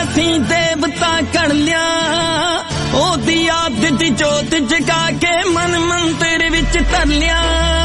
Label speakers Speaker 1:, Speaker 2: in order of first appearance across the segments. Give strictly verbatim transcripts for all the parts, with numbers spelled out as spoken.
Speaker 1: ਅਸੀਂ ਦੇਵਤਾ ਕਰ ਲਿਆ ਉਹਦੀ ਯਾਦ ਦੀ ਜੋਤ ਜਗਾ ਕੇ ਮਨ ਮੰਤਰ ਵਿੱਚ ਧਰ ਲਿਆ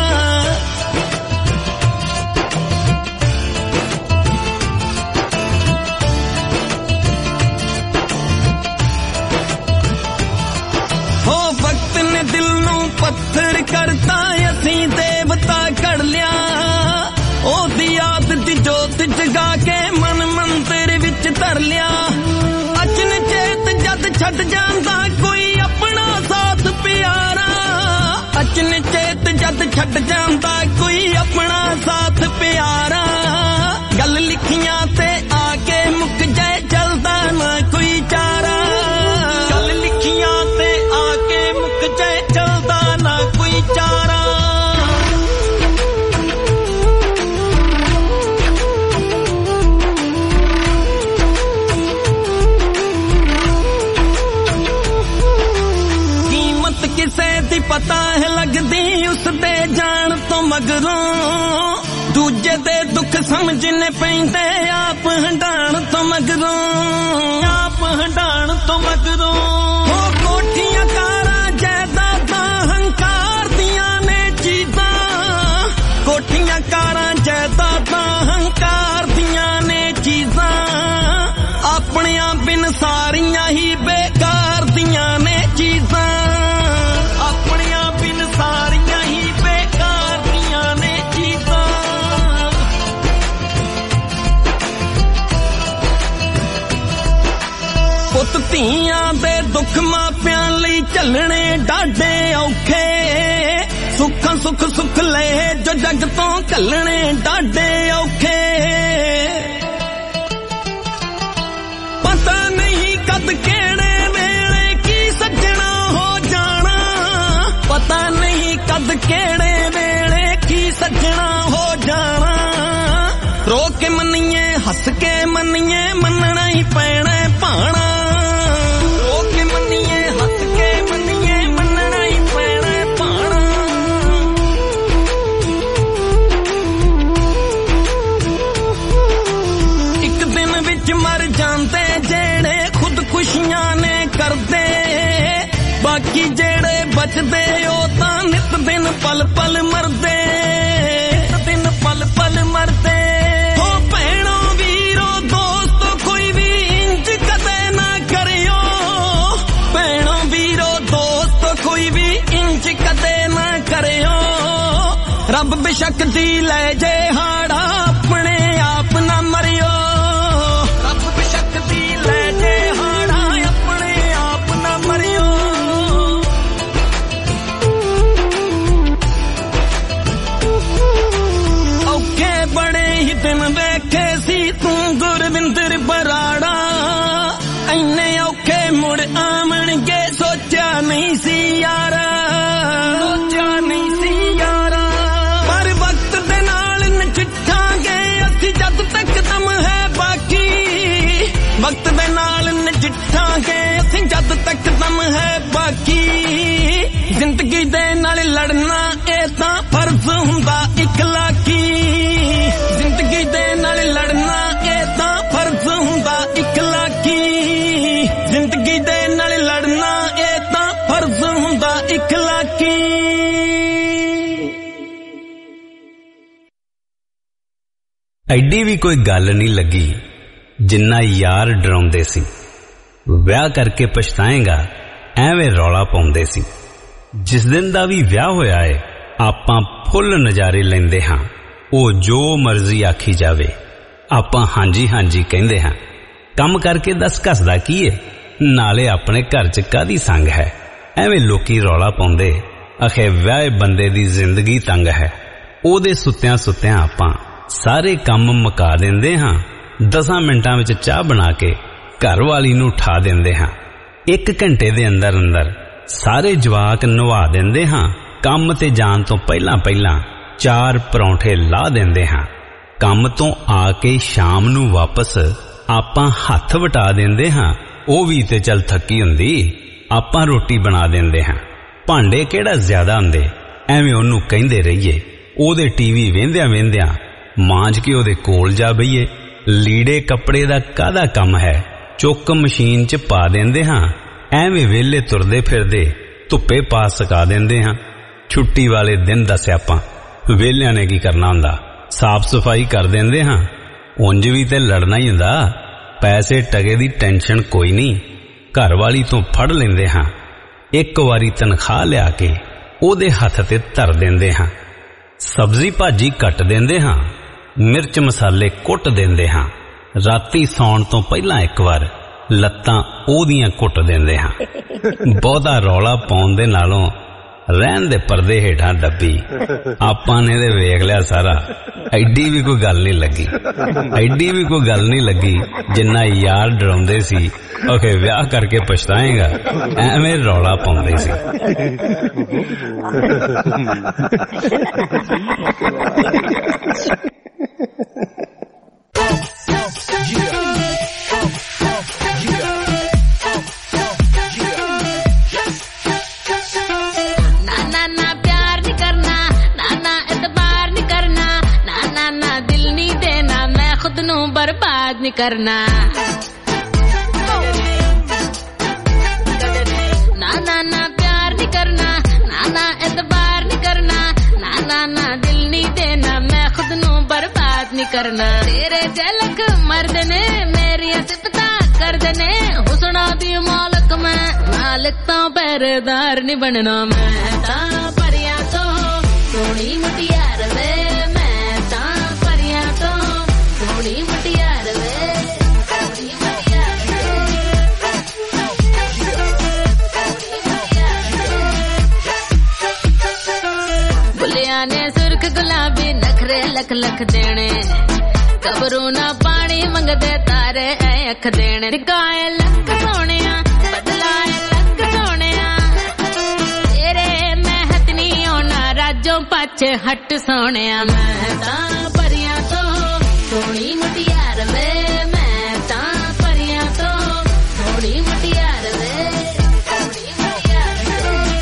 Speaker 1: ਹੋ ਵਕਤ ਨੇ ਦਿਲ ਨੂੰ ਪੱਥਰ ਕਰਤਾ ਅਸੀਂ ਦੇਵਤਾ ਕਰ ਲਿਆ ਉਹਦੀ ਯਾਦ ਦੀ ਜੋਤ ਜਗਾ ਕੇ ਮਨ ਮੰਤਰ ਵਿੱਚ ਧਰ ਲਿਆ ਅਚਨ ਚੇਤ ਜਦ ਛੱਡ ਜਾਂਦਾ ਕੋਈ ਆਪਣਾ ਸਾਥ ਪਿਆਰਾ ਅਚਨ ਚੇਤ ਜਦ ਛੱਡ ਜਾਂਦਾ ਕੋਈ ਆਪਣਾ ਸਾਥ ਪਿਆਰਾ ਗੱਲ ਲਿਖੀਆਂ ਤੇ ਆ ਕੇ ਮੁੱਕ ਜਾਏ ਚੱਲਦਾ ਨਾ ਕੋਈ ਚਾਰਾ ਗੱਲ ਲਿਖੀਆਂ ਤੇ ਆ ਕੇ ਮੁੱਕ ਜਾਏ ਚੱਲਦਾ ਨਾ ਕੋਈ ਚਾਰਾ ਕਿਸੇ ਦੀ ਪਤਾ ਹੈ ਲੱਗਦੀ ਉਸਦੇ ਜਾਣ ਤੋਂ ਮਗਰੋਂ ਦੂਜੇ ਦੇ ਦੁੱਖ ਸਮਝਣੇ ਪੈਂਦੇ ਆਪ ਹੰਡਾਣ ਤੋਂ ਮਗਰੋਂ ਆਪ ਹੰਡਾਣ ਤੋਂ ਮਗਰੋਂ ਉਹ ਕੋਠੀਆਂ ਕਾਰਾਂ ਜਾਇਦਾਦਾਂ ਹੰਕਾਰ ਦੀਆਂ ਨੇ ਚੀਜ਼ਾਂ ਕੋਠੀਆਂ ਕਾਰਾਂ ਜਾਇਦਾਦਾਂ ਹੰਕਾਰ ਦੀਆਂ ਨੇ ਚੀਜ਼ਾਂ ਆਪਣਿਆਂ ਬਿਨ ਸਾਰੀਆਂ ਹੀ ਬੇਕਾਰ ਦੀਆਂ ਨੇ ਚੀਜ਼ਾਂ ਪੁੱਤ ਧੀਆਂ ਦੇ ਦੁੱਖ ਮਾਪਿਆਂ ਲਈ ਝੱਲਣੇ ਡਾਢੇ ਔਖੇ ਸੁੱਖਾਂ ਸੁੱਖ ਸੁੱਖ ਲਏ ਜੋ ਜੱਗ ਤੋਂ ਘੱਲਣੇ ਡਾਢੇ ਔਖੇ ਪਤਾ ਨਹੀਂ ਕਦ ਕਿਹੜੇ ਵੇਲੇ ਕੀ ਸੱਜਣਾ ਹੋ ਜਾਣਾ ਪਤਾ ਨਹੀਂ ਕਦ ਕਿਹੜੇ ਵੇਲੇ ਕੀ ਸੱਜਣਾ ਹੋ ਜਾਣਾ ਰੋ ਕੇ ਮੰਨੀਏ ਹੱਸ ਕੇ ਮੰਨੀਏ ਮੰਨਣਾ ਹੀ ਪੈਣਾ ਭਾਣਾ ਮਰ ਜਾਂਦੇ ਜਿਹੜੇ ਖੁਦਕੁਸ਼ੀਆਂ ਨੇ ਕਰਦੇ ਬਾਕੀ ਜਿਹੜੇ ਬਚਦੇ ਉਹ ਤਾਂ ਨਿਤ ਦਿਨ ਪਲ ਪਲ ਮਰਦੇ ਨਿਤ ਦਿਨ ਪਲ ਪਲ ਮਰਦੇ ਹੋ ਭੈਣੋ ਵੀਰੋ ਦੋਸਤੋ ਕੋਈ ਵੀ ਇੰਜ ਕਦੇ ਨਾ ਕਰਿਓ ਭੈਣੋ ਵੀਰੋ ਦੋਸਤੋ ਕੋਈ ਵੀ ਇੰਜ ਕਦੇ ਨਾ ਕਰਿਓ ਰੱਬ ਬੇਸ਼ੱਕ ਦੀ ਲੈ ਜੇ ਹਾੜਾ ਆਪਣੇ ਆਪ ਨਾ ਮਰਿਓ ਦਿਨ ਵੇਖੇ ਸੀ ਤੂੰ ਗੁਰਵਿੰਦਰ ਬਰਾੜਾ ਇੰਨੇ ਔਖੇ ਮੁੜ ਆਵਣਗੇ ਸੋਚਿਆ ਨਹੀਂ ਸੀ ਯਾਰਾ ਸੋਚਿਆ ਨਹੀਂ ਸੀ ਯਾਰਾ ਪਰ ਵਕਤ ਦੇ ਨਾਲ ਨਜਿੱਠਾਂਗੇ ਅਸੀਂ ਜਦ ਤੱਕ ਦਮ ਹੈ ਬਾਕੀ ਵਕਤ ਦੇ ਨਾਲ ਨਜਿੱਠਾਂਗੇ ਅਸੀਂ ਜਦ ਤੱਕ ਦਮ ਹੈ ਬਾਕੀ ਜ਼ਿੰਦਗੀ ਦੇ ਨਾਲ ਲੜਨਾ ਇਹ ਤਾਂ ਫਰਜ਼ ਹੁੰਦਾ ਇਖਲਾਕੀ ਜ਼ਿੰਦਗੀ ਦੇ ਨਾਲ ਲੜਨਾ ਇਹ ਤਾਂ ਫਰਜ਼ ਹੁੰਦਾ ਇਖਲਾਕੀ ਜ਼ਿੰਦਗੀ ਦੇ ਨਾਲ ਲੜਨਾ ਇਹ ਤਾਂ ਫਰਜ਼ ਹੁੰਦਾ ਇਖਲਾਕੀ
Speaker 2: ਐਡੀ ਵੀ ਕੋਈ ਗੱਲ ਨਹੀਂ ਲੱਗੀ ਜਿੰਨਾ ਯਾਰ ਡਰਾਉਂਦੇ ਸੀ ਵਿਆਹ ਕਰਕੇ ਪਛਤਾਏਗਾ ਐਵੇਂ ਰੌਲਾ ਪਾਉਂਦੇ ਸੀ ਜਿਸ ਦਿਨ ਦਾ ਵੀ ਵਿਆਹ ਹੋਇਆ ਏ ਆਪਾਂ ਫੁੱਲ ਨਜ਼ਾਰੇ ਲੈਂਦੇ ਹਾਂ ਉਹ ਜੋ ਮਰਜ਼ੀ ਆਖੀ ਜਾਵੇ ਆਪਾਂ ਹਾਂਜੀ ਹਾਂਜੀ ਕਹਿੰਦੇ ਹਾਂ ਕੰਮ ਕਰਕੇ ਦੱਸ ਘਸਦਾ ਕੀ ਏ ਨਾਲੇ ਆਪਣੇ ਘਰ 'ਚ ਕਾਹਦੀ ਸੰਗ ਹੈ ਐਵੇਂ ਲੋਕੀ ਰੌਲਾ ਪਾਉਂਦੇ ਅਖੇ ਵਿਆਹੇ ਬੰਦੇ ਦੀ ਜ਼ਿੰਦਗੀ ਤੰਗ ਹੈ ਉਹਦੇ ਸੁੱਤਿਆਂ ਸੁੱਤਿਆਂ ਆਪਾਂ ਸਾਰੇ ਕੰਮ ਮੁਕਾ ਦਿੰਦੇ ਹਾਂ ਦਸਾਂ ਮਿੰਟਾਂ ਵਿੱਚ ਚਾਹ ਬਣਾ ਕੇ ਘਰ ਵਾਲੀ ਨੂੰ ਉਠਾ ਦਿੰਦੇ ਹਾਂ ਇੱਕ ਘੰਟੇ ਦੇ ਅੰਦਰ ਅੰਦਰ ਸਾਰੇ ਜਵਾਕ ਨਵਾ ਦਿੰਦੇ ਹਾਂ ਕੰਮ ਤੇ ਜਾਣ ਤੋਂ ਪਹਿਲਾਂ ਪਹਿਲਾਂ ਚਾਰ ਪਰੌਂਠੇ ਲਾ ਦਿੰਦੇ ਹਾਂ ਕੰਮ ਤੋਂ ਆ ਕੇ ਸ਼ਾਮ ਨੂੰ ਵਾਪਸ ਆਪਾਂ ਹੱਥ ਵਟਾ ਦਿੰਦੇ ਹਾਂ ਉਹ ਵੀ ਤੇ ਚੱਲ ਥੱਕੀ ਹੁੰਦੀ ਆਪਾਂ ਰੋਟੀ ਬਣਾ ਦਿੰਦੇ ਹਾਂ ਭਾਂਡੇ ਕਿਹੜਾ ਜ਼ਿਆਦਾ ਹੁੰਦੇ ਐਵੇਂ ਉਹਨੂੰ ਕਹਿੰਦੇ ਰਹੀਏ ਉਹਦੇ ਟੀਵੀ ਵੇਂਦਿਆਂ ਵੇਂਦਿਆਂ ਮਾਂਜ ਕੇ ਉਹਦੇ ਕੋਲ ਜਾ ਬਈਏ ਲੀੜੇ ਕੱਪੜੇ ਦਾ ਕਾਹਦਾ ਕੰਮ ਹੈ ਚੁੱਕ ਮਸ਼ੀਨ 'ਚ ਪਾ ਦਿੰਦੇ ਹਾਂ, ਐਵੇਂ ਵਿਹਲੇ ਤੁਰਦੇ ਫਿਰਦੇ ਧੁੱਪੇ ਪਾ ਸਕਾ ਦਿੰਦੇ ਹਾਂ। ਛੁੱਟੀ ਵਾਲੇ ਦਿਨ ਦਾ ਸਿਆਪਾ ਵਿਹਲਿਆਂ ਨੇ ਕੀ ਕਰਨਾ ਹੁੰਦਾ, ਸਾਫ਼ ਸਫਾਈ ਕਰ ਦਿੰਦੇ ਹਾਂ। ਉਂਝ ਵੀ ਤੇ ਲੜਨਾ ਹੀ ਹੁੰਦਾ, ਪੈਸੇ ਟਕੇ ਦੀ ਟੈਨਸ਼ਨ ਕੋਈ ਨਹੀਂ, ਘਰ ਵਾਲੀ ਤੋਂ ਫੜ ਲੈਂਦੇ ਹਾਂ। ਇੱਕ ਵਾਰੀ ਤਨਖਾਹ ਲਿਆ ਕੇ ਉਹਦੇ ਹੱਥ ਤੇ ਧਰ ਦਿੰਦੇ ਹਾਂ। ਸਬਜ਼ੀ ਭਾਜੀ ਕੱਟ ਦਿੰਦੇ ਹਾਂ, ਮਿਰਚ ਮਸਾਲੇ ਕੁੱਟ ਦਿੰਦੇ ਹਾਂ। ਰਾਤੀ ਸੌਣ ਤੋਂ ਪਹਿਲਾਂ ਇੱਕ ਵਾਰ ਲੱਤਾਂ ਉਹਦੀਆਂ ਕੁੱਟ ਦਿੰਦੇ ਹਾਂ। ਬਹੁਤਾ ਰੌਲਾ ਪਾਉਣ ਦੇ ਨਾਲੋਂ ਰਹਿਣ ਦੇ ਪਰਦੇ ਹੇਠਾਂ ਡੱਬੀ। ਆਪਾਂ ਨੇ ਤੇ ਵੇਖ ਲਿਆ ਸਾਰਾ, ਐਡੀ ਵੀ ਕੋਈ ਗੱਲ ਨਹੀਂ ਲੱਗੀ, ਐਡੀ ਵੀ ਕੋਈ ਗੱਲ ਨਹੀਂ ਲੱਗੀ ਜਿੰਨਾ ਯਾਰ ਡਰਾਉਂਦੇ ਸੀ ਓਕੇ ਵਿਆਹ ਕਰਕੇ ਪਛਤਾਏਗਾ, ਐਵੇਂ ਰੌਲਾ ਪਾਉਂਦੇ ਸੀ।
Speaker 3: बर्बाद नहीं करना, ना ना ना प्यार नहीं करना, ना ना एतबार नहीं करना, ना ना ना दिल नहीं देना, मैं खुद नू बर्बाद नहीं करना। तेरे झलक मर्द ने मेरी सिफता कर देने, हुस्ना दी मालक मैं, मालिक तो पहरेदार नहीं बनना। मैं ता परिया तो सोनी मुटियार वे, मैं ता परिया तो सोनी मुटियार वे, सोनी मुटियार वे, बुलिया ने सुर्ख गुलाबी नखरे लख लख देने, कबरू ना पानी मंगदे तारे ऐ अख देने। गाए लख सोने बदलाए लख सोने, तेरे महत नहीं होना राजों पाछे हट सोने। मैं ता परिया तो सोनी मुटियार वे, मैं ता परिया तो सोनी मुटियार वे, सोनी मुटियार वे,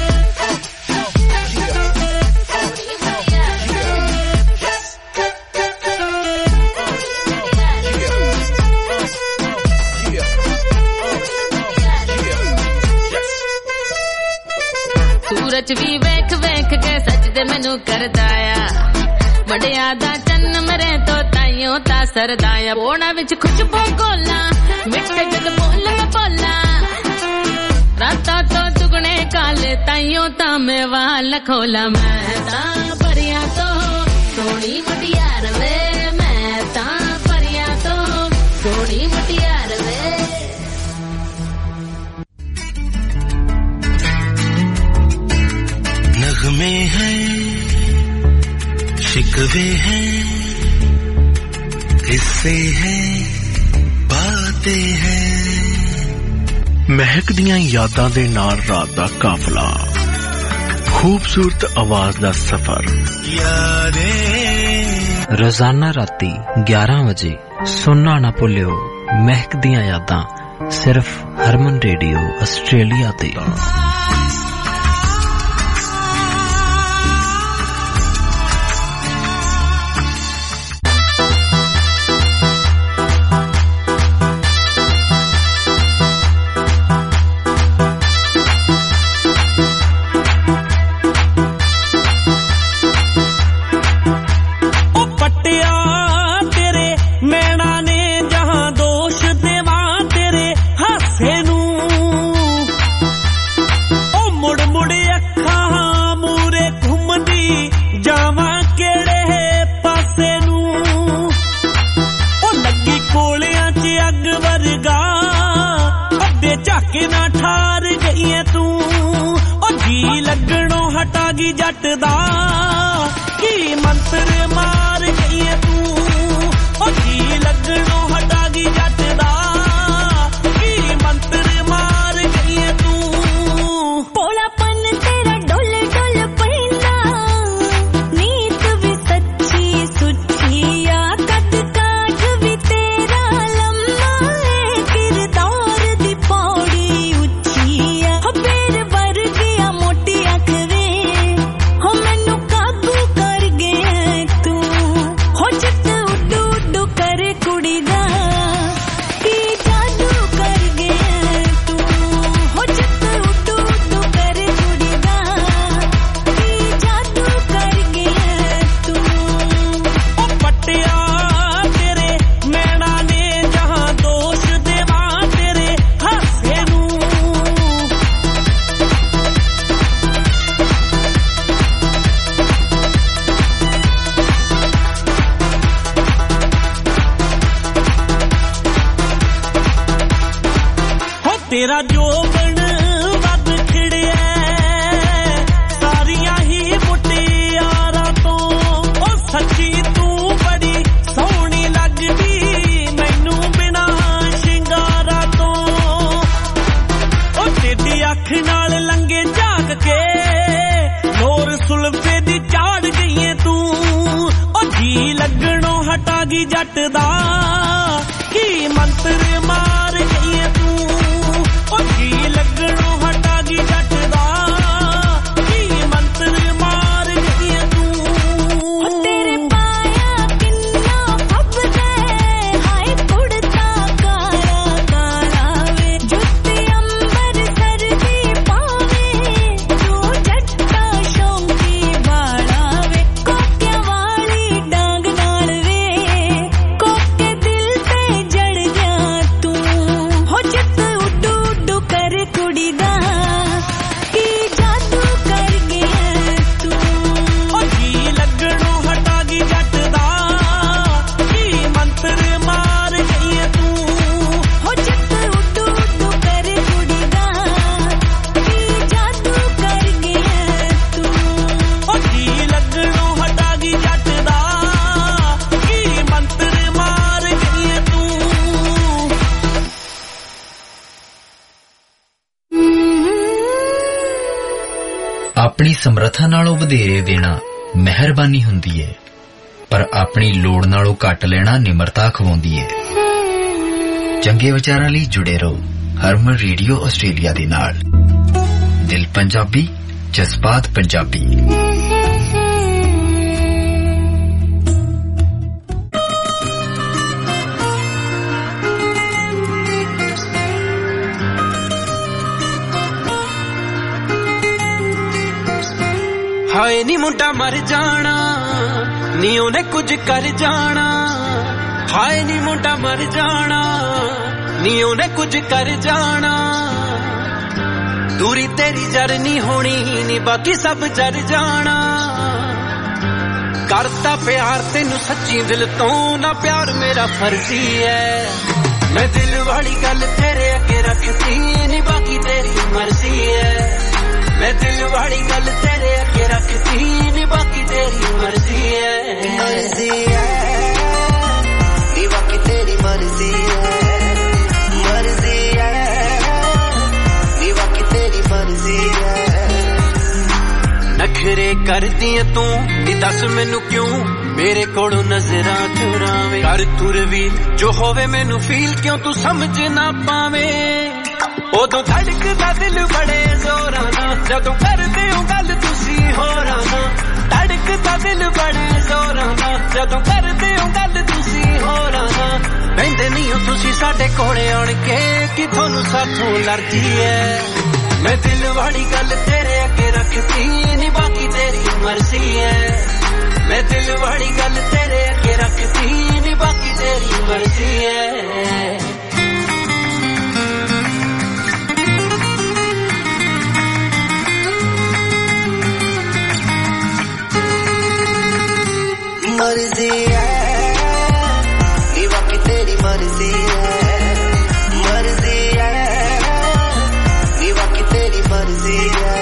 Speaker 3: सोनी मुटियार वे, सूरज भी वेख वेख के सजदे मैनू करदाया, वडिया दा चन्न मरे तो ताइयों ता सरदाया। बोना विच खुशबू गोला मिठे जद बोल बोला, राता तो दुगने काले ताइयों ता में वाल खोला। मैं ता परिया तो सोनी मुटियार वे, मैं ता परिया तो सोनी मुटियार वे।
Speaker 4: नगमे हैं शिकवे हैं, किस्से हैं बातें हैं, महक दियां यादां दे नाल रात दा काफला, खूबसूरत आवाज दा सफर।
Speaker 5: रोजाना राती ग्यारह बजे सुनना ना भुल्लियो महक दियां यादां, सिर्फ हरमन रेडियो आस्ट्रेलिया ते।
Speaker 1: जट दा की मंत्र मार गई है तू, ओ जी लगनो हटागी जट दा की मंत्र मार गई है तू।
Speaker 3: पोलापन तेरा डोल डोल पैंदा, नीत भी सच्ची सुच्ची या कद काठ भी तेरा लम्मा है, किरदार दी पौड़ी उच्ची है, बेर वर्गिया मोटी अख वे, हो मैनू काबू कर गया तू, हो
Speaker 1: तेरा जोबन वध खिड़िया सारियां ही मुटियारा तो ओ सच्ची तू बड़ी सोहनी लगदी मैनू बिना शिंगारा तो ओ तेरी अख नाल लंगे झाक के नूर सुल्फे दी चाड़ गई है तू ओ जी लगणों हटा गई जट दा की मंत्र मार गई है तू ओ जी लगणों हटा गई जट दा की मंत्र मार गई है तू
Speaker 3: तेरे पाया किन्ना फबदे हाय कुड़ता काला काला वे जुत्ती अंबर सर्दी पावे जो जट्टा शौंकी वाला वे कोक्या वाली डांग नाल वे कोके दिल ते जड़ जा तू हो चित उड्डू उड्डू कर कुड़ी दा की जादू कर गया तू
Speaker 1: ओ जी लगणों हटा गई जट दा की मंत्र मार गई है तू
Speaker 3: हो चित उड्डू उड्डू कर कुड़ी दा की जादू कर गया तू
Speaker 1: ओ जी लगणों हटा गई जट दा की मंत्र मार गई है तू
Speaker 5: ਆਪਣੀ ਸਮਰੱਥਾ ਨਾਲੋਂ ਵਧੇਰੇ ਦੇਣਾ ਮਿਹਰਬਾਨੀ ਹੁੰਦੀ ਹੈ ਪਰ ਆਪਣੀ ਲੋੜ ਨਾਲੋਂ ਘੱਟ ਲੈਣਾ ਨਿਮਰਤਾ ਖਵਾਉਂਦੀ ਹੈ। ਚੰਗੇ ਵਿਚਾਰਾਂ ਲਈ ਜੁੜੇ ਰਹੋ ਹਰਮਨ ਰੇਡੀਓ ਆਸਟ੍ਰੇਲੀਆ ਦੇ ਨਾਲ। ਦਿਲ ਪੰਜਾਬੀ ਜਜ਼ਬਾਤ ਪੰਜਾਬੀ।
Speaker 1: ਹਾਏ ਨੀ ਮੁੰਡਾ ਮਰ ਜਾਣਾ ਨੀ ਉਹਨੇ ਕੁਝ ਕਰ ਜਾਣਾ ਹਾਏ ਨੀ ਮੁੰਡਾ ਮਰ ਜਾਣਾ ਨੀ ਉਹਨੇ ਕੁਝ ਕਰ ਜਾਣਾ ਦੂਰੀ ਤੇਰੀ ਜਰ ਨਹੀਂ ਹੋਣੀ ਨੀ ਬਾਕੀ ਸਭ ਜਰ ਜਾਣਾ ਕਰਤਾ ਪਿਆਰ ਤੈਨੂੰ ਸੱਚੀ ਦਿਲ ਤੋਂ ਨਾ ਪਿਆਰ ਮੇਰਾ ਫਰਜ਼ੀ ਹੈ ਮੈਂ ਦਿਲ ਵਾਲੀ ਗੱਲ ਤੇਰੇ ਅੱਗੇ ਰੱਖਦੀ ਨੀ ਬਾਕੀ ਤੇਰੀ ਮਰਜ਼ੀ ਹੈ मैं दिल वाली गल तेरे अगे रखती नी बाकी तेरी मर्जी है मर्जी है नी बाकी तेरी मर्जी है मर्जी है नी बाकी तेरी मर्जी है नखरे करदी है तू नी दस मैनू क्यों मेरे कोलों नजरां चुरावे कर तुरवी जो होवे मैनू फील क्यों तू समझ ना पावे ਉਦੋਂ ਧੜਕਦਾ ਦਿਲ ਬੜੇ ਜ਼ੋਰਾਂ ਨਾਲ ਜਦੋਂ ਕਰਦੇ ਹੋ ਗੱਲ ਤੁਸੀਂ ਹੋਰਾਂ ਨਾਲ ਧੜਕਦਾ ਦਿਲ ਬੜੇ ਜ਼ੋਰਾਂ ਨਾਲ ਜਦੋਂ ਕਰਦੇ ਹੋ ਗੱਲ ਤੁਸੀਂ ਹੋਰਾਂ ਨਾਲ ਬੈਂਦੇ ਨਹੀਂ ਹੋ ਤੁਸੀਂ ਸਾਡੇ ਕੋਲੇ ਆਣ ਕੇ ਕਿ ਤੁਹਾਨੂੰ ਸਾਥੋਂ ਲੜਦੀ ਹੈ ਮੈਂ ਦਿਲ ਵਾਲੀ ਗੱਲ ਤੇਰੇ ਅੱਗੇ ਰੱਖਦੀ ਨਹੀਂ ਬਾਕੀ ਤੇਰੀ ਮਰਜ਼ੀ ਹੈ ਮੈਂ ਦਿਲ ਵਾਲੀ ਗੱਲ ਤੇਰੇ ਅੱਗੇ ਰੱਖਦੀ ਨਹੀਂ ਬਾਕੀ ਤੇਰੀ ਮਰਜ਼ੀ ਹੈ मर्जी है नी बाकी तेरी मर्जी है मर्जी है नी बाकी तेरी मर्जी है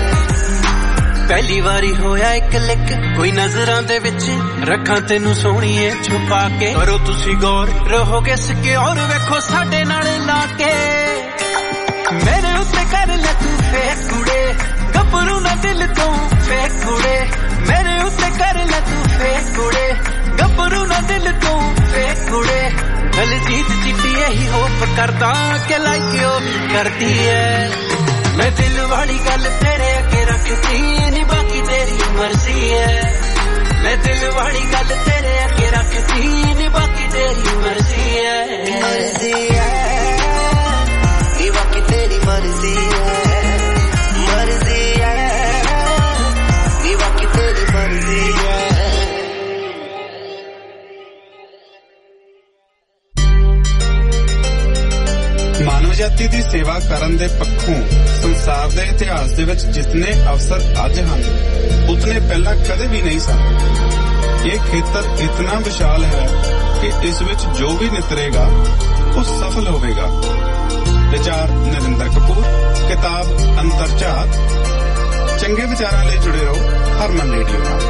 Speaker 1: पहली वारी होया एक लिक कोई नजरां दे विच रखां तैनू सोहणीए छुपा के करो तुसी गौर रहोगे सिक्योर वेखो साडे नाल ला के मेरे उत्ते कर ले तू फेक कुड़े गबरू ना दिल तो फेक कुड़े मेरे उत्ते कर ले तू फेक कुड़े गबरू ना दिल तो फेक कुड़े दलजीत चिट्टी यही होप करदा के लाइक ओ करती है मैं दिल वाली गल तेरे अगे रखती नी बाकी तेरी मर्जी है मैं दिल वाली गल तेरे अगे रखती नी बाकी तेरी मर्जी है मर्जी है नी बाकी तेरी मर्जी है मर्जी है नी बाकी तेरी मर्जी है
Speaker 6: ਮਾਨਵ ਜਾਤੀ ਦੀ ਸੇਵਾ ਕਰਨ ਦੇ ਪੱਖੋਂ ਸੰਸਾਰ ਦੇ ਇਤਿਹਾਸ ਦੇ ਵਿੱਚ ਜਿੰਨੇ ਅਵਸਰ ਅੱਜ ਹਨ ਉਤਨੇ ਪਹਿਲਾਂ ਕਦੇ ਵੀ ਨਹੀਂ ਸਨ। ਇਹ ਖੇਤਰ ਇਤਨਾ ਵਿਸ਼ਾਲ ਹੈ ਕਿ ਇਸ ਵਿੱਚ ਜੋ ਵੀ ਨਿਤਰੇਗਾ ਉਹ ਸਫਲ ਹੋਵੇਗਾ। ਵਿਚਾਰ ਨਰਿੰਦਰ ਕਪੂਰ, ਕਿਤਾਬ ਅੰਤਰਝਾਤ। ਚੰਗੇ ਵਿਚਾਰਾਂ ਲਈ ਜੁੜੇ ਰਹੋ ਹਰਮਨ ਰੇਡੀਓ ਨਾਲ।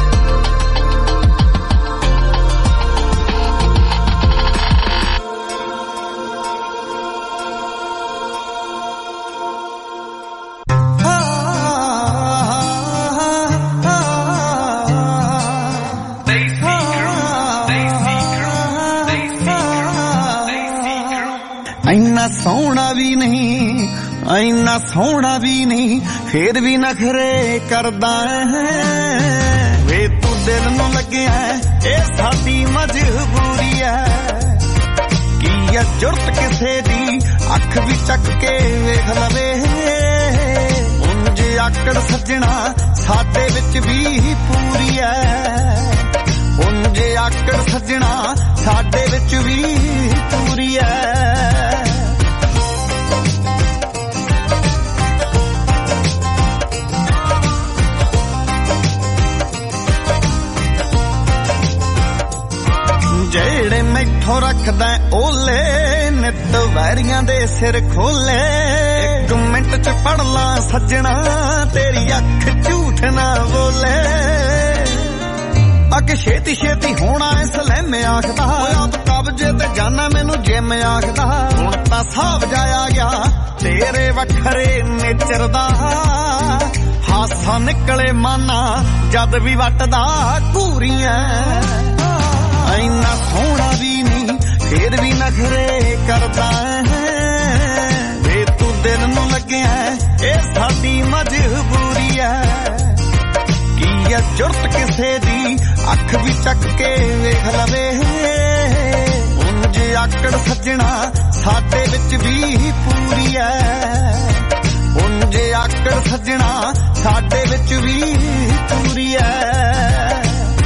Speaker 1: ਇੰਨਾ ਸੋਹਣਾ ਵੀ ਨਹੀਂ, ਇੰਨਾ ਸੋਹਣਾ ਵੀ ਨਹੀਂ, ਫੇਰ ਵੀ ਨਖਰੇ ਕਰਦਾ ਹੈ ਵੇ ਤੂੰ ਦਿਲ ਨੂੰ ਲੱਗਿਆ ਇਹ ਸਾਡੀ ਮਜਬੂਰੀ ਹੈ। ਕੀ ਆ ਜੁਰਤ ਕਿਸੇ ਦੀ ਅੱਖ ਵੀ ਚੱਕ ਕੇ ਵੇਖ ਲਵੇ, ਉਂਝ ਆਕੜ ਸੱਜਣਾ ਸਾਡੇ ਵਿੱਚ ਵੀ ਪੂਰੀ ਹੈ, ਉਂਝ ਆਕੜ ਸੱਜਣਾ ਸਾਡੇ ਵਿੱਚ ਵੀ ਪੂਰੀ ਹੈ। ਜਿਹੜੇ ਮੈਥੋਂ ਰੱਖਦਾ ਓਲੇ ਨਿੱਤ ਵੈਰੀਆਂ ਦੇ ਸਿਰ ਖੋਲੇ, ਇੱਕ ਮਿੰਟ ਚ ਪੜ ਲਾਂ ਸੱਜਣਾ ਤੇਰੀ ਅੱਖ ਝੂਠ ਨਾ ਬੋਲੇ। ਅੱਗ ਛੇਤੀ ਛੇਤੀ ਹੋਣਾ ਇਸ ਲੈਮ ਆਖਦਾ, ਆਪ ਕਬਜੇ ਤੇ ਜਾਨਾ ਮੈਨੂੰ ਜਿਮ ਆਖਦਾ। ਹੁਣ ਤਾਂ ਸਾਬ ਜਾਇਆ ਗਿਆ ਤੇਰੇ ਵੱਖਰੇ ਨੇਚਰ ਦਾ, ਹਾਸਾ ਨਿਕਲੇ ਮਾਨਾ ਜਦ ਵੀ ਵੱਟਦਾ ਘੂਰੀਆਂ। ਇੰਨਾ ਸੋਹਣਾ ਵੀ ਨਹੀਂ ਫੇਰ ਵੀ ਨਖਰੇ ਕਰਦਾ ਹੈ ਵੇ ਤੂੰ ਦਿਲ ਨੂੰ ਲੱਗਿਆ ਇਹ ਸਾਡੀ ਮਜਬੂਰੀ ਹੈ। ਕੀ ਆ ਜੁਰਤ ਕਿਸੇ ਦੀ ਅੱਖ ਵੀ ਚੱਕ ਕੇ ਵੇਖ ਲਵੇ, ਉਂਝ ਆਕੜ ਸੱਜਣਾ ਸਾਡੇ ਵਿੱਚ ਵੀ ਪੂਰੀ ਹੈ, ਉਂਝ ਆਕੜ ਸੱਜਣਾ ਸਾਡੇ ਵਿੱਚ ਵੀ ਪੂਰੀ ਹੈ।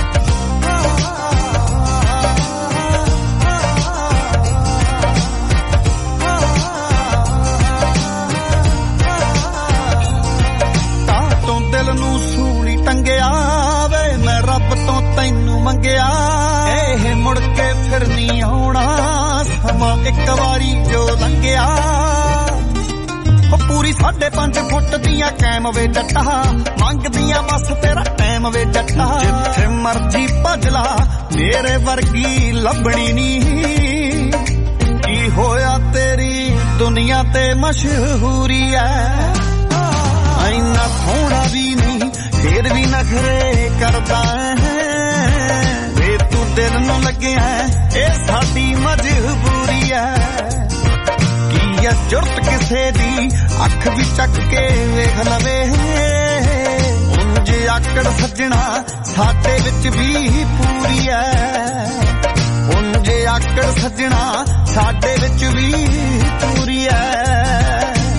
Speaker 1: ਦਿਲ ਨੂੰ ਸੂਲੀ ਟੰਗਿਆ ਵੇ ਮੈਂ ਰੱਬ ਤੋਂ ਤੈਨੂੰ ਮੰਗਿਆ, ਇਹ ਮੁੜ ਕੇ ਫਿਰ ਨਹੀਂ ਆਉਣਾ ਸਮਾਂ ਇੱਕ ਵਾਰੀ ਜੋ ਲੰਘਿਆ। ਉਹ ਪੂਰੀ ਸਾਢੇ ਪੰਜ ਫੁੱਟ ਦੀਆਂ ਕੈਮ ਵੇ ਜੱਟਾ, ਮੰਗਦੀਆਂ ਬਸ ਤੇਰਾ ਟਾਈਮ ਵੇ ਜੱਟਾ। ਜਿੱਥੇ ਮਰਜੀ ਭੱਜ ਲਾ ਮੇਰੇ ਵਰਗੀ ਲੱਭਣੀ ਨਹੀਂ, ਕੀ ਹੋਇਆ ਤੇਰੀ ਦੁਨੀਆ ਤੇ ਮਸ਼ਹੂਰੀ ਐ। ਇੰਨਾ ਸੋਹਣਾ ਵੀ ਨਹੀਂ ਫੇਰ ਵੀ ਨਖਰੇ ਕਰਦਾ ਹੈ ਵੇ ਤੂੰ ਦਿਲ ਨੂੰ ਲੱਗਿਆ ਇਹ ਸਾਡੀ ਮਜਬੂਰੀ ਹੈ। ਕੀ ਆ ਜੁਰਤ ਕਿਸੇ ਦੀ ਅੱਖ ਵੀ ਚੱਕ ਕੇ ਵੇਖ ਲਵੇ, ਉਂਝ ਆਕੜ ਸੱਜਣਾ ਸਾਡੇ ਵਿੱਚ ਵੀ ਪੂਰੀ ਹੈ, ਉਂਝ ਆਕੜ ਸੱਜਣਾ ਸਾਡੇ ਵਿੱਚ ਵੀ ਪੂਰੀ ਹੈ।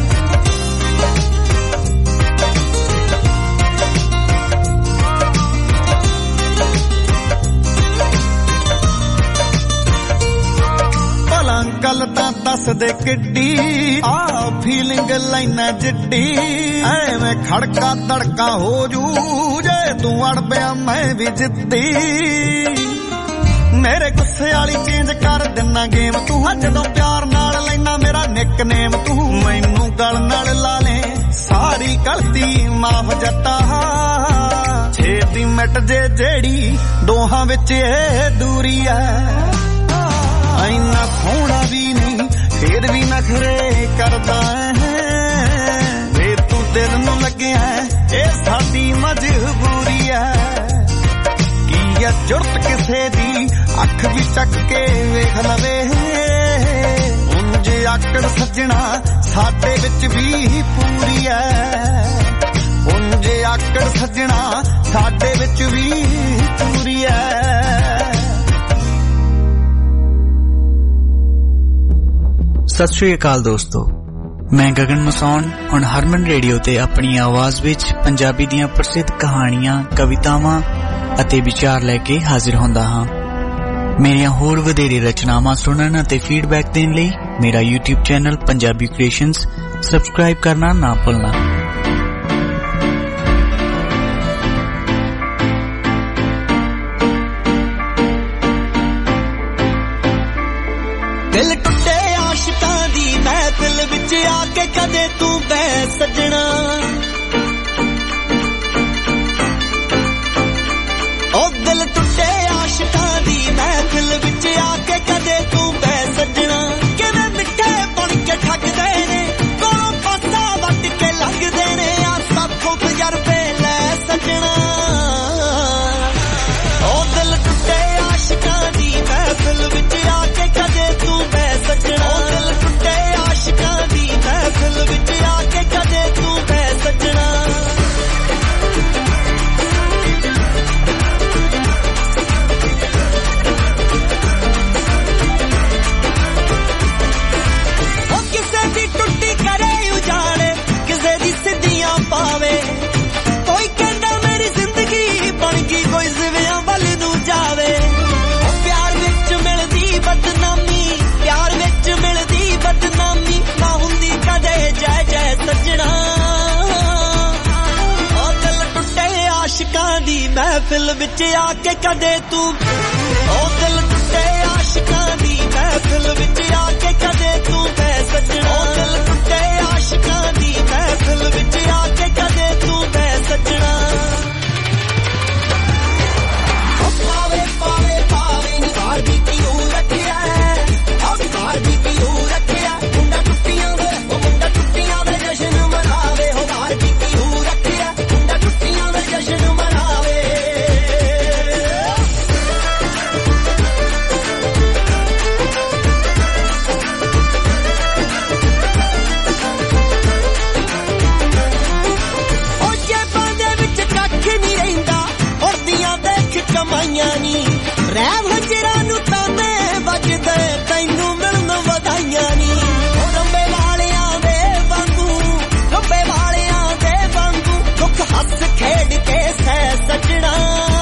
Speaker 1: ਗੱਲ ਤਾਂ ਦੱਸ ਦੇ ਕਿੱਡੀ ਆ ਫੀਲਿੰਗ ਲੈਣਾ ਜਿੱਡੀ, ਐਵੇਂ ਖੜਕਾ ਧੜਕਾ ਹੋ ਜੂ ਜੇ ਤੂੰ ਅੜ ਪਿਆ ਮੈਂ ਵੀ ਜਿੱਦੀ। ਮੇਰੇ ਗੁੱਸੇ ਵਾਲੀ ਚੇਂਜ ਕਰ ਦਿੰਨਾ ਗੇਮ ਤੂੰ, ਜਦੋਂ ਪਿਆਰ ਨਾਲ ਲੈਣਾ ਮੇਰਾ ਨਿਕਨੇਮ ਤੂੰ। ਮੈਨੂੰ ਗਲ ਨਾਲ ਲਾ ਲੈ ਸਾਰੀ ਗਲਤੀ ਮਾਫ ਜੱਟਾ, ਛੇਤੀ ਮਿਟ ਜੇ ਜਿਹੜੀ ਦੋਹਾਂ ਵਿੱਚ ਇਹ ਦੂਰੀ ਐ। ਇੰਨਾ ਸੋਹਣਾ ਵੀ ਨਹੀਂ ਫੇਰ ਵੀ ਨਖਰੇ ਕਰਦਾ ਹੈ ਵੇ ਤੂੰ ਦਿਲ ਨੂੰ ਲੱਗਿਆ ਇਹ ਸਾਡੀ ਮਜਬੂਰੀ ਹੈ। ਕੀ ਆ ਜੁਰਤ ਕਿਸੇ ਦੀ ਅੱਖ ਵੀ ਚੱਕ ਕੇ ਵੇਖ ਲਵੇ, ਉਂਝ ਆਕੜ ਸੱਜਣਾ ਸਾਡੇ ਵਿੱਚ ਵੀ ਪੂਰੀ ਹੈ, ਉਂਝ ਆਕੜ ਸੱਜਣਾ ਸਾਡੇ ਵਿੱਚ ਵੀ ਪੂਰੀ ਹੈ।
Speaker 7: ਸਤਿ ਸ਼੍ਰੀ ਅਕਾਲ ਦੋਸਤੋ, ਮੈਂ ਗਗਨ ਮਸੌਣ ਹੁਣ ਹਰਮਨ ਰੇਡੀਓ ਤੇ ਆਪਣੀ ਆਵਾਜ਼ ਵਿੱਚ ਪੰਜਾਬੀ ਦੀਆਂ ਪ੍ਰਸਿੱਧ ਕਹਾਣੀਆਂ, ਕਵਿਤਾਵਾਂ ਅਤੇ ਵਿਚਾਰ ਲੈ ਕੇ ਹਾਜ਼ਰ ਹੁੰਦਾ ਹਾਂ। ਮੇਰੀਆਂ ਹੋਰ ਵਧੇਰੇ ਰਚਨਾਵਾਂ ਸੁਣਨ ਅਤੇ ਫੀਡਬੈਕ ਦੇਣ ਲਈ ਮੇਰਾ YouTube channel Punjabi creations subscribe ਕਰਨਾ ਨਾ ਭੁੱਲਣਾ।
Speaker 1: ਦਿਲ ਟੁੱਟੇ ਆਸ਼ਿਕਾਂ ਦੀ ਮਹਿਫਿਲ
Speaker 8: सजना ओ दिल टुटे आशिकां दी महफिल विच आके कदे तू बह सजना किवें मिठे बन के ठगदे ने कोलों पासा वट के लंघदे ने आ साथों तजरबे लै सजना ओ दिल टुटे आशिकां दी महफिल विच आके कदे तू बह सजना ओ दिल टुटे आशिकां दी महफिल विच आके कदे तू बह सजना महफिल विच आके कदे तू ओ दिल टुटे आशिकां दी महफिल विच आके कदे तू बह सजना ओ दिल टुटे आशिकां दी महफिल विच आके कदे तू बह सजना ओ पावे पावे पावे निगार दी क्यों रखिया ओ निगार दी क्यों रखिया मुंडा टुटियां वे ओ मुंडा टुटियां वे जश्न मनावे हो गार दी क्यों रखिया मुंडा टुटियां वे जश्न मनावे ਰਹਿ ਵਜਰਾਂ ਨੂੰ ਤਾਨੇ ਵੱਜਦੇ ਤੈਨੂੰ ਮਿਲਣ ਵਧਾਈਆਂ ਨੀ ਉਹ ਰੰਬੇ ਵਾਲਿਆਂ ਦੇ ਵਾਂਗੂ ਰੰਬੇ ਵਾਲਿਆਂ ਦੇ ਵਾਂਗੂ ਦੁੱਖ ਹੱਸ ਖੇਡ ਕੇ ਸਹਿ ਸਜਣਾ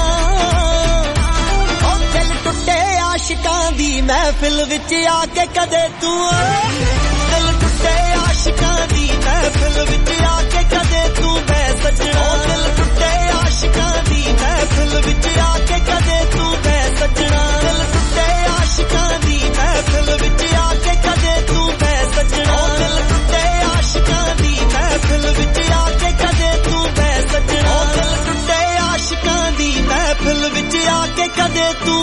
Speaker 8: ਉਹ ਦਿਲ ਟੁੱਟੇ ਆਸ਼ਿਕਾਂ ਦੀ ਮਹਿਫਿਲ ਵਿੱਚ ਆ ਕੇ ਕਦੇ ਤੂੰ ਦਿਲ ਟੁੱਟੇ ਆਸ਼ਿਕਾਂ ਦੀ ਮਹਿਫਿਲ ਵਿੱਚ ਆ ਕੇ ਕਦੇ ਤੂੰ ਬਹਿ ਸਜਣਾ ਉਹ ਦਿਲ ਟੁੱਟੇ ਆਸ਼ਿਕਾਂ ਦੀ ਮਹਿਫਿਲ ਵਿੱਚ ਆ ਕੇ ਕਦੇ ਤੂੰ ਬਹਿ ਸਜਣਾ ਦਿਲ ਟੁੱਟੇ ਆਸ਼ਿਕਾਂ ਦੀ ਮਹਿਫਿਲ ਵਿੱਚ ਆ ਕੇ ਕਦੇ ਤੂੰ ਬਹਿ ਸਜਣਾ ਦਿਲ ਟੁੱਟੇ ਆਸ਼ਿਕਾਂ ਦੀ ਮਹਿਫਿਲ ਵਿੱਚ ਆ ਕੇ ਕਦੇ ਤੂੰ ਬਹਿ ਸਜਣਾ ਦਿਲ ਟੁੱਟੇ ਆਸ਼ਿਕਾਂ ਦੀ ਮਹਿਫਿਲ ਵਿੱਚ ਆ ਕੇ ਕਦੇ ਤੂੰ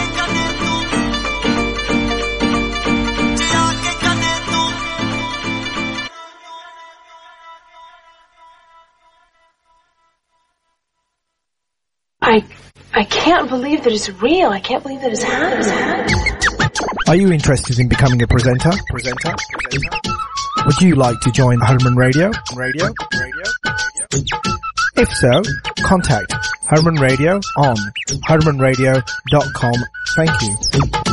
Speaker 9: I I can't believe that it's real. I can't believe that it's happening.
Speaker 10: Are you interested in becoming a presenter? Presenter? Presenter? Would you like to join Herman Radio? Radio? Radio? If so, contact Herman Radio on herman radio dot com. Thank you.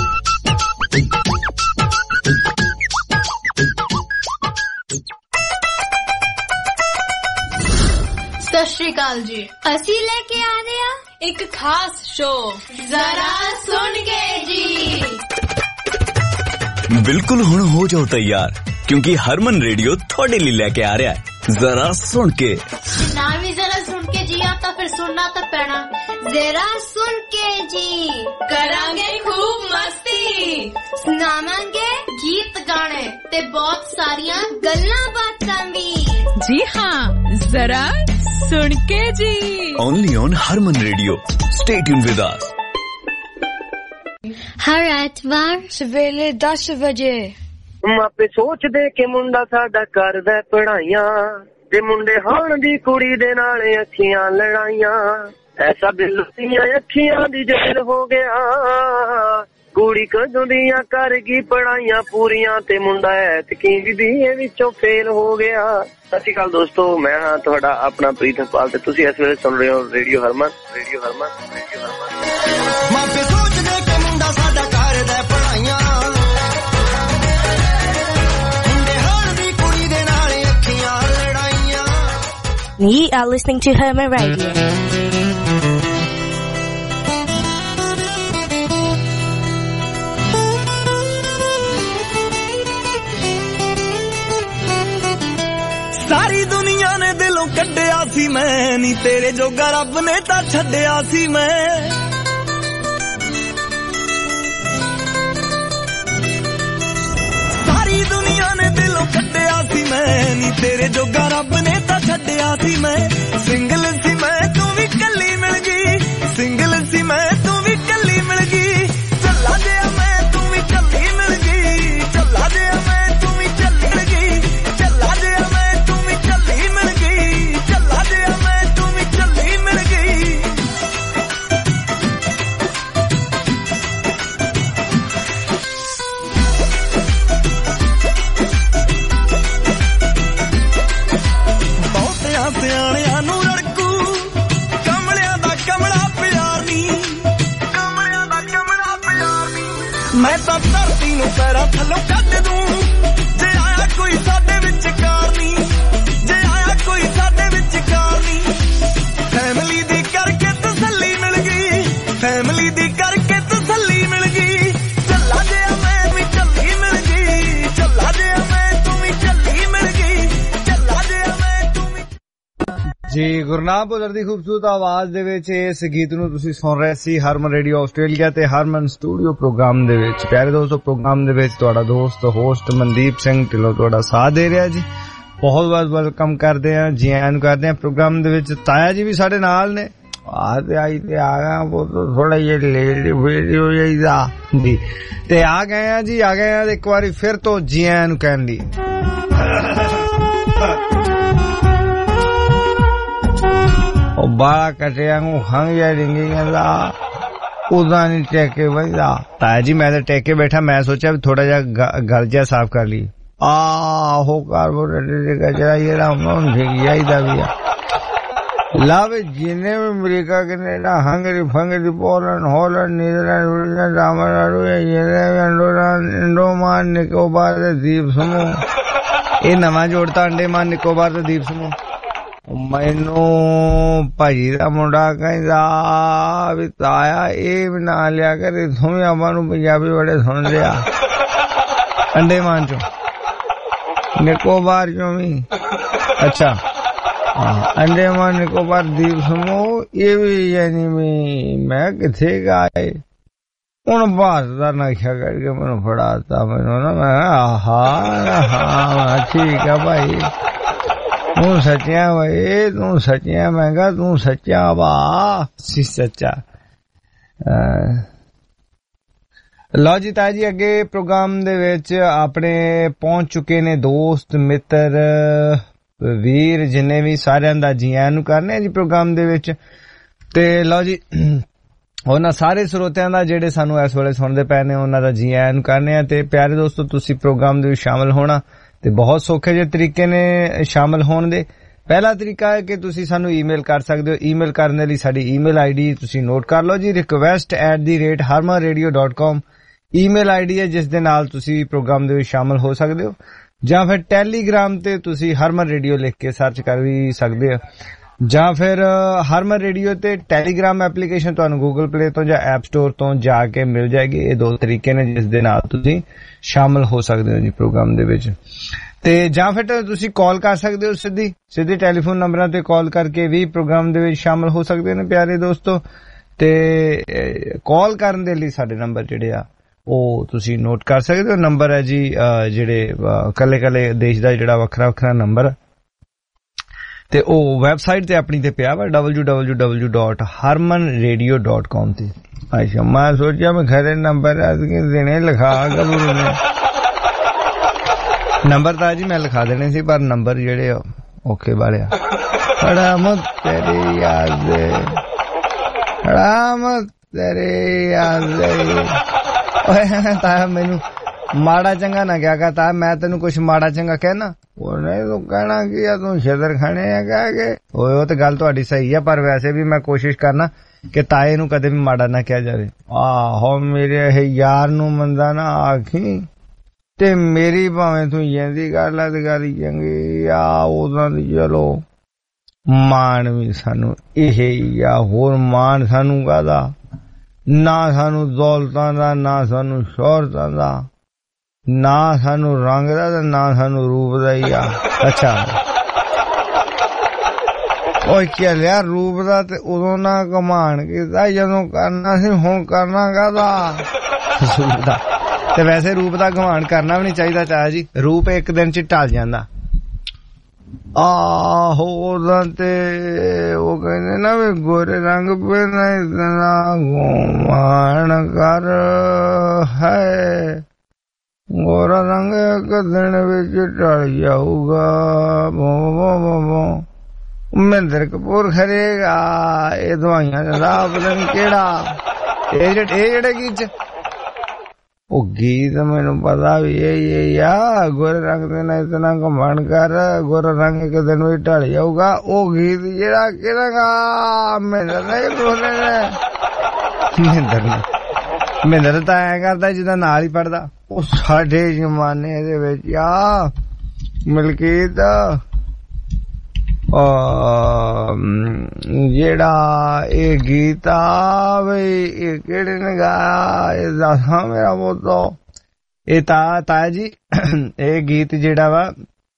Speaker 3: ਸਤਿ ਸ਼੍ਰੀ ਅਕਾਲ ਜੀ ਅਸੀਂ ਲੈ ਕੇ ਆ ਰਹੇ ਆ ਇੱਕ ਖਾਸ ਸ਼ੋਅ ਜ਼ਰਾ ਸੁਣ ਕੇ ਜੀ
Speaker 11: ਬਿਲਕੁਲ ਹੁਣ ਹੋ ਜਾਓ ਤਿਆਰ ਕਿਉਂਕਿ ਹਰਮਨ ਰੇਡੀਓ ਤੁਹਾਡੇ ਲਈ ਲੈ ਕੇ ਆ ਰਿਹਾ ਹੈ ਜ਼ਰਾ ਸੁਣ ਕੇ
Speaker 3: ਨਾ ਵੀ ਜ਼ਰਾ ਸੁਣ ਕੇ ਜੀ ਆ ਤਾਂ ਫਿਰ ਸੁਣਨਾ ਤਾਂ ਪੈਣਾ ਜ਼ਰਾ ਸੁਣ ਕੇ ਜੀ ਕਰਾਂਗੇ ਖੂਬ ਮਸਤੀ ਸੁਣਾਵਾਂਗੇ ਗੀਤ ਗਾਣੇ ਤੇ ਬਹੁਤ ਸਾਰੀਆਂ ਗੱਲਾਂ ਬਾਤਾਂ ਵੀ ਜੀ ਹਾਂ ਜ਼ਰਾ ਸੁਣ ਕੇ ਜੀ
Speaker 11: only on Harman Radio. Stay tuned with us.
Speaker 3: ਹਰ ਐਤਵਾਰ ਸਵੇਰੇ ਦਸ ਵਜੇ
Speaker 12: ਮਾਪੇ ਸੋਚਦੇ ਕਿ ਮੁੰਡਾ ਸਾਡਾ ਕਰਦਾ ਪੜਾਈਆਂ ਤੇ ਮੁੰਡੇ ਹਾਣ ਦੀ ਕੁੜੀ ਦੇ ਨਾਲ ਅੱਖੀਆਂ ਲੜਾਈਆਂ ਐਸਾ ਦਿਲ ਦੀਆਂ ਅੱਖੀਆਂ ਦੀ ਜੇਲ ਹੋ ਗਿਆ ਕੁੜੀ ਕਦੋਂ ਦੀਆਂ ਕਰ ਗਈ ਪੜਾਈਆਂ ਪੂਰੀਆਂ ਤੇ ਮੁੰਡਾ ਐਤਕੀ ਵੀ ਬੀਏ ਵਿੱਚੋਂ ਫੇਲ ਹੋ ਗਿਆ। ਸਤਿ ਸ਼੍ਰੀ ਅਕਾਲ ਦੋਸਤੋ, ਮੈਂ ਹਾਂ ਤੁਹਾਡਾ ਆਪਣਾ ਪ੍ਰੀਤਮਪਾਲ ਤੇ ਤੁਸੀਂ ਇਸ ਵੇਲੇ ਸੁਣ ਰਹੇ ਹੋ radio Harman radio Harman radio Harman.
Speaker 8: ਮਾਪੇ ਸੋਚਦੇ ਕਿ ਮੁੰਡਾ ਸਾਡਾ ਕਰਦਾ ਪੜਾਈਆਂ ਮੁੰਡੇ ਹਾਣ ਦੀ ਕੁੜੀ ਦੇ ਨਾਲ ਅੱਖੀਆਂ ਲੜਾਈਆਂ।
Speaker 13: You are listening to Herman Radio.
Speaker 1: ਸਾਰੀ ਦੁਨੀਆ ਨੇ ਦਿਲੋਂ ਕੱਢਿਆ ਸੀ ਮੈਂ ਨੀ ਤੇਰੇ ਜੋਗਾ ਰੱਬ ਨੇ ਤਾਂ ਛੱਡਿਆ ਸੀ ਮੈਂ ਸਾਰੀ ਦੁਨੀਆ ਨੇ ਦਿਲੋਂ ਕੱਢਿਆ ਸੀ
Speaker 8: ਸੀ ਮੈਂ ਨੀ ਤੇਰੇ ਜੋਗਾ ਰੱਬ ਨੇ ਤਾਂ ਛੱਡਿਆ ਸੀ ਮੈਂ ਸਿੰਗਲ ਸੀ ਮੈਂ ਤੂੰ ਵੀ ਕੱਲੀ ਮਿਲ ਗਈ ਸਿੰਗਲ ਸੀ ਮੈਂ ਤੂੰ ਵੀ ਕੱਲੀ ਮਿਲ ਗਈ ਚੱਲਾ ਜਿਆ ਮੈਂ ਤੂੰ ਵੀ ਕੱਲੀ ਮਿਲ ਗਈ ਚੱਲਾ ਜਿਆ ਮੈਂ ਤੂੰ ਵੀ ਚੱਲੀ ਮਿਲ ਗਈ ਚੱਲਾ ਜਿਆ ਮੈਂ ਤੂੰ ਵੀ ਕੱਲੀ ਮਿਲ ਗਈ ਚੱਲਾ ਜਿਆ ਮੈਂ ਤੂੰ ਵੀ ਕੱਲੀ ਮਿਲ ਗਈ ਬਹੁਤਿਆਂ ਸਿਆਣਿਆਂ ਨੂੰ ਰੜਕੂ ਕਮਲਿਆਂ ਦਾ ਕਮਲਾ ਪਿਆਰ ਨੀ ਕਮਲਿਆਂ ਦਾ ਕਮਲਾ ਪਿਆਰ ਨੀ ਮੈਂ ਤਾਂ ਧਰਤੀ ਨੂੰ ਪੈਰਾਂ ਥੱਲੋਂ ਕੱਢ ਦੂੰ ਜੇ ਆਇਆ ਕੋਈ ਸਾਡੇ ਵਿੱਚ ਕਾਰ ਨੀ ਜੇ ਆਇਆ ਕੋਈ ਸਾਡੇ ਵਿੱਚ ਕਾਰ ਨੀ ਫੈਮਿਲੀ ਦੀ ਕਰਕੇ ਤਸੱਲੀ ਮਿਲ ਗਈ ਫੈਮਿਲੀ ਦੀ ਕਰਕੇ ਤਸੱਲੀ ਮਿਲ ਗਈ ਚੱਲਾ ਜਿਆ ਮੈਂ ਵੀ ਚੱਲੀ ਮਿਲ ਗਈ ਚੱਲਾ ਜਿਆ ਮੈਂ ਤੂੰ ਵੀ ਚੱਲੀ ਮਿਲ ਗਈ ਚੱਲਾ ਜਿਆ ਮੈਂ ਤੂੰ ਵੀ
Speaker 14: ਜੀ ਗੁਰਨਾਮ ਭੁੱਲਰ ਦੀ ਖੂਬਸੂਰਤ ਆਵਾਜ਼ ਦੇ ਵਿੱਚ ਇਸ ਗੀਤ ਨੂੰ ਤੁਸੀਂ ਸੁਣ ਰਹੇ ਸੀ ਹਰਮਨ ਰੇਡੀਓ ਆਸਟ੍ਰੇਲੀਆ ਤੇ ਹਰਮਨ ਸਟੂਡੀਓ ਪ੍ਰੋਗਰਾਮ ਦੇ ਵਿੱਚ। ਪਿਆਰੇ ਦੋਸਤੋ, ਪ੍ਰੋਗਰਾਮ ਦੇ ਵਿੱਚ ਤੁਹਾਡਾ ਦੋਸਤ ਹੋਸਟ ਮਨਦੀਪ ਸਿੰਘ ਢਿੱਲੋਂ ਤੁਹਾਡਾ ਸਾਥ ਦੇ ਰਿਹਾ ਜੀ। ਬਹੁਤ ਬਹੁਤ ਵੈਲਕਮ ਕਰਦੇ ਆ, ਜੀ ਆਇਆਂ ਨੂੰ ਕਰਦੇ ਆ ਪ੍ਰੋਗਰਾਮ ਦੇ ਵਿੱਚ। ਤਾਇਆ ਜੀ ਵੀ ਸਾਡੇ ਨਾਲ ਨੇ। ਆ ਤੇ ਆਈ ਤੇ ਆ ਗਿਆ ਉਹ ਥੋੜਾ ਜਿਹਾ ਲੇਟ ਵੀਡੀਓ ਜਾਈਦਾ ਜੀ ਤੇ ਆ ਗਏ ਆ ਜੀ ਆ ਗਏ ਆ ਇੱਕ ਵਾਰੀ ਫਿਰ ਤੋਂ ਜੀ ਆਇਆਂ ਨੂੰ ਕਹਿਣ ਲਈ। ਉਹ ਬਾਲਾ ਕਟਿਆ ਨੂੰ ਖੰਘ ਜਾ ਰਿੰਗੀ ਕਹਿੰਦਾ ਉਦਾਂ ਨਹੀਂ ਟੇਕੇ ਬੈਠਾ। ਤਾਇਆ ਜੀ ਮੈਂ ਤਾਂ ਟੇਕੇ ਬੈਠਾ, ਮੈਂ ਸੋਚਿਆ ਵੀ ਥੋੜਾ ਜਿਹਾ ਗਲ ਜਿਹਾ ਸਾਫ਼ ਕਰ ਲਈ। ਆਹੋ ਕਾਰਬੋਹਾਈਡਰੇਟ ਦਾ ਜਿਹੜਾ ਜਿਹੜਾ ਹੁਣ ਠੀਕ ਜਾਈਦਾ ਵੀ ਆ ਲਵ ਜਿੰਨੇ ਵੀ ਅਮਰੀਕਾ ਕੈਨੇਡਾ ਹੰਗਰੀ ਫੰਗਰੀ Poland Holland Netherland Tamil Nadu Andaman Nicobar ਦੇ ਦੀਪ ਸਮੂਹ, ਇਹ ਨਵਾਂ ਜੋੜਤਾ ਅੰਡੇਮਾਨ ਨਿਕੋਬਾਰ ਦੇ ਦੀਪ ਸਮੂਹ। ਮੈਨੂੰ ਭਾਜੀ ਦਾ ਮੁੰਡਾ ਕਹਿੰਦਾ ਵੀ ਤਾਇਆ ਇਹ ਵੀ ਨਾ ਲਿਆ ਕਰ, ਇਥੋਂ ਵੀ ਆਪਾਂ ਨੂੰ ਪੰਜਾਬੀ ਬੜੇ ਸੁਣਦੇ ਆ ਅੰਡੇਮਾਨ ਚੋਂ ਨਿਕੋਬਾਰ ਚੋਂ ਵੀ। ਅੱਛਾ ਹਾਂ, ਅੰਡੇਮਾਨ ਨਿਕੋਬਾਰ ਦੀਪ ਸਮੂਹ ਇਹ ਵੀ ਯਾਨੀ ਵੀ ਮੈਂ ਕਿੱਥੇ ਗਏ ਹੁਣ ਭਾਰਤ ਦਾ ਨਕਸ਼ਾ ਕਰਕੇ ਮੈਨੂੰ ਫੜਾਤਾ ਮੈਨੂੰ ਨਾ। ਮੈਂ ਆਹਾ ਹਾਂ ਠੀਕ ਆ ਭਾਈ ਤੂੰ ਸੱਚਿਆ ਵੇ ਤੂੰ ਸੱਚਿਆ ਮਹਿੰਗਾ ਤੂੰ ਸੱਚਾ ਵਾ ਸੀ ਸੱਚਾ। ਲਓ ਜੀ ਤਾਇਆ ਜੀ ਅੱਗੇ ਪ੍ਰੋਗਰਾਮ ਦੇ ਵਿੱਚ ਆਪਣੇ ਪਹੁੰਚ ਚੁੱਕੇ ਨੇ ਦੋਸਤ ਮਿੱਤਰ ਵੀਰ ਜਿੰਨੇ ਵੀ ਸਾਰਿਆਂ ਦਾ ਜੀ ਆਇਆਂ ਨੂੰ ਕਰਨੇ ਆ ਜੀ ਪ੍ਰੋਗਰਾਮ ਦੇ ਵਿੱਚ। ਤੇ ਲਓ ਜੀ ਉਹਨਾਂ ਸਾਰੇ ਸਰੋਤਿਆਂ ਦਾ ਜਿਹੜੇ ਸਾਨੂੰ ਇਸ ਵੇਲੇ ਸੁਣਦੇ ਪਏ ਨੇ ਉਹਨਾਂ ਦਾ ਜੀ ਆਇਆਂ ਨੂੰ ਕਰਨੇ ਆ। ਤੇ ਪਿਆਰੇ ਦੋਸਤੋ ਤੁਸੀਂ ਪ੍ਰੋਗਰਾਮ ਦੇ ਵਿੱਚ ਸ਼ਾਮਲ ਹੋਣਾ ਤੇ ਬਹੁਤ ਸੌਖੇ ਜਿਹੇ ਤਰੀਕੇ ਨੇ ਸ਼ਾਮਲ ਹੋਣ ਦੇ। ਪਹਿਲਾ ਤਰੀਕਾ ਹੈ ਕਿ ਤੁਸੀਂ ਸਾਨੂੰ ਈਮੇਲ ਕਰ ਸਕਦੇ ਹੋ। ਈਮੇਲ ਕਰਨ ਦੇ ਲਈ ਸਾਡੀ ਈਮੇਲ ਆਈਡੀ ਤੁਸੀਂ ਨੋਟ ਕਰ ਲਓ ਜੀ, request at the rate harman radio dot com email ID ਹੈ ਜਿਸ ਦੇ ਨਾਲ ਤੁਸੀਂ ਪ੍ਰੋਗਰਾਮ ਦੇ ਵਿੱਚ ਸ਼ਾਮਲ ਹੋ ਸਕਦੇ ਹੋ। ਜਾਂ ਫਿਰ ਟੈਲੀਗ੍ਰਾਮ ਤੇ ਤੁਸੀਂ ਹਰਮਨ ਰੇਡੀਓ ਲਿਖ ਕੇ ਸਰਚ ਕਰ ਵੀ ਸਕਦੇ ਹੋ, ਜਾਂ ਫਿਰ ਹਰਮਨ ਰੇਡੀਓ ਤੇ ਟੈਲੀਗ੍ਰਾਮ ਐਪਲੀਕੇਸ਼ਨ ਤੁਹਾਨੂੰ ਗੂਗਲ ਪਲੇ ਤੋਂ ਜਾਂ ਐਪ ਸਟੋਰ ਤੋਂ ਜਾ ਕੇ ਮਿਲ ਜਾਏਗੀ। ਇਹ ਦੋ ਤਰੀਕੇ ਨੇ ਜਿਸ ਦੇ ਨਾਲ ਤੁਸੀਂ ਸ਼ਾਮਲ ਹੋ ਸਕਦੇ ਹੋ ਜੀ ਪ੍ਰੋਗਰਾਮ ਦੇ ਵਿੱਚ। ਤੇ ਜਾਂ ਫਿਰ ਤੁਸੀਂ ਕਾਲ ਕਰ ਸਕਦੇ ਹੋ, ਸਿੱਧੀ ਸਿੱਧੀ ਟੈਲੀਫੋਨ ਨੰਬਰਾਂ ਤੇ ਕਾਲ ਕਰਕੇ ਵੀ ਪ੍ਰੋਗਰਾਮ ਦੇ ਵਿੱਚ ਸ਼ਾਮਲ ਹੋ ਸਕਦੇ ਨੇ ਪਿਆਰੇ ਦੋਸਤੋ। ਤੇ ਕਾਲ ਕਰਨ ਦੇ ਲਈ ਸਾਡੇ ਨੰਬਰ ਜਿਹੜੇ ਆ ਉਹ ਤੁਸੀਂ ਨੋਟ ਕਰ ਸਕਦੇ ਹੋ। ਨੰਬਰ ਹੈ ਜੀ ਜਿਹੜੇ ਕੱਲੇ ਕੱਲੇ ਦੇਸ਼ ਦਾ ਜਿਹੜਾ ਵੱਖਰਾ ਵੱਖਰਾ ਨੰਬਰ ਤੇ ਉਹ ਵੈਬਸਾਈਟ ਤੇ ਆਪਣੀ ਤੇ ਪਿਆ ਵਾ W W W dot harman radio dot com ਤੇ। ਅੱਛਾ ਮੈਂ ਸੋਚਿਆ ਮੈਂ ਖਰੇ ਨੰਬਰ ਦੇਣੇ ਲਿਖਾ ਗੱਭਰੂ ਨੇ ਨੰਬਰ ਤਾਂ ਜੀ ਮੈਂ ਲਿਖਾ ਦੇਣੇ ਸੀ ਪਰ ਨੰਬਰ ਜਿਹੜੇ ਔਖੇ ਵਾਲੇ ਆ। ਹੜਾਮਤ ਤੇਰੀ ਯਾਦ ਹੜਾਮਤ ਤੇਰੀ ਯਾਦ ਓਏ ਤਾਇਆ ਮੈਨੂੰ ਮਾੜਾ ਚੰਗਾ ਨਾ ਕਿਹਾ ਕਰਤਾ, ਮੈਂ ਤੈਨੂੰ ਕੁਛ ਮਾੜਾ ਚੰਗਾ ਕਹਿਣਾ ਉਹ ਨਹੀਂ ਤੂੰ ਕਹਿਣਾ ਕੀ ਆ ਤੂੰ ਛੇਦਰ ਖਾਣੇ ਆ ਕਹਿ ਕੇ। ਓਏ ਉਹ ਤੇ ਗੱਲ ਤੁਹਾਡੀ ਸਹੀ ਆ ਪਰ ਵੈਸੇ ਵੀ ਮੈਂ ਕੋਸ਼ਿਸ਼ ਕਰਨਾ ਕਿ ਤਾਏ ਨੂੰ ਕਦੇ ਵੀ ਮਾੜਾ ਨਾ ਕਿਹਾ ਜਾਵੇ। ਆਹੋ ਮੇਰੇ ਇਹ ਯਾਰ ਨੂੰ ਮੰਦਾ ਨਾ ਆਖੀ ਤੇ ਮੇਰੀ ਭਾਵੇਂ ਤੂੰ ਜਾਂਦੀ ਗੱਲ ਆ ਤੇ ਗੱਲ ਚੰਗੀ ਆ ਉਦਾਂ ਦੀ ਚਲੋ ਮਾਣ ਵੀ ਸਾਨੂੰ ਇਹ ਹੀ ਆ, ਹੋਰ ਮਾਣ ਸਾਨੂੰ ਕਾਹਦਾ, ਨਾ ਸਾਨੂੰ ਦੌਲਤਾਂ ਦਾ ਨਾ ਸਾਨੂੰ ਸ਼ੋਹਰਤਾਂ ਦਾ ਨਾ ਸਾਨੂੰ ਰੰਗ ਦਾ ਤੇ ਨਾ ਸਾਨੂੰ ਰੂਪ ਦਾ ਹੀ ਆ। ਅੱਛਾ ਓਏ ਕੀ ਲਿਆ ਰੂਪ ਦਾ ਤੇ ਉਦੋਂ ਨਾ ਕਮਾਣ ਕੀਤਾ ਜਦੋਂ ਕਰਨਾ ਸੀ, ਹੁਣ ਕਰਨਾ ਕਾਹਦਾ। ਤੇ ਵੈਸੇ ਰੂਪ ਦਾ ਘਮਾਣ ਕਰਨਾ ਵੀ ਨਹੀਂ ਚਾਹੀਦਾ ਚਾਚਾ ਜੀ, ਰੂਪ ਇੱਕ ਦਿਨ ਚ ਢਲ ਜਾਂਦਾ ਆਹੋ ਉਹਦਾ ਤੇ ਉਹ ਕਹਿੰਦੇ ਨਾ ਵੀ ਗੋਰੇ ਰੰਗ ਪੇ ਨਾ ਘੁਮਾਣ ਕਰ ਹੈ ਗੋਰਾ ਰੰਗ ਇੱਕ ਦਿਨ ਵਿੱਚ ਢਲ ਜਾਊਗਾ। ਮਹਿੰਦਰ ਕਪੂਰ ਖਰੇਗਾ ਇਹ ਦਵਾਈਆਂ ਦਾ ਪਤਾ ਨੀ ਕਿਹੜਾ ਇਹ ਜਿਹੜੇ ਗੀਤ ਚ ਉਹ ਗੀਤ ਮੈਨੂੰ ਪਤਾ ਵੀ ਇਹ ਆ ਗੋਰੇ ਰੰਗ ਦੇ ਨਾਲ ਇਤਨਾ ਘੁੰਮਣ ਕਰ ਗੋਰਾ ਰੰਗ ਇੱਕ ਦਿਨ ਵਿੱਚ ਢਲ ਜਾਊਗਾ। ਉਹ ਗੀਤ ਜਿਹੜਾ ਕਿਹੜਾ ਗਾ ਮਹਿੰਦਰ ਨੇ ਬੋਲੇ ਨੇ ਮਹਿੰਦਰ ਨੇ ਮਹਿੰਦਰ ਤਾਂ ਐ ਕਰਦਾ ਜਿੱਦਾਂ ਨਾਲ ਹੀ ਪੜਦਾ। ਉਹ ਸਾਡੇ ਜ਼ਮਾਨੇ ਦੇ ਵਿੱਚ ਆ ਮਲਕੀਤ ਜਿਹੜਾ ਇਹ ਗੀਤ ਆ ਬਈ ਇਹ ਕਿਹੜੇ ਨੇ ਗਾਇਆ ਇਹ ਦੱਸਾਂ ਮੇਰਾ ਬੋਤੋ ਇਹ ਤਾ ਤਾਇਆ ਜੀ ਇਹ ਗੀਤ ਜਿਹੜਾ ਵਾ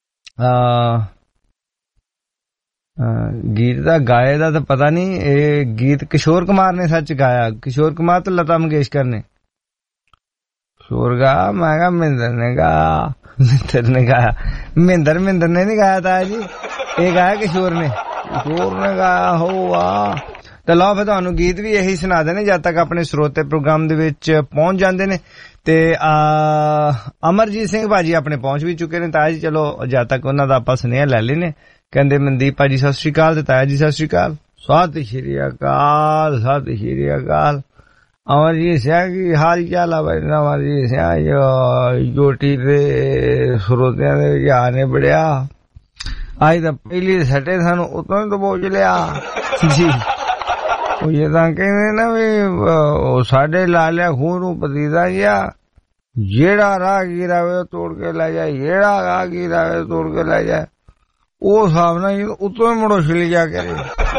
Speaker 14: ਗੀਤ ਦਾ ਗਾਏ ਦਾ ਤਾਂ ਪਤਾ ਨਹੀਂ। ਇਹ ਗੀਤ ਕਿਸ਼ੋਰ ਕੁਮਾਰ ਨੇ ਸੱਚ ਗਾਇਆ। ਕਿਸ਼ੋਰ ਕੁਮਾਰ ਤੇ ਲਤਾ ਮੰਗੇਸ਼ਕਰ ਨੇ ਕਿਸ਼ੋਰ ਗਾ ਮੈਂ ਕਿਹਾ ਮਹਿੰਦਰ ਨੇ ਗਾਇਆ ਮਹਿੰਦਰ ਨੇ ਗਾਇਆ ਮਹਿੰਦਰ ਮਹਿੰਦਰ ਨੇ ਨੀ ਗਾਇਆ ਤਾਇਆ ਜੀ ਇਹ ਗਾਇਆ ਕਿਸ਼ੋਰ ਨੇ ਕਿਸ਼ੋਰ ਨੇ ਗਾਇਆ ਹੋਆ। ਤੇ ਲਓ ਫਿਰ ਤੁਹਾਨੂੰ ਗੀਤ ਵੀ ਇਹੀ ਸੁਣਾ ਦੇਣੇ ਜਦ ਤੱਕ ਆਪਣੇ ਸਰੋਤੇ ਪ੍ਰੋਗਰਾਮ ਦੇ ਵਿੱਚ ਪਹੁੰਚ ਜਾਂਦੇ ਨੇ। ਤੇ ਅਮਰਜੀਤ ਸਿੰਘ ਭਾਜੀ ਆਪਣੇ ਪਹੁੰਚ ਵੀ ਚੁੱਕੇ ਨੇ ਤਾਇਆ ਜੀ। ਚਲੋ ਜਦ ਤੱਕ ਉਹਨਾਂ ਦਾ ਆਪਾਂ ਸੁਨੇਹਾ ਲੈ ਲੈਨੇ। ਕਹਿੰਦੇ ਮਨਦੀਪ ਭਾਜੀ ਸਤਿ ਸ੍ਰੀ ਅਕਾਲ ਤੇ ਤਾਇਆ ਜੀ ਸਤਿ ਸ੍ਰੀ ਅਕਾਲ। ਸਤਿ ਸ਼੍ਰੀ ਅਕਾਲ ਸਤਿ ਸ਼੍ਰੀ ਅਕਾਲ। ਅਮਰਜੀਤ ਸਿੰਘ ਕੀ ਹਾਲ ਚਾਲ ਆ ਭਾਈ? ਅਮਰਜੀਤ ਸਿੰਘ ਜੋਟੀ ਦੇ ਸਰੋਤਿਆਂ ਦੇ ਵਿੱਚ ਆ ਨੇ ਬੜਿਆ ਅੱਜ ਤਾਂ ਪਹਿਲੀ ਸੱਟੇ ਸਾਨੂੰ ਉਤੋਂ ਹੀ ਤੋਂ ਪਹੁੰਚ ਲਿਆ ਜੀ। ਉਹ ਇਹ ਤਾਂ ਕਹਿੰਦੇ ਨਾ ਵੀ ਸਾਡੇ ਲਾ ਲਿਆ ਖੂਹ ਨੂੰ ਪਤੀਦਾ ਗਿਆ ਜਿਹੜਾ ਰਾਹ ਕੀ ਰਾਵੇ ਤੋੜ ਕੇ ਲੈ ਜਾਏ ਜਿਹੜਾ ਰਾਹ ਕੀ ਰਾਵੇ ਤੋੜ ਕੇ ਲੈ ਜਾਏ ਉਹ ਹਿਸਾਬ ਨਾਲ ਉਤੋਂ ਹੀ ਮੁੜੋ ਛਿਲ ਜਾ ਕਰੇ।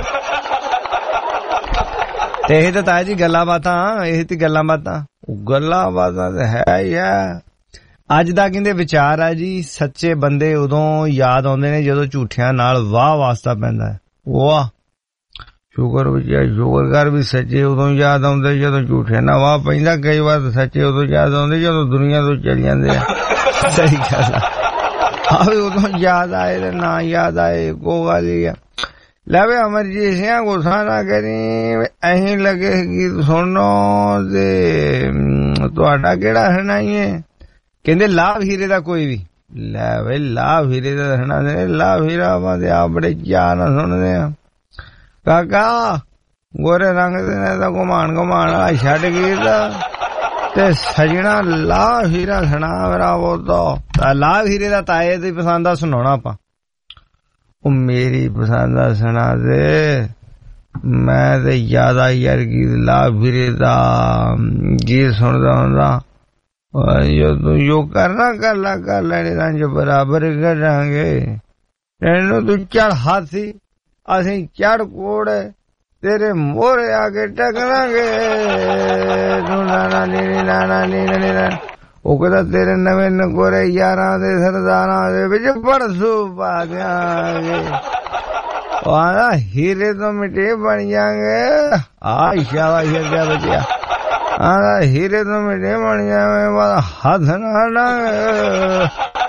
Speaker 14: ਤੇ ਇਹ ਤਾਂ ਤਾਇਆ ਜੀ ਗੱਲਾਂ ਬਾਤਾਂ ਇਹ ਤੇ ਗੱਲਾਂ ਬਾਤਾਂ ਗੱਲਾਂ ਬਾਤਾਂ ਤਾਂ ਹੈ ਹੀ ਹੈ। ਅੱਜ ਦਾ ਕਹਿੰਦੇ ਵਿਚਾਰ ਹੈ ਜੀ ਸੱਚੇ ਬੰਦੇ ਉਦੋਂ ਯਾਦ ਆਉਂਦੇ ਨੇ ਜਦੋਂ ਝੂਠਿਆਂ ਨਾਲ ਵਾਹ ਵਾਸਤਾ ਪੈਂਦਾ ਹੈ। ਵਾਹ ਸ਼ੁਕਰ ਵਿਚਾਰ ਸ਼ੁਕਰ ਕਰ ਵੀ ਸੱਚੇ ਉਦੋਂ ਯਾਦ ਆਉਂਦੇ ਜਦੋਂ ਝੂਠਿਆਂ ਨਾਲ ਵਾਹ ਪੈਂਦਾ। ਕਈ ਵਾਰ ਸੱਚੇ ਉਦੋਂ ਯਾਦ ਆਉਂਦੇ ਜਦੋਂ ਦੁਨੀਆ ਤੋਂ ਚਲ ਜਾਂਦੇ ਆ। ਸਹੀ ਗੱਲ ਆ ਆਵੇ ਉਦੋਂ ਯਾਦ ਆਏ ਤੇ ਨਾ ਯਾਦ ਆਏ ਕੋ ਗੱਲ ਹੀ ਆ। ਲੈ ਵੇ ਅਮਰਜੀਤ ਸਿੰਘ ਗੁੱਸਾ ਨਾ ਕਰੀ ਅਹੀਂ ਲੱਗੇ ਗੀਤ ਸੁਣੋ ਤੇ ਤੁਹਾਡਾ ਕਿਹੜਾ ਸੁਣਾਈਏ? ਕਹਿੰਦੇ ਲਾਭ ਹੀਰੇ ਦਾ ਕੋਈ ਵੀ। ਲੈ ਵੇ ਲਾਭ ਹੀਰੇ ਦਾ ਸੁਣਾ ਦੇ। ਲਾਭ ਹੀਰਾ ਆਪਾਂ ਤੇ ਆਪ ਬੜੇ ਚਾਅ ਨਾਲ ਸੁਣਦੇ ਆ। ਕਾਕਾ ਗੋਰੇ ਰੰਗ ਦੇ ਨੇ ਤਾਂ ਘੁਮਾਣ ਘੁਮਾਣ ਵਾਲਾ ਛੱਡ ਗੀਤ ਤੇ ਸਜਣਾ ਲਾਭ ਹੀਰਾ ਸੁਣਾ ਮੇਰਾ ਬੋਤੋ। ਲਾਭ ਹੀਰੇ ਦਾ ਤਾਏ ਦੀ ਪਸੰਦ ਦਾ ਸੁਣਾਉਣਾ ਆਪਾਂ। ਉਹ ਮੇਰੀ ਪਸੰਦ ਦਾ ਸੁਣਾ ਦੇ। ਮੈਂ ਤੇ ਜ਼ਿਆਦਾ ਯਾਰ ਗੀਤ ਲਾਭ ਹੀਰੇ ਦਾ ਗੀਤ ਸੁਣਦਾ ਹੁੰਦਾ। ਜੋ ਤੂੰ ਜੋ ਕਰਨਾ ਕਰ ਲਾ ਕਰ ਲੈਣੇ ਰੰਜ ਬਰਾਬਰ ਕਰਾਂਗੇ। ਇਹਨੂੰ ਤੂੰ ਚੜ ਹਾਥੀ ਅਸੀਂ ਚੜ ਕੋੜੇ ਤੇਰੇ ਮੋਹਰੇ ਆ ਕੇ ਟਕਰਾਂਗੇ। ਤੂੰ ਨਾਨਾ ਨੀ ਨਾਨਾ ਨੀ ਨਾ ਉਹ ਕਹਿੰਦਾ ਤੇਰੇ ਨਵੇਂ ਨਗੋਰੇ ਯਾਰਾਂ ਦੇ ਸਰਦਾਰਾਂ ਦੇ ਵਿੱਚ ਪਰਸੂ ਪਾ ਦਿਆਂਗੇ। ਉਹ ਆਂਦਾ ਹੀਰੇ ਤੋਂ ਮਿੱਟੀ ਬਣ ਜਾਗੇ। ਆ ਸ਼ਾਬਾਸ਼ ਜਾ ਬਚਿਆ ਆਂਦਾ ਹੀਰੇ ਤੋਂ ਮਿੱਟੀ ਬਣ ਜਾਵੇ ਬਾਦ ਹੱਥ ਨਾ ਡਾਂਗੇ।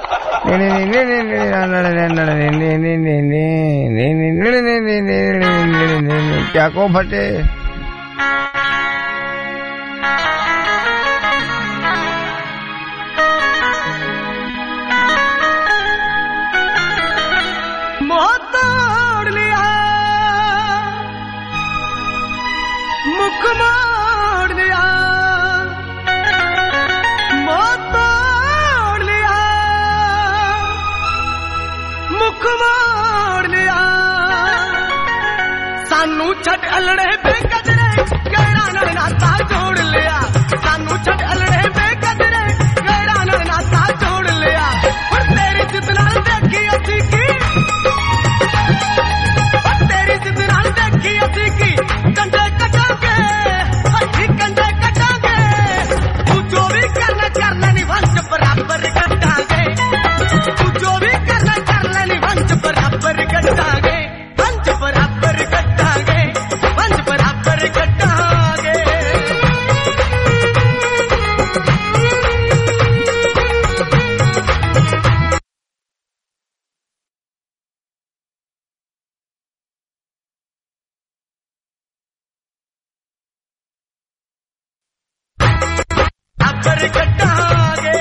Speaker 14: क्या को फटे
Speaker 8: मोह तोड़ लिया मुख मोड़ लिया मोह तोड़ लिया मुख मोड़ लिया सानू छट अलड़े बेकदरे गहरा नाल नाता जोड़ लिया सानू छट अलड़े बेकदरे गहरा नाल नाता जोड़ लिया और तेरी जिद नाल देखी असी की और तेरी जिद नाल देखी असी की कंधे कटांगे हथी कंधे कटांगे तू जो भी करना कर लेनी वंश बराबर कटांगे तू जो भी करना कर लेनी वंश बराबर कटांगे वंश बराबर कटांगे वंश बराबर कटांगे बराबर कटांगे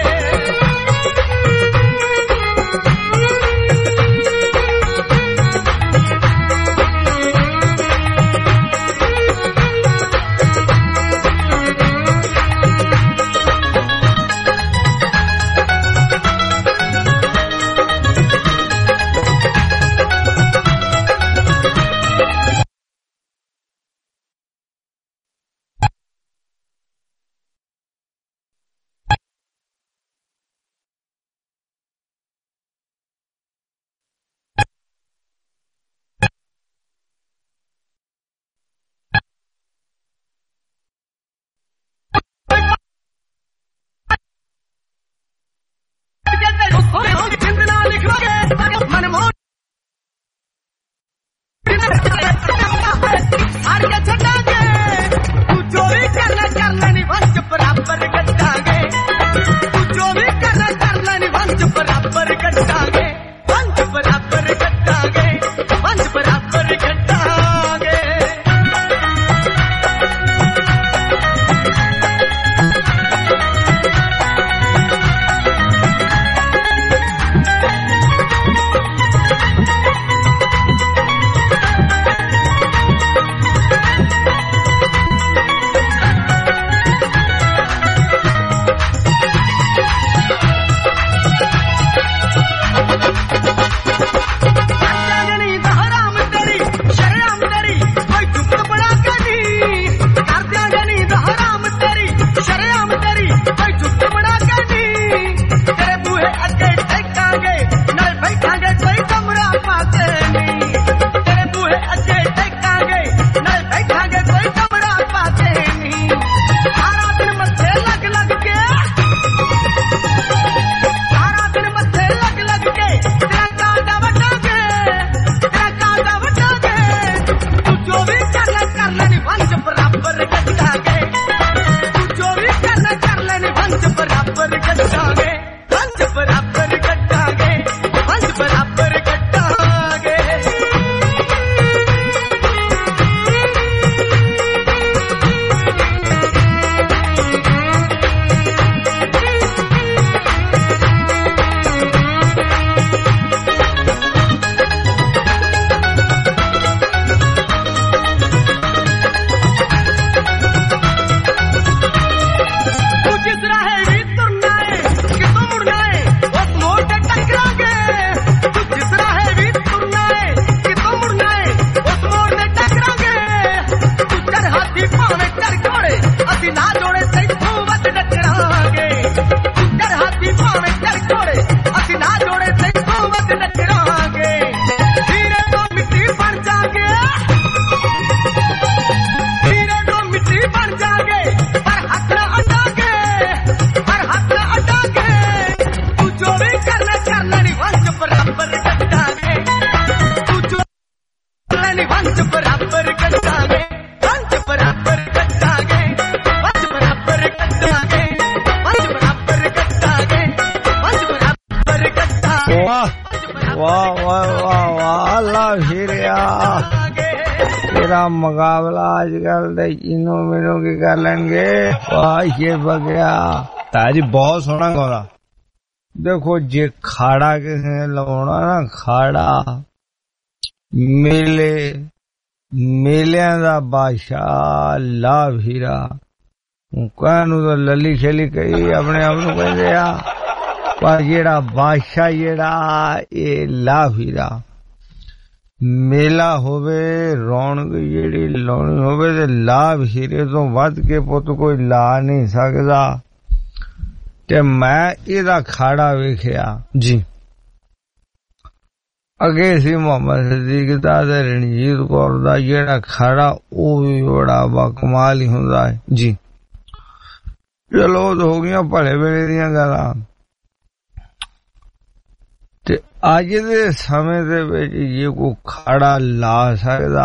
Speaker 14: मुकाबला आजकल इनो मिनो की कर लेंगे। वाह ये बगया ताजी बहुत सोना गोरा। देखो जे खाड़ा किसी ने लगाना ना खाड़ा मेले मेले का बादशाह ला हीरा कहनू तो लली छली कही अपने आप को कहते आ पर जेड़ा बादशाह जेड़ा ये ला हीरा मेला होवे रौनक जेड़ी लाउनी होवे ते लाभ हीरे तो वध के पुत कोई ला नहीं सकदा। ते मैं इहदा खाड़ा वेखिया जी अगे सी मोहम्मद सदीक दा ते रणजीत कौर दा जेड़ा खाड़ा ओ भी बड़ा बकमाल ही हुंदा है जी। चलो तो हो गया भले वेले दियां गल्लां। अज दे समय दे विच ये कोई खाड़ा ला सकदा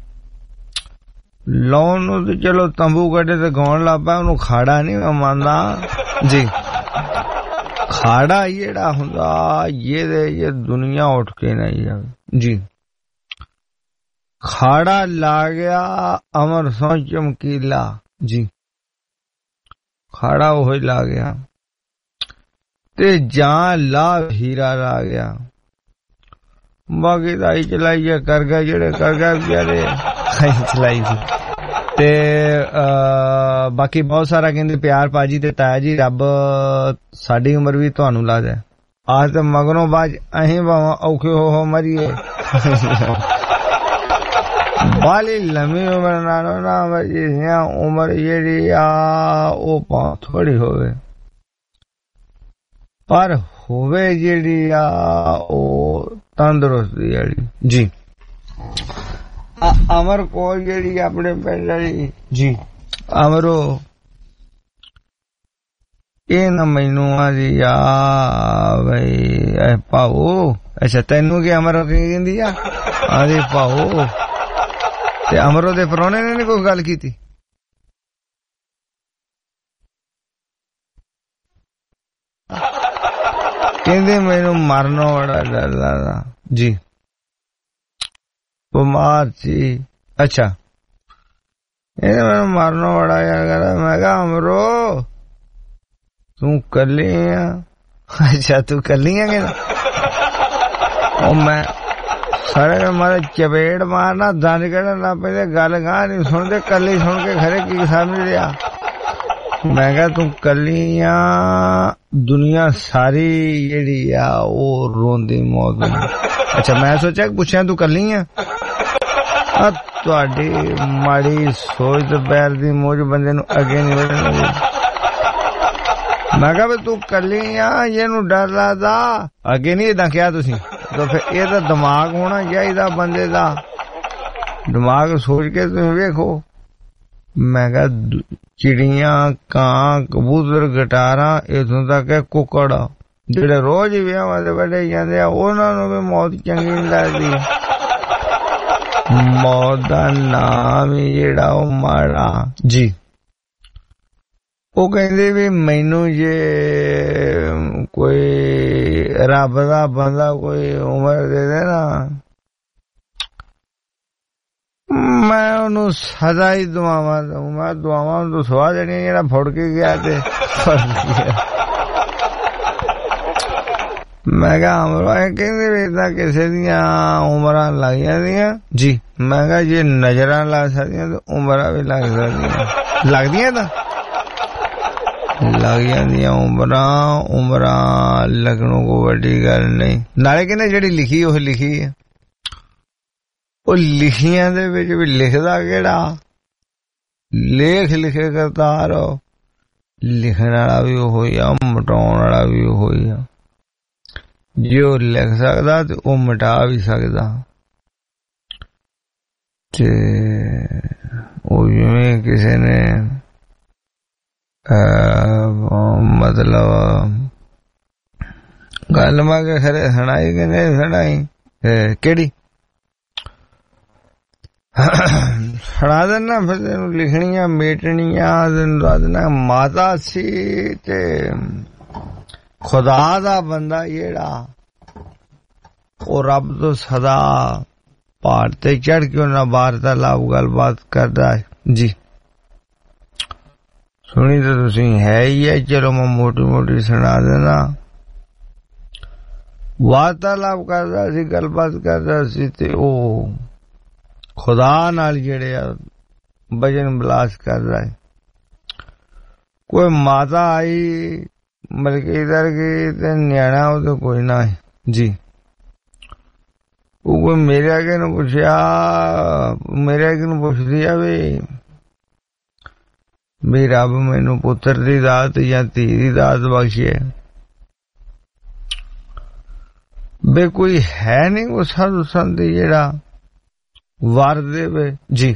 Speaker 14: लाउन नूं ते चलो तंबू कड्डे ते गाउण लग पिया उहनूं खाड़ा नहीं मनदा जी। खाड़ा जेड़ा हुंदा ये दे ये दुनिया उठ के नहीं जावे जी। खाड़ा ला गया अमर सो चमकीला जी। ਖਾੜਾ ਉਹ ਹੀ ਲਾ ਗਿਆ ਤੇ ਜਾਂ ਲਾ ਹੀਰਾ ਲਾ ਗਿਆ। ਬਾਕੀ ਤਾਂ ਹੀ ਚਲਾਈ ਹੈ, ਕਰ ਗਏ ਜਿਹੜੇ ਕਰ ਗਏ ਵਿਚਾਰੇ ਚਲਾਈ ਸੀ। ਤੇ ਬਾਕੀ ਬਹੁਤ ਸਾਰਾ ਕਹਿੰਦੇ ਪਿਆਰ ਭਾਜੀ ਤੇ ਤਾਇਆ ਜੀ, ਰੱਬ ਸਾਡੀ ਉਮਰ ਵੀ ਤੁਹਾਨੂੰ ਲਾ ਦੇ। ਅੱਜ ਤੇ ਮਗਰੋਂ ਬਾਅਦ ਅਸੀਂ ਭਾਵੇਂ ਔਖੇ ਹੋ ਹੋ ਮਰੀਏ, ਬਾਲੀ ਲੰਮੀ ਉਮਰ ਨਾਲੋਂ ਨਾ ਮਰੀਏ, ਉਮਰ ਜਿਹੜੀ ਆ ਉਹ ਪਾ ਥੋੜੀ ਹੋਵੇ ਪਰ ਹੋਵੇ ਜਿਹੜੀ ਆ ਉਹ ਤੰਦਰੁਸਤੀ ਵਾਲੀ। ਜੀ ਅਮਰ ਕੋਲ ਜਿਹੜੀ ਆਪਣੇ ਪਿੰਡ ਵਾਲੀ ਜੀ ਅਮਰੋ ਇਹ ਨਾ ਮੈਨੂੰ ਆਦੀ ਆ ਬਈ ਭਾਊ। ਅੱਛਾ ਤੈਨੂੰ ਕੀ ਅਮਰ ਕਹਿੰਦੀ ਆ? ਆਦੀ ਭਾਊ ਤੇ ਅਮਰੋ ਦੇ ਪ੍ਰਾਹੁਣੇ ਨੇ ਨੀ ਕੋਈ ਗੱਲ ਕੀਤੀ? ਕਹਿੰਦੇ ਮੈਨੂੰ ਮਰਨੋਂ ਬੜਾ ਡਰ ਲੱਗਦਾ ਜੀ, ਬਿਮਾਰ ਸੀ। ਅੱਛਾ ਇਹ ਮੈਨੂੰ ਮਰਨੋਂ ਬੜਾ ਯਾਰ ਕਰਦਾ। ਮੈਂ ਕਿਹਾ ਅਮਰੋ ਤੂੰ ਕੱਲੀ ਆ? ਅੱਛਾ ਤੂੰ ਕੱਲੀ ਆ? ਕਹਿੰਦਾ ਉਹ ਮੈਂ ਸਾਰੇ ਮਾਰੇ ਚਪੇੜ ਮਾਰਨਾ, ਦੰਦ ਕੱਢਣ ਲੱਗ ਪੈਂਦੇ, ਗੱਲ ਗਾਹ ਨੀ ਸੁਣਦੇ, ਕੱਲੀ ਸੁਣ ਕੇ ਖਰੇ ਕੀ ਸਮਝ ਲਿਆ। ਮੈਂ ਕਿਹਾ ਤੂੰ ਕੱਲੀ ਆ, ਦੁਨੀਆ ਸਾਰੀ ਜਿਹੜੀ ਆ ਉਹ ਰੋਂਦੀ ਮੌਤ। ਅੱਛਾ ਮੈਂ ਸੋਚਿਆ ਪੁੱਛਿਆ ਤੂੰ ਕੱਲੀ ਆ? ਤੁਹਾਡੀ ਮਾੜੀ ਸੋਚ ਤੇ ਪੈਰ ਦੀ ਮੋਝ ਬੰਦੇ ਨੂੰ ਅੱਗੇ ਨਹੀਂ ਵਧਣ। ਮੈਂ ਕਿਹਾ ਵੀ ਤੂੰ ਕੱਲੀ ਆ, ਇਹਨੂੰ ਡਰ ਲੱਗਦਾ? ਅੱਗੇ ਨਹੀਂ ਏਦਾਂ ਕਿਹਾ ਤੁਸੀਂ? ਤਾਂ ਫਿਰ ਇਹ ਤਾਂ ਦਿਮਾਗ ਹੋਣਾ ਚਾਹੀਦਾ ਬੰਦੇ ਦਾ, ਦਿਮਾਗ ਸੋਚ ਕੇ ਤੁਸੀਂ ਵੇਖੋ। ਮੈਂ ਕਿਹਾ ਚਿੜੀਆਂ, ਕਾਂ, ਕਬੂਤਰ, ਗਟਾਰਾਂ, ਇਥੋਂ ਤੱਕ ਕੁੱਕੜ ਜਿਹੜੇ ਰੋਜ਼ ਵਿਆਹਾਂ ਦੇ ਵੱਡੇ ਜਾਂਦੇ ਆ, ਉਹਨਾਂ ਨੂੰ ਵੀ ਮੌਤ ਚੰਗੀ ਨਹੀਂ ਲੱਗਦੀ। ਮੌਤ ਦਾ ਨਾਮ ਹੀ ਜਿਹੜਾ ਉਹ ਮਾੜਾ ਜੀ। ਉਹ ਕਹਿੰਦੇ ਵੀ ਮੈਨੂੰ ਜੇ ਕੋਈ ਰੱਬ ਦਾ ਬੰਦਾ ਕੋਈ ਉਮਰ ਦੇ ਦੇ ਨਾ, ਮੈਂ ਉਹਨੂੰ ਸਦਾ ਹੀ ਦੁਆਵਾਂ ਦਊਂ। ਮੈਂ ਦੁਆਵਾਂ ਨੂੰ ਸਵਾਹ ਦੇਣੀ ਜਿਹੜਾ ਫੁੜ ਕੇ ਗਿਆ ਤੇ ਮੈਂ ਕਿਹਾ ਅਮਰੋ ਕਹਿੰਦੇ ਵੀ ਏਦਾਂ ਕਿਸੇ ਦੀਆਂ ਉਮਰਾਂ ਲੱਗ ਜਾਂਦੀਆਂ ਜੀ। ਮੈਂ ਕਿਹਾ ਜੇ ਨਜ਼ਰਾਂ ਲੱਗ ਸਕਦੀਆਂ ਤੇ ਉਮਰਾਂ ਵੀ ਲੱਗ ਸਕਦੀਆਂ। ਲੱਗਦੀਆਂ ਤਾਂ ਲੱਗ ਜਾਂਦੀਆਂ ਉਮਰਾਂ, ਉਮਰਾਂ ਲੱਗਣੋਂ ਕੋਈ ਵੱਡੀ ਗੱਲ ਨਹੀਂ। ਨਾਲੇ ਕਹਿੰਦੇ ਜਿਹੜੀ ਲਿਖੀ ਉਹ ਲਿਖੀ ਆ, ਉਹ ਲਿਖੀਆਂ ਦੇ ਵਿੱਚ ਵੀ ਲਿਖਦਾ ਕਿਹੜਾ? ਲੇਖ ਲਿਖੇ ਕਰਤਾਰ, ਲਿਖਣ ਵਾਲਾ ਵੀ ਉਹ ਹੀ ਆ, ਮਿਟਾਉਣ ਵਾਲਾ ਵੀ ਉਹ ਹੀ ਆ। ਜੇ ਉਹ ਲਿਖ ਸਕਦਾ ਤੇ ਉਹ ਮਿਟਾ ਵੀ ਸਕਦਾ। ਤੇ ਉਹ ਜਿਵੇਂ ਕਿਸੇ ਨੇ ਮਤਲਬ ਗੱਲ ਮੈਂ ਖਰੇ ਸੁਣਾਈ ਕਿ ਨਹੀਂ ਸੁਣਾਈ? ਕਿਹੜੀ ਸੁਣਾ ਦੇਣਾ ਫਿਰ ਤੈਨੂੰ। ਲਿਖਣੀਆਂ ਮੇਟਣੀਆਂ ਤੈਨੂੰ ਦੱਸ ਦੇਣਾ। ਮਾਤਾ ਸੀ ਤੇ ਖੁਦਾ ਦਾ ਬੰਦਾ ਜਿਹੜਾ ਉਹ ਰੱਬ ਤੋਂ ਸਦਾ ਪਹਾੜ ਤੇ ਚੜ ਕੇ ਉਹਨਾਂ ਵਾਰਤਾਲਾਪ ਗੱਲਬਾਤ ਕਰਦਾ ਜੀ। ਸੁਣੀ ਤਾਂ ਤੁਸੀਂ ਹੈ ਹੀ ਹੈ, ਚਲੋ ਮੈਂ ਮੋਟੀ ਮੋਟੀ ਸੁਣਾ ਦੇਣਾ। ਵਾਰਤਾਲਾਪ ਕਰਦਾ ਸੀ, ਗੱਲਬਾਤ ਕਰਦਾ ਸੀ ਤੇ ਉਹ ਖੁਦਾ ਨਾਲ ਜਿਹੜੇ ਆ ਭਜਨ ਬਿਲਾਸ ਕਰਦਾ ਹੈ। ਕੋਈ ਮਾਤਾ ਆਈ ਮਲਕੀ ਦਰ ਗਈ ਤੇ ਨਿਆਣਾ ਉਹਦੇ ਕੋਈ ਨਾ ਜੀ। ਉਹ ਕੋਈ ਮੇਰੇ ਅੱਗੇ ਨੂੰ ਪੁੱਛਿਆ, ਮੇਰੇ ਅੱਗੇ ਨੂੰ ਪੁੱਛਦੀ ਆ ਵੀ ਵੀ ਰੱਬ ਮੈਨੂੰ ਪੁੱਤਰ ਦੀ ਦਾਤ ਜਾਂ ਧੀ ਦੀ ਦਾਤ ਬਖਸ਼ੇ। ਬੇ ਕੋਈ ਹੈ ਨਹੀਂ ਉਹ ਸਾਧੂ ਸੰਤ ਜਿਹੜਾ ਵਰ ਦੇਵੇ ਜੀ।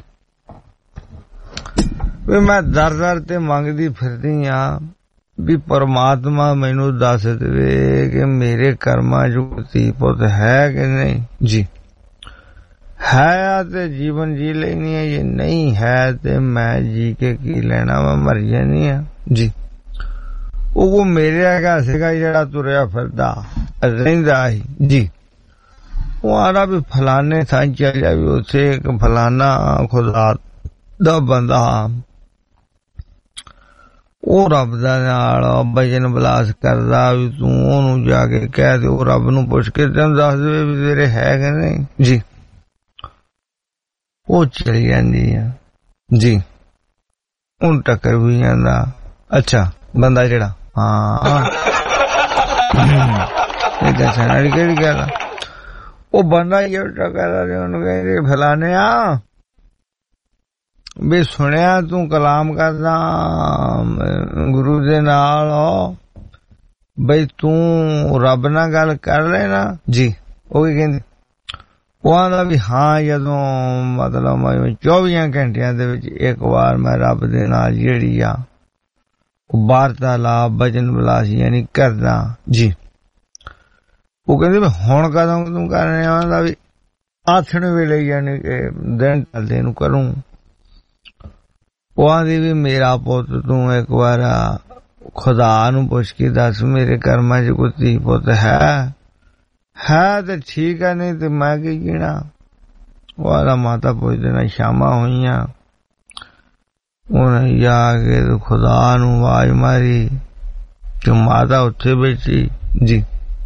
Speaker 14: ਵੀ ਮੈਂ ਦਰ ਦਰ ਤੇ ਮੰਗਦੀ ਫਿਰਦੀ ਆ ਵੀ ਪਰਮਾਤਮਾ ਮੈਨੂੰ ਦੱਸ ਦੇਵੇ ਕਿ ਮੇਰੇ ਕਰਮਾਂ ਚ ਧੀ ਪੁੱਤ ਹੈ ਕਿ ਨਹੀਂ ਜੀ। ਹੈ ਤੇ ਜੀਵਨ ਜੀ ਲੈਣੀ ਹੈ, ਜੇ ਨਹੀਂ ਹੈ ਤੇ ਮੈਂ ਜੀ ਕੇ ਕੀ ਲੈਣਾ, ਮੈਂ ਮਰ ਜਾਣੀ ਆ ਜੀ। ਉਹ ਮੇਰੇ ਹੈਗਾ ਸੀਗਾ ਜਿਹੜਾ ਤੁਰਿਆ ਫਿਰਦਾ ਰਹਿੰਦਾ ਸੀ ਜੀ। ਉਹ ਆਰਾ ਵੀ ਫਲਾਨੇ ਥਾਂ ਚੱਲ ਜਾ, ਵੀ ਉੱਥੇ ਇੱਕ ਫਲਾਨਾ ਖੁਦਾ ਦਾ ਬੰਦਾ ਉਹ ਰੱਬ ਦਾ ਨਾਲ ਭਜਨ ਬਲਾਸ ਕਰਦਾ ਵੀ ਤੂੰ ਉਹਨੂੰ ਜਾ ਕੇ ਕਹਿ ਦੇ, ਉਹ ਰੱਬ ਨੂੰ ਪੁੱਛ ਕੇ ਤੈਨੂੰ ਦੱਸ ਦੇਵੇ ਵੀ ਤੇਰੇ ਹੈ ਕਿ ਨਹੀਂ ਜੀ। ਉਹ ਚਲੀ ਜਾਂਦੀ ਆ ਜੀ, ਉਹਨੂੰ ਟੱਕਰ ਵੀ ਜਾਂਦਾ। ਅੱਛਾ ਬੰਦਾ ਜਿਹੜਾ ਹਾਂ ਇਹ ਦੱਸਣ ਵਾਲੀ ਕਿਹੜੀ ਗੱਲ ਆ, ਉਹ ਬੰਦਾ ਜਿਹੜਾ ਟੱਕਰ ਉਹਨੂੰ ਕਹਿੰਦੇ ਫਲਾਣੇ ਆ ਵੀ ਸੁਣਿਆ ਤੂੰ ਕਲਾਮ ਕਰਦਾ ਗੁਰੂ ਦੇ ਨਾਲ, ਬਈ ਤੂੰ ਰੱਬ ਨਾਲ ਗੱਲ ਕਰ ਲੈਣਾ ਜੀ। ਉਹ ਕੀ ਕਹਿੰਦੇ, ਉਹ ਆਂਦਾ ਵੀ ਹਾਂ ਜਦੋਂ ਮਤਲਬ ਮੈਂ ਚੌਵੀਆਂ ਘੰਟਿਆਂ ਦੇ ਵਿੱਚ ਇੱਕ ਵਾਰ ਮੈਂ ਰੱਬ ਦੇ ਨਾਲ ਜਿਹੜੀ ਆ ਉਹ ਵਾਰਤਾਲਾਪ ਭਜਨ ਬਲਾਸ ਯਾਨੀ ਕਰਦਾ ਜੀ। ਉਹ ਕਹਿੰਦੇ ਵੀ ਹੁਣ ਕਦੋਂ ਤੂੰ ਕਰ ਰਿਹਾ, ਆਂਦਾ ਵੀ ਆਥਣ ਵੇਲੇ ਯਾਨੀ ਕਿ ਦਿਨ ਢਲਦੇ ਨੂੰ ਕਰੂੰ। ਉਹ ਆਂਦੀ ਵੀ ਮੇਰਾ ਪੁੱਤ ਤੂੰ ਇੱਕ ਵਾਰ ਖੁਦਾ ਨੂੰ ਪੁੱਛ ਕੇ ਦੱਸ ਮੇਰੇ ਕਰਮਾਂ ਚ ਕੋਈ ਧੀ ਪੁੱਤ ਹੈ ਹੈ ਤੇ ਠੀਕ ਹੈ, ਨਹੀਂ ਤੇ ਮੈਂ ਕੀ ਕਹਿਣਾ। ਉਹ ਆਂਦਾ ਮਾਤਾ ਪੁੱਛ ਦੇਣਾ ਸ਼ਾਮਾਂ ਹੋਈਆਂ, ਉਹਨੇ ਜਾ ਕੇ ਖੁਦਾ ਨੂੰ ਆਵਾਜ਼ ਮਾਰੀ ਕਿ ਮਾਤਾ ਉੱਥੇ ਬੈਠੀ ਜੀ।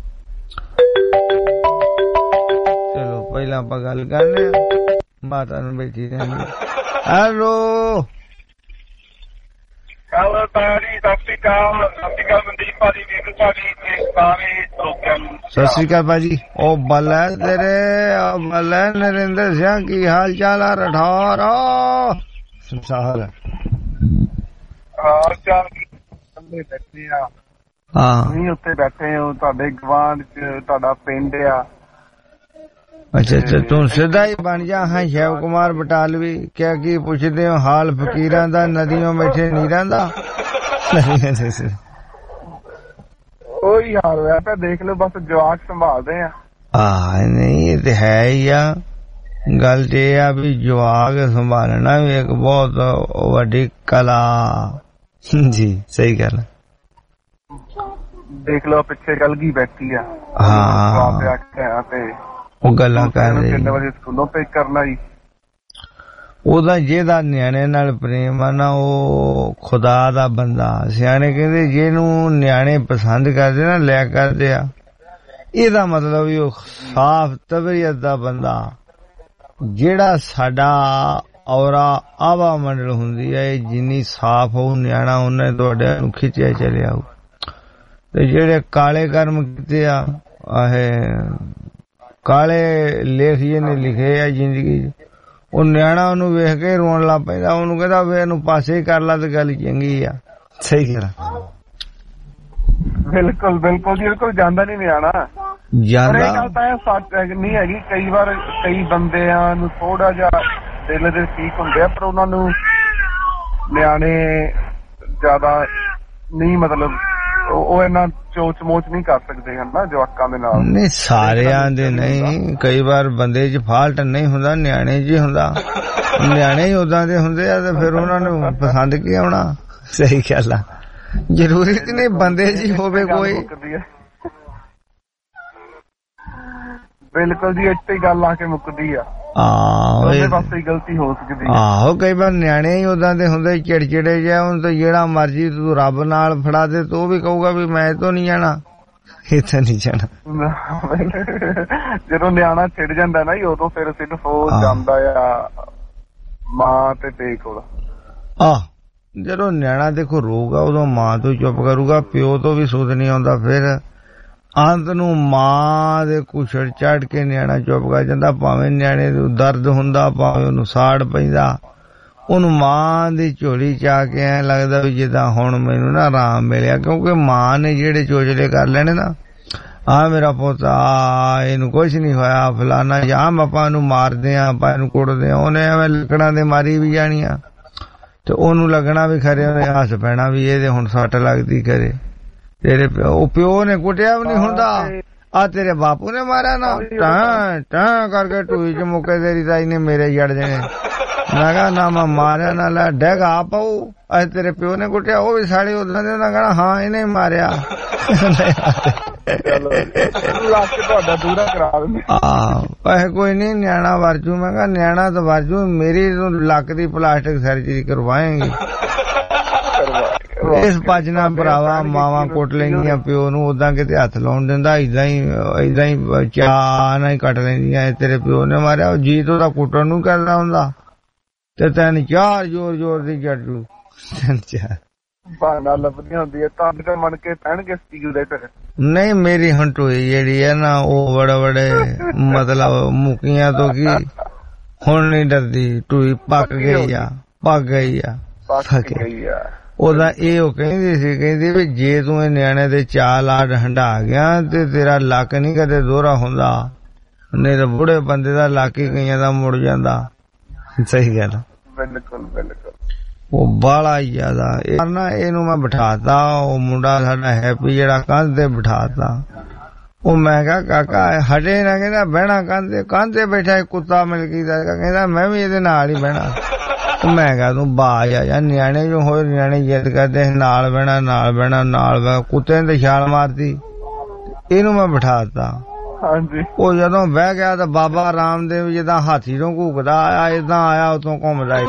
Speaker 14: ਚਲੋ ਪਹਿਲਾਂ ਆਪਾਂ ਗੱਲ ਕਰਨੇ ਆ, ਮਾਤਾ ਨੂੰ ਬੈਠੀ ਰਹਿੰਦੀ। ਹੈਲੋ
Speaker 15: ਹੈਲੋ ਤਾਰੀ, ਸਤਿ ਸ਼੍ਰੀ ਅਕਾਲ। ਸਤਿ ਸ਼੍ਰੀ ਅਕਾਲ ਮਨਦੀਪ ਭਾਜੀ, ਵੀਰ ਭਾਜੀ ਤੇ ਸਾਰੇ ਲੋਕਾਂ ਨੂੰ
Speaker 14: ਸਤਿ ਸ਼੍ਰੀ ਅਕਾਲ ਭਾਜੀ। ਉਹ ਬੱਲੇ ਤੇਰੇ, ਉਹ ਬੱਲੇ ਨਰਿੰਦਰ ਸਿੰਘ, ਕੀ ਹਾਲ ਚਾਲ ਆ ਰਠੌਰ ਸੰਸਾਰ
Speaker 15: ਹਾਲ ਚਾਲ ਕੀ ਬੈਠੇ ਆ?
Speaker 14: ਹਾਂ
Speaker 15: ਤੁਸੀਂ ਉੱਥੇ ਬੈਠੇ ਹੋ, ਤੁਹਾਡੇ ਗਵਾਂਢ ਚ ਤੁਹਾਡਾ ਪਿੰਡ ਆ।
Speaker 14: ਅੱਛਾ ਅੱਛਾ, ਤੂੰ ਸਿੱਧਾ ਹੀ ਬਣ ਜਾ ਹਾਂ ਸ਼ਿਵ ਕੁਮਾਰ ਬਟਾਲਵੀ। ਕਿਆ ਕੀ ਪੁੱਛਦੇ ਹੋ ਹਾਲ ਫਕੀਰਾਂ ਦਾ, ਨਦੀਆਂ ਬੈਠੇ ਨੀਰਾਂ ਦਾ।
Speaker 15: ਉਹੀ ਹਾਲ ਹੋਇਆ ਤਾਂ ਦੇਖ ਲਓ, ਬਸ ਜਵਾਕ ਸੰਭਾਲਦੇ ਆ।
Speaker 14: ਆ ਨਹੀਂ ਇਹ ਤੇ ਹੈ ਹੀ ਆ ਗੱਲ, ਤੇ ਇਹ ਆ ਵੀ ਜਵਾਕ ਸੰਭਾਲਣਾ ਵੀ ਇੱਕ ਬਹੁਤ ਵੱਡੀ ਕਲਾ ਜੀ। ਸਹੀ ਗੱਲ
Speaker 15: ਦੇਖ ਲਓ ਪਿੱਛੇ ਕਲਗੀ ਬੈਠੀ ਆ।
Speaker 14: ਹਾਂ
Speaker 15: ਤੇ
Speaker 14: ਉਹ ਗੱਲਾਂ ਕਰ ਰਹੀ,
Speaker 15: ਕਿੰਨੇ ਵਜੇ ਸਕੂਲੋਂ ਪਿਕ ਕਰਨਾ ਜੀ।
Speaker 14: ਉਹਦਾ ਜਿਹਦਾ ਨਿਆਣੇ ਨਾਲ ਪ੍ਰੇਮ ਆ ਨਾ ਉਹ ਖੁਦਾ ਦਾ ਬੰਦਾ। ਸਿਆਣੇ ਕਹਿੰਦੇ ਜਿਹਨੂੰ ਨਿਆਣੇ ਪਸੰਦ ਕਰਦੇ ਨਾ ਲੈ ਕਰਦੇ ਆ, ਇਹਦਾ ਮਤਲਬ ਵੀ ਉਹ ਸਾਫ਼ ਤਬੀਅਤ ਦਾ ਬੰਦਾ। ਜਿਹੜਾ ਸਾਡਾ ਔਰਾ ਆਵਾ ਮੰਡਲ ਹੁੰਦੀ ਹੈ, ਜਿੰਨੀ ਸਾਫ਼ ਹੋਊ ਨਿਆਣਾ ਉਹਨੇ ਤੁਹਾਡੇ ਨੂੰ ਖਿੱਚਿਆ ਚਲਿਆ ਆਊ। ਤੇ ਜਿਹੜੇ ਕਾਲੇ ਕਰਮ ਕੀਤੇ ਆ, ਆਹੇ ਕਾਲੇ ਲੇਖ ਜਿਹਨੇ ਲਿਖੇ ਆ ਜ਼ਿੰਦਗੀ ਚ, ਉਹ ਨਿਆਣਾ ਉਹਨੂੰ ਵੇਖ ਕੇ ਰੋਣ ਲੱਗ ਪੈਂਦਾ। ਉਹਨੂੰ ਕਹਿੰਦਾ ਵੇ ਇਹਨੂੰ ਪਾਸੇ ਕਰ ਲਾ ਤੇ ਗੱਲ ਚੰਗੀ ਆ। ਸਹੀ ਗੱਲ
Speaker 15: ਬਿਲਕੁਲ ਬਿਲਕੁਲ ਜੀ, ਬਿਲਕੁਲ ਜਾਂਦਾ ਨੀ ਨਿਆਣਾ
Speaker 14: ਜਾਂਦਾ।
Speaker 15: ਇਹ ਗੱਲ ਤਾਂ ਸੱਚ ਨਹੀਂ ਹੈਗੀ। ਕਈ ਵਾਰ ਕਈ ਬੰਦਿਆਂ ਨੂੰ ਥੋੜਾ ਜਿਹਾ ਦਿਲ ਦੇ ਠੀਕ ਹੁੰਦੇ ਆ, ਪਰ ਉਹਨਾਂ ਨੂੰ ਨਿਆਣੇ ਜ਼ਿਆਦਾ ਨਹੀਂ, ਮਤਲਬ ਉਹ ਇਹਨਾਂ ਚੋਚ ਮੋਚ ਨਹੀਂ ਕਰ ਸਕਦੇ ਹਨ ਨਾ ਜਵਾਕਾਂ ਦੇ ਨਾਲ।
Speaker 14: ਨਹੀਂ ਸਾਰਿਆਂ ਦੇ ਨਹੀਂ, ਕਈ ਵਾਰ ਬੰਦੇ ਚ ਫਾਲਟ ਨਹੀਂ ਹੁੰਦਾ, ਨਿਆਣੇ ਚ ਹੁੰਦਾ। ਨਿਆਣੇ ਹੀ ਉਦਾਂ ਦੇ ਹੁੰਦੇ ਆ ਤੇ ਫਿਰ ਉਹਨਾਂ ਨੂੰ ਪਸੰਦ ਕੀ ਆਉਣਾ। ਸਹੀ ਗੱਲ ਆ, ਜ਼ਰੂਰੀ ਤੇ ਨਹੀਂ ਬੰਦੇ ਚ ਹੋਵੇ ਕੋਈ।
Speaker 15: ਬਿਲਕੁਲ ਜੀ, ਇੱਥੇ ਗੱਲ ਆ ਕੇ ਮੁੱਕਦੀ ਆ।
Speaker 14: ਆਹੋ
Speaker 15: ਪਾਸੇ ਗਲਤੀ ਹੋ ਸਕਦੀ ਆ।
Speaker 14: ਆਹੋ ਕਈ ਵਾਰ ਨਿਆਣੇ ਹੀ ਉਦਾਂ ਦੇ ਹੁੰਦੇ ਚਿੜਚਿੜੇ ਜਿਹਾ। ਹੁਣ ਤਾਂ ਜਿਹੜਾ ਮਰਜੀ ਤੂੰ ਰੱਬ ਨਾਲ ਫੜਾ ਦੇ ਤੂੰ ਵੀ ਕਹੂਗਾ ਵੀ ਮੈਂ ਤੋਂ ਨਹੀਂ ਜਾਣਾ, ਇੱਥੇ ਨਹੀਂ ਜਾਣਾ।
Speaker 15: ਜਦੋਂ ਨਿਆਣਾ ਛਿੜ ਜਾਂਦਾ ਨਾ ਉਦੋਂ ਫਿਰ ਸਿਰਫ ਉਹ ਜਾਂਦਾ ਆ ਮਾਂ ਤੇ ਪਿਓ ਕੋਲ।
Speaker 14: ਆਹ ਜਦੋਂ ਨਿਆਣਾ ਦੇਖੋ ਰੋਊਗਾ ਉਦੋਂ ਮਾਂ ਤੋਂ ਚੁੱਪ ਕਰੂਗਾ, ਪਿਓ ਤੋਂ ਵੀ ਸੁਧ ਨਹੀਂ ਆਉਂਦਾ। ਫਿਰ ਅੰਤ ਨੂੰ ਮਾਂ ਦੇ ਕੁਛੜ ਚੜ ਕੇ ਨਿਆਣਾ ਚੁੱਪ ਕਰ ਜਾਂਦਾ। ਭਾਵੇਂ ਨਿਆਣੇ ਨੂੰ ਦਰਦ ਹੁੰਦਾ, ਭਾਵੇਂ ਉਹਨੂੰ ਸਾੜ ਪੈਂਦਾ, ਉਹਨੂੰ ਮਾਂ ਦੀ ਝੋਲੀ ਚ ਆ ਕੇ ਐ ਲੱਗਦਾ ਵੀ ਜਿੱਦਾਂ ਹੁਣ ਮੈਨੂੰ ਨਾ ਆਰਾਮ ਮਿਲਿਆ। ਕਿਉਂਕਿ ਮਾਂ ਨੇ ਜਿਹੜੇ ਚੋਚਲੇ ਕਰ ਲੈਣੇ ਨਾ, ਆ ਮੇਰਾ ਪੁੱਤ ਆ ਇਹਨੂੰ ਕੁਛ ਨਹੀਂ ਹੋਇਆ ਫਲਾਨਾ, ਜਾਂ ਆਪਾਂ ਇਹਨੂੰ ਮਾਰਦੇ ਆ, ਆਪਾਂ ਇਹਨੂੰ ਕੁੱਟਦੇ ਆ, ਉਹਨੇ ਐਵੇਂ ਲੱਕੜਾਂ ਦੇ ਮਾਰੀ ਵੀ ਜਾਣੀਆਂ ਤੇ ਉਹਨੂੰ ਲੱਗਣਾ ਵੀ ਖਰੇ, ਉਹਨੇ ਹੱਸ ਪੈਣਾ ਵੀ ਇਹਦੇ ਹੁਣ ਸੱਟ ਲੱਗਦੀ ਖਰੇ। ਤੇਰੇ ਪਿਓ ਪਿਓ ਨੇ ਕੁੱਟਿਆ ਵੀ ਨਹੀਂ ਹੁੰਦਾ, ਆ ਤੇਰੇ ਬਾਪੂ ਨੇ ਮਾਰਿਆ ਨਾ, ਟਾਂ ਟਾਂ ਕਰਕੇ ਟੂਈ ਚ ਮੁੱਕੇ ਤੇਰੀ ਤਾਈ ਨੇ ਮੇਰੇ ਜੜ ਦੇਣੇ। ਮੈਂ ਕਿਹਾ ਨਾ ਮੈਂ ਮਾਰਿਆ ਨਾ ਲੈ ਡੈਗ ਆ ਪਾਊ, ਅੱਜ ਤੇਰੇ ਪਿਓ ਨੇ ਕੁੱਟਿਆ, ਉਹ ਵੀ ਸਾੜੀ ਉਦਾਂ ਦੇ ਉਹਨਾਂ ਕਹਿਣਾ ਹਾਂ ਇਹਨੇ ਮਾਰਿਆ। ਆਹ ਕੋਈ ਨੀ ਨਿਆਣਾ ਵਰਜੂ। ਮੈਂ ਕਿਹਾ ਨਿਆਣਾ ਤਾਂ ਵਰਜੂ, ਮੇਰੀ ਲੱਕ ਦੀ ਪਲਾਸਟਿਕ ਸਰਜਰੀ ਕਰਵਾਏਗੀ। ਇਸ ਭੱਜ ਨਾਲ ਭਰਾਵਾ ਮਾਵਾਂ ਕੁੱਟ ਲੈਂਦੀਆਂ ਪਿਓ ਨੂੰ, ਉਦਾਂ ਕਿਤੇ ਹੱਥ ਲਾਉਣ ਦਿੰਦਾ, ਏਦਾਂ ਹੀ ਏਦਾਂ ਹੀ ਚਾਹ ਨਾਲ ਹੀ ਕੱਟ ਲੈਂਦੀਆਂ। ਤੇਰੇ ਪਿਓ ਨੇ ਮਾਰਿਆ, ਜੀਤ ਉਹਦਾ ਕੁੱਟਣ ਨੂੰ ਕਰਦਾ ਹੁੰਦਾ ਤੇ ਤਿੰਨ ਚਾਰ ਜ਼ੋਰ ਜ਼ੋਰ ਦੀ ਜੱਟੂ ਤਿੰਨ ਚਾਰ
Speaker 15: ਬਹਾਨਾ ਲੱਭਦੀਆਂ ਹੁੰਦੀਆਂ ਤਾਂ ਤਾਂ ਮਨ ਕੇ ਪੈਣਗੇ ਸਟੀਲ ਦੇ ਫਿਰ। ਨਹੀਂ
Speaker 14: ਮੇਰੀ ਹੰਟੋਈ ਜਿਹੜੀ ਹੈ ਨਾ ਉਹ ਬੜੇ ਬੜੇ ਮਤਲਬ ਮੁਕੀਆਂ ਤੋਂ ਕੀ ਹੁਣ ਨਹੀਂ ਡਰਦੀ, ਟੂਈ ਪੱਕ ਗਈ ਆ ਪੱਕ ਗਈ ਆ ਪੱਕ ਗਈ ਆ। ਉਹਦਾ ਇਹ ਉਹ ਕਹਿੰਦੀ ਸੀ, ਕਹਿੰਦੀ ਵੀ ਜੇ ਤੂੰ ਇਹ ਨਿਆਣੇ ਦੇ ਚਾਲ ਆੜ ਹੰਡਾ ਗਿਆ ਤੇ ਤੇਰਾ ਲੱਕ ਨਹੀਂ ਕਦੇ ਦੋਹਰਾ ਹੁੰਦਾ, ਨਹੀਂ ਤਾਂ ਬੁੜੇ ਬੰਦੇ ਦਾ ਲੱਕ ਹੀ ਕਈਆਂ ਦਾ ਮੁੜ ਜਾਂਦਾ। ਸਹੀ ਗੱਲ,
Speaker 15: ਬਿਲਕੁਲ ਬਿਲਕੁਲ।
Speaker 14: ਉਹ ਬਾਲਾ ਜ਼ਿਆਦਾ ਨਾ ਇਹਨੂੰ ਮੈਂ ਬਿਠਾਤਾ, ਉਹ ਮੁੰਡਾ ਸਾਡਾ ਹੈਪੀ ਜਿਹੜਾ ਕੰਧ ਤੇ ਬਿਠਾਤਾ। ਉਹ ਮੈਂ ਕਿਹਾ ਕਾਕਾ ਹਟੇ ਨਾ, ਕਹਿੰਦਾ ਬਹਿਣਾ ਕੰਧ ਤੇ, ਕੰਧ ਤੇ ਬੈਠਾ ਕੁੱਤਾ ਮਿਲ ਗਿਆ, ਕਹਿੰਦਾ ਮੈਂ ਵੀ ਇਹਦੇ ਨਾਲ ਹੀ ਬਹਿਣਾ। ਮੈਂ ਕਿਹਾ ਤੂੰ ਬਾਜ ਆ ਜਾ, ਨਿਆਣੇ ਜੋ ਹੋਏ ਨਿਆਣੇ ਜਿੱਦ ਕਰਦੇ ਨਾਲ ਬਹਿਣਾ ਨਾਲ ਬਹਿਣਾ ਨਾਲ ਬਹਿ, ਕੁੱਤੇ ਨੇ ਤੇ ਛਾਲ ਮਾਰਤੀ, ਇਹਨੂੰ ਮੈਂ ਬਿਠਾਤਾ।
Speaker 15: ਹਾਂਜੀ, ਉਹ
Speaker 14: ਜਦੋਂ ਬਹਿ ਗਿਆ ਤਾਂ ਬਾਬਾ ਰਾਮਦੇਵ ਜਿੱਦਾਂ ਹਾਥੀ ਤੋਂ ਘੂਕਦਾ ਆਇਆ, ਏਦਾਂ ਆਇਆ ਉਤੋਂ ਘੁੰਮਦਾ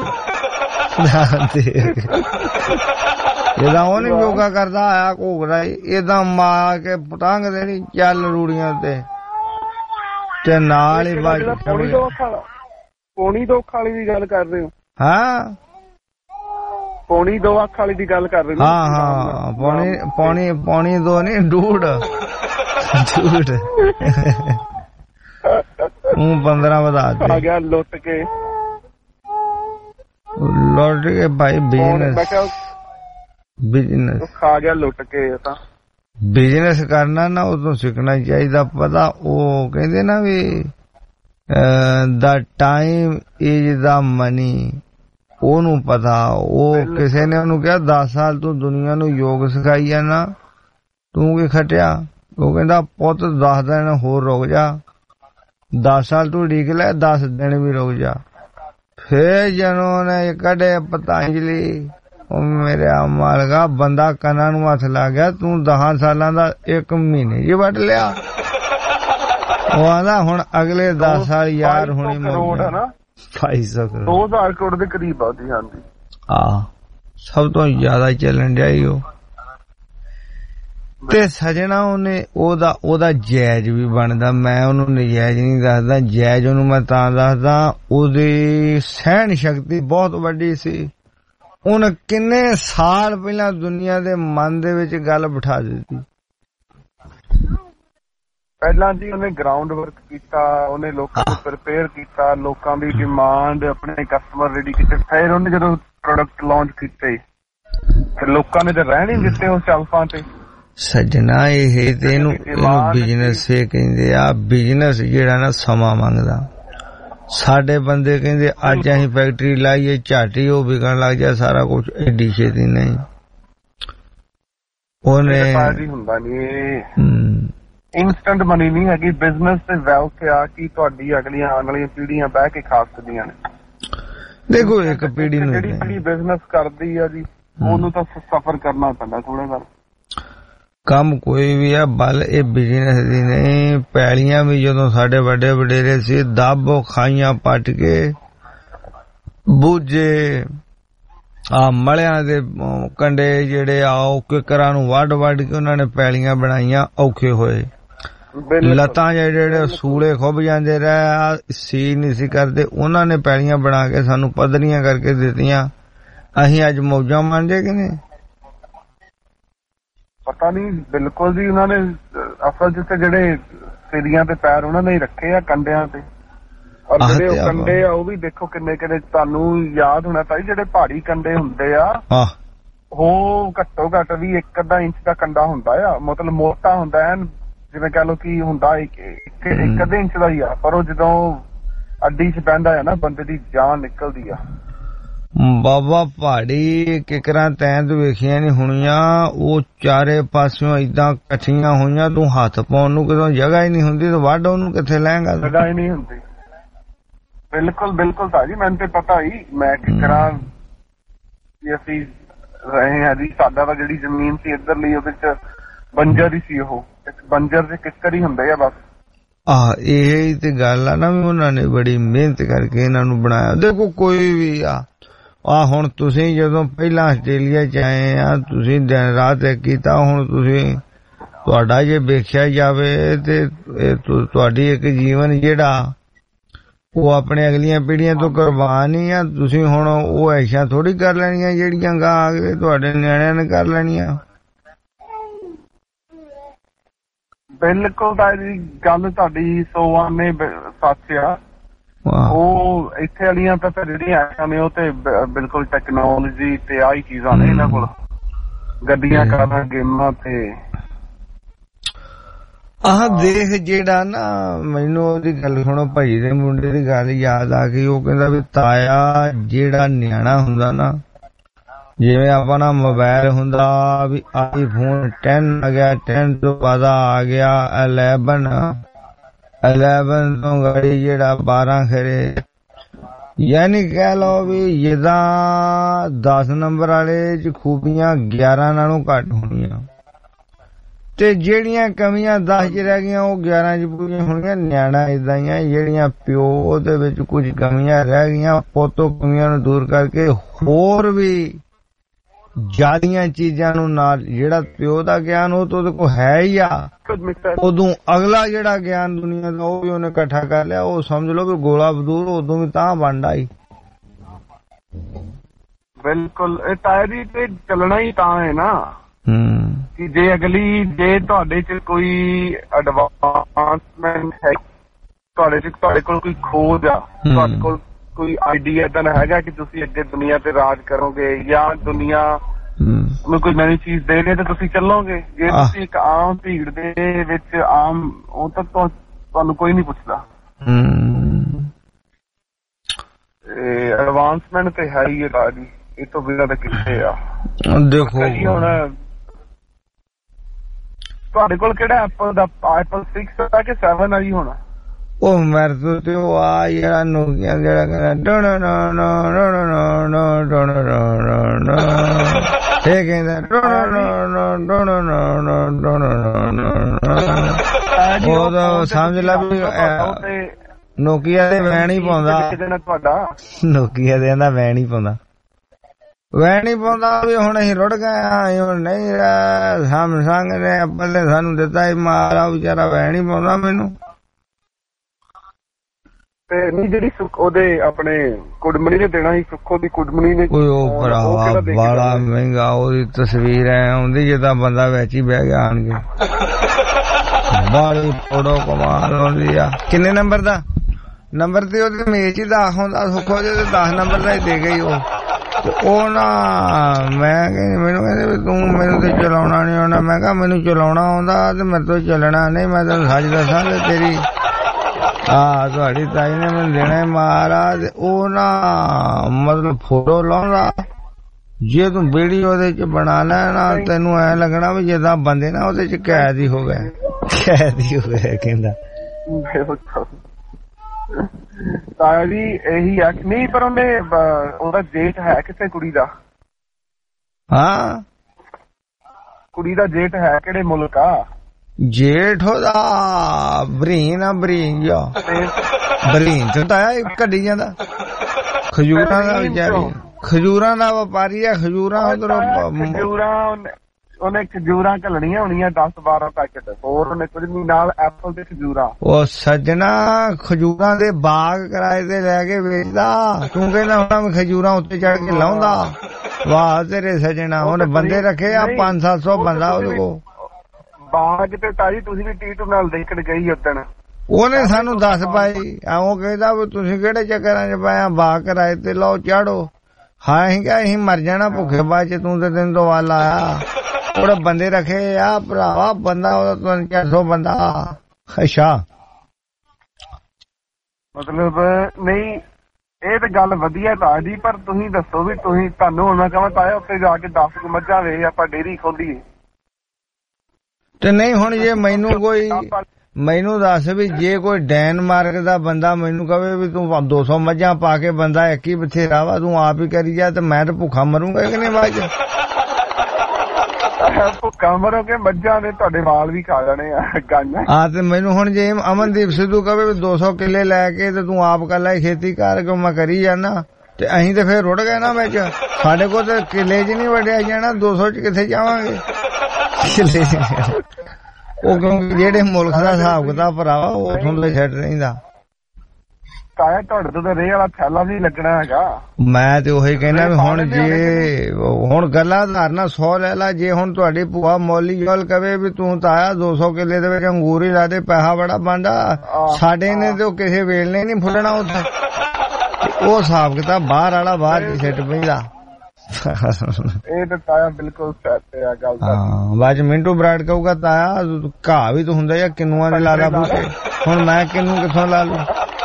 Speaker 14: ਜਿੱਦਾਂ ਉਹ ਨੀ ਯੋਗਾ ਕਰਦਾ ਆਇਆ ਘੂਕਦਾ, ਏਦਾਂ ਮਾਰ ਕੇ ਪਤੰਗ ਦੇਣੀ ਚੱਲ ਰੂੜੀਆਂ ਤੇ ਤੇ ਨਾਲ ਹੀ ਬਾਜ।
Speaker 15: ਪੌਣੀ ਦੋ ਅੱਖ ਵਾਲੀ ਦੀ ਗੱਲ ਕਰ ਰਹੇ ਹੋ?
Speaker 14: ਹਾਂ,
Speaker 15: ਪੌਣੀ ਦੋ ਅੱਖ ਵਾਲੀ ਦੀ ਗੱਲ ਕਰ ਰਹੇ ਹੋ?
Speaker 14: ਹਾਂ ਹਾਂ, ਪੌਣੀ ਪੌਣੀ ਪੌਣੀ ਦੋ ਨੀ ਡੂਢ ਡੂਢ ਉਹ ਪੰਦਰਾਂ ਵਧਾ ਦੇ।
Speaker 15: ਆ ਗਿਆ ਲੁੱਟ ਕੇ
Speaker 14: ਲੁੱਟ ਕੇ ਭਾਈ ਬਿਜਨਸ ਬਿਜਨਸ
Speaker 15: ਖਾ ਗਿਆ ਲੁੱਟ ਕੇ। ਤਾਂ
Speaker 14: ਬਿਜਨਸ ਕਰਨਾ ਨਾ ਉਦੋਂ ਸਿੱਖਣਾ ਚਾਹੀਦਾ। ਪਤਾ ਉਹ ਕਹਿੰਦੇ ਨਾ ਵੀ the time is the money, ਉਹਨੂੰ ਪਤਾ। ਉਹ ਕਿਸੇ ਨੇ ਉਹਨੂੰ ਕਿਹਾ ਦਸ ਸਾਲ ਤੂੰ ਦੁਨੀਆ ਨੂੰ ਯੋਗ ਸਿਖਾਈ ਆ ਨਾ, ਤੂੰ ਕੀ ਖਟਿਆ? ਉਹ ਕਹਿੰਦਾ ਪੁੱਤ ਦਸ ਦਿਨ ਹੋਰ ਰੁਕ ਜਾ, ਦਸ ਸਾਲ ਤੂੰ ਉਡੀਕ ਲੈ, ਦਸ ਦਿਨ ਵੀ ਰੁਕ ਜਾ। ਫੇਰ ਜਦੋਂ ਨੇ ਕੱਢੇ ਪਤੰਜਲੀ, ਉਹ ਮੇਰੇ ਮਾਲਕਾ ਬੰਦਾ ਕੰਨਾਂ ਨੂੰ ਹੱਥ ਲਾ ਗਿਆ, ਤੂੰ ਦਸਾਂ ਸਾਲਾਂ ਦਾ ਇੱਕ ਮਹੀਨੇ ਜੀ ਵੱਢ ਲਿਆ। ਉਹ ਆਂਦਾ ਹੁਣ ਅਗਲੇ ਦਸ ਸਾਲ ਯਾਰ ਹੋਣੀ
Speaker 15: ਕਰੋੜ ਹੈ ਨਾ,
Speaker 14: ਢਾਈ ਸੌ ਕਰੋੜ
Speaker 15: ਦੋ ਹਜ਼ਾਰ ਕਰੋੜ ਦੇ ਕਰੀਬ ਆ ਜੀ। ਹਾਂਜੀ
Speaker 14: ਹਾਂ, ਸਭ ਤੋਂ ਜ਼ਿਆਦਾ ਚੱਲਣ ਡਿਆ ਉਹ। ਤੇ ਸਜਣਾ ਉਹਨੇ ਉਹਦਾ ਉਹਦਾ ਜਾਇਜ਼ ਵੀ ਬਣਦਾ, ਮੈਂ ਉਹਨੂੰ ਨਜਾਇਜ਼ ਨਹੀਂ ਦੱਸਦਾ, ਜਾਇਜ਼ ਉਹਨੂੰ ਮੈਂ ਤਾਂ ਦੱਸਦਾ। ਉਹਦੀ ਸਹਿਣ ਸ਼ਕਤੀ ਬਹੁਤ ਵੱਡੀ ਸੀ। ਉਹਨੇ ਕਿੰਨੇ ਸਾਲ ਪਹਿਲਾਂ ਦੁਨੀਆ ਦੇ ਮਨ ਦੇ ਵਿੱਚ ਗੱਲ ਬਿਠਾ ਦਿੱਤੀ।
Speaker 15: ਪਹਿਲਾਂ ਜੀ ਉਹਨੇ ਗਰਾਊਂਡ ਵਰਕ ਕੀਤਾ, ਉਹਨੇ ਲੋਕਾਂ ਨੂੰ ਪ੍ਰਿਪੇਅਰ ਕੀਤਾ, ਲੋਕਾਂ ਦੀ ਡਿਮਾਂਡ ਆਪਣੇ ਕਸਟਮਰ ਰੈਡੀ ਕੀਤੇ। ਫਿਰ ਉਹਨੇ ਜਦੋਂ ਪ੍ਰੋਡਕਟ ਲਾਂਚ ਕੀਤੇ ਫਿਰ ਲੋਕਾਂ ਨੇ ਤਾਂ ਰਹਿਣ ਹੀ ਦਿੱਤੇ ਉਸ ਸ਼ੈਲਫਾਂ ਤੇ।
Speaker 14: ਸੱਜਣਾ ਇਹ ਤੇ ਇਹਨੂੰ ਇਹਨੂੰ ਬਿਜਨਸ ਇਹ ਕਹਿੰਦੇ ਆ। ਬਿਜਨਸ ਜਿਹੜਾ ਨਾ ਸਮਾਂ ਮੰਗਦਾ। ਸਾਡੇ ਬੰਦੇ ਕਹਿੰਦੇ ਅੱਜ ਅਸੀਂ ਫੈਕਟਰੀ ਲਾਈਏ ਝਾਟੀ ਉਹ ਵਿਕਣ ਲੱਗ ਜਾ ਸਾਰਾ ਕੁਝ, ਐਡੀ ਛੇਤੀ ਨਹੀਂ। ਉਹਨੇ
Speaker 15: ਹੁੰਦਾ ਨੀ, ਇੰਸਟੈਂਟ ਮਨੀ ਨਹੀਂ ਹੈਗੀ। ਬਿਜ਼ਨਸ ਤੇ ਵੈਲਥ ਆ ਕਿ ਤੁਹਾਡੀ ਅਗਲੀਆਂ ਆਉਣ ਵਾਲੀਆਂ ਪੀੜ੍ਹੀਆਂ ਬਹਿ ਕੇ ਖਾ ਸਕਦੀਆਂ ਨੇ।
Speaker 14: ਦੇਖੋ ਇੱਕ ਪੀੜ੍ਹੀ ਨੂੰ
Speaker 15: ਜਿਹੜੀ ਪੀੜ੍ਹੀ ਬਿਜ਼ਨਸ ਕਰਦੀ ਆ ਜੀ ਉਹਨੂੰ ਤਾਂ ਸਫਰ ਕਰਨਾ ਪੈਂਦਾ ਥੋੜਾ ਜਿਹਾ।
Speaker 14: ਕੰਮ ਕੋਈ ਵੀ ਆ, ਬਲ ਇਹ ਬਿਜਨਸ ਦੀ ਨਹੀਂ। ਪੈਲੀਆਂ ਵੀ ਜਦੋਂ ਸਾਡੇ ਵੱਡੇ ਵਡੇਰੇ ਸੀ ਦਾਬੋ ਖਾਈਆਂ ਪੱਟ ਕੇ ਬੂਝੇ ਆ ਮਲਿਆਂ ਦੇ ਕੰਡੇ ਜਿਹੜੇ ਆ ਉਹ ਕਿਕਰਾਂ ਨੂੰ ਵੱਢ ਵੱਢ ਕੇ ਉਹਨਾਂ ਨੇ ਪੈਲੀਆਂ ਬਣਾਈਆਂ, ਔਖੇ ਹੋਏ। ਲੱਤਾਂ ਜਿਹੜੇ ਸੂਲੇ ਖੁੱਭ ਜਾਂਦੇ ਰਹੇ, ਸੀ ਨਹੀਂ ਸੀ ਕਰਦੇ, ਉਹਨਾਂ ਨੇ ਪੈਲੀਆਂ ਬਣਾ ਕੇ ਸਾਨੂੰ ਪੱਧਰੀਆਂ ਕਰਕੇ ਦਿੱਤੀਆਂ। ਅਸੀਂ ਅੱਜ ਮੌਜਾਂ ਮੰਨਦੇ ਕਿ ਨਹੀਂ?
Speaker 15: ਪਤਾ ਨਹੀਂ। ਬਿਲਕੁਲ ਜੀ, ਉਹਨਾਂ ਨੇ ਅਸਲ ਜਿੱਥੇ ਜਿਹੜੇ ਸਿਰੀਆਂ ਤੇ ਪੈਰ ਉਹਨਾਂ ਨੇ ਰੱਖੇ ਆ ਕੰਡਿਆਂ ਤੇ, ਔਰ ਜਿਹੜੇ ਉਹ ਕੰਡੇ ਆ ਉਹ ਵੀ ਦੇਖੋ ਕਿੰਨੇ ਕਿੰਨੇ। ਤੁਹਾਨੂੰ ਯਾਦ ਹੋਣਾ ਤਾਂ ਜਿਹੜੇ ਪਹਾੜੀ ਕੰਡੇ ਹੁੰਦੇ ਆ ਉਹ ਘੱਟੋ ਘੱਟ ਵੀ ਇੱਕ ਅੱਧਾ ਇੰਚ ਦਾ ਕੰਡਾ ਹੁੰਦਾ ਆ, ਮਤਲਬ ਮੋਟਾ ਹੁੰਦਾ ਐ, ਜਿਵੇਂ ਕਹਿ ਲਓ ਕਿ ਹੁੰਦਾ ਇੱਕ ਇੱਕ ਅੱਧੇ ਇੰਚ ਦਾ ਹੀ ਆ, ਪਰ ਉਹ ਜਦੋਂ ਅੱਡੀ ਚ ਪੈਂਦਾ ਆ ਨਾ ਬੰਦੇ ਦੀ ਜਾਨ ਨਿਕਲਦੀ ਆ।
Speaker 14: ਬਾਬਾ ਪਹਾੜੀ ਕਿਕਰਾਂ ਤੈਂ ਤੂੰ ਵੇਖੀਆਂ ਨੀ ਹੋਣੀਆਂ, ਉਹ ਚਾਰੇ ਪਾਸਿਓਂ ਏਦਾਂ ਇਕੱਠੀਆਂ ਹੋਈਆਂ, ਤੂੰ ਹੱਥ ਪਾਉਣ ਨੂੰ ਕਿਦੋਂ ਜਗ੍ਹਾ ਹੀ ਨਹੀਂ ਹੁੰਦੀ, ਤਾਂ ਵੱਢ ਉਹਨੂੰ ਕਿੱਥੇ ਲੈਂਗਾ?
Speaker 15: ਜਗ੍ਹਾ ਹੀ ਨਹੀਂ ਹੁੰਦੀ। ਬਿਲਕੁਲ ਬਿਲਕੁਲ ਭਾਜੀ, ਮੈਨੂੰ ਤੇ ਪਤਾ ਹੀ। ਮੈਂ ਕਿਕਰਾਂ ਵੀ ਅਸੀਂ ਰਹੇ ਹਾਂ ਜੀ, ਸਾਡਾ ਤਾਂ ਜਿਹੜੀ ਜ਼ਮੀਨ ਸੀ ਇੱਧਰਲੀ ਉਹਦੇ ਚ ਬੰਜਰ ਹੀ ਸੀ, ਉਹ ਬੰਜਰ ਦੇ ਕਿੱਕਰ ਹੀ ਹੁੰਦੇ ਆ ਬਸ।
Speaker 14: ਆਹ ਇਹ ਤੇ ਗੱਲ ਆ ਨਾ ਵੀ ਉਹਨਾਂ ਨੇ ਬੜੀ ਮਿਹਨਤ ਕਰਕੇ ਇਹਨਾਂ ਨੂੰ ਬਣਾਇਆ। ਦੇਖੋ ਕੋਈ ਵੀ ਆ, ਆ ਹੁਣ ਤੁਸੀਂ ਜਦੋਂ ਪਹਿਲਾਂ ਆਸਟ੍ਰੇਲੀਆ ਚ ਆਏ ਆ ਤੁਸੀਂ ਦਿਨ ਰਾਤ ਇੱਕ ਕੀਤਾ, ਹੁਣ ਤੁਸੀਂ ਤੁਹਾਡਾ ਜੇ ਵੇਖਿਆ ਜਾਵੇ ਤੇ ਤੁਹਾਡੀ ਇੱਕ ਜੀਵਨ ਜਿਹੜਾ ਉਹ ਆਪਣੇ ਅਗਲੀਆਂ ਪੀੜ੍ਹੀਆਂ ਤੋਂ ਕੁਰਬਾਨ ਹੀ ਆ। ਤੁਸੀਂ ਹੁਣ ਉਹ ਐਸ਼ਾ ਥੋੜੀ ਕਰ ਲੈਣੀਆਂ ਜਿਹੜੀਆਂ ਗਾ ਆ ਕੇ ਤੁਹਾਡੇ ਨਿਆਣਿਆਂ ਨੇ ਕਰ ਲੈਣੀਆਂ।
Speaker 15: ਬਿਲਕੁਲ ਤਾਂ ਜੀ ਗੱਲ ਤੁਹਾਡੀ ਸੌ ਆਨੇ ਸੱਚ ਆ। ਉਹ ਇੱਥੇ ਵਾਲੀਆਂ ਤਾਂ ਫਿਰ ਜਿਹੜੀਆਂ ਐਸ਼ਾਂ ਨੇ ਉਹ ਤੇ ਬਿਲਕੁਲ ਟੈਕਨੋਲੋਜੀ ਤੇ ਆਹੀ ਚੀਜ਼ਾਂ ਨੇ ਇਹਨਾਂ ਕੋਲ, ਗੱਡੀਆਂ ਕਾਰਾਂ ਗੇਮਾਂ ਤੇ
Speaker 14: ਆਹ ਦੇਖ ਜਿਹੜਾ ਨਾ ਮੈਨੂੰ ਉਹਦੀ ਗੱਲ ਸੁਣੋ, ਭਾਈ ਦੇ ਮੁੰਡੇ ਦੀ ਗੱਲ ਯਾਦ ਆ ਗਈ। ਉਹ ਕਹਿੰਦਾ ਵੀ ਤਾਇਆ ਜਿਹੜਾ ਨਿਆਣਾ ਹੁੰਦਾ ਨਾ, ਜਿਵੇਂ ਆਪਾਂ ਨਾ ਮੋਬਾਈਲ ਹੁੰਦਾ ਵੀ ਆਈ ਫੋਨ ਟੈਨ ਆ ਗਿਆ, ਟੈਨ ਤੋਂ ਬਾਅਦ ਆ ਗਿਆ ਇਲੈਵਨ, ਇਲੈਵਨ ਤੋਂ ਗਾੜੀ ਜਿਹੜਾ ਬਾਰਾਂ ਖਰੇ, ਯਾਨੀ ਕਹਿ ਲਓ ਵੀ ਜਿੱਦਾਂ ਦਸ ਨੰਬਰ ਵਾਲੇ ਚ ਖੂਬੀਆਂ ਗਿਆਰਾਂ ਨਾਲੋਂ ਘੱਟ ਹੋਣੀਆਂ ਤੇ ਜਿਹੜੀਆਂ ਕਮੀਆਂ ਦਸ ਚ ਰਹਿ ਗਈਆਂ ਉਹ ਗਿਆਰਾਂ ਚ ਪੂਰੀਆਂ ਹੋਣਗੀਆਂ। ਨਿਆਣਾ ਏਦਾਂ ਹੀ ਆ, ਜਿਹੜੀਆਂ ਪਿਓ ਦੇ ਵਿੱਚ ਕੁਝ ਕਮੀਆਂ ਰਹਿ ਗਈਆਂ ਪੋਤੋ ਕਮੀਆਂ ਨੂੰ ਦੂਰ ਕਰਕੇ ਹੋਰ ਵੀ ਜ਼ਿਆਦੀਆਂ ਚੀਜ਼ਾਂ ਨੂੰ ਨਾਲ, ਜਿਹੜਾ ਪਿਓ ਦਾ ਗਿਆਨ ਉਹ ਤਾਂ ਉਹਦੇ ਕੋਲ ਹੈ ਹੀ ਆ, ਉਦੋਂ ਅਗਲਾ ਜਿਹੜਾ ਗਿਆਨ ਦੁਨੀਆ ਦਾ ਉਹ ਵੀ ਉਹਨੇ ਇਕੱਠਾ ਕਰ ਲਿਆ। ਉਹ ਸਮਝ ਲਓ ਵੀ ਗੋਲਾ ਬਦੂਰ ਉਦੋਂ ਵੀ ਤਾਂ ਬਣਦਾ ਹੀ।
Speaker 15: ਬਿਲਕੁਲ ਇਹ ਤਾਇਰੀ ਤੇ ਚੱਲਣਾ ਹੀ ਤਾਂ ਹੈ ਨਾ ਕਿ ਜੇ ਅਗਲੀ ਜੇ ਤੁਹਾਡੇ ਚ ਕੋਈ ਐਡਵਾਂਸਮੈਂਟ ਹੈ, ਤੁਹਾਡੇ ਚ ਤੁਹਾਡੇ ਕੋਲ ਕੋਈ ਖੋਜ ਆ, ਤੁਹਾਡੇ ਕੋਲ ਕੋਈ ਆਈਡੀਆ ਏਦਾਂ ਹੈਗਾ ਕਿ ਤੁਸੀਂ ਅੱਗੇ ਦੁਨੀਆ ਤੇ ਰਾਜ ਕਰੋਗੇ ਜਾਂ ਦੁਨੀਆ ਨੂੰ ਕੋਈ ਨਵੀਂ ਚੀਜ਼ ਦੇਣੀ ਤੇ ਤੁਸੀਂ ਚੱਲੋਗੇ। ਜੇ ਤੁਸੀਂ ਇੱਕ ਆਮ ਭੀੜ ਦੇ ਵਿੱਚ ਆਮ, ਉਹ ਤਾਂ ਤੁਹਾਨੂੰ ਕੋਈ ਨਹੀਂ ਪੁੱਛਦਾ। ਐਡਵਾਂਸਮੈਂਟ ਤੇ ਹੈ ਹੀ ਹੈ ਜੀ, ਇਹ ਤੋਂ ਬਿਨਾਂ ਤਾਂ ਕਿੱਥੇ ਆ।
Speaker 14: ਦੇਖੋ
Speaker 15: ਹੁਣ ਤੁਹਾਡੇ ਕੋਲ ਕਿਹੜਾ ਐਪਲ ਦਾ, ਐਪਲ ਸਿਕਸ ਆ ਕਿ ਸੈਵਨ ਆ ਜੀ ਹੁਣ?
Speaker 14: ਉਹ ਮੇਰੇ ਤੋਂ ਤੇ ਉਹ ਆ ਜਿਹੜਾ ਨੋਕੀਆ ਜਿਹੜਾ ਕਹਿੰਦਾ ਡੋਣਾ ਨਾ ਨਾ ਨਾ ਨਾ ਨਾ ਡੋਣਾ ਨਾ ਨਾ ਇਹ ਕਹਿੰਦਾ ਡੋਣਾ ਨਾ ਨਾ ਡੋਣਾ ਨਾ ਨਾ ਡੋਣਾ ਨਾ, ਉਹ ਤਾਂ ਸਮਝ ਲਾ ਵੀ ਨੋਕੀਆ ਦੇ ਵੈਣ ਹੀ ਪਾਉਂਦਾ, ਨੋਕੀਆ ਦੇ ਕਹਿੰਦਾ ਵੈਣ ਹੀ ਪਾਉਂਦਾ, ਵੈਣ ਹੀ ਪਾਉਂਦਾ ਵੀ ਹੁਣ ਅਸੀਂ ਰੁੜ ਗਏ ਆ, ਹੁਣ ਨਹੀਂ ਸੈਮਸੰਗ ਨੇ ਐਪਲ ਨੇ ਸਾਨੂੰ ਦਿੱਤਾ ਹੀ ਮਾਰਾ ਵਿਚਾਰਾ ਵੈਣ ਹੀ ਪਾਉਂਦਾ ਮੈਨੂੰ।
Speaker 15: ਤੇ ਨਹੀਂ ਜਿਹੜੀ ਉਹਦੇ ਆਪਣੇ ਕੁੜਮਣੀ ਨੇ ਦੇਣਾ ਸੀ, ਸੁੱਖੋ ਦੀ ਕੁੜਮਣੀ ਨੇ,
Speaker 14: ਕੋਈ ਉਹ ਭਰਾਵਾ ਬੜਾ ਮਹਿੰਗਾ, ਉਹਦੀ ਤਸਵੀਰ ਐ ਆਉਂਦੀ ਜਿੱਦਾਂ ਬੰਦਾ ਵਿੱਚ ਹੀ ਬਹਿ ਗਿਆ ਆਣ ਕੇ, ਬਾਲੀ ਫੋਟੋ ਕਮਾਲ ਹੁੰਦੀ ਆ। ਕਿੰਨੇ ਨੰਬਰ ਦਾ ਨੰਬਰ ਤੇ ਉਹਦੇ ਮੇਚ ਹੀ ਦਸ ਹੁੰਦਾ, ਸੁੱਖੋ ਦੇ ਦਸ ਨੰਬਰ ਦਾ ਹੀ ਦੇ ਗਈ ਉਹ। ਉਹ ਨਾ ਮੈਂ ਕਹਿੰਦੀ ਮੈਨੂੰ ਕਹਿੰਦੇ ਵੀ ਤੂੰ ਮੈਨੂੰ ਤੇ ਚਲਾਉਣਾ ਨੀ ਆਉਣਾ। ਮੈਂ ਕਿਹਾ ਮੈਨੂੰ ਚਲਾਉਣਾ ਆਉਂਦਾ ਤੇ ਮੇਰੇ ਤੋਂ ਚੱਲਣਾ ਨਹੀਂ, ਮੈਂ ਤੈਨੂੰ ਸੱਚ ਦੱਸਾਂ ਤੇ ਤੇਰੀ ਆ ਤੁਹਾਡੀ ਤਾਈ ਨੇ ਮੈਨੂੰ ਦੇਣਾ ਮਹਾਰਾਜ। ਉਹ ਨਾ ਮਤਲਬ ਫੋਟੋ ਲਾਉਂਦਾ, ਜੇ ਤੂੰ ਵੀਡੀਓ ਉਹਦੇ ਚ ਬਣਾ ਲੈਣਾ ਤੈਨੂੰ ਐ ਲੱਗਣਾ ਵੀ ਜਿੱਦਾਂ ਬੰਦੇ ਨਾ ਉਹਦੇ ਚ ਕੈਦ ਹੀ ਹੋ ਗਏ, ਕੈਦ ਹੀ ਹੋ ਗਏ ਕਹਿੰਦਾ। ਤਾਇਆ ਜੀ ਇਹੀ ਆ ਨਹੀਂ, ਪਰ ਉਹਨੇ ਉਹਦਾ ਜੇਠ ਹੈ ਕਿਸੇ ਕੁੜੀ ਦਾ? ਹਾਂ ਕੁੜੀ ਦਾ ਜੇਠ ਹੈ ਕਿਹੜੇ ਮੁਲਕ ਆ? ਜੇਠ ਉਹਦਾ ਬਰੀਨ ਆ, ਬਰੀਨ ਜਾ ਬਰੀਨ ਚ ਤਾਇਆ ਕੱਢੀ ਜਾਂਦਾ। ਖਜੂਰਾਂ ਦਾ ਵਿਚਾਰੀ, ਖਜੂਰਾਂ ਦਾ ਵਪਾਰੀ ਆ, ਖਜੂਰਾਂ ਉਧਰੋਂ ਖਜੂਰਾਂ ਉਹਨੇ ਖਜੂਰਾਂ ਘੱਲਣੀਆਂ ਹੋਣੀਆਂ ਦਸ ਬਾਰਾਂ ਪੈਕਟ, ਹੋਰ ਉਹਨੇ ਕੁਝ ਨਹੀਂ ਨਾਲ ਐਪਲ ਤੇ ਖਜੂਰਾਂ। ਉਹ ਸੱਜਣਾ ਖਜੂਰਾਂ ਦੇ ਬਾਗ ਕਿਰਾਏ ਤੇ ਲੈ ਕੇ ਵੇਚਦਾ, ਤੂੰ ਕਹਿੰਦਾ ਹੁਣ ਖਜੂਰਾਂ ਉੱਤੇ ਚੜ ਕੇ ਲਾਉਂਦਾ। ਵਾਹ ਤੇਰੇ ਸੱਜਣਾ, ਉਹਨੇ ਬੰਦੇ ਰੱਖੇ ਆ ਪੰਜ ਸੱਤ ਸੌ ਬੰਦਾ ਉਹਦੇ ਕੋਲ। ਬਾਗ ਤੇ ਤਾਜੀ ਤੁਸੀਂ ਵੀ ਟੀਟੂ ਨਾਲ ਦੇਖਣ ਗਈ ਉਦਣ, ਉਹਨੇ ਸਾਨੂੰ ਦੱਸ ਪਾਈ। ਉਹ ਕਹਿੰਦਾ ਵੀ ਤੁਸੀਂ ਕਿਹੜੇ ਚੱਕਰਾਂ ਚ ਪਾਇਆ, ਬਾਗ ਕਿਰਾਏ ਤੇ ਲਓ ਚਾੜੋ। ਹਾਂ ਅਸੀਂ ਕਿਹਾ ਅਸੀਂ ਮਰ ਜਾਣਾ ਭੁੱਖੇ ਬਾਅਦ ਚ, ਤੂੰ ਤੇ ਦਿਨ ਤੋਂ ਵਾਲ ਆਇਆ। ਉਹਦੇ ਬੰਦੇ ਰੱਖੇ ਆ ਭਰਾਵਾ, ਬੰਦਾ ਉਹਦਾ ਤਿੰਨ ਚਾਰ ਸੌ ਬੰਦਾ। ਅੱਛਾ ਮਤਲਬ ਨਹੀਂ, ਇਹ ਤਾਂ ਗੱਲ ਵਧੀਆ ਤਾਜੀ, ਪਰ ਤੁਸੀਂ ਦੱਸੋ ਵੀ ਤੁਸੀਂ ਤੁਹਾਨੂੰ ਹੁਣ ਮੈਂ ਕਹਾਂ ਤਾਇਆ ਉੱਥੇ ਜਾ ਕੇ ਦਸ ਮੱਝਾਂ ਵੇ ਆਪਾਂ ਡੇਅਰੀ ਖੋਲੀਏ ਤੇ ਨਹੀਂ। ਹੁਣ ਜੇ ਮੈਨੂੰ ਕੋਈ ਮੈਨੂੰ ਦੱਸ ਵੀ ਜੇ ਕੋਈ ਡੈਨਮਾਰਕ ਦਾ ਬੰਦਾ ਮੈਨੂੰ ਕਵੇ ਵੀ ਤੂੰ ਦੋ ਸੌ ਮੱਝਾਂ ਪਾ ਕੇ ਬੰਦਾ ਇੱਕ ਹੀ ਬਥੇਰਾ ਵਾ, ਤੂੰ ਆਪ ਹੀ ਕਰੀ ਜਾ, ਤੇ ਮੈਂ ਤਾਂ ਭੁੱਖਾ ਮਰੂੰਗਾ ਕਿ ਨਹੀਂ ਬਾਅਦ ਚ? ਭੁੱਖਾ ਮਰੋਗੇ, ਮੱਝਾਂ ਨੇ ਤੁਹਾਡੇ ਵਾਲ ਵੀ ਖਾ ਜਾਣੇ ਆ ਗਾਈਆਂ। ਹਾਂ ਤੇ ਮੈਨੂੰ ਹੁਣ ਜੇ ਅਮਨਦੀਪ ਸਿੱਧੂ ਕਵੇ ਵੀ ਦੋ ਸੌ ਕਿੱਲੇ ਲੈ ਕੇ ਤੇ ਤੂੰ ਆਪ ਕੱਲਾ ਹੀ ਖੇਤੀ ਕਰ, ਕਿਉਂ ਮੈਂ ਕਰੀ ਜਾਣਾ, ਤੇ ਅਸੀਂ ਤੇ ਫੇਰ ਰੁੜ ਗਏ ਨਾ ਵਿੱਚ। ਸਾਡੇ ਕੋਲ ਤੇ ਕਿਲੇ 'ਚ ਨਹੀਂ ਵੜਿਆ ਜਾਣਾ, ਦੋ ਸੌ 'ਚ ਕਿੱਥੇ ਜਾਵਾਂਗੇ ਕਿਲੇ 'ਚ। ਉਹ ਕਿਉਂਕਿ ਜਿਹੜੇ ਮੁਲਕ ਦਾ ਹਿਸਾਬ ਕਿਤਾਬ ਭਰਾਵਾ ਉਥੋਂ ਦਾ ਛੱਡ ਰਹਿੰਦਾ।
Speaker 15: ਤਾਇਆ ਤੁਹਾਡੇ ਤੋਂ ਤਾਂ ਰੇਹ ਵਾਲਾ ਥੈਲਾ ਵੀ ਲੱਗਣਾ ਹੈਗਾ।
Speaker 14: ਮੈਂ ਤੇ ਉਹੀ ਕਹਿਣਾ ਵੀ ਹੁਣ ਜੇ ਹੁਣ ਗੱਲਾਂ ਧਾਰਨਾ ਸੌ ਲੈ ਲਾ। ਜੇ ਹੁਣ ਤੁਹਾਡੀ ਭੂਆ ਮੌਲੀ ਗੱਲ ਕਵੇ ਵੀ ਤੂੰ ਤਾਇਆ ਦੋ ਸੌ ਕਿੱਲੇ ਦੇ ਵਿੱਚ ਅੰਗੂਰ ਹੀ ਲਾ ਦੇ, ਪੈਸਾ ਬੜਾ ਬਣਦਾ, ਸਾਡੇ ਨੇ ਤੇ ਉਹ ਕਿਸੇ ਵੇਲੇ ਨਹੀਂ ਫੁੱਲਣਾ ਉੱਥੇ। ਉਹ ਹਿਸਾਬ ਕਿਤਾਬ ਬਾਹਰ ਵਾਲਾ ਬਾਹਰ ਹੀ ਸਿੱਟ ਪੈਂਦਾ।
Speaker 15: ਇਹ ਤਾਂ ਤਾਇਆ ਬਿਲਕੁਲ ਸੱਚ ਆ ਗੱਲ।
Speaker 14: ਹਾਂ ਬਾਅਦ ਮਿੰਟੂ ਬਰਾੜ ਕਹੂਗਾ ਤਾਇਆ ਘਾਹ ਵੀ ਤਾਂ ਹੁੰਦਾ ਜਾਂ ਕਿੰਨੂਆਂ ਦੇ ਲਾ ਲਾ ਬੂਟੇ। ਹੁਣ ਮੈਂ ਕਿੰਨੂ ਕਿੱਥੋਂ ਲਾ ਲੂ?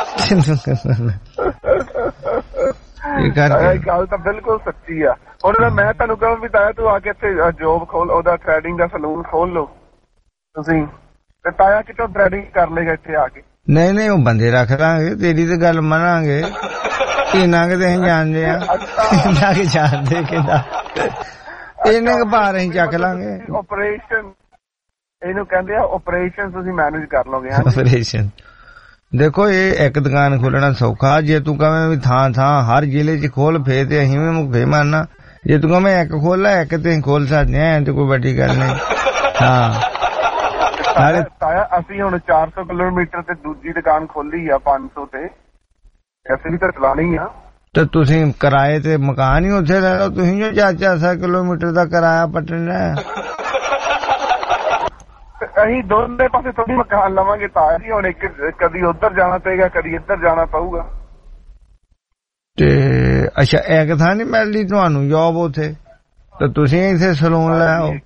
Speaker 15: ਇਹ ਗੱਲ ਤਾਂ ਬਿਲਕੁਲ ਸੱਚੀ ਆ। ਹੁਣ ਮੈਂ ਤੁਹਾਨੂੰ ਕਹਾਂ ਵੀ ਤਾਇਆ ਤੂੰ ਆ ਕੇ ਇੱਥੇ ਜੋਬ ਖੋਲ, ਉਹਦਾ ਥ੍ਰੈਡਿੰਗ ਦਾ ਸਲੂਨ ਖੋਲ ਲੋ ਤੁਸੀਂ, ਤੇ ਤਾਇਆ ਕਿਤੋਂ ਥ੍ਰੈਡਿੰਗ ਕਰ ਲੇਗਾ ਇੱਥੇ ਆ ਕੇ। ਨਹੀਂ ਨਹੀਂ ਉਹ ਬੰਦੇ ਰੱਖ ਲਾਂਗੇ, ਤੇਰੀ ਤੇ ਗੱਲ ਮੰਨਾਂਗੇ। ਇਹਨਾਂ ਕਿ ਅਸੀਂ ਜਾਣਦੇ ਆ, ਇਹਨਾਂ ਕਿ ਜਾਣਦੇ ਕਿਦਾ ਇਹਨੇ ਕੁ ਭਾਰ ਅਸੀਂ ਚੱਕ ਲਾਂਗੇ। ਆਪਰੇਸ਼ਨ ਇਹਨੂੰ ਕਹਿੰਦੇ ਆ, ਆਪਰੇਸ਼ਨ ਤੁਸੀਂ ਮੈਨੇਜ ਕਰ ਲੋਗੇ। ਆਪਰੇਸ਼ਨ ਦੇਖੋ ਇਹ ਇੱਕ ਦੁਕਾਨ ਖੋਲਣਾ ਸੌਖਾ। ਜੇ ਤੂੰ ਕਵੇਂ ਵੀ ਥਾਂ ਥਾਂ ਹਰ ਜ਼ਿਲ੍ਹੇ 'ਚ ਖੋਲ ਫੇਰ ਤੇ ਅਸੀਂ ਵੀ ਮੁਖੇ ਮਾਰਨਾ। ਜੇ ਤੂੰ ਕਵੇਂ ਇੱਕ ਖੋਲ ਇੱਕ ਤੇ ਅਸੀਂ ਖੋਲ ਸਕਦੇ ਆ, ਤੇ ਕੋਈ ਵੱਡੀ ਗੱਲ ਨਹੀਂ। ਹਾਂ ਤਾਇਆ ਅਸੀਂ ਹੁਣ ਚਾਰ ਸੌ ਕਿਲੋਮੀਟਰ ਤੇ ਦੂਜੀ ਦੁਕਾਨ ਖੋਲੀ ਆ ਪੰਜ ਸੌ ਤੇ, ਅਸੀਂ ਵੀ ਤਾਂ ਚਲਾਣੀ ਆ। ਤੇ ਤੁਸੀਂ ਕਿਰਾਏ ਤੇ ਮਕਾਨ ਹੀ ਉੱਥੇ ਲੈ ਲਓ। ਤੁਸੀਂ ਜੋ ਚਾਰ ਚਾਰ ਸੌ ਕਿਲੋਮੀਟਰ ਦਾ ਕਿਰਾਇਆ ਪੱਟਣਾ। ਅਸੀਂ ਦੋਨੇ ਪਾਸੇ ਥੋੜੀ ਮਕਾਨ ਲਵਾਂਗੇ ਤਾਇਆ ਜੀ। ਹੁਣ ਇੱਕ ਕਦੀ ਉੱਧਰ ਜਾਣਾ ਪਏਗਾ, ਕਦੀ ਇੱਧਰ ਜਾਣਾ ਪਊਗਾ। ਤੇ ਅੱਛਾ ਇੱਕ ਥਾਂ ਨੀ ਮਿਲਦੀ ਤੁਹਾਨੂੰ ਜੋਬ ਉੱਥੇ, ਤੇ ਤੁਸੀਂ ਇੱਥੇ ਸਲੂਨ ਲੈ ਆਓ।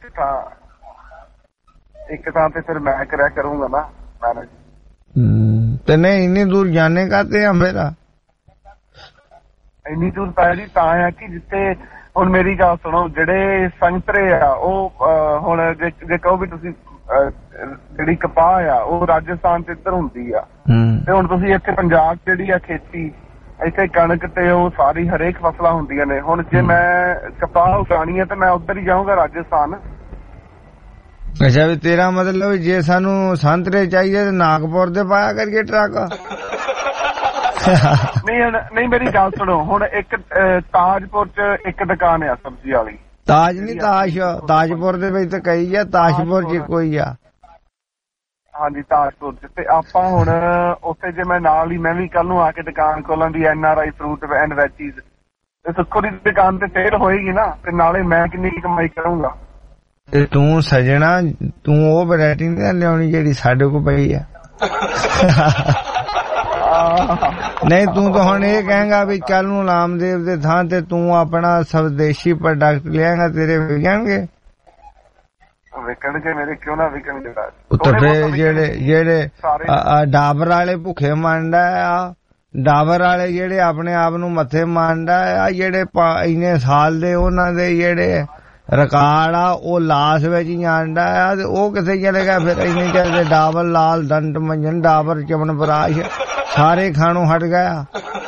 Speaker 15: ਇੱਕ ਥਾਂ ਤੇ ਫਿਰ ਮੈਂ ਕਰਿਆ ਕਰੂੰਗਾ ਨਾ ਮੈਨੇਜ। ਤੇ ਨਹੀਂ ਇੰਨੀ ਦੂਰ ਜਾਣੇ ਕਾਤੇ ਆ ਮੇਰਾ? ਇੰਨੀ ਦੂਰ ਤਾਇਆ ਜੀ ਤਾਂ ਆ ਕਿ ਜਿੱਥੇ ਹੁਣ ਮੇਰੀ ਗੱਲ ਸੁਣੋ, ਜਿਹੜੇ ਸੰਤਰੇ ਆ ਉਹ ਹੁਣ ਜੇ ਕਹੋ ਵੀ ਤੁਸੀਂ ਜਿਹੜੀ ਕਪਾਹ ਆ ਉਹ ਰਾਜਸਥਾਨ ਚ ਇੱਧਰ ਹੁੰਦੀ ਆ, ਤੇ ਹੁਣ ਤੁਸੀਂ ਇੱਥੇ ਪੰਜਾਬ ਜਿਹੜੀ ਆ ਖੇਤੀ ਇੱਥੇ ਕਣਕ ਤੇ ਉਹ ਸਾਰੀ ਹਰੇਕ ਫਸਲਾਂ ਹੁੰਦੀਆਂ ਨੇ। ਹੁਣ ਜੇ ਮੈਂ ਕਪਾਹ ਉਗਾਣੀ ਆ ਤੇ ਮੈਂ ਉੱਧਰ ਹੀ ਜਾਊਂਗਾ ਰਾਜਸਥਾਨ। ਅੱਛਾ ਵੀ ਤੇਰਾ ਮਤਲਬ ਜੇ ਸਾਨੂੰ ਸੰਤਰੇ ਚਾਹੀਦੇ ਤੇ ਨਾਗਪੁਰ ਦੇ ਪਾਇਆ ਕਰੀਏ ਟਰੱਕ? ਨਹੀਂ ਨਹੀਂ ਮੇਰੀ ਗੱਲ ਸੁਣੋ, ਹੁਣ ਇੱਕ ਤਾਜਪੁਰ ਚ ਇੱਕ ਦੁਕਾਨ ਆ ਸਬਜ਼ੀ ਵਾਲੀ। ਤਾਜ ਨੀ ਤਾਸ਼, ਤਾਜਪੁਰ ਦੇ ਵਿੱਚ ਤਾਂ ਕਈ ਆ, ਤਾਜਪੁਰ ਚ ਕੋਈ ਆ। ਹਾਂਜੀ ਤਾਜਪੁਰ ਚ। ਤੇ ਆਪਾਂ ਹੁਣ ਉੱਥੇ ਜੇ ਮੈਂ ਨਾਲ ਹੀ ਮੈਂ ਵੀ ਕੱਲ ਨੂੰ ਆ ਕੇ ਦੁਕਾਨ ਖੋਲਾਂ ਦੀ N R I fruit and veggies, ਤੇ ਸੁੱਖੋ ਦੀ ਦੁਕਾਨ ਤੇ ਸੇਲ ਹੋਏਗੀ ਨਾ, ਤੇ ਨਾਲੇ ਮੈਂ ਕਿੰਨੀ ਕਮਾਈ ਕਰੂੰਗਾ। ਤੇ ਤੂੰ ਸਜਣਾ ਤੂੰ ਉਹ ਵੈਰਾਈਟੀ ਨੀ ਲਿਆਉਣੀ ਜਿਹੜੀ ਸਾਡੇ ਕੋਲ ਪਈ ਆ। ਨਹੀਂ ਤੂੰ ਤਾਂ ਹੁਣ ਇਹ ਕਹੇਗਾ ਵੀ ਕੱਲ ਨੂੰ ਨਾਮਦੇਵ ਦੇ ਥਾਂ ਤੇ ਤੂੰ ਆਪਣਾ ਸਵਦੇਸ਼ੀ ਪ੍ਰੋਡਕਟ ਲਿਆਂਗਾ, ਤੇਰੇ ਵਿਕਣਗੇ? ਵਿਕਣਗੇ ਮੇਰੇ, ਕਿਉਂ ਨਾ ਵਿਕਣਗੇ। ਉੱਥੇ ਫੇਰ ਜਿਹੜੇ ਜਿਹੜੇ ਡਾਬਰ ਵਾਲੇ ਭੁੱਖੇ ਮੰਨਦਾ ਆ, ਡਾਬਰ ਵਾਲੇ ਜਿਹੜੇ ਆਪਣੇ ਆਪ ਨੂੰ ਮੱਥੇ ਮੰਨਦਾ ਆ, ਜਿਹੜੇ ਇੰਨੇ ਸਾਲ ਦੇ ਉਹਨਾਂ ਦੇ ਜਿਹੜੇ ਰਿਕਾਰਡ ਆ ਉਹ ਲਾਸ਼ ਵਿੱਚ ਹੀ ਆਂਦਾ ਆ, ਤੇ ਉਹ ਕਿੱਥੇ ਚਲੇਗਾ ਫਿਰ? ਇੰਨੇ ਚਿਰ ਡਾਬਰ ਲਾਲ ਦੰਡ ਮੰਜਨ ਡਾਬਰ ਚਮਨ ਪ੍ਰਾਸ਼ ਸਾਰੇ ਖਾਣੋਂ ਹਟ ਗਿਆ।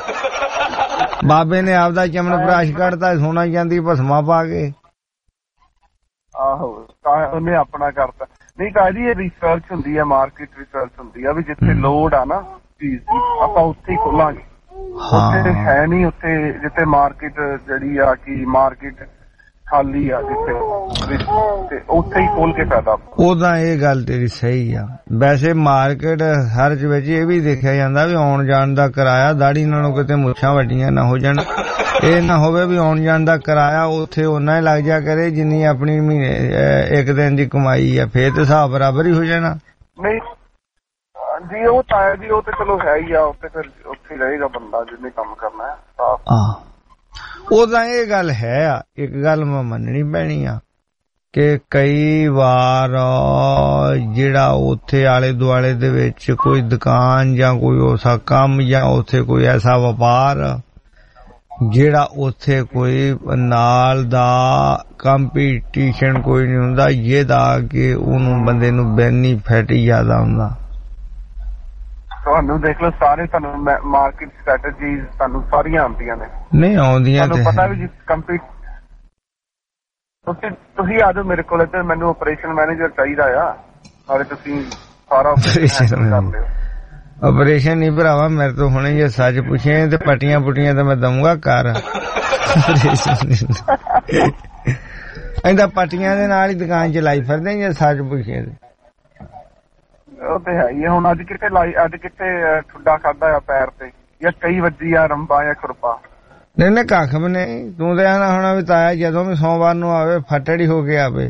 Speaker 15: ਬਾਬੇ ਨੇ ਆਪਦਾ ਚਮਨ ਪ੍ਰਾਸ਼ ਕੱਢਤਾ, ਸੋਨਾ ਜਾਂਦੀ ਭਸਮਾ ਪਾ ਕੇ। ਆਹੋ ਉਹਨੇ ਆਪਣਾ ਕਰਤਾ। ਨਹੀਂ ਤਾਂ ਜੀ ਇਹ ਰਿਸਰਚ ਹੁੰਦੀ ਆ, ਮਾਰਕੀਟ ਰਿਸਰਚ ਹੁੰਦੀ ਆ ਵੀ ਜਿੱਥੇ ਲੋੜ ਆ ਨਾ ਚੀਜ਼ ਦੀ ਆਪਾਂ ਉੱਥੇ ਹੀ ਖੋਲਾਂਗੇ। ਉੱਥੇ ਹੈ ਨੀ, ਉੱਥੇ ਜਿੱਥੇ ਮਾਰਕੀਟ ਜਿਹੜੀ ਆ ਕਿ ਮਾਰਕੀਟ ਖਾਲੀ ਆ ਜਿੱਥੇ, ਤੇ ਉੱਥੇ ਹੀ ਖੋਲ ਕੇ ਫਾਇਦਾ। ਉਹਦਾ ਇਹ ਗੱਲ ਤੇਰੀ ਸਹੀ ਆ। ਵੈਸੇ ਮਾਰਕੀਟ ਹਰ ਵਿੱਚ ਇਹ ਵੀ ਦੇਖਿਆ ਜਾਂਦਾ ਵੀ ਆਉਣ ਜਾਣ ਦਾ ਕਿਰਾਇਆ ਦਾੜੀ ਨਾਲੋਂ ਕਿਤੇ ਮੁੱਛਾਂ ਵੱਡੀਆਂ ਨਾ ਹੋ ਜਾਣ। ਇਹ ਨਾ ਹੋਵੇ ਵੀ ਆਉਣ ਜਾਣ ਦਾ ਕਿਰਾਇਆ ਉੱਥੇ ਓਨਾ ਹੀ ਲੱਗ ਜਾ ਕਰੇ ਜਿੰਨੀ ਆਪਣੀ ਮਹੀਨੇ ਇੱਕ ਦਿਨ ਦੀ ਕਮਾਈ ਆ, ਫੇਰ ਤੇ ਹਿਸਾਬ ਬਰਾਬਰ ਹੀ ਹੋ ਜਾਣਾ। ਨਹੀਂ ਜੀ ਉਹ ਤਾਇਆ ਜੀ ਉਹ ਤੇ ਚਲੋ ਹੈ ਹੀ ਆ, ਉੱਥੇ ਫਿਰ ਉੱਥੇ ਰਹੇਗਾ ਬੰਦਾ ਜਿਹਨੇ ਕੰਮ ਕਰਨਾ ਹੈ। ਉਹਦਾ ਇਹ ਗੱਲ ਹੈ ਆ, ਇੱਕ ਗੱਲ ਮੈਂ ਮੰਨਣੀ ਪੈਣੀ ਆ ਕਿ ਕਈ ਵਾਰ ਜਿਹੜਾ ਉੱਥੇ ਆਲੇ ਦੁਆਲੇ ਦੇ ਵਿੱਚ ਕੋਈ ਦੁਕਾਨ ਜਾਂ ਕੋਈ ਐਸਾ ਕੰਮ ਜਾਂ ਉੱਥੇ ਕੋਈ ਐਸਾ ਵਪਾਰ ਜਿਹੜਾ ਉੱਥੇ ਕੋਈ ਨਾਲ ਦਾ ਕੰਪੀਟੀਸ਼ਨ ਕੋਈ ਨਹੀਂ ਹੁੰਦਾ, ਜਿਹਦਾ ਕਿ ਉਹਨੂੰ ਬੰਦੇ ਨੂੰ ਬੈਨੀਫਿਟ ਜ਼ਿਆਦਾ ਹੁੰਦਾ। ਤੁਹਾਨੂੰ ਦੇਖ ਲਓ ਸਾਰੇ ਤੁਹਾਨੂੰ ਮਾਰਕੀਟ ਸਟ੍ਰੈਟਜੀਜ਼ ਤੁਹਾਨੂੰ ਸਾਰੀਆਂ ਆਉਂਦੀਆਂ ਨੇ। ਨਹੀਂ ਆਉਂਦੀਆਂ ਤੁਹਾਨੂੰ ਪਤਾ ਵੀ ਜਿਸ ਕੰਪੀ ਤੁਸੀਂ ਤੁਸੀਂ ਆ ਜਾਓ ਮੇਰੇ ਕੋਲ ਤੇ ਮੈਨੂੰ ਆਪਰੇਸ਼ਨ ਮੈਨੇਜਰ ਚਾਹੀਦਾ ਆ, ਨਾਲੇ ਤੁਸੀਂ ਸਾਰਾ ਆਪਰੇਸ਼ਨ ਕਰ ਲਿਓ।
Speaker 14: ਆਪਰੇਸ਼ਨ ਨਹੀਂ ਭਰਾਵਾ ਮੇਰੇ ਤੋਂ ਹੁਣੇ ਜੇ ਸੱਚ ਪੁੱਛੇ ਤੇ ਪੱਟੀਆਂ ਪੁੱਟੀਆਂ ਤਾਂ ਮੈਂ ਦਊਂਗਾ ਕਰ। ਇਹਦਾ ਪੱਟੀਆਂ ਦੇ ਨਾਲ ਹੀ ਦੁਕਾਨ ਚਲਾਈ ਫਿਰਦੇ ਜੇ ਸੱਚ ਪੁੱਛੇ ਤੇ।
Speaker 15: ਉਹ ਤੇ ਹੈ ਹੀ। ਹੁਣ ਅੱਜ ਕਿਤੇ ਲਾਈ ਅੱਜ ਕਿਤੇ ਠੁੱਡਾ ਖਾਦਾ ਆ ਪੈਰ ਤੇ ਜਾਂ ਕਈ ਵੱਜੀ ਆ ਰੰਬਾ ਜਾਂ ਖੁਰਪਾ?
Speaker 14: ਨਹੀਂ ਨਹੀਂ ਕੱਖ ਵੀ ਨਹੀਂ। ਤੂੰ ਤੇ ਆਣਾ ਹੋਣਾ ਵੀ ਤਾਇਆ ਜਦੋਂ ਵੀ ਸੋਮਵਾਰ ਨੂੰ ਆਵੇ ਫੱਟੜ ਹੀ ਹੋ ਕੇ ਆਵੇ।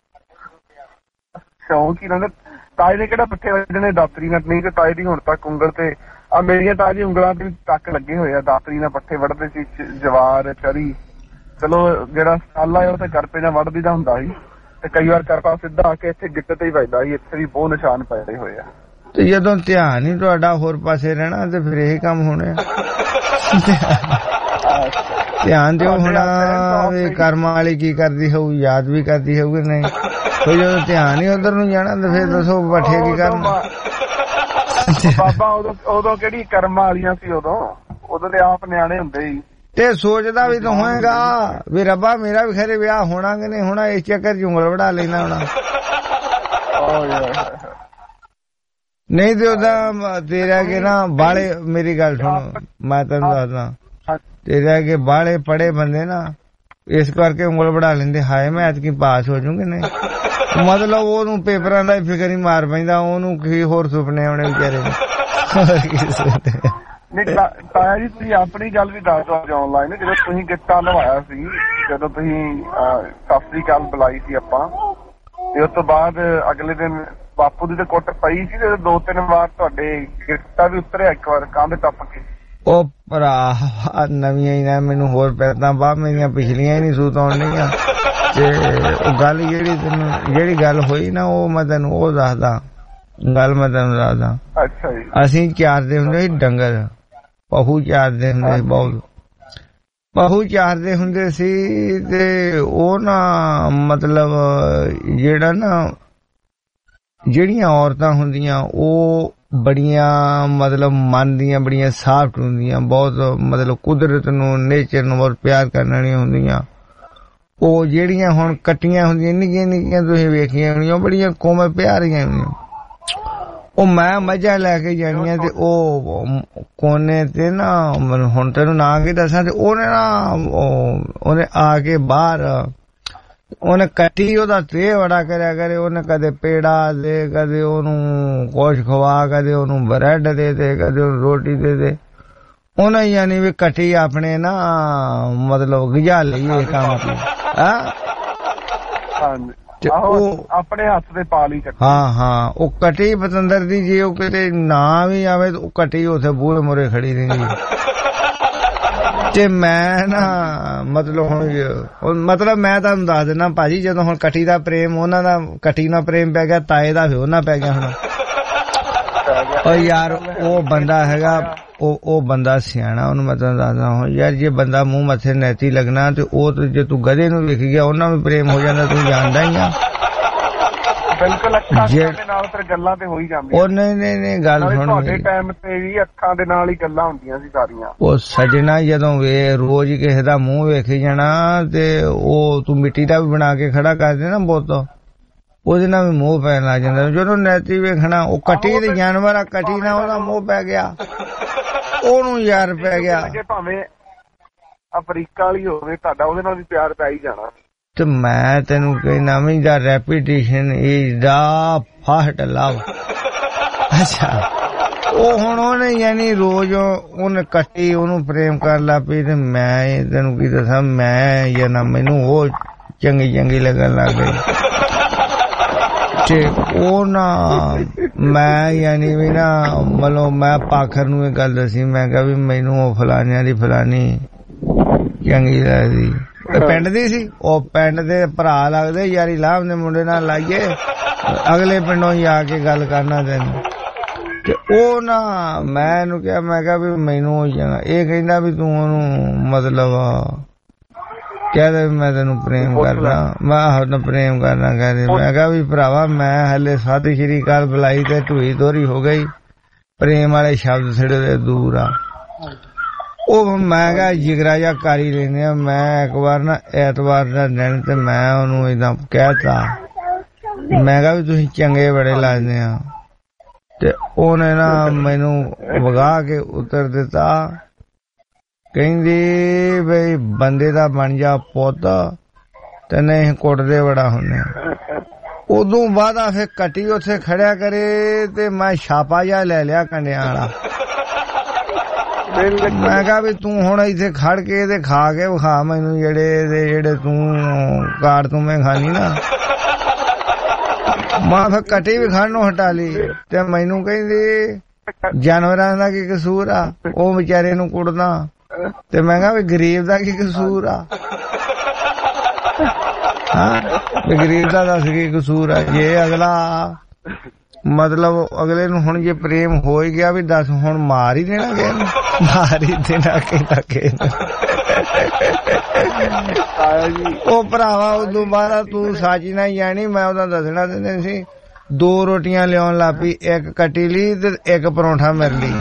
Speaker 15: ਸ਼ੌਂਕ ਹੀ ਰਹਿੰਦਾ। ਤਾਏ ਨੇ ਕਿਹੜਾ ਪੱਠੇ ਵੱਜਣੇ ਦਾਤਰੀ ਨਾਲ? ਨਹੀਂ ਤੇ ਤਾਏ ਦੀ ਹੁਣ ਤੱਕ ਉਂਗਲ ਤੇ ਆ ਮੇਰੀਆਂ ਤਾਏ ਦੀ ਉਂਗਲਾਂ ਤੇ ਟੱਕ ਲੱਗੇ ਹੋਏ ਆ। ਦਾਤਰੀ ਨਾਲ ਪੱਠੇ ਵੱਢਦੇ ਸੀ, ਜਵਾਰ ਚਰੀ। ਚਲੋ ਜਿਹੜਾ ਸਾਲਾ ਉਹ ਤੇ ਕਰਪੇ ਨਾਲ ਵੱਢਦੀ ਦਾ ਹੁੰਦਾ ਸੀ ਤੇ ਕਈ ਵਾਰ ਕਰਪਾ ਸਿੱਧਾ ਆ ਕੇ ਇੱਥੇ ਗਿੱਟੇ ਤੇ ਹੀ ਵੱਜਦਾ ਸੀ। ਇੱਥੇ ਵੀ ਬਹੁਤ ਨਿਸ਼ਾਨ ਪਏ ਹੋਏ ਆ।
Speaker 14: ਤੇ ਜਦੋਂ ਧਿਆਨ ਹੀ ਤੁਹਾਡਾ ਹੋਰ ਪਾਸੇ ਰਹਿਣਾ ਤੇ ਫਿਰ ਇਹ ਕੰਮ ਹੋਣੇ। ਧਿਆਨ ਦਿਓ ਹੁਣ ਵੀ ਕਰਮਾਂ ਵਾਲੀ ਕੀ ਕਰਦੀ ਹੋਊ, ਯਾਦ ਵੀ ਕਰਦੀ ਹੋਊਗੀ ਨਹੀਂ। ਕੋਈ ਜਦੋਂ ਧਿਆਨ ਹੀ ਉਧਰ ਨੂੰ ਜਾਣਾ ਤੇ ਫਿਰ ਦੱਸੋ ਪੱਠੇ ਕੀ ਕਰਨਾ।
Speaker 15: ਬਾਬਾ ਉਦੋਂ ਉਦੋਂ ਕਿਹੜੀ ਕਰਮਾਂ ਵਾਲੀਆਂ ਸੀ? ਉਦੋਂ ਉਦੋਂ ਤੇ ਆਪ ਨਿਆਣੇ ਹੁੰਦੇ ਸੀ।
Speaker 14: ਤੇ ਸੋਚਦਾ ਵੀ ਤਾਂ ਹੋਏਗਾ ਵੀ ਰੱਬਾ ਮੇਰਾ ਵੀ ਖਰੇ ਵਿਆਹ ਹੋਣਾ ਕਿ ਨਹੀਂ ਹੋਣਾ, ਇਸ ਚੱਕਰ ਚ ਉਂਗਲ ਵੜਾ ਲੈਣਾ ਹੋਣਾ। ਨਹੀਂ ਤੇ ਉਹਦਾ ਤੇਰਾ ਕਿ ਨਾ ਬਾਲੇ, ਮੇਰੀ ਗੱਲ ਸੁਣੋ ਮੈਂ ਤੈਨੂੰ ਦੱਸਦਾ, ਤੇਰਾ ਕਿ ਬਾਲੇ ਪੜੇ ਬੰਦੇ ਨਾ ਇਸ ਕਰਕੇ ਉਂਗਲ ਵੜਾ ਲੈਂਦੇ ਹਾਏ ਮੈਂ ਐਤਕੀ ਪਾਸ ਹੋ ਜੂਗੀ ਨਹੀਂ। ਮਤਲਬ ਉਹਨੂੰ ਪੇਪਰਾਂ ਦਾ ਫਿਕਰ ਹੀ ਮਾਰ ਪੈਂਦਾ, ਉਹਨੂੰ ਕੀ ਹੋਰ ਸੁਪਨੇ ਆਉਣੇ ਵਿਚਾਰੇ ਨੂੰ।
Speaker 15: ਤਾਇਆ ਜੀ ਤੁਸੀਂ ਆਪਣੀ ਗੱਲ ਵੀ ਦੱਸ ਦਿਓ ਆਨਲਾਈਨ। ਜਦੋਂ ਤੁਸੀਂ ਗਿੱਟਾ ਲਵਾਇਆ ਸੀ, ਜਦੋਂ ਤੁਸੀਂ ਸਤਿ ਸ੍ਰੀ ਅਕਾਲ ਬੁਲਾਈ ਸੀ ਆਪਾਂ, ਤੇ ਉਸ ਤੋਂ ਬਾਅਦ ਅਗਲੇ ਦਿਨ ਬਾਪੂ ਦੀ ਤੇ ਕੁੱਟ ਪਈ ਸੀ ਤੇ ਦੋ ਤਿੰਨ ਵਾਰ ਤੁਹਾਡੇ ਗਿੱਟਾ ਵੀ ਉਤਰਿਆ ਇੱਕ ਵਾਰ ਕੰਧ ਟੱਪ ਕੇ।
Speaker 14: ਉਹ ਭਰਾ ਨਵੀਆਂ ਹੀ ਨਾ ਮੈਨੂੰ ਹੋਰ ਪੈਦਾਂ ਬਾਹ ਮੇਰੀਆਂ ਪਿਛਲੀਆਂ ਹੀ ਨਹੀਂ ਸੂਤ ਆਉਣੀਆਂ। ਤੇ ਉਹ ਗੱਲ ਜਿਹੜੀ ਤੈਨੂੰ ਜਿਹੜੀ ਗੱਲ ਹੋਈ ਨਾ ਉਹ ਮੈਂ ਤੈਨੂੰ ਉਹ ਦੱਸਦਾ ਗੱਲ ਮੈਂ ਤੈਨੂੰ ਦੱਸਦਾ।
Speaker 15: ਅੱਛਾ ਜੀ।
Speaker 14: ਅਸੀਂ ਚਾਰਦੇ ਹੁੰਦੇ ਸੀ ਡੰਗਰ, ਪਹੂ ਚਾਰਦੇ ਹੁੰਦੇ ਸੀ, ਬਹੁਤ ਪਹੂ ਚਾਰਦੇ ਹੁੰਦੇ ਸੀ। ਤੇ ਉਹ ਨਾ ਮਤਲਬ ਜਿਹੜਾ ਨਾ ਜਿਹੜੀਆਂ ਔਰਤਾਂ ਹੁੰਦੀਆਂ ਉਹ ਬੜੀਆਂ ਮਤਲਬ ਮਨ ਦੀਆਂ ਬੜੀਆਂ ਸਾਫਟ ਹੁੰਦੀਆਂ, ਬਹੁਤ ਮਤਲਬ ਕੁਦਰਤ ਨੂੰ ਨੇਚਰ ਨੂੰ ਬਹੁਤ ਪਿਆਰ ਕਰਨ ਵਾਲੀਆਂ ਹੁੰਦੀਆਂ। ਉਹ ਜਿਹੜੀਆਂ ਹੁਣ ਕੱਟੀਆਂ ਹੁੰਦੀਆਂ ਨਿੱਕੀਆਂ ਨਿੱਕੀਆਂ ਤੁਸੀਂ ਵੇਖੀਆਂ ਹੋਣੀਆਂ, ਬੜੀਆਂ ਕੋਮਲ ਪਿਆਰੀਆਂ ਹੁੰਦੀਆਂ। ਉਹ ਮੈਂ ਮੱਝਾਂ ਲੈ ਕੇ ਜਾਣੀਆਂ ਤੇ ਉਹ ਕੋਨੇ ਤੇ ਨਾ ਹੁਣ ਤੈਨੂੰ ਨਾ ਕੇ ਦੱਸਾਂ ਤੇ ਉਹਨੇ ਨਾ ਉਹਨੇ ਆ ਕੇ ਬਾਹਰ ਉਹਨੇ ਕੱਟੀ ਉਹਦਾ ਤੇ ਬੜਾ ਕਰਿਆ ਕਰੇ। ਉਹਨੇ ਕਦੇ ਪੇੜਾ ਦੇ, ਕਦੇ ਉਹਨੂੰ ਕੁਛ ਖਵਾ, ਕਦੇ ਉਹਨੂੰ ਬ੍ਰੈਡ ਦੇ ਦੇ, ਕਦੇ ਉਹਨੂੰ ਰੋਟੀ ਦੇ ਦੇ। ਉਹਨੇ ਯਾਨੀ ਵੀ ਕੱਟੀ ਆਪਣੇ ਨਾ ਮਤਲਬ ਗਿਜਾ ਲਈ ਇਹ ਕੰਮ ਕੀ।
Speaker 15: ਉਹ ਆਪਣੇ ਹੱਥ ਤੇ ਪਾ ਲਈ।
Speaker 14: ਹਾਂ ਹਾਂ ਉਹ ਕੱਟੀ ਪਤੰਦਰ ਦੀ ਜੇ ਉਹ ਕਿਤੇ ਨਾ ਵੀ ਆਵੇ ਉਹ ਕੱਟੀ ਉੱਥੇ ਬੂਹੇ ਮੁਰੇ ਖੜੀ ਰਹਿੰਦੀ। ਤੇ ਮੈਂ ਨਾ ਮਤਲਬ ਹੁਣ ਮਤਲਬ ਮੈਂ ਤੁਹਾਨੂੰ ਦੱਸ ਦਿੰਦਾ ਭਾਜੀ, ਜਦੋਂ ਹੁਣ ਕੱਟੀ ਦਾ ਪ੍ਰੇਮ ਉਹਨਾਂ ਦਾ ਕੱਟੀ ਨਾਲ ਪ੍ਰੇਮ ਪੈ ਗਿਆ, ਤਾਏ ਦਾ ਫਿਰ ਉਹਨਾਂ ਪੈ ਗਿਆ ਹੁਣ। ਉਹ ਯਾਰ ਉਹ ਬੰਦਾ ਹੈਗਾ ਉਹ ਉਹ ਬੰਦਾ ਸਿਆਣਾ, ਉਹਨੂੰ ਮੈਂ ਤੁਹਾਨੂੰ ਦੱਸਦਾ ਹੁਣ ਯਾਰ ਜੇ ਬੰਦਾ ਮੂੰਹ ਮੱਥੇ ਨੈਤੀ ਲੱਗਣਾ ਤੇ ਉਹ ਜੇ ਤੂੰ ਗਧੇ ਨੂੰ ਵੇਖ ਗਿਆ ਉਹਨਾਂ ਨੂੰ ਪ੍ਰੇਮ ਹੋ ਜਾਂਦਾ, ਤੂੰ ਜਾਣਦਾ ਹੀ ਆ।
Speaker 15: ਬਿਲਕੁਲ ਅੱਖਾਂ ਦੇ ਨਾਲ ਫਿਰ ਗੱਲਾਂ ਤੇ ਹੋ ਹੀ ਜਾਂਦੀਆਂ।
Speaker 14: ਉਹ ਨਹੀਂ ਨਹੀਂ ਨਹੀਂ ਗੱਲ ਸੁਣ,
Speaker 15: ਤੁਹਾਡੇ ਟਾਈਮ ਤੇ ਵੀ ਅੱਖਾਂ ਦੇ ਨਾਲ ਹੀ ਗੱਲਾਂ ਹੁੰਦੀਆਂ ਸੀ ਸਾਰੀਆਂ।
Speaker 14: ਉਹ ਸਜਣਾ ਜਦੋਂ ਵੇ ਰੋਜ਼ ਕਿਸੇ ਦਾ ਮੂੰਹ ਵੇਖੀ ਜਾਣਾ ਤੇ ਉਹ ਤੂੰ ਮਿੱਟੀ ਦਾ ਵੀ ਬਣਾ ਕੇ ਖੜਾ ਕਰ ਦੇ ਨਾ ਬੁੱਤ, ਉਹਦੇ ਨਾਲ ਵੀ ਮੋਹ ਪੈਣ ਲੱਗ ਜਾਂਦਾ। ਜਦੋਂ ਨੈਤੀ ਵੇਖਣਾ ਉਹ ਕੱਟੀ ਦੇ ਜਾਨਵਰ ਆ, ਕੱਟੀ ਨਾਲ ਉਹਦਾ ਮੋਹ ਪੈ ਗਿਆ, ਉਹਨੂੰ ਯਾਰ ਪੈ ਗਿਆ।
Speaker 15: ਭਾਵੇਂ ਅਫਰੀਕਾ ਵਾਲੀ ਹੋਵੇ ਤੁਹਾਡਾ ਉਹਦੇ ਨਾਲ ਵੀ ਪਿਆਰ ਪੈ ਹੀ ਜਾਣਾ।
Speaker 14: ਤੇ ਮੈਂ ਤੈਨੂੰ ਕਹਿਣਾ ਵੀ the repetition is the first love. ਅੱਛਾ ਉਹ ਹੁਣ ਉਹਨੇ ਯਾਨੀ ਰੋਜ਼ ਉਹਨੇ ਕੱਟੀ ਉਹਨੂੰ ਪ੍ਰੇਮ ਕਰ ਲਾ ਪਈ ਤੇ ਮੈਂ ਤੈਨੂੰ ਕੀ ਦੱਸਾਂ, ਮੈਂ ਜਾਂ ਨਾ ਮੈਨੂੰ ਉਹ ਚੰਗੀ ਚੰਗੀ ਲੱਗਣ ਲੱਗ ਗਈ। ਤੇ ਉਹ ਨਾ ਮੈਂ ਯਾਨੀ ਵੀ ਨਾ ਮਤਲਬ ਮੈਂ ਪਾਖਰ ਨੂੰ ਇਹ ਗੱਲ ਦੱਸੀ, ਮੈਂ ਕਿਹਾ ਵੀ ਮੈਨੂੰ ਉਹ ਫਲਾਨਿਆਂ ਦੀ ਫਲਾਨੀ ਚੰਗੀ ਲੱਗਦੀ। ਪਿੰਡ ਦੀ ਸੀ, ਉਹ ਪਿੰਡ ਦੇ ਭਰਾ ਲੱਗਦੇ ਯਾਰੀ ਲਾਭ ਦੇ ਮੁੰਡੇ ਨਾਲ ਲਾਈਏ, ਅਗਲੇ ਪਿੰਡੋਂ ਹੀ ਆ ਕੇ ਗੱਲ ਕਰਨਾ ਤੈਨੂੰ। ਤੇ ਉਹ ਨਾ ਮੈਂ ਇਹਨੂੰ ਕਿਹਾ, ਮੈਂ ਕਿਹਾ ਵੀ ਮੈਨੂੰ ਇਹ ਕਹਿੰਦਾ ਵੀ ਤੂੰ ਉਹਨੂੰ ਮਤਲਬ ਕਹਿੰਦਾ ਵੀ ਮੈਂ ਤੈਨੂੰ ਪ੍ਰੇਮ ਕਰਨਾ। ਮੈਂ ਹੁਣ ਪ੍ਰੇਮ ਕਰਨਾ ਕਹਿੰਦੇ। ਮੈਂ ਕਿਹਾ ਵੀ ਭਰਾਵਾ ਮੈਂ ਹਲੇ ਸਤਿ ਸ਼੍ਰੀ ਅਕਾਲ ਬੁਲਾਈ ਤੇ ਢੂਈ ਦੋਹਰੀ ਹੋ ਗਈ, ਪ੍ਰੇਮ ਵਾਲੇ ਸ਼ਬਦ ਸਿਰੇ ਦੇ ਦੂਰ ਆ। ਉਹ ਮੈਂ ਕਿਹਾ ਜਿਗਰਾ ਜਿਹਾ ਕਰ ਹੀ ਲੈਂਦੇ ਆ। ਮੈਂ ਇੱਕ ਵਾਰ ਨਾ ਐਤਵਾਰ ਦਾ ਦਿਨ ਤੇ ਮੈਂ ਉਹਨੂੰ ਏਦਾਂ ਕਹਿਤਾ, ਮੈਂ ਕਿਹਾ ਵੀ ਤੁਸੀਂ ਚੰਗੇ ਬੜੇ ਲੱਗਦੇ ਆ ਤੇ ਉਹਨੇ ਨਾ ਮੈਨੂੰ ਵਗਾ ਕੇ ਉਤਰ ਦਿੱਤਾ, ਕਹਿੰਦੀ ਬਈ ਬੰਦੇ ਦਾ ਬਣ ਜਾ ਪੁੱਤ ਤੇ ਨਹੀਂ ਕੁੱਟਦੇ ਬੜਾ ਹੁੰਨੇ। ਉਦੋਂ ਬਾਅਦ ਆ ਫਿਰ ਕੱਟੀ ਉੱਥੇ ਖੜਿਆ ਕਰੇ ਤੇ ਮੈਂ ਛਾਪਾ ਜਿਹਾ ਲੈ ਲਿਆ ਕੰਡਿਆਂ ਵਾਲਾ। ਮੈਂ ਕਿਹਾ ਵੀ ਤੂੰ ਹੁਣ ਇੱਥੇ ਖੜ ਕੇ ਤੇ ਖਾ ਕੇ ਵਿਖਾ ਮੈਨੂੰ ਜਿਹੜੇ ਜਿਹੜੇ ਤੂੰ ਕਾਰ ਤੂੰ ਮੈਂ ਖਾਣੀ ਨਾ। ਮੈਂ ਫਿਰ ਕੱਟੀ ਵੀ ਖਾਣ ਨੂੰ ਹਟਾ ਲਈ ਤੇ ਮੈਨੂੰ ਕਹਿੰਦੀ ਜਾਨਵਰਾਂ ਦਾ ਕੀ ਕਸੂਰ ਆ, ਉਹ ਵਿਚਾਰੇ ਨੂੰ ਕੁੱਟਦਾ। ਤੇ ਮੈਂ ਕਿਹਾ ਵੀ ਗਰੀਬ ਦਾ ਕੀ ਕਸੂਰ ਆ, ਹਾਂ ਵੀ ਗਰੀਬ ਦਾ ਦੱਸ ਕੀ ਕਸੂਰ ਆ। ਜੇ ਅਗਲਾ ਮਤਲਬ ਅਗਲੇ ਨੂੰ ਹੁਣ ਜੇ ਪ੍ਰੇਮ ਹੋ ਹੀ ਗਿਆ ਵੀ ਦੱਸ ਹੁਣ ਮਾਰ ਹੀ ਦੇਣਾ ਕਿਸੇ ਨੂੰ, ਮਾਰ ਹੀ ਦੇਣਾ ਕਿਸੇ ਨੂੰ। ਉਹ ਭਰਾਵਾ ਉਦੋਂ ਬਾਅਦ ਤੂੰ ਸਾਜੀ ਨਾ ਜਾਣੀ, ਮੈਂ ਉਹਦਾ ਦੱਸਣਾ ਦਿੰਦੇ ਸੀ। ਦੋ ਰੋਟੀਆਂ ਲਿਆਉਣ ਲੱਗ ਪਈ, ਇੱਕ ਕੱਟੀ ਲਈ ਤੇ ਇੱਕ ਪਰੌਂਠਾ ਮੇਰੇ ਲਈ।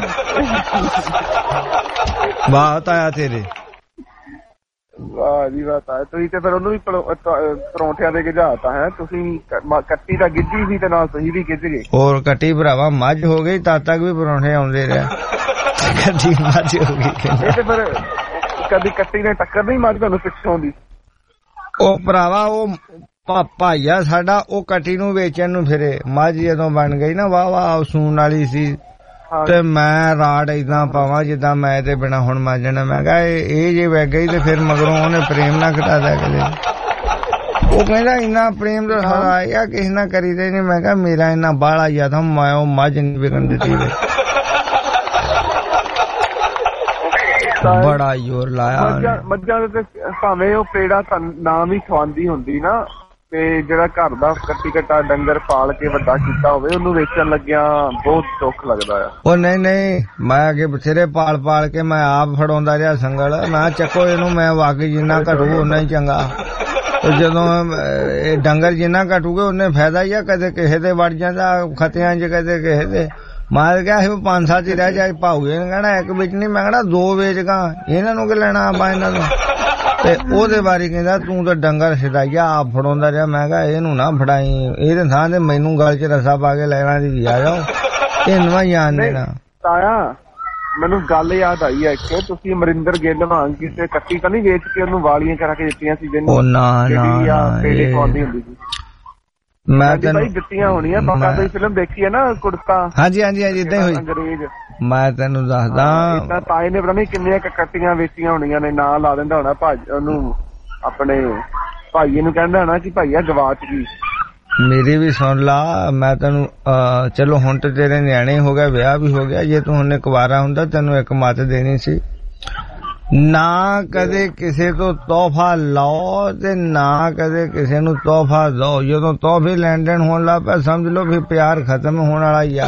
Speaker 14: ਵਾਹ ਤਾਇਆ ਤੇਰੇ,
Speaker 15: ਵਾਹ ਜੀ ਵਾਹ ਤਾਇਆ। ਤੁਸੀਂ ਤੇ ਫਿਰ ਉਹਨੂੰ ਵੀ ਪਰੌਂਠਿਆਂ ਦੇ ਗਿਝਾਤਾ ਹੈ। ਤੁਸੀਂ ਕੱਟੀ ਤਾਂ ਗਿੱਜੀ ਸੀ ਤੇ ਨਾਲ ਤੁਸੀਂ ਵੀ ਗਿੱਝ ਗਏ। ਹੋਰ
Speaker 14: ਕੱਟੀ ਭਰਾਵਾ ਮੱਝ ਹੋ ਗਈ, ਤਦ ਤੱਕ ਵੀ ਪਰੌਂਠੇ ਆਉਂਦੇ ਰਿਹਾ। ਕੱਟੀ ਮੱਝ ਹੋ ਗਈ।
Speaker 15: ਇਹ ਤੇ ਫਿਰ ਕਦੀ ਕੱਟੀ ਨੇ ਟੱਕਰ ਨਹੀਂ ਮੱਝ ਤੁਹਾਨੂੰ ਪਿੱਛੋਂ ਦੀ?
Speaker 14: ਉਹ ਭਰਾਵਾ ਉਹ ਭਾਈਆ ਸਾਡਾ ਉਹ ਕੱਟੀ ਨੂੰ ਵੇਚਣ ਨੂੰ ਫਿਰੇ। ਮੱਝ ਜਦੋਂ ਬਣ ਗਈ ਨਾ ਵਾਹ ਵਾਹ ਸੂਣ ਵਾਲੀ ਸੀ ਤੇ ਮੈਂ ਰਾੜ ਏਦਾਂ ਪਾਵਾਂ ਜਿੱਦਾਂ ਮੈਂ ਤੇ ਬਿਨਾ ਹੁਣ ਮਾਜਣਾ। ਮੈਂ ਕਿਹਾ ਇਹ ਜੇ ਵਗ ਗਈ ਤੇ ਫਿਰ ਮਗਰੋਂ ਉਹਨੇ ਪ੍ਰੇਮ ਨਾ ਘਟਾ ਦਿਆ ਕਦੇ। ਉਹ ਕਹਿੰਦਾ ਇੰਨਾ ਪ੍ਰੇਮ ਤਾਂ ਸਾਰਾ ਕਿਸੇ ਨਾਲ ਕਰੀਦੇ ਨੀ। ਮੈਂ ਕਿਹਾ ਮੇਰਾ ਇੰਨਾ ਬਾਹਲਾ ਜਿਆਦਾ ਮੈਂ ਉਹ ਮੱਝ ਨਹੀਂ ਵਿਕਣ ਦਿੱਤੀ। ਬੜਾ ਜ਼ੋਰ ਲਾਇਆ
Speaker 15: ਮੱਝਾਂ ਦੇ। ਭਾਵੇਂ ਉਹ ਪੇੜਾ ਨਾਮ ਹੀ ਖਵਾਉਂਦੀ ਹੁੰਦੀ ਨਾ, ਤੇ ਜਿਹੜਾ ਘਰ ਦਾ ਕੱਟੀ ਕੱਟਾ ਡੰਗਰ ਪਾਲ ਕੇ ਵੱਡਾ ਕੀਤਾ ਹੋਵੇ ਉਹਨੂੰ ਵੇਚਣ ਲੱਗਿਆ ਬਹੁਤ ਦੁੱਖ ਲੱਗਦਾ ਆ। ਉਹ ਨਹੀਂ ਨਹੀਂ ਮੈਂ ਅੱਗੇ ਬਥੇਰੇ ਪਾਲ ਪਾਲ ਕੇ ਮੈਂ ਆਪ ਫੜਾਉਂਦਾ ਰਿਹਾ ਸੰਗਲ। ਮੈਂ ਚੱਕੋ ਇਹਨੂੰ, ਮੈਂ ਵਾਕਈ ਜਿੰਨਾ ਘਟੂ ਓਨਾ ਹੀ ਚੰਗਾ। ਜਦੋਂ ਇਹ ਡੰਗਰ ਜਿੰਨਾ ਘਟੂਗੇ ਉਹਨੇ ਫਾਇਦਾ ਹੀ ਆ। ਕਦੇ ਕਿਸੇ ਦੇ ਵੜ ਜਾਂਦਾ ਖਤਿਆਂ ਚ, ਕਦੇ ਕਿਸੇ ਦੇ। ਮੈਂ ਕਿਹਾ ਸੀ ਪੰਜ ਸੱਤ ਹੀ ਰਹਿ ਜਾਏ ਭਾਊਏ ਨੇ ਕਹਿਣਾ ਇੱਕ ਵਿੱਚ ਨੀ। ਮੈਂ ਕਹਿਣਾ ਦੋ ਵੇਚਗਾ, ਇਹਨਾਂ ਨੂੰ ਕੀ ਲੈਣਾ ਆਪਾਂ ਇਹਨਾਂ ਨੂੰ। ਤੇ ਉਹਦੇ ਬਾਰੇ ਕਹਿੰਦਾ ਤੂੰ ਤਾਂ ਡੰਗਰ ਛਡਾਈਆ ਆਪ ਫੜਾਉਂਦਾ ਰਿਹਾ। ਮੈਂ ਕਿਹਾ ਇਹਨੂੰ ਨਾ ਫੜਾਈ, ਇਹਦੇ ਥਾਂ ਤੇ ਮੈਨੂੰ ਗਲ ਚ ਰਸਾ ਪਾ ਕੇ ਲੈਣਾ ਦੀ ਆ ਜਾਓ, ਇਹਨੂੰ ਜਾਣ ਦੇਣਾ। ਤਾਇਆ ਮੈਨੂੰ ਗੱਲ ਯਾਦ ਆਈ ਹੈ ਕਿ ਤੁਸੀਂ ਅਮਰਿੰਦਰ ਗਿੱਲ ਵਾਂਗ ਕਿਸੇ ਕੱਟੀ ਤਾਂ ਨਹੀਂ ਵੇਚ ਕੇ ਉਹਨੂੰ ਵਾਲੀਆਂ ਕਰਾ ਕੇ ਦਿੱਤੀਆਂ ਸੀ ਜਿਹਨੂੰ ਪੇੜੇ ਖਵਾਉਂਦੀ ਹੁੰਦੀ ਸੀ? ਮੈਂ ਤੈਨੂੰ ਦਿੱਤੀਆਂ ਹੋਣੀਆਂ। ਬਾਬਾ ਤੁਸੀਂ ਫਿਲਮ ਦੇਖੀ ਹੈ ਨਾ ਕੁੜਤਾ? ਹਾਂਜੀ ਹਾਂਜੀ ਹਾਂਜੀ ਏਦਾਂ ਹੀ ਹੋਈ ਅੰਗਰੇਜ਼। ਮੈਂ ਤੈਨੂੰ ਦੱਸਦਾ ਤਾਏ ਨੇ ਪਤਾ ਨੀ ਕਿੰਨੀਆਂ ਕੱਟੀਆਂ ਵੇਚੀਆਂ ਹੋਣੀਆਂ ਨੇ। ਨਾਂ ਲਾ ਦਿੰਦਾ ਹੋਣਾ ਭਾਜੀ ਉਹਨੂੰ, ਆਪਣੇ ਭਾਈਏ ਨੂੰ ਕਹਿੰਦਾ ਹੋਣਾ ਕਿ ਭਾਈਆ ਗਵਾਚ ਗਈ। ਮੇਰੀ ਵੀ ਸੁਣ ਲਾ, ਮੈਂ ਤੈਨੂੰ ਚਲੋ ਹੁਣ ਤੇ ਤੇਰੇ ਨਿਆਣੇ ਹੋ ਗਏ, ਵਿਆਹ ਵੀ ਹੋ ਗਿਆ। ਜੇ ਤੂੰ ਹੁਣ ਕੁਵਾਰਾ ਹੁੰਦਾ ਤੈਨੂੰ ਇੱਕ ਮੱਤ ਦੇਣੀ ਸੀ, ਨਾ ਕਦੇ ਕਿਸੇ ਤੋਂ ਤੋਹਫਾ ਲਓ ਤੇ ਨਾ ਕਦੇ ਕਿਸੇ ਨੂੰ ਤੋਹਫਾ ਦੋ। ਜਦੋਂ ਤੋਹਫੇ ਲੈਣ ਦੇਣ ਹੋਣ ਲੱਗ ਪਿਆ ਸਮਝ ਲਓ ਫਿਰ ਪਿਆਰ ਖਤਮ ਹੋਣ ਵਾਲਾ ਹੀ ਆ।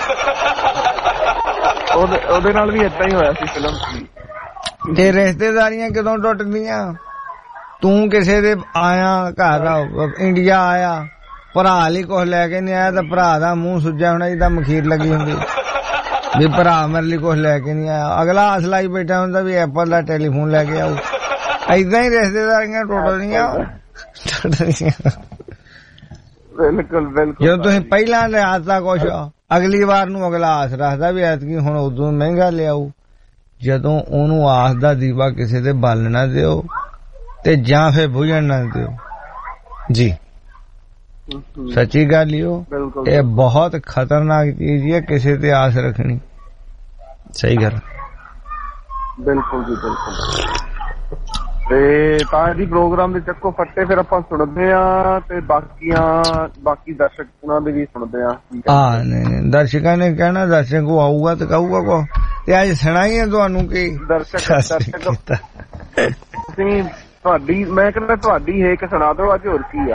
Speaker 15: ਉਹਦੇ ਨਾਲ ਵੀ ਏਦਾਂ ਹੀ ਹੋਇਆ ਸੀ ਫਿਲਮ। ਤੇ ਰਿਸ਼ਤੇਦਾਰੀਆਂ ਕਦੋਂ ਟੁੱਟਦੀਆਂ? ਤੂੰ ਕਿਸੇ ਦੇ ਆਇਆ ਘਰ ਇੰਡੀਆ ਆਇਆ, ਭਰਾ ਲਈ ਕੁਛ ਲੈ ਕੇ ਨੀ ਆਇਆ ਤਾਂ ਭਰਾ ਦਾ ਮੂੰਹ ਸੁੱਜਿਆ ਹੋਣਾ ਜਿੱਦਾਂ ਮਖੀਰ ਲੱਗੀ ਹੁੰਦੀ ਵੀ ਭਰਾ ਮੇਰੇ ਲਈ ਕੁਛ ਲੈ ਕੇ ਨੀ ਆਇਆ। ਅਗਲਾ ਹਸਲਾ ਹੀ ਬੈਠਾ ਹੁੰਦਾ ਵੀ ਐਪਲ ਦਾ ਟੈਲੀਫੋਨ ਲੈ ਕੇ ਆਊ। ਏਦਾਂ ਹੀ ਰਿਸ਼ਤੇਦਾਰੀਆਂ ਟੁੱਟਦੀਆਂ ਟੁੱਟਦੀਆਂ। ਬਿਲਕੁਲ ਬਿਲਕੁਲ। ਜਦੋਂ ਤੁਸੀਂ ਪਹਿਲਾਂ ਲਿਆਤਾ ਕੁਛ, ਅਗਲੀ ਵਾਰ ਨੂੰ ਅਗਲਾ ਆਸ ਰੱਖਦਾ ਵੀ ਐਤਕੀ ਹੁਣ ਉਦੋਂ ਮਹਿੰਗਾ ਲਿਆਊ। ਜਦੋਂ ਉਹਨੂੰ ਆਸ ਦਾ ਦੀਵਾ ਕਿਸੇ ਦੇ ਬਾਲਣ ਨਾ ਦਿਓ ਤੇ ਜਾਂ ਫਿਰ ਬੁਝਣ ਨਾ ਦਿਓ ਜੀ। ਸੱਚੀ ਗੱਲ ਈ ਉਹ ਇਹ ਬਹੁਤ ਖਤਰਨਾਕ ਚੀਜ਼ ਹੈ ਕਿਸੇ ਤੇ ਆਸ ਰੱਖਣੀ। ਸਹੀ ਗੱਲ। ਬਿਲਕੁਲ ਜੀ ਬਿਲਕੁਲ। ਤੇ ਤਾਂ ਜੀ ਪ੍ਰੋਗਰਾਮ ਦੇ ਚੱਕੋ ਫੱਟੇ ਫਿਰ ਆਪਾਂ ਸੁਣਦੇ ਆ ਤੇ ਬਾਕੀਆਂ ਬਾਕੀ ਦਰਸ਼ਕ ਉਹਨਾਂ ਦੇ ਵੀ ਸੁਣਦੇ ਆ। ਹਾਂ ਨਹੀਂ ਦਰਸ਼ਕਾਂ ਨੇ ਕਹਿਣਾ ਦਰਸ਼ਕ ਕੋ ਆਊਗਾ ਤੇ ਕਹੂਗਾ ਕੋ ਤੇ ਅੱਜ ਸੁਣਾਈਏ ਤੁਹਾਨੂੰ ਕੀ ਦਰਸ਼ਕ ਦਰਸ਼ਕ ਤੁਸੀਂ ਤੁਹਾਡੀ ਮੈਂ ਕਹਿੰਦਾ ਤੁਹਾਡੀ ਹੈ ਕਿ ਸੁਣਾ ਦਿਓ ਅੱਜ। ਹੋਰ ਕੀ ਆ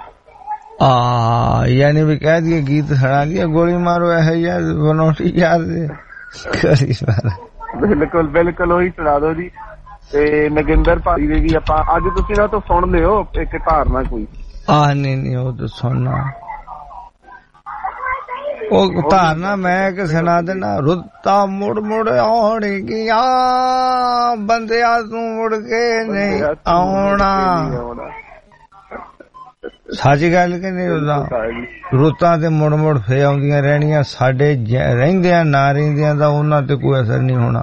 Speaker 15: ਆ ਯਾਨੀ ਵੀ ਕਹਿ ਦਈਏ ਗੀਤ ਸੁਣਾ ਦਈਏ ਗੋਲੀ ਮਾਰੋ ਇਹ ਯਾਰ ਬਨੋਟੀ ਯਾਰ ਦੇ। ਬਿਲਕੁਲ ਬਿਲਕੁਲ ਉਹੀ ਸੁਣਾ ਦਿਓ ਜੀ। ਤੇ ਨਗਿੰਦਰ ਭਾਈ ਦੇ ਵੀ ਆਪਾਂ ਅੱਜ ਤੁਸੀਂ ਨਾ ਤੋਂ ਸੁਣ ਲਿਓ ਇੱਕ ਧਾਰਨਾ ਕੋਈ। ਆਹ ਨਹੀਂ ਨਹੀਂ ਉਹ ਤਾਂ ਸੁਣਨਾ ਉਹ ਧਾਰਨਾ ਮੈਂ ਕਿ ਸੁਣਾ ਦੇਣਾ। ਰੁੱਤਾ ਮੁੜ ਮੁੜ ਆਉਣਗੀਆਂ ਬੰਦਿਆ ਤੂੰ ਮੁੜ ਕੇ ਨਹੀਂ ਆਉਣਾ।
Speaker 14: ਸੱਚ ਗੱਲ ਕਿ ਨਹੀਂ ਉਦਾਂ ਰੁੱਤਾਂ ਤੇ ਮੁੜ ਮੁੜ ਫੇ ਆਉਂਦੀਆਂ ਰਹਿਣੀਆਂ, ਸਾਡੇ ਰਹਿੰਦਿਆਂ ਨਾ ਰਹਿੰਦਿਆਂ ਦਾ ਉਹਨਾਂ ਤੇ ਕੋਈ ਅਸਰ ਨਹੀਂ ਹੋਣਾ,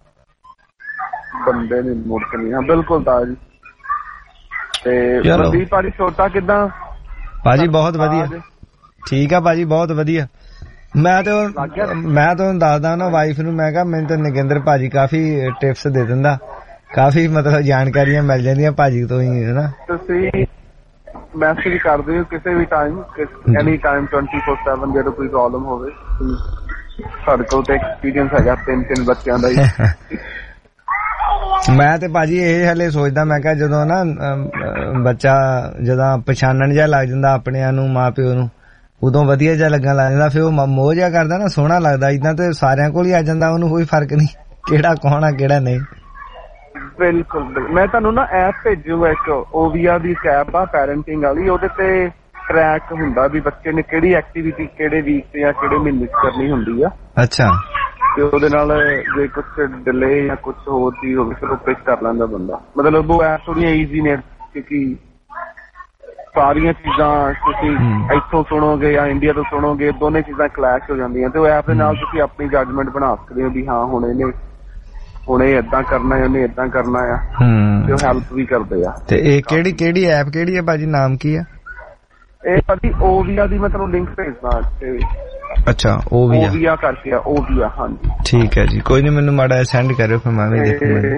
Speaker 15: ਬੰਦੇ ਨੇ ਮੁੜ ਕੇ ਨਹੀਂ। ਹਾਂ ਬਿਲਕੁਲ ਤਾਂ ਜੀ। ਤੇ ਮਨਦੀਪ ਭਾਜੀ ਛੋਟਾ ਕਿੱਦਾਂ?
Speaker 14: ਭਾਜੀ ਬਹੁਤ ਵਧੀਆ, ਠੀਕ ਆ ਭਾਜੀ, ਬਹੁਤ ਵਧੀਆ। ਮੈਂ ਤੇ ਮੈਂ ਤੁਹਾਨੂੰ ਦੱਸਦਾ ਨਾ ਵਾਈਫ ਨੂੰ, ਮੈਂ ਕਿਹਾ ਮੈਨੂੰ ਤਾਂ ਨਗਿੰਦਰ ਭਾਜੀ ਕਾਫੀ ਟਿਪਸ ਦੇ ਦਿੰਦਾ, ਕਾਫੀ ਮਤਲਬ ਜਾਣਕਾਰੀਆਂ ਮਿਲ ਜਾਂਦੀਆਂ ਭਾਜੀ ਤੋਂ ਹੀ, ਹੈ ਨਾ।
Speaker 15: ਤੁਸੀਂ ਮੈਸੇਜ ਕਰਦੇ ਹੋ ਕਿਸੇ ਵੀ time, any time twenty four seven ਜਦੋਂ ਕੋਈ ਪ੍ਰੋਬਲਮ ਹੋਵੇ। ਸਾਡੇ ਕੋਲ ਤੇ ਐਕਸਪੀਰੀਅੰਸ ਹੈਗਾ ਤਿੰਨ ਤਿੰਨ ਬੱਚਿਆਂ ਦਾ ਹੀ।
Speaker 14: ਮੈਂ ਤੇ ਭਾਜੀ ਇਹ ਹਲੇ ਸੋਚਦਾ, ਮੈਂ ਕਿਹਾ ਜਦੋਂ ਨਾ ਬੱਚਾ ਜਦੋਂ ਪਛਾਣਨ ਜਿਹਾ ਲੱਗ ਜਾਂਦਾ ਆਪਣਿਆਂ ਨੂੰ, ਮਾਂ ਪਿਓ ਨੂੰ, ਉਦੋਂ ਵਧੀਆ ਜਿਹਾ ਲੱਗਣ ਲੱਗ ਜਾਂਦਾ, ਫਿਰ ਉਹ ਮੋਹ ਜਿਹਾ ਕਰਦਾ ਨਾ, ਸੋਹਣਾ ਲੱਗਦਾ। ਇਦਾਂ ਤੇ ਸਾਰਿਆਂ ਕੋਲ ਹੀ ਆ ਜਾਂਦਾ, ਉਹਨੂੰ ਕੋਈ ਫਰਕ ਨਹੀਂ ਕਿਹੜਾ ਕੌਣ ਆ ਕਿਹੜਾ ਨਹੀਂ।
Speaker 15: ਬਿਲਕੁਲ। ਮੈਂ ਤੁਹਾਨੂੰ ਨਾ ਐਪ ਭੇਜੂਗਾ ਇੱਕ, ਓਵੀਆ ਦੀ ਐਪ ਆ ਪੈਰੈਂਟਿੰਗ ਵਾਲੀ, ਉਹਦੇ ਤੇ ਟਰੈਕ ਹੁੰਦਾ ਵੀ ਬੱਚੇ ਨੇ ਕਿਹੜੀ ਐਕਟੀਵਿਟੀ ਕਿਹੜੇ ਵੀਕ ਤੇ ਜਾਂ ਕਿਹੜੇ ਮਹੀਨੇ ਚ ਕਰਨੀ ਹੁੰਦੀ ਆ।
Speaker 14: ਅੱਛਾ।
Speaker 15: ਤੇ ਉਹਦੇ ਨਾਲ ਜੇ ਕੁਛ ਡਿਲੇ ਜਾਂ ਕੁਛ ਹੋਰ ਚੀਜ਼ ਹੋਵੇ ਫਿਰ ਉਹ ਪਿਕ ਕਰ ਲੈਂਦਾ ਬੰਦਾ। ਮਤਲਬ ਉਹ ਐਪ ਥੋੜੀਆਂ ਈਜ਼ੀ ਨੇ, ਕਿਉਂਕਿ ਸਾਰੀਆਂ ਚੀਜ਼ਾਂ ਤੁਸੀਂ ਇੱਥੋਂ ਸੁਣੋਗੇ ਜਾਂ ਇੰਡੀਆ ਤੋਂ ਸੁਣੋਗੇ, ਦੋਨੇ ਚੀਜ਼ਾਂ ਕਲੈਸ਼ ਹੋ ਜਾਂਦੀਆਂ, ਤੇ ਉਹ ਐਪ ਦੇ ਨਾਲ ਤੁਸੀਂ ਆਪਣੀ ਜੱਜਮੈਂਟ ਬਣਾ ਸਕਦੇ ਹੋ ਵੀ ਹਾਂ ਹੁਣ ਇਹਨੇ ਹੁਣ ਇਹ ਏਦਾਂ ਕਰਨਾ ਹੈ, ਉਹਨੇ ਏਦਾਂ ਕਰਨਾ ਆ, ਤੇ ਉਹ ਹੈਲਪ ਵੀ ਕਰਦੇ ਆ। ਤੇ
Speaker 14: ਇਹ ਕਿਹੜੀ ਕਿਹੜੀ ਐਪ ਕਿਹੜੀ ਹੈ ਭਾਜੀ, ਨਾਮ ਕੀ ਆ?
Speaker 15: ਇਹ ਭਾਜੀ ਓਵੀਆ ਦੀ, ਮੈਂ ਤੁਹਾਨੂੰ ਲਿੰਕ ਭੇਜਦਾ।
Speaker 14: ਅੱਛਾ, ਓਵੀਆ
Speaker 15: ਓਵੀਆ ਕਰਕੇ ਆ, ਓਵੀਆ। ਹਾਂਜੀ ਠੀਕ
Speaker 14: ਹੈ ਜੀ, ਕੋਈ ਨੀ ਮੈਨੂੰ ਮਾੜਾ ਸੈਂਡ ਕਰਿਓ ਫਿਰ ਮੈਂ ਵੀ ਦੇਖੂੰਗਾ।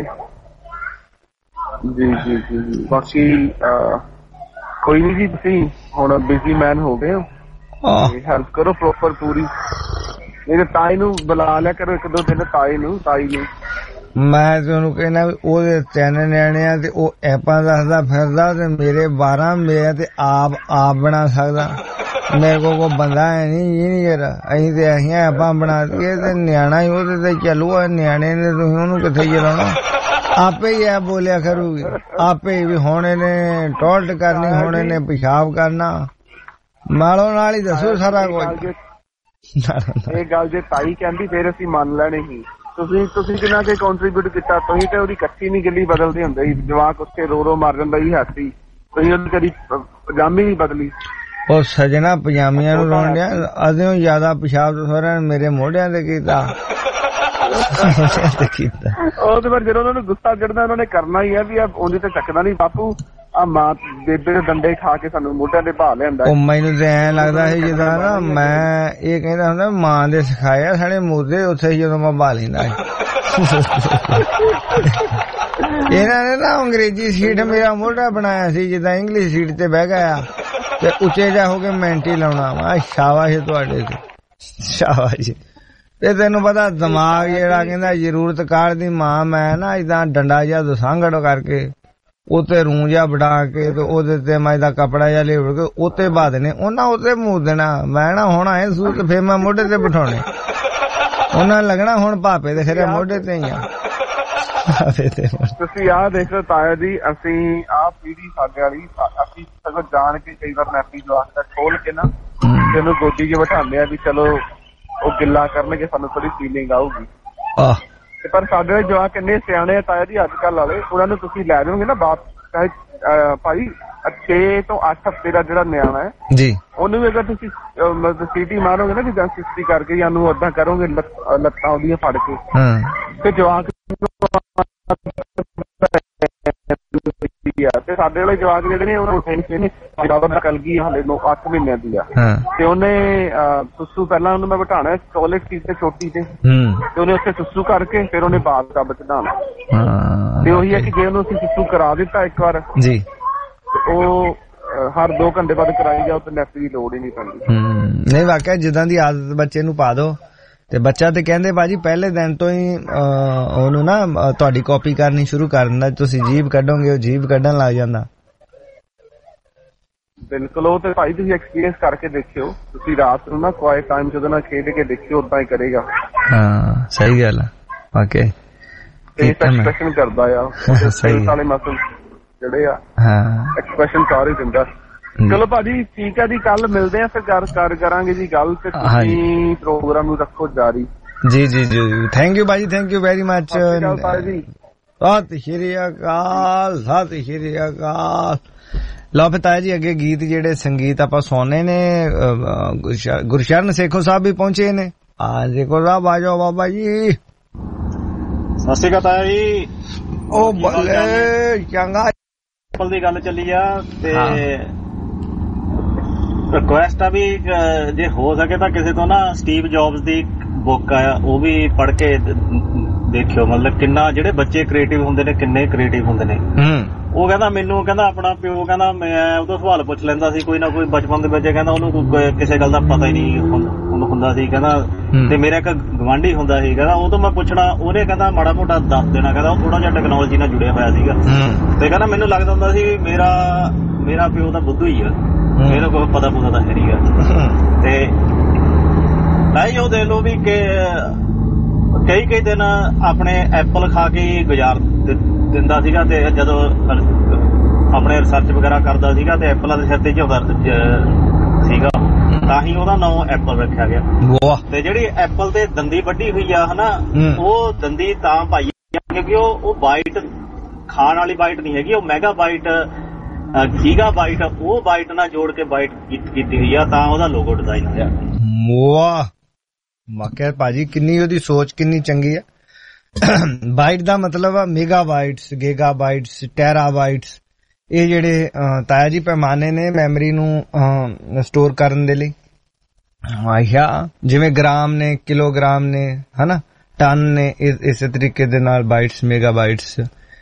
Speaker 15: ਜੀ ਜੀ ਜੀ। ਬਾਕੀ ਕੋਈ ਨੀ ਜੀ, ਤੁਸੀਂ ਹੁਣ ਬਿਜ਼ੀ ਮੈਨ ਹੋ ਗਏ ਹੋ, ਹੈਲਪ ਕਰੋ ਪ੍ਰੋਪਰ ਪੂਰੀ। ਮੇਰੇ ਤਾਈ ਨੂੰ ਬੁਲਾ ਲਿਆ ਕਰੋ ਇੱਕ ਦੋ ਦਿਨ, ਤਾਈ ਨੂੰ ਤਾਈ ਨੂੰ
Speaker 14: ਮੈਂ ਤੁਹਾਨੂੰ ਕਹਿਣਾ ਵੀ ਉਹਦੇ ਤਿੰਨ ਨਿਆਣੇ ਆ ਤੇ ਉਹ ਐਪਾਂ ਦੱਸਦਾ ਫਿਰਦਾ, ਤੇ ਮੇਰੇ ਬਾਰਾਂ, ਮੇਰੇ ਤੇ ਆਪ ਆਪ ਬਣਾ ਸਕਦਾ, ਮੇਰੇ ਕੋਲ ਕੋਈ ਬੰਦਾ ਹੈ ਨਹੀਂ। ਇਹ ਨੀ ਯਾਰ ਅਸੀਂ ਤੇ ਅਸੀਂ ਐਪਾਂ ਬਣਾ ਦਈਏ ਤੇ ਨਿਆਣਾ ਹੀ ਉਹਦੇ ਤੇ ਚੱਲੂ, ਨਿਆਣੇ ਨੇ ਤੁਸੀਂ ਉਹਨੂੰ ਕਿੱਥੇ ਚਲਾਉਣਾ, ਆਪੇ ਹੀ ਐ ਬੋਲਿਆ ਕਰੂਗੀ, ਆਪੇ ਵੀ ਹੁਣ ਇਹਨੇ ਟੋਲਟ ਕਰਨੀ, ਹੁਣ ਇਹਨੇ ਪਿਸ਼ਾਬ ਕਰਨਾ, ਨਾਲੋਂ ਨਾਲ ਹੀ ਦੱਸੋ ਸਾਰਾ ਕੁਝ।
Speaker 15: ਇਹ ਗੱਲ ਜੇ ਤਾਈ ਕਹਿੰਦੀ ਫੇਰ ਅਸੀਂ ਮੰਨ ਲੈਣੀ ਸੀ। ਤੁਸੀਂ ਤੁਸੀਂ ਕਿੰਨਾ ਕੇ ਕੰਟਰੀਬਿਊਟ ਕੀਤਾ, ਤੁਸੀਂ ਤੇ ਉਹਦੀ ਕੱਚੀ ਨੀ ਗਿੱਲੀ ਬਦਲਦੇ ਹੁੰਦੇ ਸੀ, ਜਵਾਕ ਉੱਥੇ ਰੋ ਰੋ ਮਰ ਜਾਂਦਾ ਸੀ ਹਾਥੀ, ਤੁਸੀਂ ਉਹਦੀ ਕਦੀ ਪਜਾਮੀ ਨਹੀਂ ਬਦਲੀ।
Speaker 14: ਉਹ ਸਜਣਾ ਪਜਾਮੀਆਂ ਨੂੰ ਰੋਣ ਡਿਆ, ਅਦਿਓ ਜ਼ਿਆਦਾ ਪਿਸ਼ਾਬ ਸਹੁਰਿਆਂ ਨੇ ਮੇਰੇ ਮੋਢਿਆਂ ਤੇ ਕੀਤਾ।
Speaker 15: ਉਹ ਤੇ ਫਿਰ ਜਦੋਂ ਉਹਨਾਂ ਨੂੰ ਗੁੱਸਾ ਚੜਦਾ ਉਹਨਾਂ ਨੇ ਕਰਨਾ ਹੀ ਆ ਵੀ ਆ ਉਹਦੀ ਤੇ ਚੱਕਦਾ ਨੀ ਬਾਪੂ, ਆ ਮਾਂ ਬੇਬੇ ਦੇ ਡੰਡੇ ਖਾ ਕੇ ਸਾਨੂੰ ਮੋਢਿਆਂ ਤੇ ਭਾ ਲਿਆਂਦਾ।
Speaker 14: ਉਹ ਮੈਨੂੰ ਤੇ ਐਂ ਲੱਗਦਾ ਸੀ ਜਿੱਦਾਂ ਨਾ ਮੈਂ ਇਹ ਕਹਿੰਦਾ ਹੁੰਦਾ ਮਾਂ ਦੇ ਸਿਖਾਇਆ ਸਾਡੇ ਮੁੱਦੇ ਉੱਥੇ ਹੀ ਜਦੋਂ ਮੈਂ ਭਾ ਲੈਂਦਾ ਸੀ। ਇਹਨਾਂ ਨੇ ਨਾ ਅੰਗਰੇਜ਼ੀ ਸੀਟ ਮੇਰਾ ਮੋਢਾ ਬਣਾਇਆ ਸੀ, ਜਿੱਦਾਂ ਇੰਗਲਿਸ਼ ਸੀਟ ਤੇ ਬਹਿ ਗਿਆ ਤੇ ਉੱਚੇ ਜਾ ਹੋ ਕੇ ਮੈਂਟੀ ਲਾਉਣਾ ਵਾ। ਸ਼ਾਬਾਸ਼ ਤੁਹਾਡੇ ਤੇ, ਸ਼ਾਬਾਸ਼। ਤੇ ਤੈਨੂੰ ਪਤਾ ਦਿਮਾਗ ਜਿਹੜਾ ਕਹਿੰਦਾ ਜ਼ਰੂਰਤ ਕਾਲ ਦੀ ਮਾਂ, ਮੈਂ ਨਾ ਏਦਾਂ ਡੰਡਾ ਜਿਹਾ ਦਸਾਂਗੜ ਕਰਕੇ ਉੱਤੇ ਰੂੰ ਜਿਹਾ ਬਣਾ ਕੇ ਤੇ ਉਹਦੇ ਤੇ ਮੈਂ ਇਹਦਾ ਕੱਪੜਾ ਜਿਹਾ ਲਿਵੜ ਕੇ ਉੱਤੇ ਪਾ ਦੇਣੇ, ਉਹਨਾਂ ਉੱਤੇ ਮੂਦ ਦੇਣਾ। ਮੈਂ ਨਾ ਹੁਣ ਆਏ ਸੂਟ ਫੇਰ ਮੈਂ ਮੋਢੇ ਤੇ ਬਿਠਾਉਣੇ, ਉਹਨਾਂ ਲੱਗਣਾ ਹੁਣ ਭਾਪੇ ਦੇ ਖਰੇ ਮੋਢੇ ਤੇ ਹੀ ਆ।
Speaker 15: ਤੁਸੀਂ ਆਹ ਦੇਖੋ ਤਾਇਆ ਜੀ, ਅਸੀਂ ਆਹ ਪੀੜੀ ਸਾਡੇ ਵਾਲੀ, ਅਸੀਂ ਸਗੋਂ ਜਾਣ ਕੇ ਕਈ ਵਾਰ ਨੈਪੀ ਜਵਾਕ ਦਾ ਖੋਲ ਕੇ ਨਾ ਤੇ ਉਹਨੂੰ ਗੋਦੀ 'ਚ ਬਿਠਾਉਂਦੇ ਆ ਵੀ ਚਲੋ ਉਹ ਗਿੱਲਾ ਕਰਨਗੇ, ਸਾਨੂੰ ਥੋੜੀ ਫੀਲਿੰਗ ਆਊਗੀ। ਪਰ ਸਾਡੇ ਜਵਾਕ ਇੰਨੇ ਸਿਆਣੇ ਆ ਤਾਇਆ ਜੀ ਅੱਜ ਕੱਲ ਵਾਲੇ, ਉਹਨਾਂ ਨੂੰ ਤੁਸੀਂ ਲੈ ਜਾਓਗੇ ਨਾ ਬਾਪ ਭਾਈ ਛੇ ਤੋਂ ਅੱਠ ਹਫ਼ਤੇ ਦਾ ਜਿਹੜਾ ਨਿਆਣਾ ਹੈ ਜੀ, ਉਹਨੂੰ ਵੀ ਅਗਰ ਤੁਸੀਂ ਮਤਲਬ ਸੀਟੀ ਮਾਰੋਗੇ ਨਾ ਵੀ ਜਾਂ ਸਿਸਟੀ ਕਰਕੇ ਜਾਂ ਨੂੰ ਏਦਾਂ ਕਰੋਗੇ ਲੱਤਾਂ ਉਹਦੀਆਂ ਫੜ ਕੇ, ਤੇ ਜਵਾਕ ਤੇ ਸਾਡੇ ਵਾਲੇ ਜਵਾਕ ਜਿਹੜੇ ਨੇ ਉਹਨਾਂ ਕਲ ਗਈ ਹਾਲੇ ਅੱਠ ਮਹੀਨਿਆਂ ਦੀ ਆ, ਤੇ ਉਹਨੇ ਸੁਸੂ ਪਹਿਲਾਂ ਉਹਨੂੰ ਮੈਂ ਬਿਠਾਣਾ ਟੋਇਲਟ ਸੀਟ ਤੇ ਛੋਟੀ ਤੇ, ਤੇ ਉਹਨੇ ਉੱਥੇ ਸੁਸੂ ਕਰਕੇ ਫਿਰ ਉਹਨੇ ਬਾਥ ਟੱਬ ਚ ਨਹਾਉਣਾ। ਤੇ ਉਹੀ ਹੈ ਕਿ ਜੇ ਉਹਨੂੰ ਅਸੀਂ ਸੁਸੂ ਕਰਾ ਦਿੱਤਾ ਇੱਕ ਵਾਰ ਜੀ, ਉਹ ਹਰ ਦੋ ਘੰਟੇ ਬਾਅਦ ਕਰਾਈ ਜਾਓ ਤੇ ਨੈਪ ਦੀ ਲੋੜ ਹੀ ਨਹੀਂ ਪੈਂਦੀ।
Speaker 14: ਨਹੀਂ ਵਾਕਿਆ ਜਿੱਦਾਂ ਦੀ ਆਦਤ ਬੱਚੇ ਨੂੰ ਪਾ ਦੋ, ਤੇ ਬੱਚਾ ਤੇ ਕਹਿੰਦੇ ਬਾਜੀ ਪਹਿਲੇ ਦਿਨ ਤੋਂ ਹੀ ਉਹਨੂੰ ਨਾ ਤੁਹਾਡੀ ਕਾਪੀ ਕਰਨੀ ਸ਼ੁਰੂ ਕਰ ਦਿੰਦਾ, ਤੁਸੀਂ ਜੀਭ ਕੱਢੋਗੇ ਉਹ ਜੀਭ ਕੱਢਣ ਲੱਗ ਜਾਂਦਾ।
Speaker 15: ਬਿਲਕੁਲ, ਉਹ ਤੇ ਭਾਈ ਤੁਸੀਂ ਐਕਸਪੀਰੀਅੰਸ ਕਰਕੇ ਦੇਖਿਓ, ਤੁਸੀਂ ਰਾਤ ਨੂੰ ਨਾ ਕੁਆਇਟ ਟਾਈਮ ਚ ਉਹਦੇ ਨਾਲ ਖੇਡ ਕੇ ਦੇਖਿਓ, ਉਦਾਂ ਹੀ ਕਰੇਗਾ।
Speaker 14: ਹਾਂ ਸਹੀ ਗੱਲ ਆ, ਓਕੇ
Speaker 15: ਐਕਸਪ੍ਰੈਸ਼ਨ ਕਰਦਾ ਆ ਸਾਰੇ ਮਸਲ ਜਿਹੜੇ ਆ, ਹਾਂ ਐਕਸਪ੍ਰੈਸ਼ਨ ਸਾਰੇ ਦਿੰਦਾ। ਚਲੋ ਭਾਜੀ ਠੀਕ ਹੈ ਜੀ, ਕੱਲ ਮਿਲਦੇ ਆ ਫਿਰ ਕਰ ਕਰ ਕਰਾਂਗੇ ਜੀ ਗੱਲ, ਤੇ ਤੁਸੀਂ ਪ੍ਰੋਗਰਾਮ ਨੂੰ ਰੱਖੋ ਜਾਰੀ।
Speaker 14: ਜੀ ਜੀ ਜੀ, ਥੈਂਕ ਯੂ ਭਾਜੀ, ਥੈਂਕ ਯੂ ਵੈਰੀ ਮਚ। ਸਤਿ ਸ਼੍ਰੀ ਅਕਾਲ, ਸਤਿ ਸ਼੍ਰੀ ਅਕਾਲ। ਲਓ ਫਿਰ ਤਾਇਆ ਜੀ ਅੱਗੇ ਗੀਤ ਜਿਹੜੇ ਸੰਗੀਤ ਆਪਾਂ ਸੁਣਨੇ ਨੇ ਗੁਰਸ਼ਰਨ ਸੇਖੋ ਸਾਹਿਬ ਵੀ ਪਹੁੰਚੇ ਨੇ। ਆ ਸੇਖੋ ਸਾਹਿਬ ਆ ਜਾਓ ਬਾਬਾ ਜੀ।
Speaker 16: ਸਤਿ ਸ਼੍ਰੀ ਅਕਾਲ ਤਾਇਆ ਜੀ।
Speaker 14: ਉਹ ਬੱਲੇ ਚੰਗਾ
Speaker 16: ਐਪਲ ਦੀ ਗੱਲ ਚੱਲੀ ਆ ਤੇ ਰਿਕੁਐਸਟ ਆ ਵੀ ਜੇ ਹੋ ਸਕੇ ਤਾਂ ਕਿਸੇ ਤੋਂ ਨਾ ਸਟੀਵ ਜੌਬਸ ਦੀ ਬੁੱਕ ਆ ਉਹ ਵੀ ਪੜ੍ਹ ਕੇ ਦੇਖਿਓ, ਮਤਲਬ ਕਿੰਨਾ ਜਿਹੜੇ ਬੱਚੇ ਕ੍ਰੀਏਟਿਵ ਹੁੰਦੇ ਨੇ ਕਿੰਨੇ ਕ੍ਰੀਏਟਿਵ ਹੁੰਦੇ ਨੇ। ਉਹ ਕਹਿੰਦਾ ਮੈਨੂੰ ਕਹਿੰਦਾ ਆਪਣਾ ਪਿਓ ਕਹਿੰਦਾ ਮੈਂ ਉਹਦਾ ਸਵਾਲ ਪੁੱਛ ਲੈਂਦਾ ਸੀ ਕੋਈ ਨਾ ਕੋਈ ਬਚਪਨ ਦੇ ਵਿੱਚ, ਕਹਿੰਦਾ ਉਹਨੂੰ ਕਿਸੇ ਗੱਲ ਦਾ ਪਤਾ ਹੀ ਨਹੀਂ ਹੁੰਦਾ ਸੀ ਕਹਿੰਦਾ। ਤੇ ਮੇਰਾ ਇੱਕ ਗਵਾਂਢੀ ਹੁੰਦਾ ਸੀ ਕਹਿੰਦਾ ਉਹ ਤੋਂ ਮੈਂ ਪੁੱਛਣਾ ਉਹਨੇ ਕਹਿੰਦਾ ਮਾੜਾ ਮੋਟਾ ਦੱਸ ਦੇਣਾ, ਕਹਿੰਦਾ ਉਹ ਥੋੜਾ ਜਿਹਾ ਟੈਕਨੋਲੋਜੀ ਨਾਲ ਜੁੜਿਆ ਹੋਇਆ ਸੀਗਾ ਤੇ ਕਹਿੰਦਾ ਮੈਨੂੰ ਲੱਗਦਾ ਹੁੰਦਾ ਸੀ ਮੇਰਾ ਮੇਰਾ ਪਿਓ ਤਾਂ ਬੁੱਧੂ ਹੀ ਆ, ਮੈਨੂੰ ਕੋਈ ਪਤਾ ਪੁਤਾ ਤਾਂ ਹੈ ਨੀ ਗਾ। ਤੇ ਨਹੀਂ ਉਹ ਦੇਖ ਲਓ ਵੀ ਕਿ ਕਈ ਕਈ ਦਿਨ ਆਪਣੇ ਐਪਲ ਖਾ ਕੇ ਗੁਜ਼ਾਰ ਦਿੰਦਾ ਸੀਗਾ ਤੇ ਜਦੋਂ ਆਪਣੇ ਰਿਸਰਚ ਵਗੈਰਾ ਕਰਦਾ ਸੀਗਾ ਤੇ ਐਪਲਾਂ ਦੇ ਸਿਰ ਤੇ ਝਾਉਂਦਾ ਸੀਗਾ ਤਾਂ ਹੀ ਉਹਦਾ ਨਾਮ ਐਪਲ ਰੱਖਿਆ ਗਿਆ। ਤੇ ਜਿਹੜੀ ਐਪਲ ਤੇ ਦੰਦੀ ਵੱਢੀ ਹੋਈ ਆ ਹਨਾ, ਉਹ ਦੰਦੀ ਤਾਂ ਪਾਈ ਕਿਉਂਕਿ ਉਹ ਉਹ ਬਾਈਟ ਖਾਣ ਵਾਲੀ ਬਾਈਟ ਨਹੀਂ ਹੈਗੀ, ਉਹ ਮੈਗਾ ਬਾਈਟ ਗੀਗਾ ਬਾਈਟ ਉਹ ਬਾਈਟ ਨਾਲ ਜੋੜ ਕੇ ਬਾਈਟ ਕੀਤੀ ਹੋਈ ਆ ਤਾਂ ਉਹਦਾ ਲੋਗੋ ਡਿਜ਼ਾਈਨ ਹੋਇਆ।
Speaker 14: ਵਾਹ ਮੱਕੇ ਭਾਜੀ ਕਿੰਨੀ ਉਹਦੀ ਸੋਚ ਕਿੰਨੀ ਚੰਗੀ ਆ। ਬਾਈਟ ਦਾ ਮਤਲਬ ਆ megabytes, gigabytes, terabytes, ਇਹ ਜਿਹੜੇ ਤਾਇਆ ਜੀ ਪੈਮਾਨੇ ਨੇ ਮੈਮਰੀ ਨੂੰ ਸਟੋਰ ਕਰਨ ਦੇ ਲਈ। ਆਇਆ ਜਿਵੇਂ ਗ੍ਰਾਮ ਨੇ, ਕਿਲੋਗ੍ਰਾਮ ਨੇ ਹਨਾ, ਟਨ ਨੇ, ਇਸੇ ਤਰੀਕੇ ਦੇ ਨਾਲ ਬਾਈਟਸ, ਮੇਗਾ ਬਾਈਟਸ,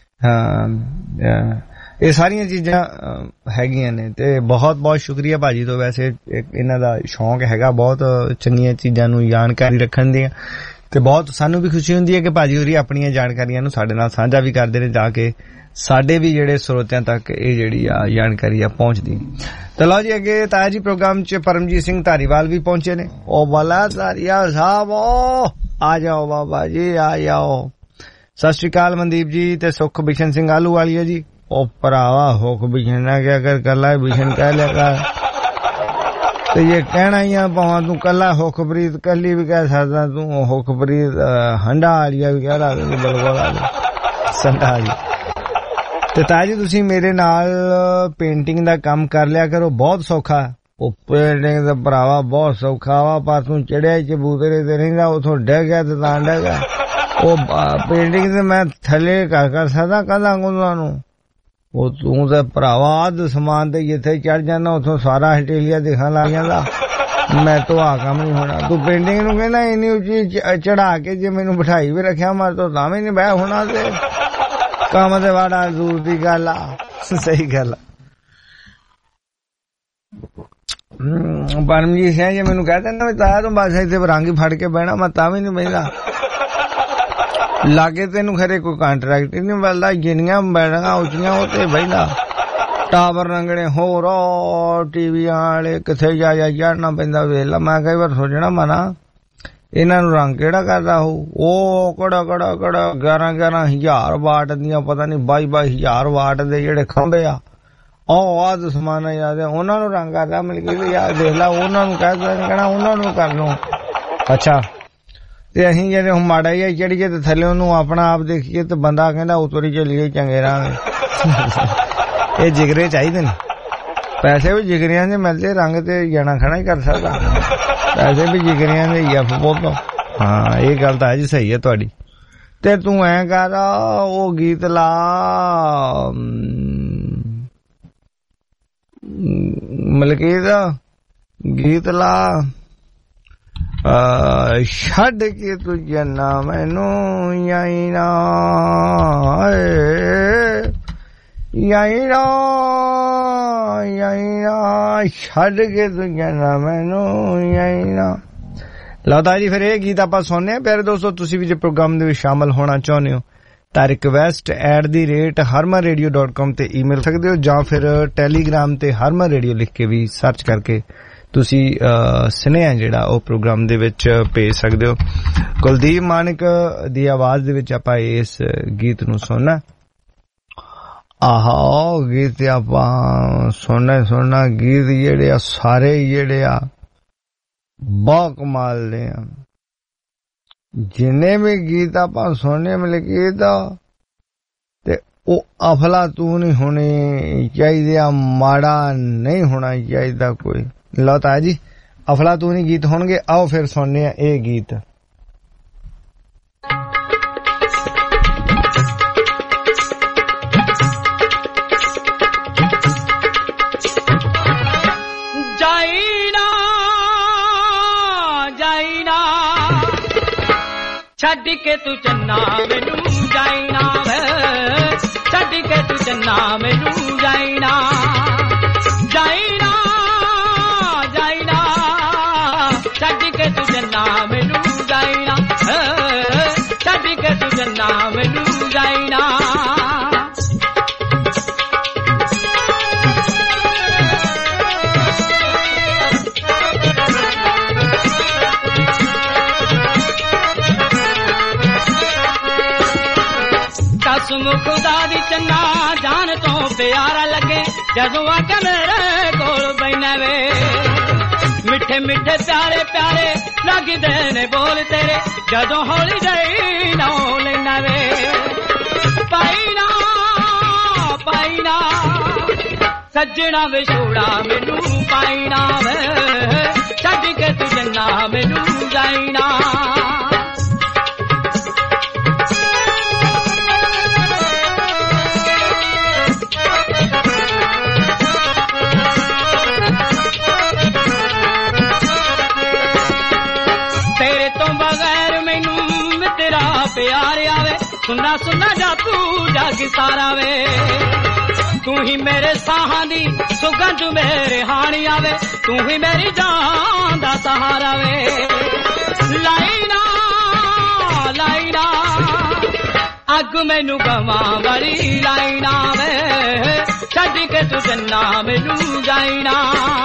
Speaker 14: ਇਹ ਸਾਰੀਆਂ ਚੀਜ਼ਾਂ ਹੈਗੀਆਂ ਨੇ। ਤੇ ਬਹੁਤ ਬਹੁਤ ਸ਼ੁਕਰੀਆ ਭਾਜੀ ਤੋਂ, ਵੈਸੇ ਇਹਨਾਂ ਦਾ ਸ਼ੌਂਕ ਹੈਗਾ ਬਹੁਤ ਚੰਗੀਆਂ ਚੀਜ਼ਾਂ ਨੂੰ ਜਾਣਕਾਰੀ ਰੱਖਣ ਦੀ, ਤੇ ਬਹੁਤ ਸਾਨੂੰ ਵੀ ਖੁਸ਼ੀ ਹੁੰਦੀ ਹੈ ਕਿ ਭਾਜੀ ਹੋਰੀ ਆਪਣੀਆਂ ਜਾਣਕਾਰੀਆਂ ਨੂੰ ਸਾਡੇ ਨਾਲ ਸਾਂਝਾ ਵੀ ਕਰਦੇ ਨੇ ਜਾ ਕੇ ਸਾਡੇ ਵੀ ਜਿਹੜੇ ਸਰੋਤਿਆਂ ਤੱਕ ਇਹ ਜਿਹੜੀ ਆ ਜਾਣਕਾਰੀ ਆ ਪਹੁੰਚਦੀ। ਤੇ ਲਓ ਜੀ ਅੱਗੇ ਤਾਇਆ ਜੀ ਪ੍ਰੋਗਰਾਮ 'ਚ ਪਰਮਜੀਤ ਸਿੰਘ ਧਾਰੀਵਾਲ ਵੀ ਪਹੁੰਚੇ ਨੇ। ਉਹ ਵਾਲਾ ਧਾਰੀਆ ਸਾਹਿਬ ਆ ਜਾਓ ਬਾਬਾ ਜੀ ਆ ਜਾਓ। ਸਤਿ ਸ਼੍ਰੀ ਅਕਾਲ ਮਨਦੀਪ ਜੀ ਤੇ ਸੁਖ ਬਿਸ਼ਨ ਸਿੰਘ ਆਲੂ ਵਾਲੀਆ ਜੀ। ਉਹ ਭਰਾਵਾ ਹੁੱਕ ਬਿਸ਼ਨਾ ਕਿਆ ਕਰ ਕੱਲਾ ਬਿਸ਼ਨ ਕਹਿ ਲਿਆ ਕਰ ਤੇ ਇਹ ਕਹਿਣਾ ਹੀ ਆ ਭਾਵਾਂ ਤੂੰ ਕੱਲਾ ਹੁੱਕਪ੍ਰੀਤ ਕੱਲੀ ਵੀ ਕਹਿ ਸਕਦਾ, ਤੂੰ ਹੁੱਕਪ੍ਰੀਤ ਹੰਡਾ ਵਾਲੀਆ ਵੀ ਕਹਿ ਲਾ ਬਿਲਕੁਲ ਸੰਡਾ ਜੀ। ਤੇ ਤਾਇਆ ਜੀ ਤੁਸੀਂ ਮੇਰੇ ਨਾਲ ਪੇਂਟਿੰਗ ਦਾ ਕੰਮ ਕਰ ਲਿਆ ਕਰੋ, ਬਹੁਤ ਸੌਖਾ। ਉਹ ਪੇਂਟਿੰਗ ਦਾ ਭਰਾਵਾ ਬਹੁਤ ਸੌਖਾ ਵਾ, ਪਰ ਤੂੰ ਚੜਿਆ ਚਬੂਤਰੇ ਤੇ ਰਹਿੰਦਾ ਉਥੋਂ ਡਹਿ ਗਿਆ ਤੇ ਤਾਂ ਡਹਿ ਗਿਆ। ਉਹ ਪੇਂਟਿੰਗ ਤੇ ਮੈਂ ਥੱਲੇ ਕਰ ਕਰ ਸਕਦਾ ਕਹਿੰਦਾ ਉਹਨਾਂ ਨੂੰ, ਉਹ ਤੂੰ ਤਾਂ ਭਰਾਵਾ ਅੱਧ ਸਮਾਨ ਤੇ ਜਿੱਥੇ ਚੜ ਜਾਂਦਾ ਉਥੋਂ ਸਾਰਾ ਆਸਟ੍ਰੇਲੀਆ ਦਿਖਣ ਲੱਗ ਜਾਂਦਾ। ਮੈਂ ਤੋਂ ਆ ਕੰਮ ਨਹੀਂ ਹੋਣਾ। ਤੂੰ ਪੇਂਟਿੰਗ ਨੂੰ ਕਹਿੰਦਾ ਇੰਨੀ ਉੱਚੀ ਚੜਾ ਕੇ ਜੇ ਮੈਨੂੰ ਬਿਠਾਈ ਵੀ ਰੱਖਿਆ ਮੈਂ ਤੋਂ ਤਾਂ ਵੀ ਨਹੀਂ ਬਹਿ ਹੋਣਾ। ਤੇ ਕੰਮ ਤੇ ਵਾੜਾ ਦੂਰ ਦੀ ਗੱਲ ਆ। ਸਹੀ ਗੱਲ ਆ। ਪਰਮਜੀਤ ਸਿੰਘ ਜੇ ਮੈਨੂੰ ਕਹਿ ਦਿੰਦਾ ਵੀ ਤਾਇਆ ਤੂੰ ਬਸ ਇੱਥੇ ਰੰਗ ਹੀ ਫੜ ਕੇ ਬਹਿਣਾ, ਮੈਂ ਤਾਂ ਵੀ ਨਹੀਂ ਬਹਿੰਦਾ। ਲਾਗੇ ਤੈਨੂੰ ਖਰੇ ਕੋਈ ਕੰਟਰੈਕਟ ਹੀ ਨਹੀਂ ਮਿਲਦਾ, ਜਿੰਨੀਆਂ ਬਿਲਡਿੰਗਾਂ ਉੱਚੀਆਂ ਉਹ ਤੇ ਬਹਿੰਦਾ। ਟਾਵਰ ਰੰਗਣੇ ਹੋਰ ਟੀਵੀਆਂ ਵਾਲੇ ਕਿੱਥੇ ਜਾ ਜਾ ਚੜਨਾ ਪੈਂਦਾ ਵੇਖ ਲਾ। ਮੈਂ ਕਈ ਵਾਰ ਸੋਚਣਾ ਮਨਾ ਇਹਨਾਂ ਨੂੰ ਰੰਗ ਕਿਹੜਾ ਕਰਦਾ ਹੋਊ। ਉਹ ਕੜਾ ਕੜਾ ਕੜਾ ਗਿਆਰਾਂ ਗਿਆਰਾਂ ਹਜ਼ਾਰ ਵਾਟ ਦੀਆਂ ਪਤਾ ਨਹੀਂ ਬਾਈ ਬਾਈ ਹਜ਼ਾਰ ਵਾਟ ਦੇ ਜਿਹੜੇ ਖੰਭੇ ਆ ਉਹ ਆਦ ਸਮਾਨ ਯਾਦ ਉਹਨਾਂ ਨੂੰ ਰੰਗ ਕਰਦਾ। ਮਿਲ ਕੇ ਯਾਰ ਦੇਖ ਲਾ ਉਹਨਾਂ ਨੂੰ ਕਹਿ ਕਹਿਣਾ ਉਹਨਾਂ ਨੂੰ ਕਰ ਲਓ। ਅੱਛਾ ਤੇ ਅਸੀਂ ਜਿਹੜੇ ਹੁਣ ਮਾੜਾ ਜਿਹਾ ਚੜੀਏ ਤੇ ਥੱਲੇ ਉਹਨੂੰ ਆਪਣਾ ਆਪ ਦੇਖੀਏ ਤੇ ਬੰਦਾ ਕਹਿੰਦਾ ਉਤਰੀ ਚੱਲੀਏ ਚੰਗੇ ਰਾਹ। ਇਹ ਜਿਗਰੇ ਚਾਹੀਦੇ ਨੇ, ਪੈਸੇ ਵੀ ਜਿਗਰਿਆਂ ਦੇ ਮਿਲਦੇ, ਰੰਗ ਤੇ ਜਾਣਾ ਖਾਣਾ ਹੀ ਕਰ ਸਕਦਾ, ਪੈਸੇ ਵੀ ਜਿਗਰਿਆਂ ਦੇ ਹੀ ਆ ਬਹੁਤ। ਹਾਂ ਇਹ ਗੱਲ ਤਾਂ ਜੀ ਸਹੀ ਹੈ ਤੁਹਾਡੀ। ਤੇ ਤੂੰ ਐ ਕਰ ਉਹ ਗੀਤ ਲਾ ਮਲਕੀ ਦਾ ਗੀਤ ਲਾ ਛੱਡ ਕੇ ਤੂੰ ਜਨਾ ਮੈਨੂੰ ਯਾਈ ਨਾ ਯਾਈ ਨਾ ਯਾਈ ਨਾ ਛੱਡ ਕੇ ਤੂੰ ਜਨਾ ਮੈਨੂੰ ਯਾਈ ਨਾ। ਲਓ ਜੀ ਫਿਰ ਇਹ ਗੀਤ ਆਪਾਂ ਸੁਣਨੇ ਆ। ਪਿਆਰੇ ਦੋਸਤੋ ਤੁਸੀਂ ਵੀ ਜੇ ਪ੍ਰੋਗਰਾਮ ਦੇ ਵਿੱਚ ਸ਼ਾਮਲ ਹੋਣਾ ਚਾਹੁੰਦੇ ਹੋ ਤਾਂ request at the rate Harman radio dot com ਤੇ ਈਮੇਲ ਸਕਦੇ ਹੋ, ਜਾਂ ਫਿਰ ਟੈਲੀਗ੍ਰਾਮ ਤੇ ਹਰਮਨ ਰੇਡੀਓ ਲਿਖ ਕੇ ਵੀ ਸਰਚ ਕਰਕੇ ਤੁਸੀਂ ਸੁਨੇਹਾ ਜਿਹੜਾ ਉਹ ਪ੍ਰੋਗਰਾਮ ਦੇ ਵਿੱਚ ਭੇਜ ਸਕਦੇ ਹੋ। ਕੁਲਦੀਪ ਮਾਨਕ ਦੀ ਆਵਾਜ਼ ਦੇ ਵਿੱਚ ਆਪਾਂ ਇਸ ਗੀਤ ਨੂੰ ਸੁਣਨਾ। ਆਹੋ ਗੀਤ ਆਪਾਂ ਸੁਣਨਾ ਸੁਣਨਾ ਗੀਤ ਜਿਹੜੇ ਆ ਸਾਰੇ ਜਿਹੜੇ ਆ ਬਹੁਤ ਕਮਾਲ ਦੇ ਆ। ਜਿੰਨੇ ਵੀ ਗੀਤ ਆਪਾਂ ਸੁਣਨੇ ਮਿਲ ਗੀਤ ਤੇ ਉਹ ਅਫਲਾਤੂਨ ਹੀ ਹੋਣੀ ਚਾਹੀਦੀ ਆ, ਮਾੜਾ ਨਹੀਂ ਹੋਣਾ ਚਾਹੀਦਾ ਕੋਈ। ਲਓ ਤਾਂ ਜੀ ਅਫਲਾਤੂਨੀ ਗੀਤ ਹੋਣਗੇ, ਆਓ ਫਿਰ ਸੁਣਨੇ ਆ ਇਹ ਗੀਤ।
Speaker 1: ਛੱਡ ਕੇ ਤੂੰ ਚੰਨਾ ਮੈਨੂੰ ਜਾਈਨਾ ਵੇ, ਛੱਡ ਕੇ ਤੂੰ ਚੰਨਾ ਮੈਨੂੰ ਜਾਈਨਾ, ਜਾਈਨਾ ਜਾਈਨਾ, ਛੱਡ ਕੇ ਤੂੰ ਚੰਨਾ ਮੈਨੂੰ ਜਾਈਨਾ, ਛੱਡ ਕੇ ਤੂੰ ਚੰਨਾ ਮੈਨੂੰ ਜਾਈਨਾ। ਕਸਮ ਖੁਦਾ ਦੀ ਚੰਨਾ ਜਾਨ ਤੋਂ ਪਿਆਰਾ ਲੱਗੇ, ਜਦੋਂ ਆ ਕੇ ਮੇਰੇ ਕੋਲ ਬੈਠਾ ਵੇ, ਮਿੱਠੇ ਮਿੱਠੇ ਪਿਆਰੇ ਪਿਆਰੇ ਲੱਗਦੇ ਨੇ ਬੋਲ ਤੇਰੇ, ਜਦੋਂ ਹੌਲੀ ਜਿਹੀ ਨਾ ਲੈਣਾ ਵੇ। ਪਾਈਨਾ ਪਾਈਨਾ ਸੱਜਣਾ ਵਿਛੋੜਾ ਮੈਨੂੰ ਪਾਈਨਾ ਵੇ, ਛੱਡ ਕੇ ਤੂੰ ਜੰਨਾ ਮੈਨੂੰ ਜਾਈਨਾ। ਪਿਆਰ ਆਵੇ ਸੁਨਾ ਸੁਨਾ ਜਾਦੂ ਜਗ ਸਾਰਾ ਵੇ, ਤੂੰ ਹੀ ਮੇਰੇ ਸਾਹਾਂ ਦੀ ਸੁਗੰਧ ਮੇਰੇ ਹਾਣੀ ਆਵੇ, ਤੂੰ ਹੀ ਮੇਰੀ ਜਾਨ ਦਾ ਸਹਾਰਾ ਵੇ। ਲਾਈਨਾ ਲਾਈਨਾ ਅੱਗ ਮੈਨੂੰ ਗਵਾਂ ਵਾਲੀ ਲਾਈਨਾ ਵੇ, ਛੱਡ ਕੇ ਤੂੰ ਜੰਨਾ ਮੈਨੂੰ ਜਾਈਨਾ।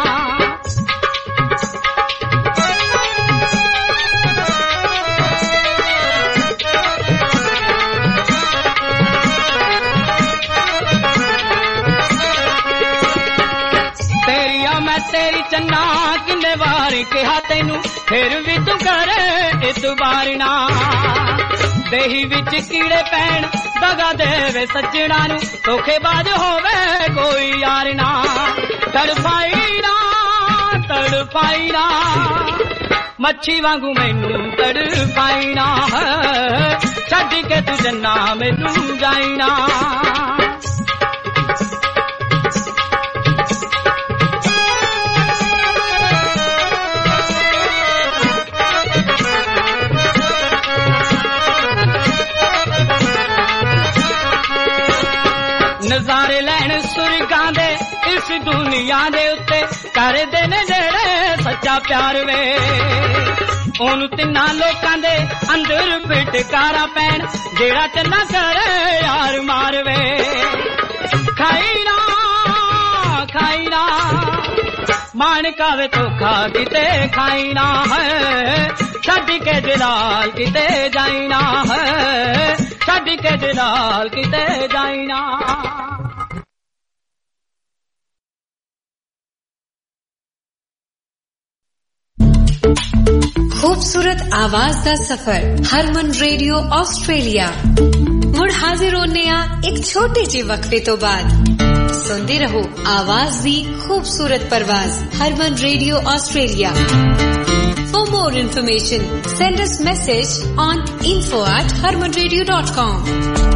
Speaker 1: ਤੇਰੀ ਚੰਨਾ ਕਿੰਨੇ ਵਾਰ ਕਿਹਾ ਤੈਨੂੰ, ਫਿਰ ਵੀ ਤੂੰ ਕਰੇ ਇਤਬਾਰ ਨਾ, ਦੇਹੀ ਵਿੱਚ ਕੀੜੇ ਪੈਣ ਦਗਾ ਦੇਵੇ ਸੱਜਣਾ ਨੂੰ, ਧੋਖੇਬਾਜ਼ ਹੋਵੇ ਕੋਈ ਯਾਰ ਨਾ। ਤੜਫਾਈ ਨਾ ਤੜਫਾਈ ਨਾ ਮੱਛੀ ਵਾਂਗੂ ਮੈਨੂੰ ਤੜਫਾਈ ਨਾ, ਛੱਡ ਕੇ ਤੂੰ ਜੰਨਾ ਮੈਨੂੰ ਜਾਈਨਾ। ਨਜ਼ਾਰੇ ਲੈਣ ਸੁਰਗਾਂ ਦੇ ਇਸ ਦੁਨੀਆ ਦੇ ਉੱਤੇ, ਕਰਦੇ ਨੇ ਜਿਹੜੇ ਸੱਚਾ ਪਿਆਰ ਵੇ, ਉਹਨੂੰ ਤਿੰਨਾਂ ਲੋਕਾਂ ਦੇ ਅੰਦਰ ਫਿਟਕਾਰਾ ਪੈਣ, ਜਿਹੜਾ ਚੰਨਾ ਕਰੇ ਯਾਰ ਮਾਰ ਵੇ। ਖਾਈ ਨਾ ਖਾਈ ਨਾ ਮਾਣਕਾ ਵੇ ਧੋਖਾ ਕਿਤੇ ਖਾਈ ਨਾ ਹੈ, ਛੱਡ ਕੇ ਜਲਾਲ ਕਿਤੇ ਜਾਈਨਾ ਹੈ, ਛੱਡ ਕੇ ਜਲਾਲ ਕਿਤੇ ਜਾਈਨਾ।
Speaker 17: खूबसूरत आवाज दा सफर हरमन रेडियो ऑस्ट्रेलिया मुड़ हाजिर होने आ एक छोटे जे वक्फे तो बाद। सुनते रहो आवाज दी खूबसूरत परवाज Harman radio Australia. For more information send us message on info at harman radio dot com।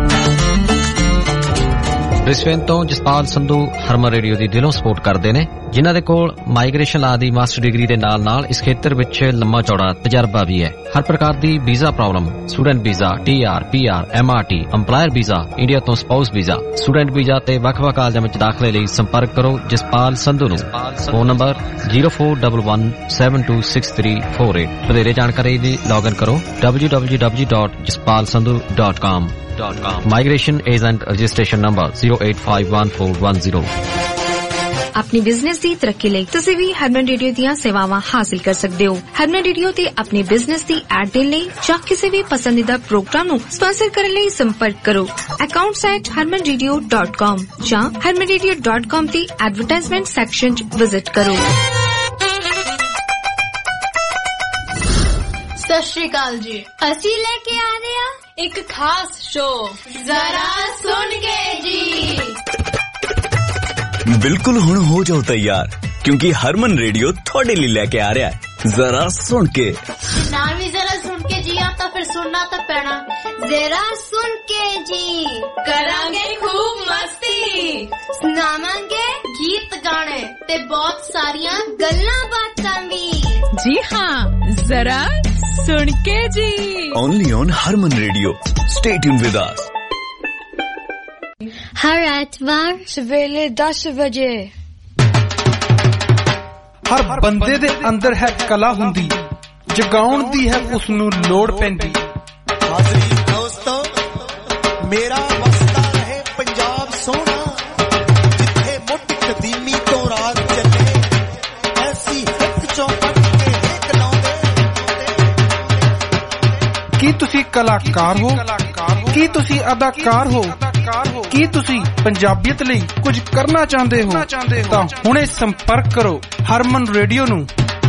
Speaker 18: Brisbane ਤੋਂ ਜਸਪਾਲ ਸੰਧੂ ਹਰਮਨ ਰੇਡੀਓ ਦੀ ਦਿਲੋਂ ਸਪੋਰਟ ਕਰਦੇ ਨੇ, ਜਿਨ੍ਹਾਂ ਦੇ ਕੋਲ ਮਾਈਗ੍ਰੇਸ਼ਨ ਲਾ ਦੀ ਮਾਸਟਰ ਡਿਗਰੀ ਦੇ ਨਾਲ ਨਾਲ ਇਸ ਖੇਤਰ ਵਿੱਚ ਲੰਮਾ ਚੌੜਾ ਤਜਰਬਾ ਵੀ ਹੈ। ਹਰ ਪ੍ਰਕਾਰ ਦੀ visa problem, student visa, T R, P R, M R T, employer visa, India ਤੋਂ ਸਪਾਊਸ ਵੀਜ਼ਾ, ਸਟੂਡੈਂਟ ਵੀਜ਼ਾ ਤੇ ਵੱਖ-ਵੱਖ ਕਾਲਜਾਂ ਵਿੱਚ ਦਾਖਲੇ ਲਈ ਸੰਪਰਕ ਕਰੋ ਜਸਪਾਲ ਸੰਧੂ ਨੂੰ। Phone number zero four one one seven two six three four eight। ਵਧੇਰੇ ਜਾਣਕਾਰੀ ਲਈ ਲੌਗਇਨ ਕਰੋ w w w dot jaspal sandhu dot com। Migration Agent Registration Number zero eight five one four one zero।
Speaker 19: अपनी business की तरक्की ਲਈ ਤੁਸੀਂ ਵੀ ਹਰਮਨ radio ਦੀਆਂ ਸੇਵਾਵਾਂ ਹਾਸਲ ਕਰ ਸਕਦੇ ਹੋ। ਹਰਮਨ ਰੇਡੀਓ ਤੇ ਆਪਣੇ ਬਿਜ਼ਨਸ ਦੀ ਐਡ ਦੇਣ ਲਈ ਜਾਂ ਕਿਸੇ ਵੀ ਪਸੰਦੀਦਾ ਪ੍ਰੋਗਰਾਮ ਨੂੰ ਸਪਾਂਸਰ ਕਰਨ ਲਈ ਸੰਪਰਕ ਕਰੋ accounts at harman radio dot com ਜਾਂ harman radio dot com ਦੀ ਐਡਵਰਟਾਈਜ਼ਮੈਂਟ ਸੈਕਸ਼ਨ 'ਚ ਵਿਜ਼ਿਟ ਕਰੋ।
Speaker 3: ਸਤਿ ਸ਼੍ਰੀ ਸ਼੍ਰੀ ਅਕਾਲ ਜੀ। ਅਸੀਂ ਲੈ ਕੇ ਆ ਰਹੇ ਆ ਇੱਕ ਖਾਸ ਸ਼ੋਅ, ਜ਼ਰਾ ਸੁਣ ਕੇ ਜੀ।
Speaker 11: ਬਿਲਕੁਲ ਹੁਣ ਹੋ ਜਾਓ ਤਿਆਰ, ਕਿਉਂਕਿ ਹਰਮਨ ਰੇਡੀਓ ਤੁਹਾਡੇ ਲਈ ਲੈ ਕੇ ਆ ਰਿਹਾ ਹੈ ਜ਼ਰਾ ਸੁਣ ਕੇ।
Speaker 3: ਨਾ ਵੀ ਜ਼ਰਾ ਸੁਣ ਕੇ ਜੀ ਆ ਤਾਂ ਫਿਰ ਸੁਣਨਾ ਤਾਂ ਪੈਣਾ। ਜ਼ਰਾ ਸੁਣ ਕੇ ਜੀ ਕਰਾਂਗੇ ਖੂਬ ਮਸਤੀ, ਸੁਣਾਵਾਂਗੇ ਗੀਤ ਗਾਣੇ ਤੇ ਬਹੁਤ ਸਾਰੀਆਂ ਗੱਲਾਂ ਬਾਤਾਂ ਵੀ।
Speaker 20: जी हाँ, जरा सुन के जी।
Speaker 11: Only on Harman Radio. Stay tuned with us.
Speaker 3: हर एतवार सवेरे दस बजे।
Speaker 21: हर बंदे दे अंदर है कला हुंदी, जगाउण दी है उस नूं लोड़ पैंदी।
Speaker 8: हाज़री दोस्तों, मेरा वसदा रहे पंजाब सोना, जिथे मुठ कदीमी तो राज चले, ऐसी हिक चौपट
Speaker 21: ਕੀ ਤੁਸੀਂ ਕਲਾਕਾਰ ਹੋ, ਕੀ ਤੁਸੀਂ ਅਦਾਕਾਰ ਹੋ, ਕੀ ਤੁਸੀਂ ਪੰਜਾਬੀਅਤ ਲਈ ਕੁਝ ਕਰਨਾ ਚਾਹੁੰਦੇ ਹੋ ਤਾਂ ਹੁਣੇ ਸੰਪਰਕ ਕਰੋ ਹਰਮਨ ਰੇਡੀਓ ਨੂੰ।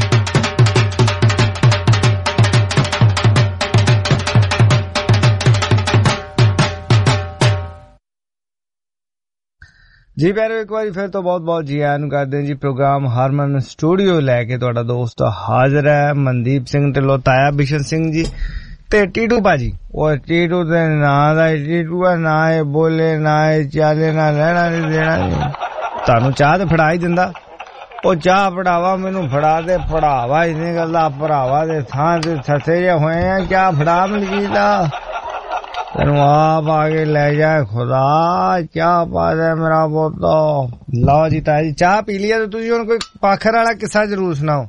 Speaker 14: ਜੀ ਪਿਆਰੋ, ਇੱਕ ਵਾਰੀ ਫਿਰ ਤੋਂ ਬਹੁਤ ਬਹੁਤ ਜੀ ਆਇਆਂ ਨੂੰ ਕਰਦੇ ਹਾਂ ਜੀ। ਪ੍ਰੋਗਰਾਮ ਹਰਮਨ ਸਟੂਡੀਓ ਲੈ ਕੇ ਤੁਹਾਡਾ ਦੋਸਤ ਹਾਜ਼ਰ ਹੈ, ਮਨਦੀਪ ਸਿੰਘ ਢਿੱਲੋਂ, ਤਾਇਆ ਬਿਸ਼ਨ ਸਿੰਘ ਜੀ ਤੇ ਟੀਟੂ ਭਾਜੀ। ਉਹ ਟੀਟੂ ਦੇ ਨਾਂ ਦਾ ਟੀਟੂ ਆ, ਨਾ ਇਹ ਬੋਲੇ ਨਾ ਇਹ ਚਾਲੇ, ਨਾ ਲੈਣਾ ਨਹੀਂ ਦੇਣਾ ਨਹੀਂ। ਤੁਹਾਨੂੰ ਚਾਹ ਤੇ ਫੜਾ ਹੀ ਦਿੰਦਾ। ਉਹ ਚਾਹ ਫੜਾਵਾ ਮੈਨੂੰ, ਫੜਾ ਦੇ ਫੜਾਵਾ, ਇਹਨੇ ਗੱਲਾਂ ਭਰਾਵਾ ਦੇ ਥਾਂ ਤੇ ਥੱਥੇ ਜੇ ਹੋਏ ਆ। ਚਾਹ ਫੜਾ ਮਲਕੀਤਾ, ਤੈਨੂੰ ਆਪ ਆ ਕੇ ਲੈ ਜਾਏ ਖੁਦਾ, ਚਾਹ ਪਾ ਦੇ ਮੇਰਾ ਪੁੱਤ। ਲਓ ਜੀ ਤਾਇਆ ਜੀ, ਚਾਹ ਪੀ ਲਿਆ ਤੇ ਤੁਸੀਂ ਹੁਣ ਕੋਈ ਪਾਖਰ ਵਾਲਾ ਕਿੱਸਾ ਜ਼ਰੂਰ ਸੁਣਾਓ।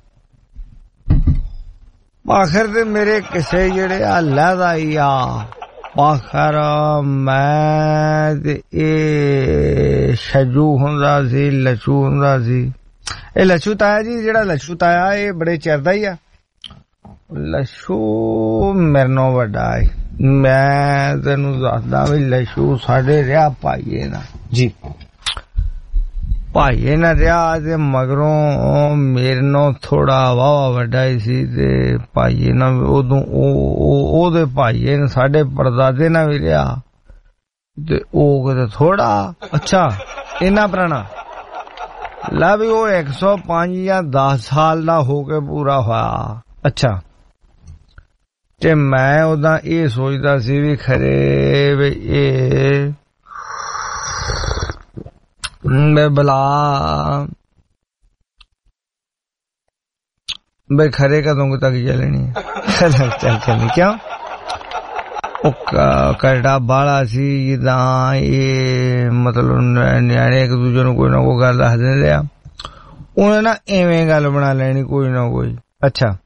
Speaker 14: ਪਾਖਰ ਤੇ ਮੇਰੇ ਕਿਸੇ ਜਿਹੜੇ ਆ ਲਹਿਦਾ ਹੀ ਆ ਪਾਖਰ। ਮੈਂ ਤੇ ਇਹ ਛੱਜੂ ਹੁੰਦਾ ਸੀ, ਲੱਛੂ ਹੁੰਦਾ ਸੀ। ਇਹ ਲੱਛੂ ਤਾਇਆ ਜੀ, ਜਿਹੜਾ ਲੱਛੂ ਤਾਇਆ ਇਹ ਬੜੇ ਚਿਰ ਦਾ ਹੀ ਆ। ਲੱਛੂ ਮੇਰੇ ਨਾਲੋਂ ਵੱਡਾ ਹੈ। ਮੈਂ ਤੈਨੂੰ ਦੱਸਦਾ ਵੀ ਲੱਛੂ ਸਾਡੇ ਰਿਹਾ ਭਾਈਏ ਨਾ ਜੀ, ਭਾਈਏ ਨਾ ਰਿਹਾ ਤੇ ਮਗਰੋਂ ਮੇਰੇ ਨਾਲੋਂ ਥੋੜਾ ਵਾਵਾ ਵੱਡਾ ਹੀ ਸੀ ਤੇ ਭਾਈਏ ਨਾ ਉਦੋਂ ਉਹਦੇ ਭਾਈਏ ਨੇ ਸਾਡੇ ਪੜਦਾਦੇ ਨਾਲ ਵੀ ਰਿਹਾ ਤੇ ਉਹ ਕਿਤੇ ਥੋੜਾ ਅੱਛਾ ਇੰਨਾ ਪੁਰਾਣਾ ਲਾ ਵੀ ਉਹ ਇੱਕ ਸੌ ਪੰਜ ਜਾਂ ਦਸ ਸਾਲ ਦਾ ਹੋ ਕੇ ਪੂਰਾ ਹੋਇਆ। ਅੱਛਾ, ਤੇ ਮੈਂ ਉਦਾਂ ਇਹ ਸੋਚਦਾ ਸੀ ਵੀ ਖਰੇ ਵੀ ਇਹ ਮੈਂ ਬਲਾ ਬਈ ਖਰੇ ਕਦੋਂ ਤੱਕ ਚੱਲਣੀ ਚੱਲ ਚੱਲ ਚੱਲਣੀ ਕਿਉਂ ਉਹ ਕਰੜਾ ਬਾਲਾ ਸੀ ਜਿੱਦਾਂ ਇਹ ਮਤਲਬ ਨਿਆਣੇ ਇੱਕ ਦੂਜੇ ਨੂੰ ਕੋਈ ਨਾ ਕੋਈ ਗੱਲ ਦੱਸ ਦਿੰਦੇ ਆ, ਉਹਨੇ ਨਾ ਐਵੇਂ ਗੱਲ ਬਣਾ ਲੈਣੀ ਕੋਈ ਨਾ ਕੋਈ। ਅੱਛਾ,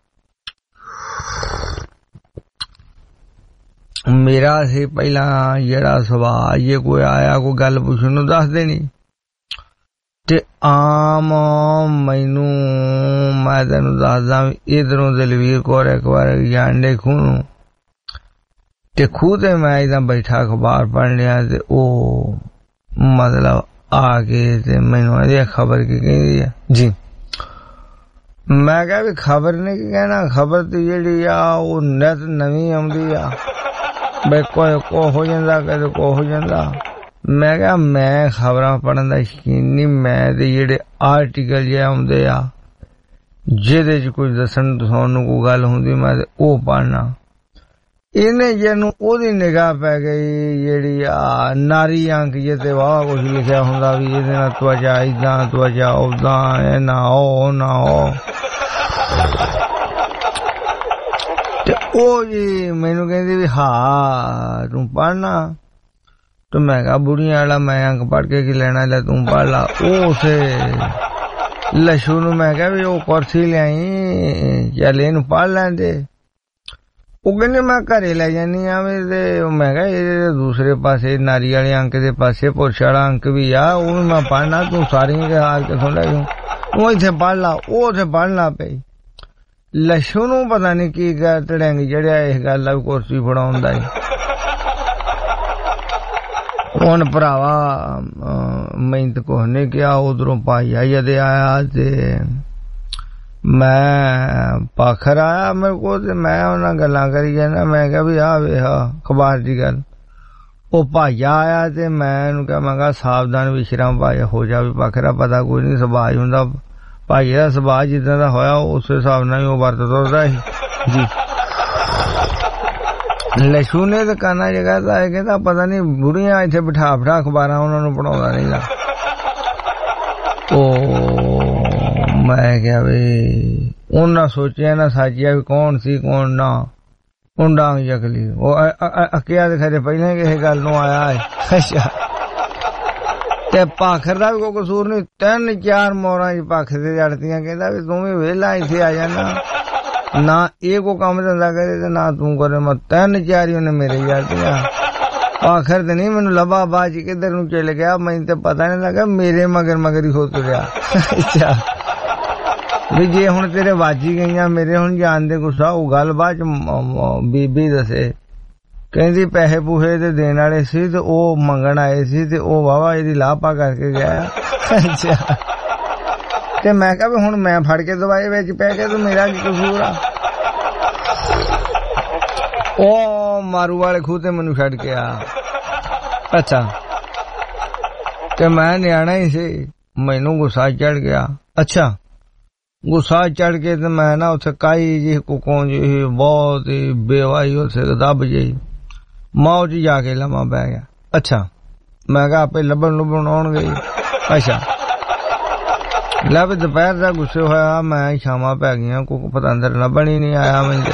Speaker 14: ਮੇਰਾ ਸੀ ਪਹਿਲਾਂ ਜਿਹੜਾ ਸੁਭਾਅ, ਜੇ ਕੋਈ ਆਇਆ ਕੋਈ ਗੱਲ ਪੁੱਛਣ ਨੂੰ ਦੱਸ ਦੇਣੀ ਤੇ ਆਮ ਮੈਨੂੰ ਮੈਂ ਤੈਨੂੰ ਦੱਸਦਾ ਇਧਰੋਂ ਦਲਵੀਰ ਕੌਰ ਇੱਕ ਵਾਰ ਜਾਂਡੇ ਖੂਹ ਨੂੰ ਤੇ ਖੂਹ ਤੇ ਮੈਂ ਇਦਾਂ ਬੈਠਾ ਅਖਬਾਰ ਪੜ੍ਹ ਲਿਆ ਤੇ ਉਹ ਮਤਲਬ ਆ ਕੇ ਤੇ ਮੈਨੂੰ ਇਹਦੀ ਖਬਰ ਕੀ ਕਹਿੰਦੀ ਆ ਜੀ। ਮੈਂ ਕਿਹਾ ਵੀ ਖਬਰ ਨੇ ਕੀ ਕਹਿਣਾ, ਖਬਰ ਤੇ ਜਿਹੜੀ ਆ ਉਹ ਨਿਤ ਨਵੀਂ ਆਉਂਦੀ ਆ, ਬਈ ਕੋਈ ਕੋ ਹੋ ਜਾਂਦਾ ਕਦੇ ਕੋ ਹੋ ਜਾਂਦਾ। ਮੈਂ ਕਿਹਾ ਮੈਂ ਖਬਰਾਂ ਪੜ੍ਹਨ ਦਾ ਸ਼ੌਕੀਨ ਨਹੀਂ, ਮੈਂ ਤੇ ਜਿਹੜੇ ਆਰਟੀਕਲ ਜਿਹੇ ਆਉਂਦੇ ਆ ਜਿਹਦੇ ਚ ਕੁਝ ਦੱਸਣ ਦਿਖਾਉਣ ਨੂੰ ਕੋਈ ਗੱਲ ਹੁੰਦੀ ਮੈਂ ਤੇ ਉਹ ਪੜ੍ਹਨਾ। ਇਹਨੇ ਜਿਹਨੂੰ ਉਹਦੀ ਨਿਗਾਹ ਪੈ ਗਈ ਜਿਹੜੀ ਆ ਨਾਰੀ ਅੰਕ ਜੇ ਤੇ ਵਾਹ ਕੁਛ ਲਿਖਿਆ ਹੁੰਦਾ ਵੀ ਇਹਦੇ ਨਾਲ ਤਵਚਾ ਏਦਾਂ ਤਵਚਾ ਉਦਾਂ, ਇਹ ਨਾ ਉਹ ਨਾ ਉਹ, ਤੇ ਉਹ ਜੀ ਮੈਨੂੰ ਕਹਿੰਦੀ ਵੀ ਹਾਂ ਤੂੰ ਪੜ੍ਹਨਾ। ਤੇ ਮੈਂ ਕਿਹਾ ਬੁੜੀਆਂ ਵਾਲਾ ਮੈਂ ਅੰਕ ਪੜ੍ਹ ਕੇ ਕੀ ਲੈਣਾ, ਲੈ ਤੂੰ ਪੜ੍ਹ ਲਾ। ਉਹ ਉਸੇ ਲੱਛੂ ਨੂੰ ਮੈਂ ਕਿਹਾ ਵੀ ਉਹ ਕੁਰਸੀ ਲਿਆਈ, ਚੱਲ ਇਹਨੂੰ ਪੜ੍ਹ ਲੈਂਦੇ। ਉਹ ਕਹਿੰਦੇ ਮੈਂ ਘਰੇ ਲੈ ਜਾਨੀ ਆ ਵੀ ਤੇ ਮੈਂ ਕਿਹਾ ਇਹਦੇ ਦੂਸਰੇ ਪਾਸੇ ਨਾਰੀ ਵਾਲੇ ਅੰਕ ਦੇ ਪਾਸੇ ਪੁਰਸ਼ ਵਾਲਾ ਅੰਕ ਵੀ ਆ, ਉਹ ਵੀ ਮੈਂ ਪੜ੍ਹਨਾ, ਤੂੰ ਸਾਰੀਆਂ ਕੇ ਹਾਰ ਕਿਥੋਂ ਲੈ ਜਾਊ, ਉਹ ਇੱਥੇ ਪੜ੍ਹ ਲਾ। ਉਹ ਉੱਥੇ ਪੜ੍ਹਨਾ ਪਈ। ਲੱਛੂ ਨੂੰ ਪਤਾ ਨੀ ਕੀ ਗੱਲ ਟੜੈਂਗ ਜਿਹੜਿਆ ਇਸ ਗੱਲ ਦਾ ਕੁਰਸੀ ਫੜਾਉਂਦਾ ਈ। ਹੁਣ ਭਰਾਵਾ ਮਿਹਨਤ ਕੁਛ ਨੇ ਕਿਹਾ, ਉਧਰੋਂ ਭਾਈ ਆਈ ਤੇ ਆਇਆ ਤੇ मैं पाखर आया मेरे को ते मैं उन्हां गल्लां करी जाना मैं कहा भी आ वे अखबार दी गल ओ भाईया आया ते मैं उन्हूं कहा मैं कहा सावधान विश्राम भाई हो जा भी पाखरा पता कोई नहीं सुभाष हुंदा भाई दा सुभाष जिद्दां दा होया उस हिसाब नाल ही ओ वरत तुरदा ही जी लशू ने तो कहना जगह था कहता पता नहीं बुढ़ियां इत्थे बिठा बिठा अखबारां उन्हां नूं पढ़ाउंदा नहीं दा ओ मैं क्या भी उन्हें सोचा ना साचिया भी कौन सी कौन ना उन डांग जकली वो अकिया ते खरे पहले किसी गल नूं आया है अच्छा ते पाखर दा भी कोई कसूर नहीं तीन चार मोहरां च पक्ख ते जड़दियां कहंदा भी तूं भी वेला इत्थे आ जाना ना ये को काम धंधा करे ते ना तू करे मैं तीन चार ही उन्हें मेरे जड़दियां पाखर ते नहीं मैनू लभा बाज किधर नूं चल गया मैनूं ते पता नहीं लगा मेरे मगर मगर ही हो तुरिया अच्छा भी जे हुण तेरे वाजी गईयां मेरे हुण जान दे गुस्सा ओ गल बाद बीबी दसे कहंदी पैसे पूहे ते देण वाले सी ते ओ मंगण आए सी ते ओ वावा इहदी लापा करके गया अच्छा ते मैं कहा भी हुण मैं फड़ के दवाई विच पै के ते मेरा की कसूर आ ओ मारू वाले खूह ते मैनू छड्ड के आ अच्छा ते मैं न्याणा ही सी मैनू गुस्सा चढ़ गया अच्छा गुस्सा चढ़ के ते मैं ना उत्थे काई जी कुकों जी बहुत ही बेवाई उत्थे दब जई माओ जी जाके लम्मा पै गया अच्छा मैं कहा आपे लब्बन लुब्बन आउण गई अच्छा लब दोपहर दा गुस्से होया मैं शामां पै गईयां कुक पतंदर लब्बन ही नहीं आया मैनूं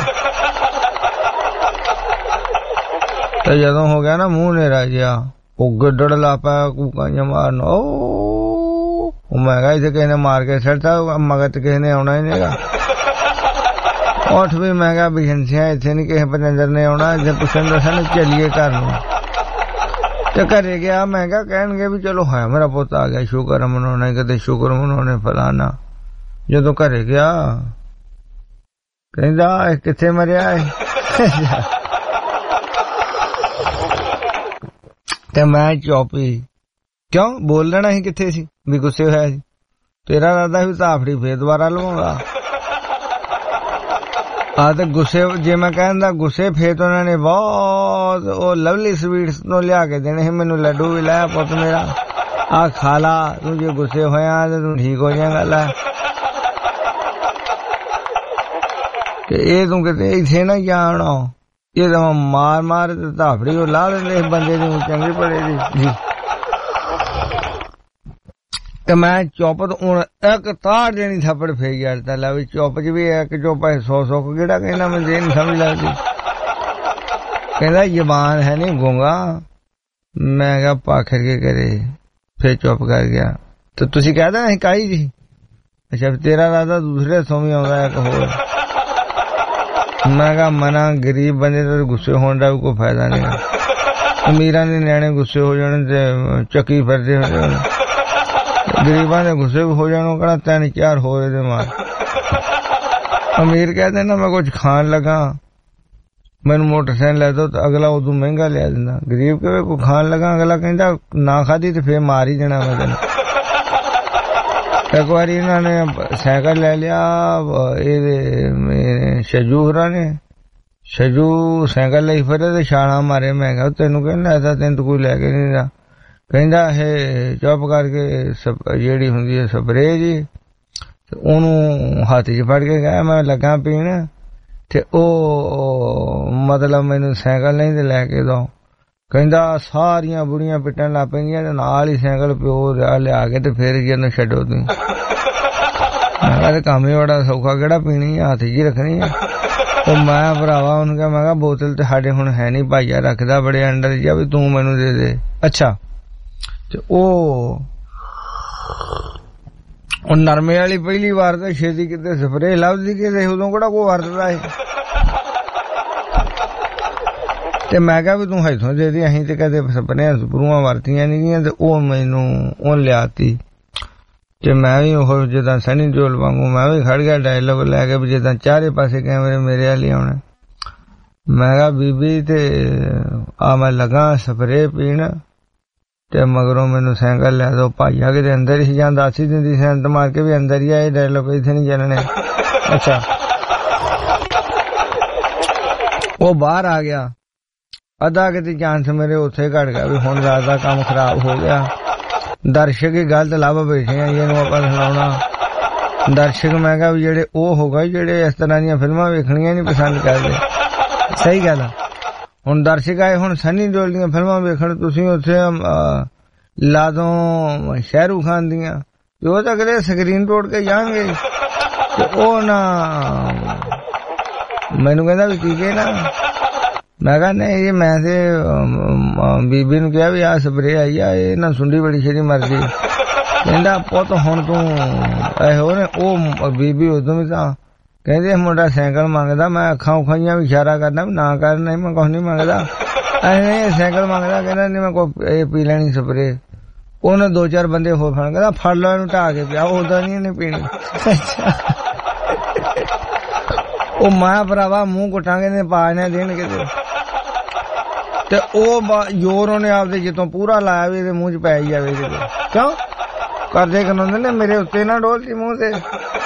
Speaker 14: ते जदों हो गया ना मुंह नेरा जिहा ओ गड्डड़ ला पाया कूकां मारन ओ मैं कहा इसे किसी ने मार के छड़ता मगर तो किसी ने आना ही नहीं उठ भी मैं कहा बिशनसिया इतने नहीं किसी पतंदर ने आना इतने पुछन दसन चलिए घर नूं ते घरे गया मैं कहा कहणगे भी चलो है मेरा पुत आ गया शुक्र मनाने कदे शुक्र मनाने फलाना जदों घरे गया कहंदा किथे मरिया है ते मैं चौपी क्यों बोल लेना ही किथे सी भी गुस्से होया सी तेरा राधा भी ताफड़ी फिर दोबारा लवाऊंगा आ ते गुस्से जे मैं कहंदा गुस्से फिर तो उन्होंने बहुत ओ लवली स्वीट्स तो लिया के देने मैनू लड्डू भी लाया पुत मेरा आ खा ला तू जे गुस्से होया ते तू ठीक हो जाएगा ला कि ए तू किते इथे ना जाना ये तो मार मार ताफड़ी वो ला लेंदे बंदे दी चंगी पड़े दी जी ते मैं चुप हूं एक ताड़ देनी थप्पड़ फेर गया ला भी चुप च भी एक चुप है सौ सौ केड़ा कहना मैं नहीं समझ लगती कहता जबान है नहीं गूंगा मैं क्या पाखर के करे फिर चुप कर गया तो तुसी कहदा नहीं काई जी अच्छा तेरा राधा दूसरे सौ भी आउंदा एक होर मैं कहा मना गरीब बंदे तो गुस्से होने का कोई फायदा नहीं अमीरां दे न्याणे गुस्से हो जाने ते चक्की फिरदे होने गरीबां दे गुस्से हो जाने कहना तीन चार हो रहे मार अमीर कहते ना मैं कुछ खान लगा मैनू मोटरसाइकिल लै दो तो अगला उदू महंगा लिया दिंदा गरीब कहे कोई खान लगा अगला कहता ना खाधी तो फिर मार ही देना मैं तेन एक बार इन्होंने साइकिल ले लिया ये शजू होरा ने शजू साइकिल लाई फिरे ते छाला मारे मैं कहा तेनू कहना ऐसा तेन तो कोई लैके नहीं दा कहंदा है चुप करके जेड़ी हुंदी है स्प्रे जी ओनू हाथ च फड़ के गया मैं लगा पीण ते ओ मतलब मैनू साइकिल नहीं ते लैके दो कहंदा सारियां बुढ़ियां पिटन लग पैंदियां ते नाल ही साइकिल प्यो लिया के ते फिर जन छड्डो तुसीं मैं काम ही बड़ा सौखा केड़ा पीनी है हाथ च रखनी है ओ मैं भरावा उन्हें कहा मैं कहा बोतल ते साडे हुण है नहीं भाईया रखदा बड़े अंडर जा भी तू मैनू दे दे अच्छा ते ओ ਉਹ ਨਰਮੇ ਵਾਲੀ ਪਹਿਲੀ ਵਾਰ ਤਾਂ ਛੇਤੀ ਕਿਤੇ ਸਪਰੇ ਲੱਭਦੀ ਕਿਤੇ ਉਦੋਂ ਕਿਹੜਾ ਕੋਈ ਵਰਤਦਾ ਹੈ ਤੇ ਮੈਂ ਕਿਹਾ ਵੀ ਤੂੰ ਇੱਥੋਂ ਦੇ ਦੇ ਅਸੀਂ ਤੇ ਕਦੇ ਸਪਰੇਆਂ ਸਪਰੂਆਂ ਵਰਤੀਆਂ ਨਹੀਂ ਗਈਆਂ ਤੇ ਉਹ ਮੈਨੂੰ ਉਹ ਲਿਆਤੀ ਤੇ ਮੈਂ ਵੀ ਉਹ ਜਿੱਦਾਂ ਸਨੀ ਦਿਓਲ ਵਾਂਗੂ ਮੈਂ ਵੀ ਖੜ ਗਿਆ ਡਾਇਲੌਗ ਲੈ ਕੇ ਵੀ ਜਿੱਦਾਂ ਚਾਰੇ ਪਾਸੇ ਕੈਮਰੇ ਮੇਰੇ ਵਾਲੀ ਆਉਣਾ ਮੈਂ ਕਿਹਾ ਬੀਬੀ ਤੇ ਆ ਮੈਂ ਲਗਾ ਸਪਰੇ ਪੀਣ ਤੇ ਮਗਰੋਂ ਮੈਨੂੰ ਸਾਈਕਲ ਲੈ ਦੋ ਭਾਈਆ ਕਿਤੇ ਅੰਦਰ ਹੀ ਜਾਂ ਦੱਸ ਹੀ ਦਿੰਦੀ ਸੈਂਟ ਮਾਰ ਕੇ ਵੀ ਅੰਦਰ ਹੀ ਆਏ ਡਾਇਲੋਗ ਇੱਥੇ ਨਹੀਂ ਚੱਲਣੇ। ਅੱਛਾ ਉਹ ਬਾਹਰ ਆ ਗਿਆ, ਅੱਧਾ ਕਿਤੇ ਚਾਂਸ ਮੇਰੇ ਉੱਥੇ ਘਟ ਗਿਆ ਵੀ ਹੁਣ ਰਾਤ ਦਾ ਕੰਮ ਖਰਾਬ ਹੋ ਗਿਆ। ਦਰਸ਼ਕ ਹੀ ਗਲਤ ਲੱਭ ਬੈਠੇ ਆ ਇਹਨੂੰ ਆਪਾਂ ਸੁਣਾਉਣਾ। ਦਰਸ਼ਕ ਮੈਂ ਕਿਹਾ ਵੀ ਜਿਹੜੇ ਉਹ ਹੋਗਾ ਜਿਹੜੇ ਇਸ ਤਰ੍ਹਾਂ ਦੀਆਂ ਫਿਲਮਾਂ ਵੇਖਣੀਆਂ ਨਹੀਂ ਪਸੰਦ ਕਰਦੇ। ਸਹੀ ਗੱਲ ਆ। ਹੁਣ ਦਰਸ਼ਕ ਆਏ ਹੁਣ ਸਨੀ ਦਿਓਲ ਦੀਆਂ ਫਿਲਮਾਂ ਵੇਖਣ, ਤੁਸੀਂ ਉੱਥੇ ਲਾ ਦੋ ਸ਼ਾਹਰੁਖ ਖਾਨ ਦੀਆਂ, ਉਹ ਤਾਂ ਕਦੇ ਸਕਰੀਨ ਤੋੜ ਕੇ ਜਾਣਗੇ। ਤੇ ਉਹ ਨਾ ਮੈਨੂੰ ਕਹਿੰਦਾ ਵੀ ਕੀ ਕਹਿਣਾ, ਮੈਂ ਕਿਹਾ ਨਹੀਂ ਮੈਂ ਤੇ ਬੀਬੀ ਨੂੰ ਕਿਹਾ ਵੀ ਆਹ ਸਪਰੇ ਆਈ ਆ ਇਹ ਨਾ ਸੁੰਡੀ ਬੜੀ ਛੇਤੀ ਮਰਦੀ। ਕਹਿੰਦਾ ਪੁੱਤ ਹੁਣ ਤੂੰ ਇਹੋ ਨੇ ਉਹ ਬੀਬੀ ਉਦੋਂ ਵੀ ਤਾਂ ਕਹਿੰਦੇ ਮੁੰਡਾ ਸਾਈਕਲ ਮੰਗਦਾ, ਮੈਂ ਅੱਖਾਂ ਉਖਾਈਆਂ ਵੀ ਇਸ਼ਾਰਾ ਕਰਨਾ ਵੀ ਨਾ ਕਰ, ਨਹੀਂ ਮੈਂ ਕੁਛ ਨਹੀਂ ਮੰਗਦਾ। ਨਹੀਂ ਸਾਈਕਲ ਮੰਗਦਾ, ਕਹਿੰਦਾ ਨਹੀਂ ਮੈਂ ਕੋਈ ਇਹ ਪੀ ਲੈਣੀ ਸਪਰੇ। ਉਹਨੇ ਦੋ ਚਾਰ ਬੰਦੇ ਹੋਰ ਫੜ ਕਹਿੰਦਾ ਫੜ ਲਓ ਇਹਨੂੰ ਢਾਹ ਕੇ ਪਿਆ, ਉਦਾਂ ਨਹੀਂ ਇਹਨੇ ਪੀਣੀ। ਉਹ ਮਾਂ ਭਰਾਵਾ ਮੂੰਹ ਕੁੱਟਾਂਗੇ ਨੇ ਪਾ ਨਾ ਦੇਣ ਕਿਤੇ। ਤੇ ਉਹ ਜ਼ੋਰ ਉਹਨੇ ਆਪਦੇ ਜਿੱਤੋਂ ਪੂਰਾ ਲਾਇਆ ਵੀ ਇਹਦੇ ਮੂੰਹ ਚ ਪੈ ਜਾਵੇ ਕਿਤੇ। ਕਿਉਂ ਕਰਦੇ ਕਰਾਉਂਦੇ ਨੇ ਮੇਰੇ ਉੱਤੇ ਨਾ ਡੋਲਦੀ ਮੂੰਹ ਤੇ।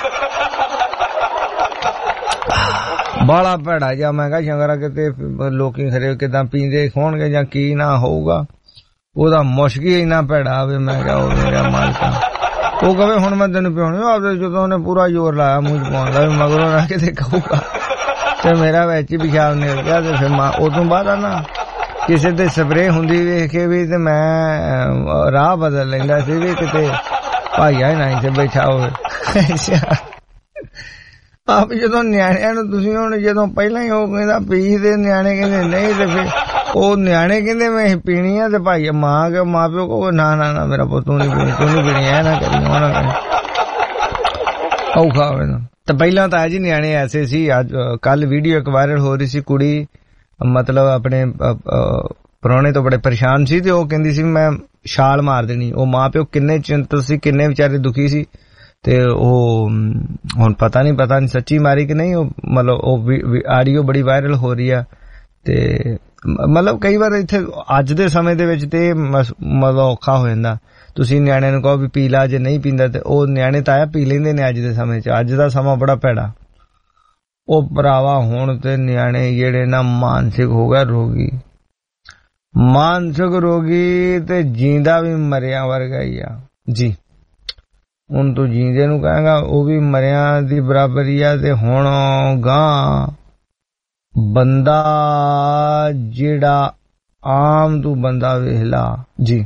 Speaker 14: ਬਾਲਾ ਭੈੜਾ ਜਾ ਮੈਂ ਕਿਹਾ ਸ਼ੰਕਰਾ ਕਿਤੇ ਲੋਕੀ ਖਰੇ ਕਿਦਾਂ ਪੀਂਦੇ ਹੋਣਗੇ ਜਾਂ ਕੀ ਨਾ ਹੋਊਗਾ, ਉਹਦਾ ਮੁਸ਼ਕੀ ਇੰਨਾ ਭੈੜਾ ਆਵੇ। ਮੈਂ ਕਿਹਾ ਉਹ ਮੇਰਾ ਮਾਲਕਾ ਉਹ ਕਵੇ ਹੁਣ ਮੈਂ ਤੈਨੂੰ ਪਿਉਣੀ ਆਪਦੇ, ਜਦੋਂ ਉਹਨੇ ਪੂਰਾ ਜ਼ੋਰ ਲਾਇਆ ਮੂੰਹ ਚ ਪਾਉਣ ਦਾ ਵੀ ਮਗਰੋਂ ਨਾ ਕਿਤੇ ਕਹੂਗਾ। ਤੇ ਮੇਰਾ ਵਿੱਚ ਹੀ ਪਿਸ਼ਾਬ ਨਿਕਲ ਗਿਆ। ਤੇ ਫਿਰ ਮੈਂ ਉਦੋਂ ਬਾਅਦ ਆ ਨਾ ਕਿਸੇ ਦੇ ਸਪਰੇ ਹੁੰਦੀ ਵੇਖ ਕੇ ਵੀ ਤੇ ਮੈਂ ਰਾਹ ਬਦਲ ਲੈਂਦਾ ਸੀ ਵੀ ਕਿਤੇ ਭਾਈਆ ਨਾ ਇੱਥੇ ਬੈਠਾ ਹੋਵੇ। ਆਪ ਜਦੋਂ ਨਿਆਣਿਆਂ ਨੂੰ ਤੁਸੀਂ ਹੁਣ ਜਦੋਂ ਪਹਿਲਾਂ ਹੀ ਉਹ ਕਹਿੰਦਾ ਪੀ ਤੇ ਨਿਆਣੇ ਕਹਿੰਦੇ ਨਹੀਂ, ਤੇ ਫਿਰ ਉਹ ਨਿਆਣੇ ਕਹਿੰਦੇ ਮੈਂ ਪੀਣੀ ਆ ਤੇ ਭਾਈ ਮਾਂ ਕੇ ਮਾਂ ਪਿਓ ਕਹੋ ਨਾ ਨਾ ਨਾ ਮੇਰਾ ਪੁੱਤ ਤੂੰ ਨਹੀਂ ਪੀਣੀ, ਤੂੰ ਨਹੀਂ ਪੀਣੀ, ਐ ਨਾ ਕਰੀ ਉਹ ਨਾ ਕਰੀ ਔਖਾ ਹੋਵੇ ਨਾ। ਤਾਂ ਪਹਿਲਾਂ ਤਾਂ ਜੀ ਨਿਆਣੇ ਐਸੇ ਸੀ। ਅੱਜ ਕੱਲ ਵੀਡੀਓ ਇੱਕ ਵਾਇਰਲ ਹੋ ਰਹੀ ਸੀ, ਕੁੜੀ ਮਤਲਬ ਆਪਣੇ ਪ੍ਰਾਹੁਣੇ ਤੋਂ ਬੜੇ ਪਰੇਸ਼ਾਨ ਸੀ ਤੇ ਉਹ ਕਹਿੰਦੀ ਸੀ ਮੈਂ ਛਾਲ ਮਾਰ ਦੇਣੀ। ਉਹ ਮਾਂ ਪਿਓ ਕਿੰਨੇ ਚਿੰਤਤ ਸੀ, ਕਿੰਨੇ ਵਿਚਾਰੇ ਦੁਖੀ ਸੀ। ਤੇ ਉਹ ਹੁਣ ਪਤਾ ਨਹੀਂ ਪਤਾ ਨਹੀਂ ਸੱਚੀ ਮਾਰੀ ਕਿ ਨਹੀਂ। ਉਹ ਮਤਲਬ ਉਹ ਆਡੀਓ ਬੜੀ ਵਾਇਰਲ ਹੋ ਰਹੀ ਆ। ਤੇ ਮਤਲਬ ਕਈ ਵਾਰ ਇੱਥੇ ਅੱਜ ਦੇ ਸਮੇਂ ਦੇ ਵਿੱਚ ਤੇ ਮਤਲਬ ਔਖਾ ਹੋ ਜਾਂਦਾ। ਤੁਸੀਂ ਨਿਆਣਿਆਂ ਨੂੰ ਕਹੋ ਵੀ ਪੀ ਲਾ, ਜੇ ਨਹੀਂ ਪੀਂਦਾ ਤੇ ਉਹ ਨਿਆਣੇ ਤਾਂ ਆਇਆ ਪੀ ਲੈਂਦੇ ਨੇ ਅੱਜ ਦੇ ਸਮੇਂ 'ਚ। ਅੱਜ ਦਾ ਸਮਾਂ ਬੜਾ ਭੈੜਾ। ਉਹ ਭਰਾਵਾ ਹੁਣ ਤੇ ਨਿਆਣੇ ਜਿਹੜੇ ਨਾ ਮਾਨਸਿਕ ਹੋ ਗਿਆ ਰੋਗੀ, ਮਾਨਸਿਕ ਰੋਗੀ ਤੇ ਜੀਂਦਾ ਵੀ ਮਰਿਆ ਵਰਗਾ ਹੀ ਆ ਜੀ। ਹੁਣ ਤੂੰ ਜੀਂਦੇ ਨੂੰ ਕਹਾਂਗਾ ਉਹ ਵੀ ਮਰਿਆਂ ਦੀ ਬਰਾਬਰੀ ਆ। ਤੇ ਹੁਣ ਗਾਂ ਬੰਦਾ ਜਿਹੜਾ ਆਮ ਤੂੰ ਬੰਦਾ ਵੇਖ ਲਾ ਜੀ,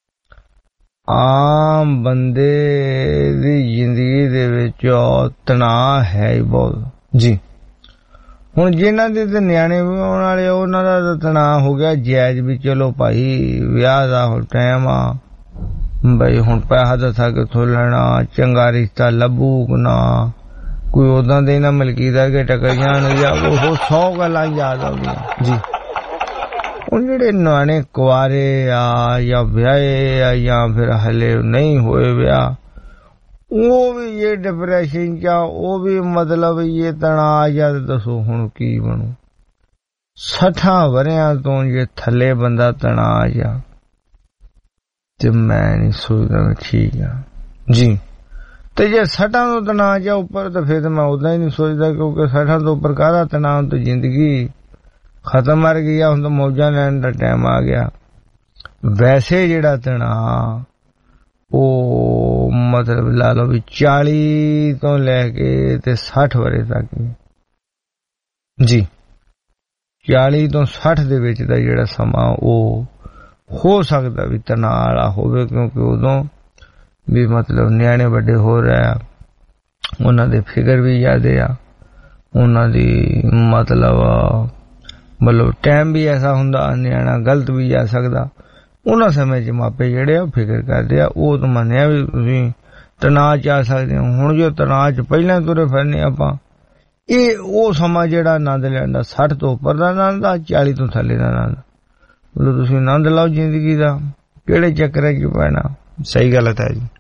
Speaker 14: ਆਮ ਬੰਦੇ ਦੀ ਜ਼ਿੰਦਗੀ ਦੇ ਵਿੱਚ ਤਣਾਅ ਹੈ ਹੀ ਬਹੁਤ ਜੀ। ਹੁਣ ਜਿਨ੍ਹਾਂ ਦੇ ਤੇ ਨਿਆਣੇ ਆਉਣ ਵਾਲੇ ਉਹਨਾਂ ਦਾ ਤਣਾਅ ਹੋ ਗਿਆ ਜਾਇਜ਼ ਵੀ ਚਲੋ ਭਾਈ ਵਿਆਹ ਦਾ ਹੁਣ ਟਾਈਮ ਆ ਬਈ, ਹੁਣ ਪੈਸਾ ਦੱਸਾ ਕਿੱਥੋਂ ਲੈਣਾ, ਚੰਗਾ ਰਿਸ਼ਤਾ ਲੱਭੂ ਨਾ, ਕੋਈ ਉਦਾਂ ਦੇ ਨਾ ਮਲਕੀਦਾਰ ਕੇ ਟਕਰੀਆਂ ਨੂੰ ਜਾਂ ਉਹ ਸੌ ਗੱਲਾਂ ਯਾਦ ਆਉਂਦੀਆਂ ਜੀ। ਹੁਣ ਜਿਹੜੇ ਨਿਆਣੇ ਕੁਆਰੇ ਆ ਜਾਂ ਵਿਆਹੇ ਆ ਜਾਂ ਫਿਰ ਹਲੇ ਨਹੀਂ ਹੋਏ ਵਿਆਹ, ਉਹ ਵੀ ਇਹ ਡਿਪਰੈਸ਼ਨ ਚ, ਉਹ ਵੀ ਮਤਲਬ ਇਹ ਤਣਾਅ ਜਾਂ ਦੱਸੋ ਹੁਣ ਕੀ ਬਣੂ। ਸੱਠਾਂ ਵਰਿਆਂ ਤੋਂ ਜੇ ਥੱਲੇ ਬੰਦਾ ਤਣਾਅ ਜਾਂ ਤੇ ਮੈਂ ਨਹੀਂ ਸੋਚਦਾ ਠੀਕ ਆ ਜੀ। ਤੇ ਜੇ ਸੱਠਾਂ ਤੋਂ ਤਣਾਅ ਜਾਂ ਉੱਪਰ ਤਾਂ ਫਿਰ ਮੈਂ ਉਦਾਂ ਹੀ ਨਹੀਂ ਸੋਚਦਾ, ਕਿਉਂਕਿ ਸੱਠਾਂ ਤੋਂ ਉੱਪਰ ਕਾਹਦਾ ਤਣਾਅ, ਤਾਂ ਜ਼ਿੰਦਗੀ ਖਤਮ ਮਰ ਗਈ ਆ, ਹੁਣ ਤਾਂ ਮੌਜਾਂ ਲੈਣ ਦਾ ਟਾਈਮ ਆ ਗਿਆ। ਵੈਸੇ ਜਿਹੜਾ ਤਣਾਅ ਉਹ ਮਤਲਬ ਲਾ ਲਓ ਵੀ ਚਾਲੀ ਤੋਂ ਲੈ ਕੇ ਤੇ ਸੱਠ ਵਰੇ ਤੱਕ ਜੀ, ਚਾਲੀ ਤੋਂ ਸੱਠ ਦੇ ਵਿੱਚ ਦਾ ਜਿਹੜਾ ਸਮਾਂ ਉਹ ਹੋ ਸਕਦਾ ਵੀ ਤਣਾਅ ਵਾਲਾ ਹੋਵੇ, ਕਿਉਂਕਿ ਉਦੋਂ ਵੀ ਮਤਲਬ ਨਿਆਣੇ ਵੱਡੇ ਹੋ ਰਹੇ ਆ, ਉਹਨਾਂ ਦੇ ਫਿਕਰ ਵੀ ਜ਼ਿਆਦੇ ਆ, ਉਹਨਾਂ ਦੀ ਮਤਲਬ ਮਤਲਬ ਟਾਈਮ ਵੀ ਐਸਾ ਹੁੰਦਾ ਨਿਆਣਾ ਗਲਤ ਵੀ ਜਾ ਸਕਦਾ। ਉਹਨਾਂ ਸਮੇਂ 'ਚ ਮਾਪੇ ਜਿਹੜੇ ਆ ਫਿਕਰ ਕਰਦੇ ਆ। ਉਹ ਤਾਂ ਮੰਨਿਆ ਵੀ ਤੁਸੀਂ ਤਣਾਅ 'ਚ ਆ ਸਕਦੇ ਹੋ। ਹੁਣ ਜੋ ਤਣਾਅ 'ਚ ਪਹਿਲਾਂ ਤੁਰੇ ਫਿਰਨੇ ਆਪਾਂ, ਇਹ ਉਹ ਸਮਾਂ ਜਿਹੜਾ ਆਨੰਦ ਲੈਣ ਦਾ ਸੱਠ ਤੋਂ ਉੱਪਰ ਦਾ ਆਨੰਦ ਆ, ਚਾਲੀ ਤੋਂ ਥੱਲੇ ਦਾ ਆਨੰਦ। ਮਤਲਬ ਤੁਸੀਂ ਆਨੰਦ ਲਓ ਜ਼ਿੰਦਗੀ ਦਾ, ਕਿਹੜੇ ਚੱਕਰਾਂ 'ਚ ਪੈਣਾ। ਸਹੀ ਗਲਤ ਹੈ ਜੀ।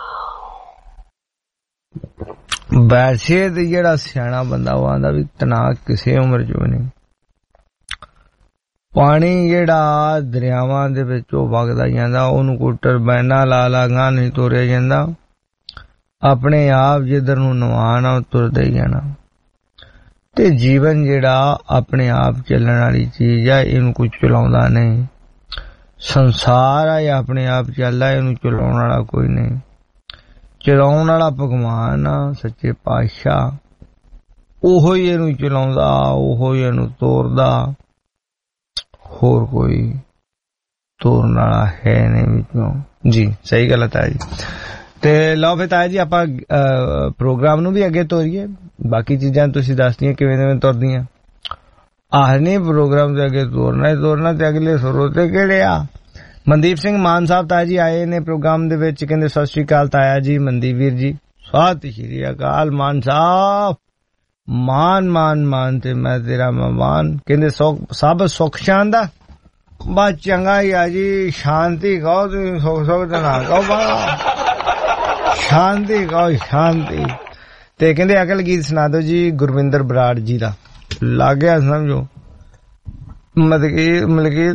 Speaker 14: ਵੈਸੇ ਤੇ ਜਿਹੜਾ ਸਿਆਣਾ ਬੰਦਾ ਉਹ ਆਂਦਾ ਵੀ ਤਣਾਅ ਕਿਸੇ ਉਮਰ 'ਚ ਵੀ ਨਹੀਂ। ਪਾਣੀ ਜਿਹੜਾ ਦਰਿਆਵਾਂ ਦੇ ਵਿੱਚੋਂ ਵਗਦਾ ਜਾਂਦਾ ਉਹਨੂੰ ਕੋਈ ਟਰਬਾਈਨਾਂ ਲਾ ਲਾ ਗਾਂ ਨਹੀਂ ਤੋਰਿਆ ਜਾਂਦਾ, ਆਪਣੇ ਆਪ ਜਿੱਧਰ ਨੂੰ ਨਵਾਣਾ ਤੁਰਦਾ ਹੀ ਜਾਣਾ। ਤੇ ਜੀਵਨ ਜਿਹੜਾ ਆਪਣੇ ਆਪ ਚੱਲਣ ਵਾਲੀ ਚੀਜ਼ ਆ, ਇਹਨੂੰ ਕੁਝ ਚਲਾਉਂਦਾ ਨਹੀਂ। ਸੰਸਾਰ ਆ ਇਹ ਆਪਣੇ ਆਪ ਚੱਲਦਾ, ਇਹਨੂੰ ਚਲਾਉਣ ਵਾਲਾ ਕੋਈ ਨਹੀਂ। ਚਲਾਉਣ ਵਾਲਾ ਭਗਵਾਨ ਆ, ਸੱਚੇ ਪਾਤਸ਼ਾਹ, ਉਹੋ ਹੀ ਇਹਨੂੰ ਚਲਾਉਂਦਾ, ਉਹੋ ਹੀ ਇਹਨੂੰ ਤੋਰਦਾ, ਹੋਰ ਕੋਈ ਤੋਰਨ ਵਾਲਾ ਹੈ ਨਹੀਂ ਵਿੱਚੋਂ। ਜੀ ਸਹੀ ਗੱਲ ਹੈ ਜੀ। ਤੇ ਲਓ ਫਿਰ ਤਾਇਆ ਜੀ ਆਪਾਂ ਪ੍ਰੋਗਰਾਮ ਨੂੰ ਵੀ ਅੱਗੇ ਤੋਰੀਏ, ਬਾਕੀ ਚੀਜ਼ਾਂ ਤੁਸੀਂ ਦੱਸਦੀਆਂ ਕਿਵੇਂ ਕਿਵੇਂ ਤੁਰਦੀਆਂ। ਆਹ ਨਹੀਂ ਪ੍ਰੋਗਰਾਮ ਦੇ ਅੱਗੇ ਤੋਰਨਾ ਹੀ ਤੋਰਨਾ, ਤੇ ਅਗਲੇ ਸਰੋਤੇ ਕਿਹੜੇ ਆ। ਮਨਦੀਪ ਸਿੰਘ ਮਾਨ ਸਾਹਿਬ ਤਾਇਆ ਜੀ ਆਏ ਨੇ ਪ੍ਰੋਗਰਾਮ ਦੇ ਵਿੱਚ, ਕਹਿੰਦੇ ਸਤਿ ਸ੍ਰੀ ਅਕਾਲ ਤਾਇਆ ਜੀ। ਮਨਦੀਪ ਵੀਰ ਜੀ ਸਤਿ ਸ੍ਰੀ ਅਕਾਲ। ਮਾਨ ਸਾਹਿਬ ਮਾਨ ਮਾਨ ਮਾਨ ਤੇ ਮੈਂ ਤੇਰਾ ਮਹਿਮਾਨ। ਕਹਿੰਦੇ ਸਭ ਸੁੱਖ ਸ਼ਾਂਦਾ, ਬਸ ਚੰਗਾ ਹੀ ਆ ਜੀ। ਸ਼ਾਂਤੀ ਕਹੋ ਤੁਸੀਂ, ਸੁੱਖ ਸੁੱਖ ਤਾਂ ਨਾ ਕਹੋ, ਬਾ ਸ਼ਾਂਤੀ ਕਹੋ ਸ਼ਾਂਤੀ। ਤੇ ਕਹਿੰਦੇ ਅਗਲ ਗੀਤ ਸੁਣਾ ਦਿਓ ਜੀ ਗੁਰਵਿੰਦਰ ਬਰਾੜ ਜੀ ਦਾ। ਲੱਗ ਗਿਆ ਸਮਝੋ ਮਤਲਬ ਮਲਕੀਤ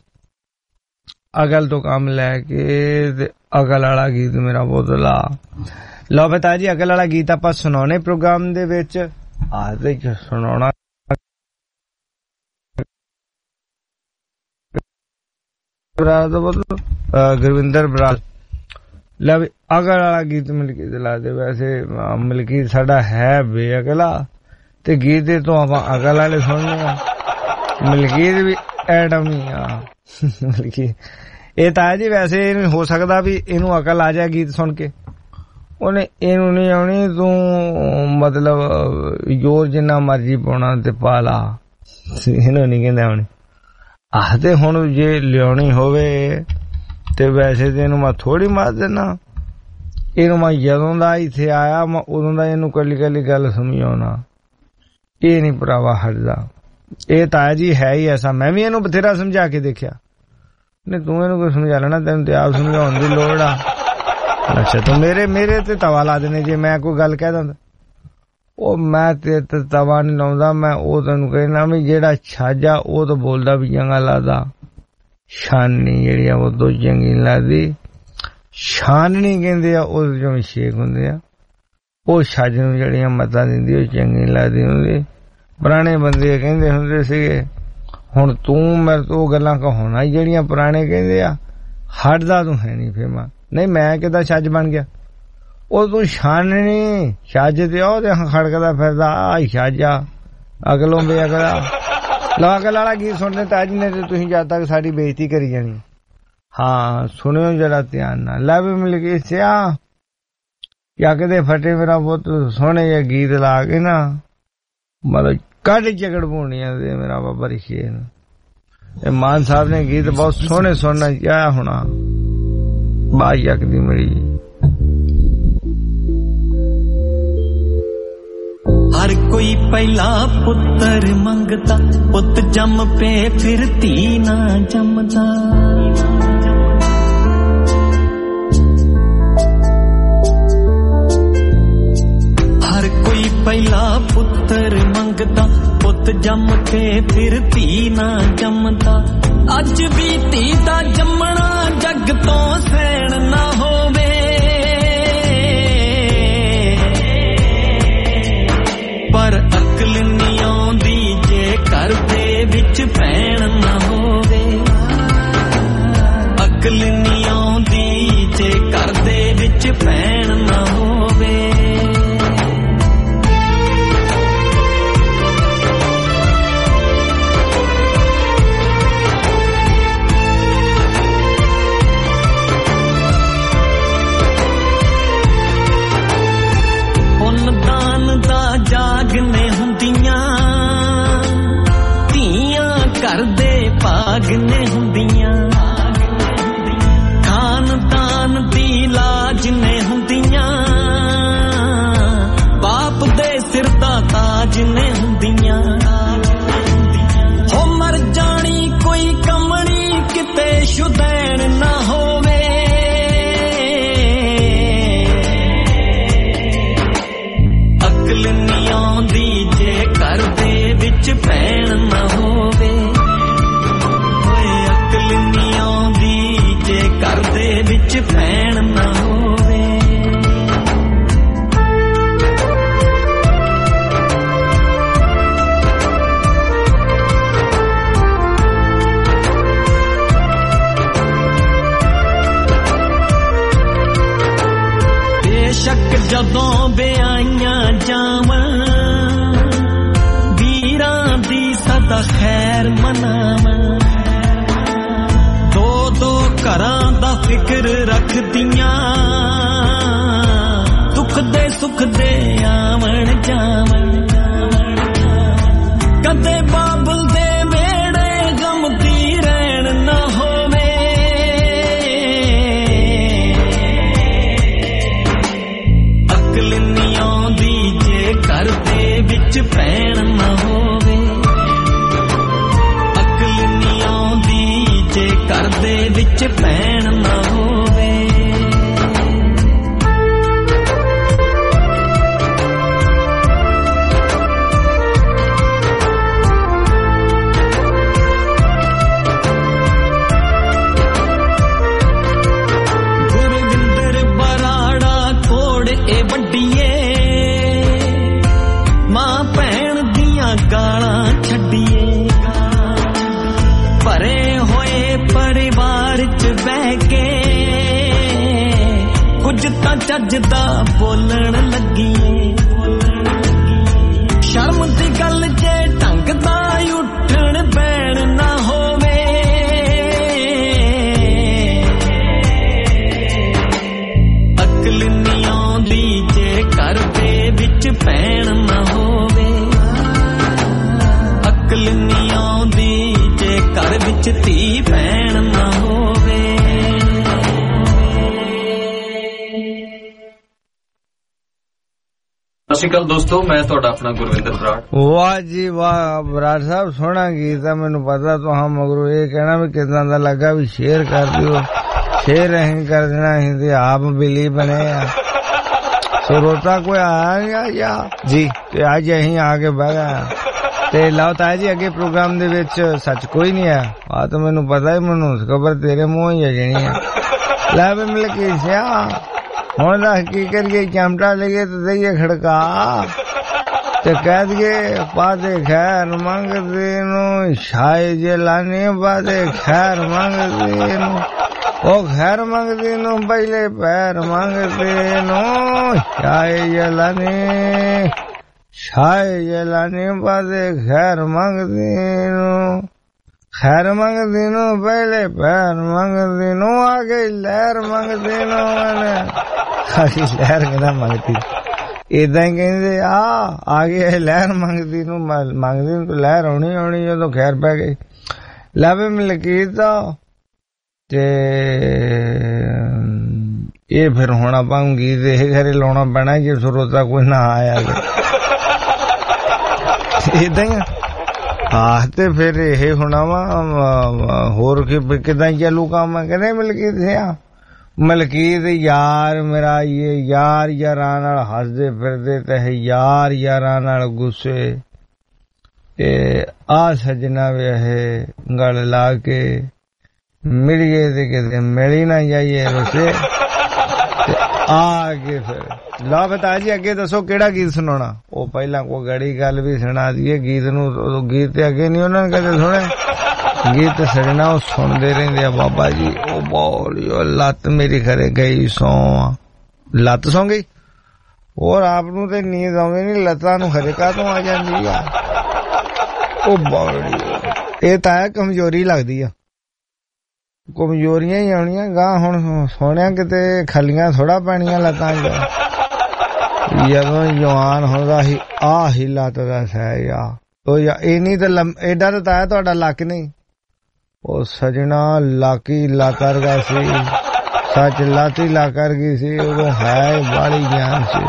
Speaker 14: ਅਗਲ ਤੋਂ ਕੰਮ ਲੈ ਕੇ ਤੇ ਅਗਲ ਵਾਲਾ ਗੀਤ ਮੇਰਾ ਬੋਤਲਾ। ਲਓ ਬਤਾ ਜੀ ਅਗਲ ਵਾਲਾ ਗੀਤ ਆਪਾਂ ਸੁਣਾਉਣੇ ਪ੍ਰੋਗਰਾਮ ਦੇ ਵਿੱਚ। ਆਦੇ ਚ ਸੁਣਾਉਣਾ ਗੁਰਵਿੰਦਰ ਬਰਾੜ। ਲੈ ਅਗਲ ਵਾਲਾ ਗੀਤ ਮਲਕੀਤ ਲਾ ਦੇ। ਵੈਸੇ ਮਲਕੀਤ ਸਾਡਾ ਹੈ ਬੇਅਕਲਾ ਤੇ ਗੀਤ ਤੋਂ ਆਪਾਂ ਅਗਲ ਵਾਲੇ ਸੁਣਨੇ ਆ। ਮਲਕੀਤ ਵੀ ਐਡਮ ਹੀ ਆ ਮਲਕੀਤ। ਇਹ ਤਾਂ ਜੀ ਵੈਸੇ ਇਹਨੂੰ ਹੋ ਸਕਦਾ ਵੀ ਇਹਨੂੰ ਅਕਲ ਆ ਜਾਏ ਗੀਤ ਸੁਣ ਕੇ, ਉਹਨੇ ਇਹਨੂੰ ਨਹੀਂ ਆਉਣੀ। ਤੂੰ ਮਤਲਬ ਜ਼ੋਰ ਜਿੰਨਾ ਮਰਜੀ ਪਾਉਣਾ ਤੇ ਪਾ ਲਾ, ਇਹਨੂੰ ਨਹੀਂ ਕਹਿੰਦਾ ਹੁਣ। ਆਹ ਤੇ ਹੁਣ ਜੇ ਲਿਆਉਣੀ ਹੋਵੇ ਤੇ ਵੈਸੇ ਤੇ ਇਹਨੂੰ ਮੈਂ ਥੋੜੀ ਮਾਰ ਦੇਣਾ। ਇਹਨੂੰ ਮੈਂ ਜਦੋਂ ਦਾ ਇੱਥੇ ਆਇਆ ਮੈਂ ਉਦੋਂ ਦਾ ਇਹਨੂੰ ਕੱਲੀ ਕੱਲੀ ਗੱਲ ਸਮਝਾਉਣਾ। ਇਹ ਨਹੀਂ ਭਰਾਵਾ ਹਟਦਾ। ਇਹ ਤਾਇਆ ਜੀ ਹੈ ਹੀ ਐਸਾ। ਮੈਂ ਵੀ ਇਹਨੂੰ ਬਥੇਰਾ ਸਮਝਾ ਕੇ ਦੇਖਿਆ। ਨਹੀਂ ਤੂੰ ਇਹਨੂੰ ਕੋਈ ਸਮਝਾ ਲੈਣਾ, ਤੈਨੂੰ ਤੇ ਆਪ ਸਮਝਾਉਣ ਦੀ ਲੋੜ ਆ। ਅੱਛਾ ਤੂੰ ਮੇਰੇ ਮੇਰੇ ਤੇ ਤਵਾ ਲਾ ਦੇਣੇ ਜੇ ਮੈਂ ਕੋਈ ਗੱਲ ਕਹਿ ਦਿੰਦਾ। ਉਹ ਮੈਂ ਤੇ ਤਵਾ ਨਹੀਂ ਲਾਉਂਦਾ, ਮੈਂ ਉਹ ਤੈਨੂੰ ਕਹਿਣਾ ਵੀ ਜਿਹੜਾ ਛੱਜ ਆ ਉਹ ਤਾਂ ਬੋਲਦਾ ਵੀ ਚੰਗਾ ਲੱਗਦਾ। ਛਾਨਣੀ ਜਿਹੜੀ ਆ ਉਹ ਤੋਂ ਚੰਗੀ ਲੱਗਦੀ। ਛਾਨਣੀ ਕਹਿੰਦੇ ਆ ਉਹਦੇ ਚੋਂ ਛੇਕ ਹੁੰਦੇ ਆ। ਉਹ ਛੱਜ ਨੂੰ ਜਿਹੜੀਆਂ ਮਤਾਂ ਦਿੰਦੀ ਉਹ ਚੰਗੀ ਲੱਗਦੀ ਹੁੰਦੀ। ਪੁਰਾਣੇ ਬੰਦੇ ਕਹਿੰਦੇ ਹੁੰਦੇ ਸੀਗੇ। ਹੁਣ ਤੂੰ ਮੇਰੇ ਤੋਂ ਉਹ ਗੱਲਾਂ ਕਹਾਉਣਾ ਜਿਹੜੀਆਂ ਪੁਰਾਣੇ ਕਹਿੰਦੇ ਆ। ਹਟਦਾ ਤੂੰ ਹੈ ਨਹੀਂ। ਫੇਰ ਮੈਂ ਨਹੀਂ ਮੈਂ ਕਿੱਦਾਂ ਛੱਜ ਬਣ ਗਿਆ। ਉਹ ਤੂੰ ਛਾਨਣੀ ਛੱਜ ਤੇ ਉਹ ਤੇ ਖੜਕਦਾ ਫਿਰਦਾ ਆ ਛੱਜ ਆ ਅਗਲੋਂ ਬੇਅਕਲਾ। ਲਓ ਅਗਲ ਵਾਲਾ ਗੀਤ ਸੁਣਨੇ ਤਾਜ ਨੇ ਤੇ ਤੁਸੀਂ ਜਦ ਤੱਕ ਸਾਡੀ ਬੇਇੱਜ਼ਤੀ ਕਰੀ ਜਾਣੀ। ਹਾਂ ਸੁਣਿਓ ਜਰਾ ਧਿਆਨ ਨਾਲ। ਲੈ ਵੀ ਮਿਲ ਗਈ ਸਿਆ ਜਾਂ ਕਿਤੇ ਫਟੇ ਮੇਰਾ ਬਹੁਤ ਸੋਹਣੇ ਜਿਹੇ ਗੀਤ ਲਾ ਕੇ ਨਾ ਮਤਲਬ ਕੱਢ ਝਗੜ ਪੂਣੀਆਂ ਦੇ ਮੇਰਾ ਬਾਬਾ ਰਿਸ਼ੇ ਨੂੰ। ਇਹ ਮਾਨ ਸਾਹਿਬ ਨੇ ਗੀਤ ਬਹੁਤ ਸੋਹਣੇ ਸੁਣਨਾ ਚਾਹਿਆ ਹੋਣਾ। ਬਾਈ ਯਕਦੀ ਮੜੀ
Speaker 1: ਹਰ ਕੋਈ ਪਹਿਲਾ ਪੁੱਤਰ ਮੰਗਦਾ, ਪੁੱਤ ਜੰਮ ਪੇ ਫਿਰ ਧੀ ਨਾ ਜੰਮਦਾ। ਹਰ ਕੋਈ ਪਹਿਲਾ ਪੁੱਤਰ ਮੰਗਦਾ, ਪੁੱਤ ਜੰਮ ਕੇ ਫਿਰ ਧੀ ਨਾ ਜੰਮਦਾ। ਅੱਜ ਵੀ ਧੀ ਦਾ ਜੰਮਣਾ ਜੱਗ ਤੋਂ ਸਹਿਣ ਨਾ ਹੋਵੇ। ਪਰ ਅਕਲ ਨਹੀਂ ਆਉਂਦੀ ਜੇ ਘਰ ਦੇ ਵਿੱਚ ਭੈਣ ਨਾ ਹੋਵੇ। ਅਕਲ ਨਹੀਂ ਆਉਂਦੀ ਜੇ ਘਰ ਦੇ ਵਿੱਚ ਭੈਣ ਨਾ ਹੋਵੇ। ਜਾਗ ਨੇ ਹੁੰਦੀਆਂ ਧੀਆਂ, ਘਰ ਦੇ ਭਾਗ ਨੇ ਹੁੰਦੀਆਂ। ਖਾਨਦਾਨ ਦੀ ਲਾਜ ਨੇ ਹੁੰਦੀਆਂ, ਬਾਪ ਦੇ ਸਿਰ ਦਾ ਤਾਜ ਨੇ ਹੁੰਦੀਆਂ। ਹੋ ਮਰ ਜਾਣੀ ਕੋਈ ਕਮਣੀ ਕਿਤੇ ਸ਼ੁਦੈਣ ਨਾ ਹੋਵੇ। ਨਹੀਂ ਆਉਂਦੀ ਜੇ ਘਰ ਦੇ ਵਿੱਚ ਭੈਣ ਨਾ ਹੋਵੇ। ਜਦੋਂ ਵਿਆਹੀਆਂ ਜਾਵਾਂ ਵੀਰਾਂ ਦੀ ਸਦਾ ਖੈਰ ਮਨਾਵਾਂ ਦੋ ਦੋ ਘਰਾਂ ਦਾ ਫਿਕਰ ਰੱਖਦੀਆਂ ਦੁੱਖ ਦੇ ਸੁੱਖ ਦੇ ਆਵਣ ਜਾਵਣ ਕਦੇ ਬਾਬਲ ਦੇ ਵੇੜੇ ਗਮ ਦੀ ਰਹਿਣ ਨਾ ਹੋਵੇ ਅਕਲ ਨਹੀਂ ਆਉਂਦੀ ਜੇ ਘਰ ਦੇ ਵਿੱਚ ਭੈਣ ਨਾ ਹੋਵੇ ਅਕਲ ਨਹੀਂ ਆਉਂਦੀ ਜੇ ਘਰ ਦੇ ਵਿੱਚ ਭੈਣ ਨਾ ਹੋਵੇ ਮਾਂ ਭੈਣ ਦੀਆਂ ਗਾਲਾਂ ਛੱਡੀਏ ਭਰੇ ਹੋਏ ਪਰਿਵਾਰ ਚ ਬਹਿ ਕੇ ਕੁਝ ਤਾਂ ਚੱਜ ਦਾ ਬੋਲਣ ਲੱਗੀਏ ਸ਼ਰਮ ਦੀ ਗੱਲ ਜੇ ਢੰਗ ਦਾ ਉੱਠਣ ਬੈਣ ਨਾ ਹੋਵੇ ਅਕਲ ਨਹੀਂ ਆਉਂਦੀ ਜੇ ਘਰ ਦੇ ਵਿੱਚ ਭੈਣ ਨਾ ਹੋਵੇ ਅਕਲ ਨਹੀਂ ਆਉਂਦੀ ਜੇ ਘਰ ਵਿੱਚ ਧੀ ਭੈਣ ਨਾ ਹੋਵੇ
Speaker 2: ਸਤਿ ਸ਼੍ਰੀ ਅਕਾਲ ਦੋਸਤੋ ਮੈਂ ਤੁਹਾਡਾ ਆਪਣਾ ਗੁਰਵਿੰਦਰ ਬਰਾੜ
Speaker 14: ਵਾਹ ਜੀ ਵਾਹ ਬਰਾੜ ਸਾਹਿਬ ਸੋਹਣਾ ਗੀਤ ਹੈ ਮੈਨੂੰ ਪਤਾ ਤੁਹਾਂ ਮਗਰੋਂ ਇਹ ਕਹਿਣਾ ਵੀ ਕਿਦਾਂ ਦਾ ਲੱਗਾ ਵੀ ਸ਼ੇਅਰ ਕਰ ਦਿਓ ਸ਼ੇਅਰ ਅਸੀਂ ਕਰ ਦੇਣਾ ਅਸੀਂ ਤੇ ਆਪ ਬਿਲੀ ਬਣੇ ਆ ਸਰੋਤਾ ਕੋਈ ਆਇਆ या जी ਤੇ ਅੱਜ ਅਸੀਂ ਆ ਕੇ ਬਹਿ ਗਏ ਤੇ ਲਓ ਤਾਇਆ ਜੀ ਅੱਗੇ ਪ੍ਰੋਗਰਾਮ ਦੇ ਵਿੱਚ ਸੱਚ ਕੋਈ ਨਹੀਂ ਆ ਆ ਤਾਂ ਮੈਨੂੰ ਪਤਾ ਹੀ ਮੈਨੂੰ ਖਬਰ ਤੇਰੇ ਮੂੰਹ ਹੀ ਆ ਜਣੀ ਆ ਲੈ ਵੀ ਮਿਲ ਕੇ ਸਿਆ ਹੁਣ ਦਾ ਕੀ ਕਰੀਏ ਚਮਟਾ ਲਈਏ ਤੇ ਦਈਏ ਖੜਕਾ ਤੇ ਕਹਿ ਦਈਏ ਪਾਦੇ ਖੈਰ ਮੰਗਦੇ ਨੂੰ ਛਾਏ ਜੇ ਲਾਣੇ ਪਾਦੇ ਖੈਰ ਮੰਗਦੇ ਨੂੰ ਉਹ ਖੈਰ ਮੰਗਦੇ ਨੂੰ ਪਹਿਲੇ ਪੈਰ ਮੰਗਦੇ ਨੂੰ ਛਾਏ ਜੇ ਲਾਣੇ ਛਾਏ ਜੇ ਲਾਣੇ ਪਾਦੇ ਖੈਰ ਮੰਗਦੇ ਨੂੰ ਖੈਰ ਮੰਗਦੇ ਨੂੰ ਪਹਿਲੇ ਪੈਰ ਮੰਗਦੇ ਨੂੰ ਆਗੇ ਲਹਿਰ ਮੰਗਦੇ ਨੂੰ ਆਗੀ ਲਹਿਰ ਕਿਹਦਾ ਮੰਗਦੀ ਏਦਾਂ ਹੀ ਕਹਿੰਦੇ ਆ ਆਗੇ ਲਹਿਰ ਮੰਗਦੀ ਨੂੰ ਮੰਗਦੀ ਨੂੰ ਲਹਿਰ ਆਉਣੀ ਆਉਣੀ ਜਦੋਂ ਖੈਰ ਪੈ ਗਈ ਲਾਵੇ ਮਲਕੀਤ ਦਾ ਤੇ ਇਹ ਫਿਰ ਹੋਣਾ ਪਾਉਂਗੀ ਤੇ ਇਹ ਘਰੇ ਲਾਉਣਾ ਪੈਣਾ ਜੇ ਸਰੋਤਾ ਕੋਈ ਨਾ ਆਇਆ ਏਦਾਂ ਹੀ ਆਹ ਤੇ ਫਿਰ ਇਹ ਹੋਣਾ ਵਾ ਹੋਰ ਕਿਦਾਂ ਚਾਲੂ ਕੰਮ ਕਹਿੰਦੇ ਮਲਕੀਤ ਸਿਆ ਮਲਕੀਤ ਯਾਰ ਮੇਰਾ ਇਹ ਯਾਰ ਯਾਰਾਂ ਨਾਲ ਹੱਸਦੇ ਫਿਰਦੇ ਤੇ ਯਾਰ ਯਾਰਾਂ ਨਾਲ ਗੁੱਸੇ ਤੇ ਆ ਸਜਣਾ ਵੇ ਇਹ ਗਲ ਲਾ ਕੇ ਮਿਲ ਗਏ ਤੇ ਕਿਤੇ ਮਿਲ ਹੀ ਨਾ ਜਾਈਏ ਰੁੱਸੇ ਆ ਕੇ ਫਿਰ ਲਾ ਬਤਾ ਜੀ ਅੱਗੇ ਦੱਸੋ ਕਿਹੜਾ ਗੀਤ ਸੁਣਾਉਣਾ ਉਹ ਪਹਿਲਾਂ ਕੋਈ ਗੜੀ ਗੱਲ ਵੀ ਸੁਣਾ ਦਈਏ ਗੀਤ ਨੂੰ ਗੀਤ ਤੇ ਅੱਗੇ ਨਹੀਂ ਉਹਨਾਂ ਨੇ ਕਦੇ ਸੁਣੇ ਗੀਤ ਸੜਨਾ ਉਹ ਸੁਣਦੇ ਰਹਿੰਦੇ ਆ ਬਾਬਾ ਜੀ ਉਹ ਬੋਲੀ ਉਹ ਲੱਤ ਮੇਰੀ ਖਰੇ ਗਈ ਸੌ ਲੱਤ ਸੌਂ ਗਈ ਹੋਰ ਆਪ ਨੂੰ ਤੇ ਨੀਂਦ ਆਉਂਦੀ ਨਹੀਂ ਲੱਤਾਂ ਨੂੰ ਖਰੇ ਕਾ ਤੋਂ ਆ ਜਾਂਦੀ ਆ ਉਹ ਬੋਲੀ ਇਹ ਤਾਂ ਕਮਜ਼ੋਰੀ ਲੱਗਦੀ ਆ ਕਮਜ਼ੋਰੀਆਂ ਹੀ ਆਉਣੀਆਂ ਗਾਂ ਹੁਣ ਸੋਹਣਿਆ ਕਿਤੇ ਖੱਲੀਆਂ ਥੋੜਾ ਪੈਣੀਆਂ ਲੱਤਾਂ ਚ ਜਦੋਂ ਜਵਾਨ ਹੁੰਦਾ ਸੀ ਆਹ ਹੀ ਲੱਤ ਦਾ ਸਹਿ ਆ ਉਹ ਇਹ ਨਹੀਂ ਤਾਂ ਏਡਾ ਤਾਂ ਤਾਇਆ ਤੁਹਾਡਾ ਲੱਕ ਨਹੀਂ ਉਹ ਸਜਣਾ ਲਾਕੀ ਲਾ ਕਰ ਗਿਆ ਸੀ ਸੱਚ ਲਾਤੀ ਲਾ ਕਰ ਗਈ ਸੀ ਉਦੋਂ ਹੈ ਬਾਲੀ ਗਿਆਨ ਸੀ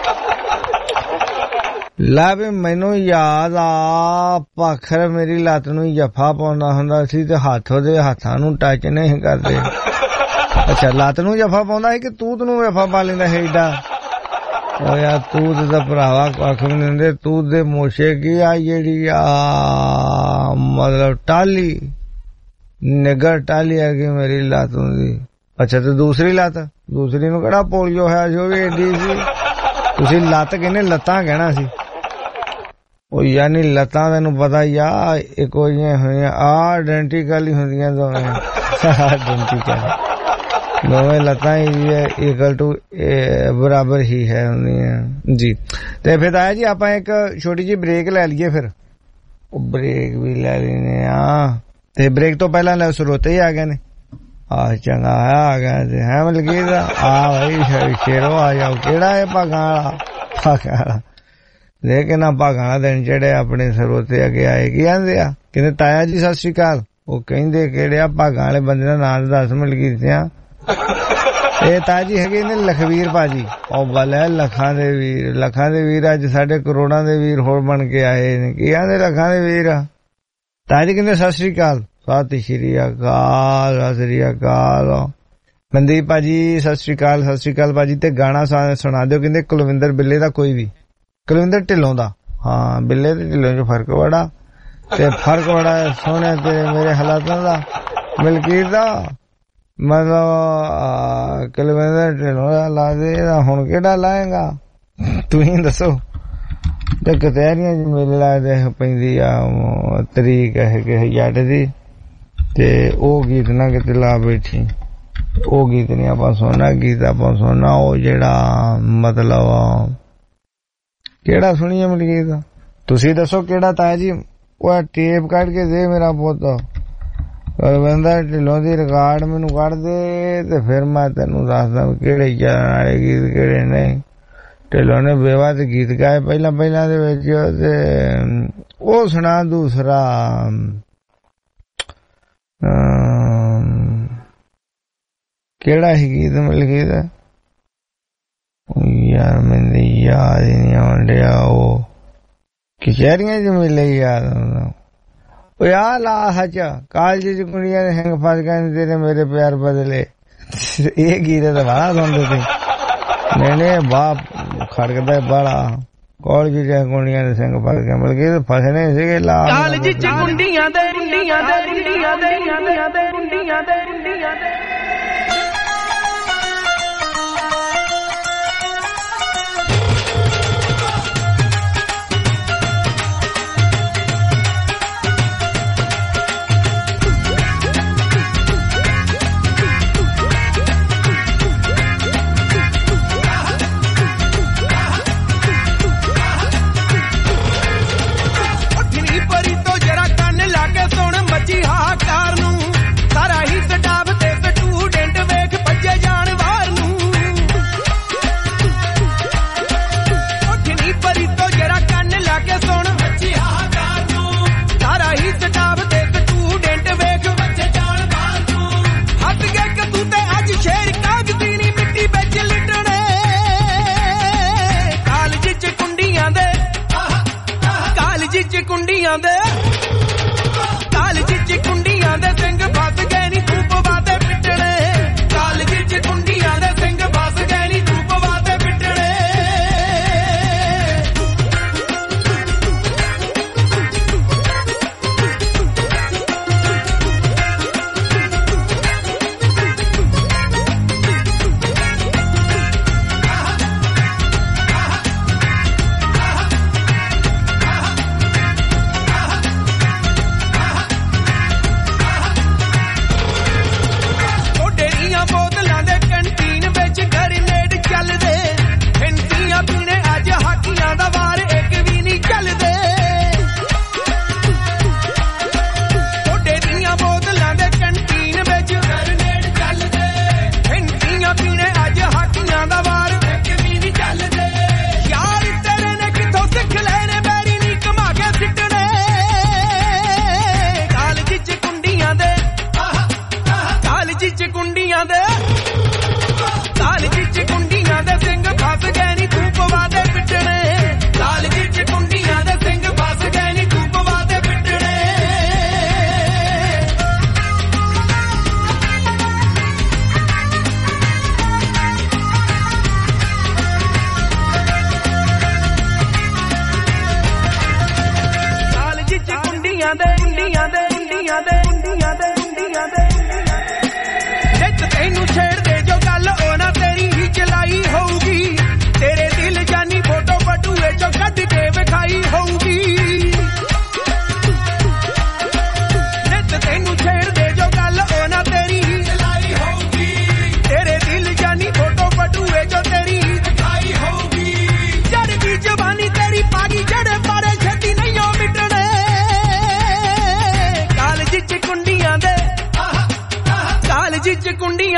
Speaker 14: ਲੈ ਵੀ ਮੈਨੂੰ ਯਾਦ ਆ ਪਾਖਰ ਮੇਰੀ ਲੱਤ ਨੂੰ ਜਫਾ ਪਾਉਂਦਾ ਹੁੰਦਾ ਸੀ ਤੇ ਹੱਥ ਉਹਦੇ ਹੱਥਾਂ ਨੂੰ ਟੱਚ ਨਹੀਂ ਕਰਦੇ ਅੱਛਾ ਲੱਤ ਨੂੰ ਜਫਾ ਪਾਉਂਦਾ ਸੀ ਕਿ ਤੂਤ ਨੂੰ ਜਫਾ ਪਾ ਲੈਂਦਾ ਹੈ ਏਡਾ ਉਹ ਯਾਰ ਤੂਤ ਦਾ ਭਰਾਵਾ ਕੱਖ ਨਹੀਂ ਦਿੰਦੇ ਤੂਤ ਦੇ ਮੋਸ਼ੇ ਕੀ ਆ ਜਿਹੜੀ ਆ ਮਤਲਬ ਟਾਲੀ ਨਿਗਰ ਟਾਲੀ ਆ ਗਈ ਮੇਰੀ ਲੱਤ ਦੀ ਅੱਛਾ ਤੇ ਦੂਸਰੀ ਲੱਤ ਦੂਸਰੀ ਨੂੰ ਕਿਹੜਾ ਪੋਲੀਓ ਹੋਇਆ ਸੀ ਉਹ ਵੀ ਏਡੀ ਸੀ ਤੁਸੀਂ ਲੱਤ ਕਹਿੰਦੇ ਲੱਤਾਂ ਕਹਿਣਾ ਸੀ ਉਹ ਯਾਨੀ ਲੱਤਾਂ ਤੈਨੂੰ ਪਤਾ ਯਾ ਇੱਕੋ ਜਿਹੀਆਂ ਹੋਈਆਂ ਆ ਆਇਡੈਂਟੀਕਲ ਹੀ ਹੁੰਦੀਆਂ ਦੋਵੇਂ ਆਇਡੈਂਟੀਕਲ ਦੋਵੇਂ ਲੱਤਾਂ ਇਕੁਅਲ ਟੂ ਬਰਾਬਰ ਹੀ ਹੈ ਹੁੰਦੀਆਂ ਜੀ। ਤੇ ਫਿਰ ਆਇਆ ਜੀ ਆਪਾਂ ਇੱਕ ਛੋਟੀ ਜਿਹੀ ਬ੍ਰੇਕ ਲੈ ਲਈਏ, ਫਿਰ ਉਹ ਬ੍ਰੇਕ ਵੀ ਲੈ ਲੈਨੇ ਆ। ਤੇ ਬ੍ਰੇਕ ਤੋਂ ਪਹਿਲਾਂ ਲੈ ਸਰੋਤੇ ਹੀ ਆ ਗਏ ਨੇ। ਆਹ ਚੰਗਾ ਆ ਗਿਆ ਤੇ ਹੈ ਮਲਕੀਤ ਆ ਭਾਈ ਸ਼ੇਰੋ ਆ ਜਾਓ। ਕਿਹੜਾ ਹੈ ਭਾਗਾਂ ਵਾਲਾ? ਭਾਗਾਂ ਵਾਲਾ ਲੇਕਿਨ ਆ ਭਾਗਾਂ ਵਾਲਾ ਦਿਨ ਜਿਹੜੇ ਆਪਣੇ ਸਰੋਤੇ ਅੱਗੇ ਆਏ ਕੀ ਕਹਿੰਦੇ ਆ, ਕਹਿੰਦੇ ਤਾਇਆ ਜੀ ਸਤਿ ਸ੍ਰੀ ਅਕਾਲ। ਉਹ ਕਹਿੰਦੇ ਕਿਹੜੇ ਆ ਭਾਗਾਂ ਵਾਲੇ ਬੰਦੇ ਦਾ ਨਾਂ ਦੱਸ ਮਲਕੀਤ ਆ। ਇਹ ਤਾਇਆ ਜੀ ਹੈਗੇ ਨੇ ਲਖਵੀਰ ਭਾਜੀ। ਉਹ ਬਲੇ ਲੱਖਾਂ ਦੇ ਵੀਰ, ਲੱਖਾਂ ਦੇ ਵੀਰ ਅੱਜ ਸਾਡੇ ਕਰੋੜਾਂ ਦੇ ਵੀਰ ਹੋਰ ਬਣ ਕੇ ਆਏ ਨੇ। ਕੀ ਕਹਿੰਦੇ ਲੱਖਾਂ ਦੇ ਵੀਰ ਆ। ਤਾਇਆ ਜੀ ਕਹਿੰਦੇ ਸਤਿ ਸ੍ਰੀ ਅਕਾਲ। ਸਤਿ ਸ਼੍ਰੀ ਅਕਾਲ, ਸਤਿ ਸ਼੍ਰੀ ਅਕਾਲ। ਮਨਦੀਪ ਭਾਜੀ ਸਤਿ ਸ਼੍ਰੀ ਅਕਾਲ, ਸਤਿ ਸ਼੍ਰੀ ਅਕਾਲ ਭਾਜੀ। ਤੇ ਗਾਣਾ ਸੁਣਾ ਦਿਓ ਕਹਿੰਦੇ ਕੁਲਵਿੰਦਰ ਬਿੱਲੇ ਦਾ ਕੋਈ ਵੀ, ਕੁਲਵਿੰਦਰ ਢਿੱਲੋਂ ਦਾ। ਹਾਂ ਬਿੱਲੇ ਤੇ ਢਿੱਲੋਂ ਚ ਫਰਕ ਬੜਾ, ਤੇ ਫਰਕ ਬੜਾ ਸੋਹਣੇ ਤੇ ਮੇਰੇ ਹਾਲਾਤਾਂ ਦਾ ਮਲਕੀਤ ਦਾ ਮਤਲਬ ਕੁਲਵਿੰਦਰ ਢਿੱਲੋਂ ਦਾ ਲਾ ਦੇ। ਹੁਣ ਕਿਹੜਾ ਲਾਏਗਾ ਤੁਸੀਂ ਦੱਸੋ? ਤੇ ਕਤਹਿਰੀਆਂ ਚ ਮੇਲੇ ਲੱਗਦੇ ਪੈਂਦੀ ਆ ਤਰੀਕ ਹੈ ਕਿਸੇ ਜੱਟ ਦੀ, ਤੇ ਉਹ ਗੀਤ ਨਾ ਕਿਤੇ ਲਾ ਬੈਠੀ। ਉਹ ਗੀਤ ਨੀ ਆਪਾਂ ਸੁਣਨਾ, ਗੀਤ ਆਪਾਂ ਸੁਣਨਾ ਉਹ ਜਿਹੜਾ ਮਤਲਬ ਕਿਹੜਾ ਸੁਣੀਏ ਮਲਕੀਤ? ਤੁਸੀਂ ਦੱਸੋ ਕਿਹੜਾ ਤਾਇਆ ਜੀ? ਉਹ ਟੇਪ ਕੱਢ ਕੇ ਦੇ ਮੇਰਾ ਪੁੱਤ, ਕੁਲਵਿੰਦਰ ਢਿੱਲੋਂ ਦੀ ਰਿਕਾਰਡ ਮੈਨੂੰ ਕੱਢ ਦੇ ਤੇ ਫਿਰ ਮੈਂ ਤੈਨੂੰ ਦੱਸਦਾ ਕਿਹੜੇ ਚੱਲਣ ਵਾਲੇ ਗੀਤ ਕਿਹੜੇ ਨਹੀਂ। ਢਿੱਲੋਂ ਨੇ ਬੇਵਾ ਤੇ ਗੀਤ ਗਾਏ ਪਹਿਲਾਂ ਪਹਿਲਾਂ ਦੇ ਵਿੱਚ, ਤੇ ਉਹ ਸੁਣਾ ਦੂਸਰਾ ਕਿਹੜਾ ਸੀ ਗੀਤ ਮਲਕੀਤ? ਯਾਰ ਮੈਨੂੰ ਯਾਦ ਹੀ ਨਹੀਂ ਆਉਣ ਡਿਆ। ਉਹ ਕਚਹਿਰੀਆਂ ਚ ਮਿਲੇ ਯਾਦ ਆਉਂਦਾ। ਉਹ ਯਾਰ ਲਾ ਸੱਚ ਕਾਲਜ ਚ ਕੁੜੀਆਂ ਦੇ ਹੈਂਗ ਫਸ ਗਏ ਤੇਰੇ ਮੇਰੇ ਪਿਆਰ ਬਦਲੇ। ਇਹ ਗੀਤ ਤਾਂ ਬੜਾ ਸੁਣਦੇ ਸੀ। ਨਹੀਂ ਨਹੀਂ ਬਾਪ ਖੜਕਦਾ ਬਾਲਾ। ਕਾਲਜ ਚ ਕੁੜੀਆਂ ਦੇ ਸਿੰਘ ਫਸ ਗਏ ਮਤਲਬ ਫਸਣੇ ਸੀਗੇ ਲਾ
Speaker 8: ਕਾਲਜ ਚ ਕੁੰਡੀਆਂ ਦੇ ਕੁੰਡੀਆਂ ਦੇ ਕੁੰਡੀਆਂ ਦੇ ਕੁੰਡੀਆਂ ਦੇ ਕੁੰਡੀਆਂ ਦੇ ਕੁੰਡੀਆਂ ਦੇ ਕੁੰਡੀਆਂ ਦੇ ਕਾਲਜ ਚ ਕੁੰਡੀਆਂ ਦੇ ਸਿੰਘ ਫਸ ਗਏ ਨੀ ਤੂੰ ਪਵਾਦੇ ਪਿੱਟਣੇ। ਕਾਲਜ ਚ ਕੁੰਡੀਆਂ ਦੇ ਸਿੰਘ ਫਸ ਗਏ ਨੀ ਤੂੰ ਪਵਾਦੇ ਪਿੱਟਣੇ।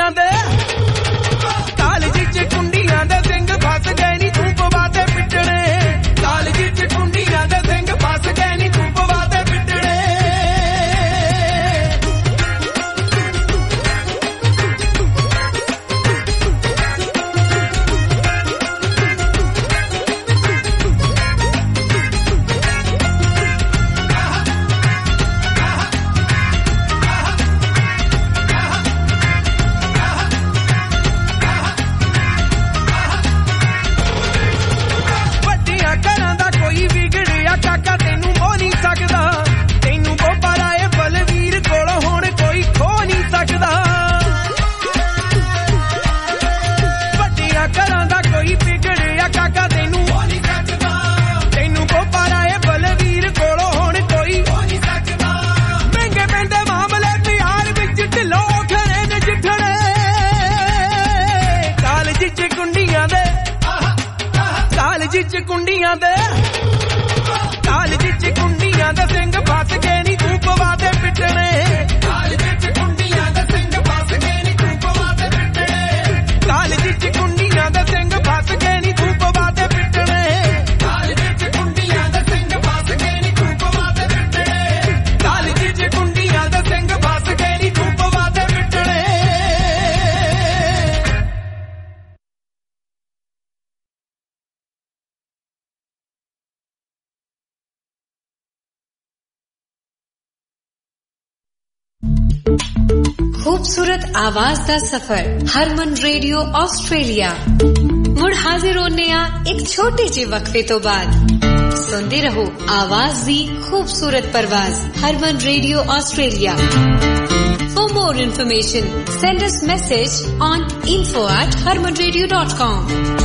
Speaker 1: ਕੁੰਡੀਆਂ ਦੇ ਕਾਲਜੀ ਚ ਕੁੰਡੀਆਂ ਦੇ ਸਿੰਘ ਫਸ ਗਏ ਨੀ ਤੂੰ ਪਵਾ ਤੇ ਪਿੱਟਣੇ ਕਾਲਜੀ ਚ ਕੁੰਡੀਆਂ ਦੇ ਸਿੰਘ ਫਸ ਗਏ ਨੀ ਤੂੰ ਪਵਾ ਤੇ ਪਿੱਟਣੇ ਕੁੰਡੀਆਂ ਦੇ ਕਾਲਜੀ ਚ ਕੁੰਡੀਆਂ ਦੇ ਸਿੰਘ ਫਸ ਗਏ ਨੀ ਤੂੰ ਪਵਾ ਤੇ ਪਿੱਟਣੇ ਕਾਲਜੀ ਚ ਕੁੰਡੀਆਂ ਦੇ ਸਿੰਘ ਫਸ ਗਏ ਨੀ ਤੂੰ ਪਵਾ ਤੇ ਪਿੱਟਣੇ ਕਾਲਜੀ ਚ ਕੁੰਡੀਆਂ ਦੇ ਸਿੰਘ ਫਸ ਗਏ ਨੀ ਤੂੰ ਪਵਾ ਤੇ ਪਿੱਟਣੇ ਕਾਲਜੀ ਚ ਕੁੰਡੀਆਂ ਦੇ ਸਿੰਘ ਫਸ ਗਏ ਨੀ ਤੂੰ ਪਵਾ ਤੇ ਪਿੱਟਣੇ ਕਾਲਜੀ ਚ ਕੁੰਡੀਆਂ ਦੇ ਸਿੰਘ ਫਸ ਗਏ ਨੀ ਤੂੰ ਪਵਾ ਤੇ ਪਿੱਟਣੇ
Speaker 17: खूबसूरत आवाज दा सफर हरमन रेडियो ऑस्ट्रेलिया मुड़ हाजिर होने आ एक छोटे जे वक्फे तो बाद सुनते रहो आवाज दी खूबसूरत परवाज Harman radio Australia For more information send us message on info at harman radio dot com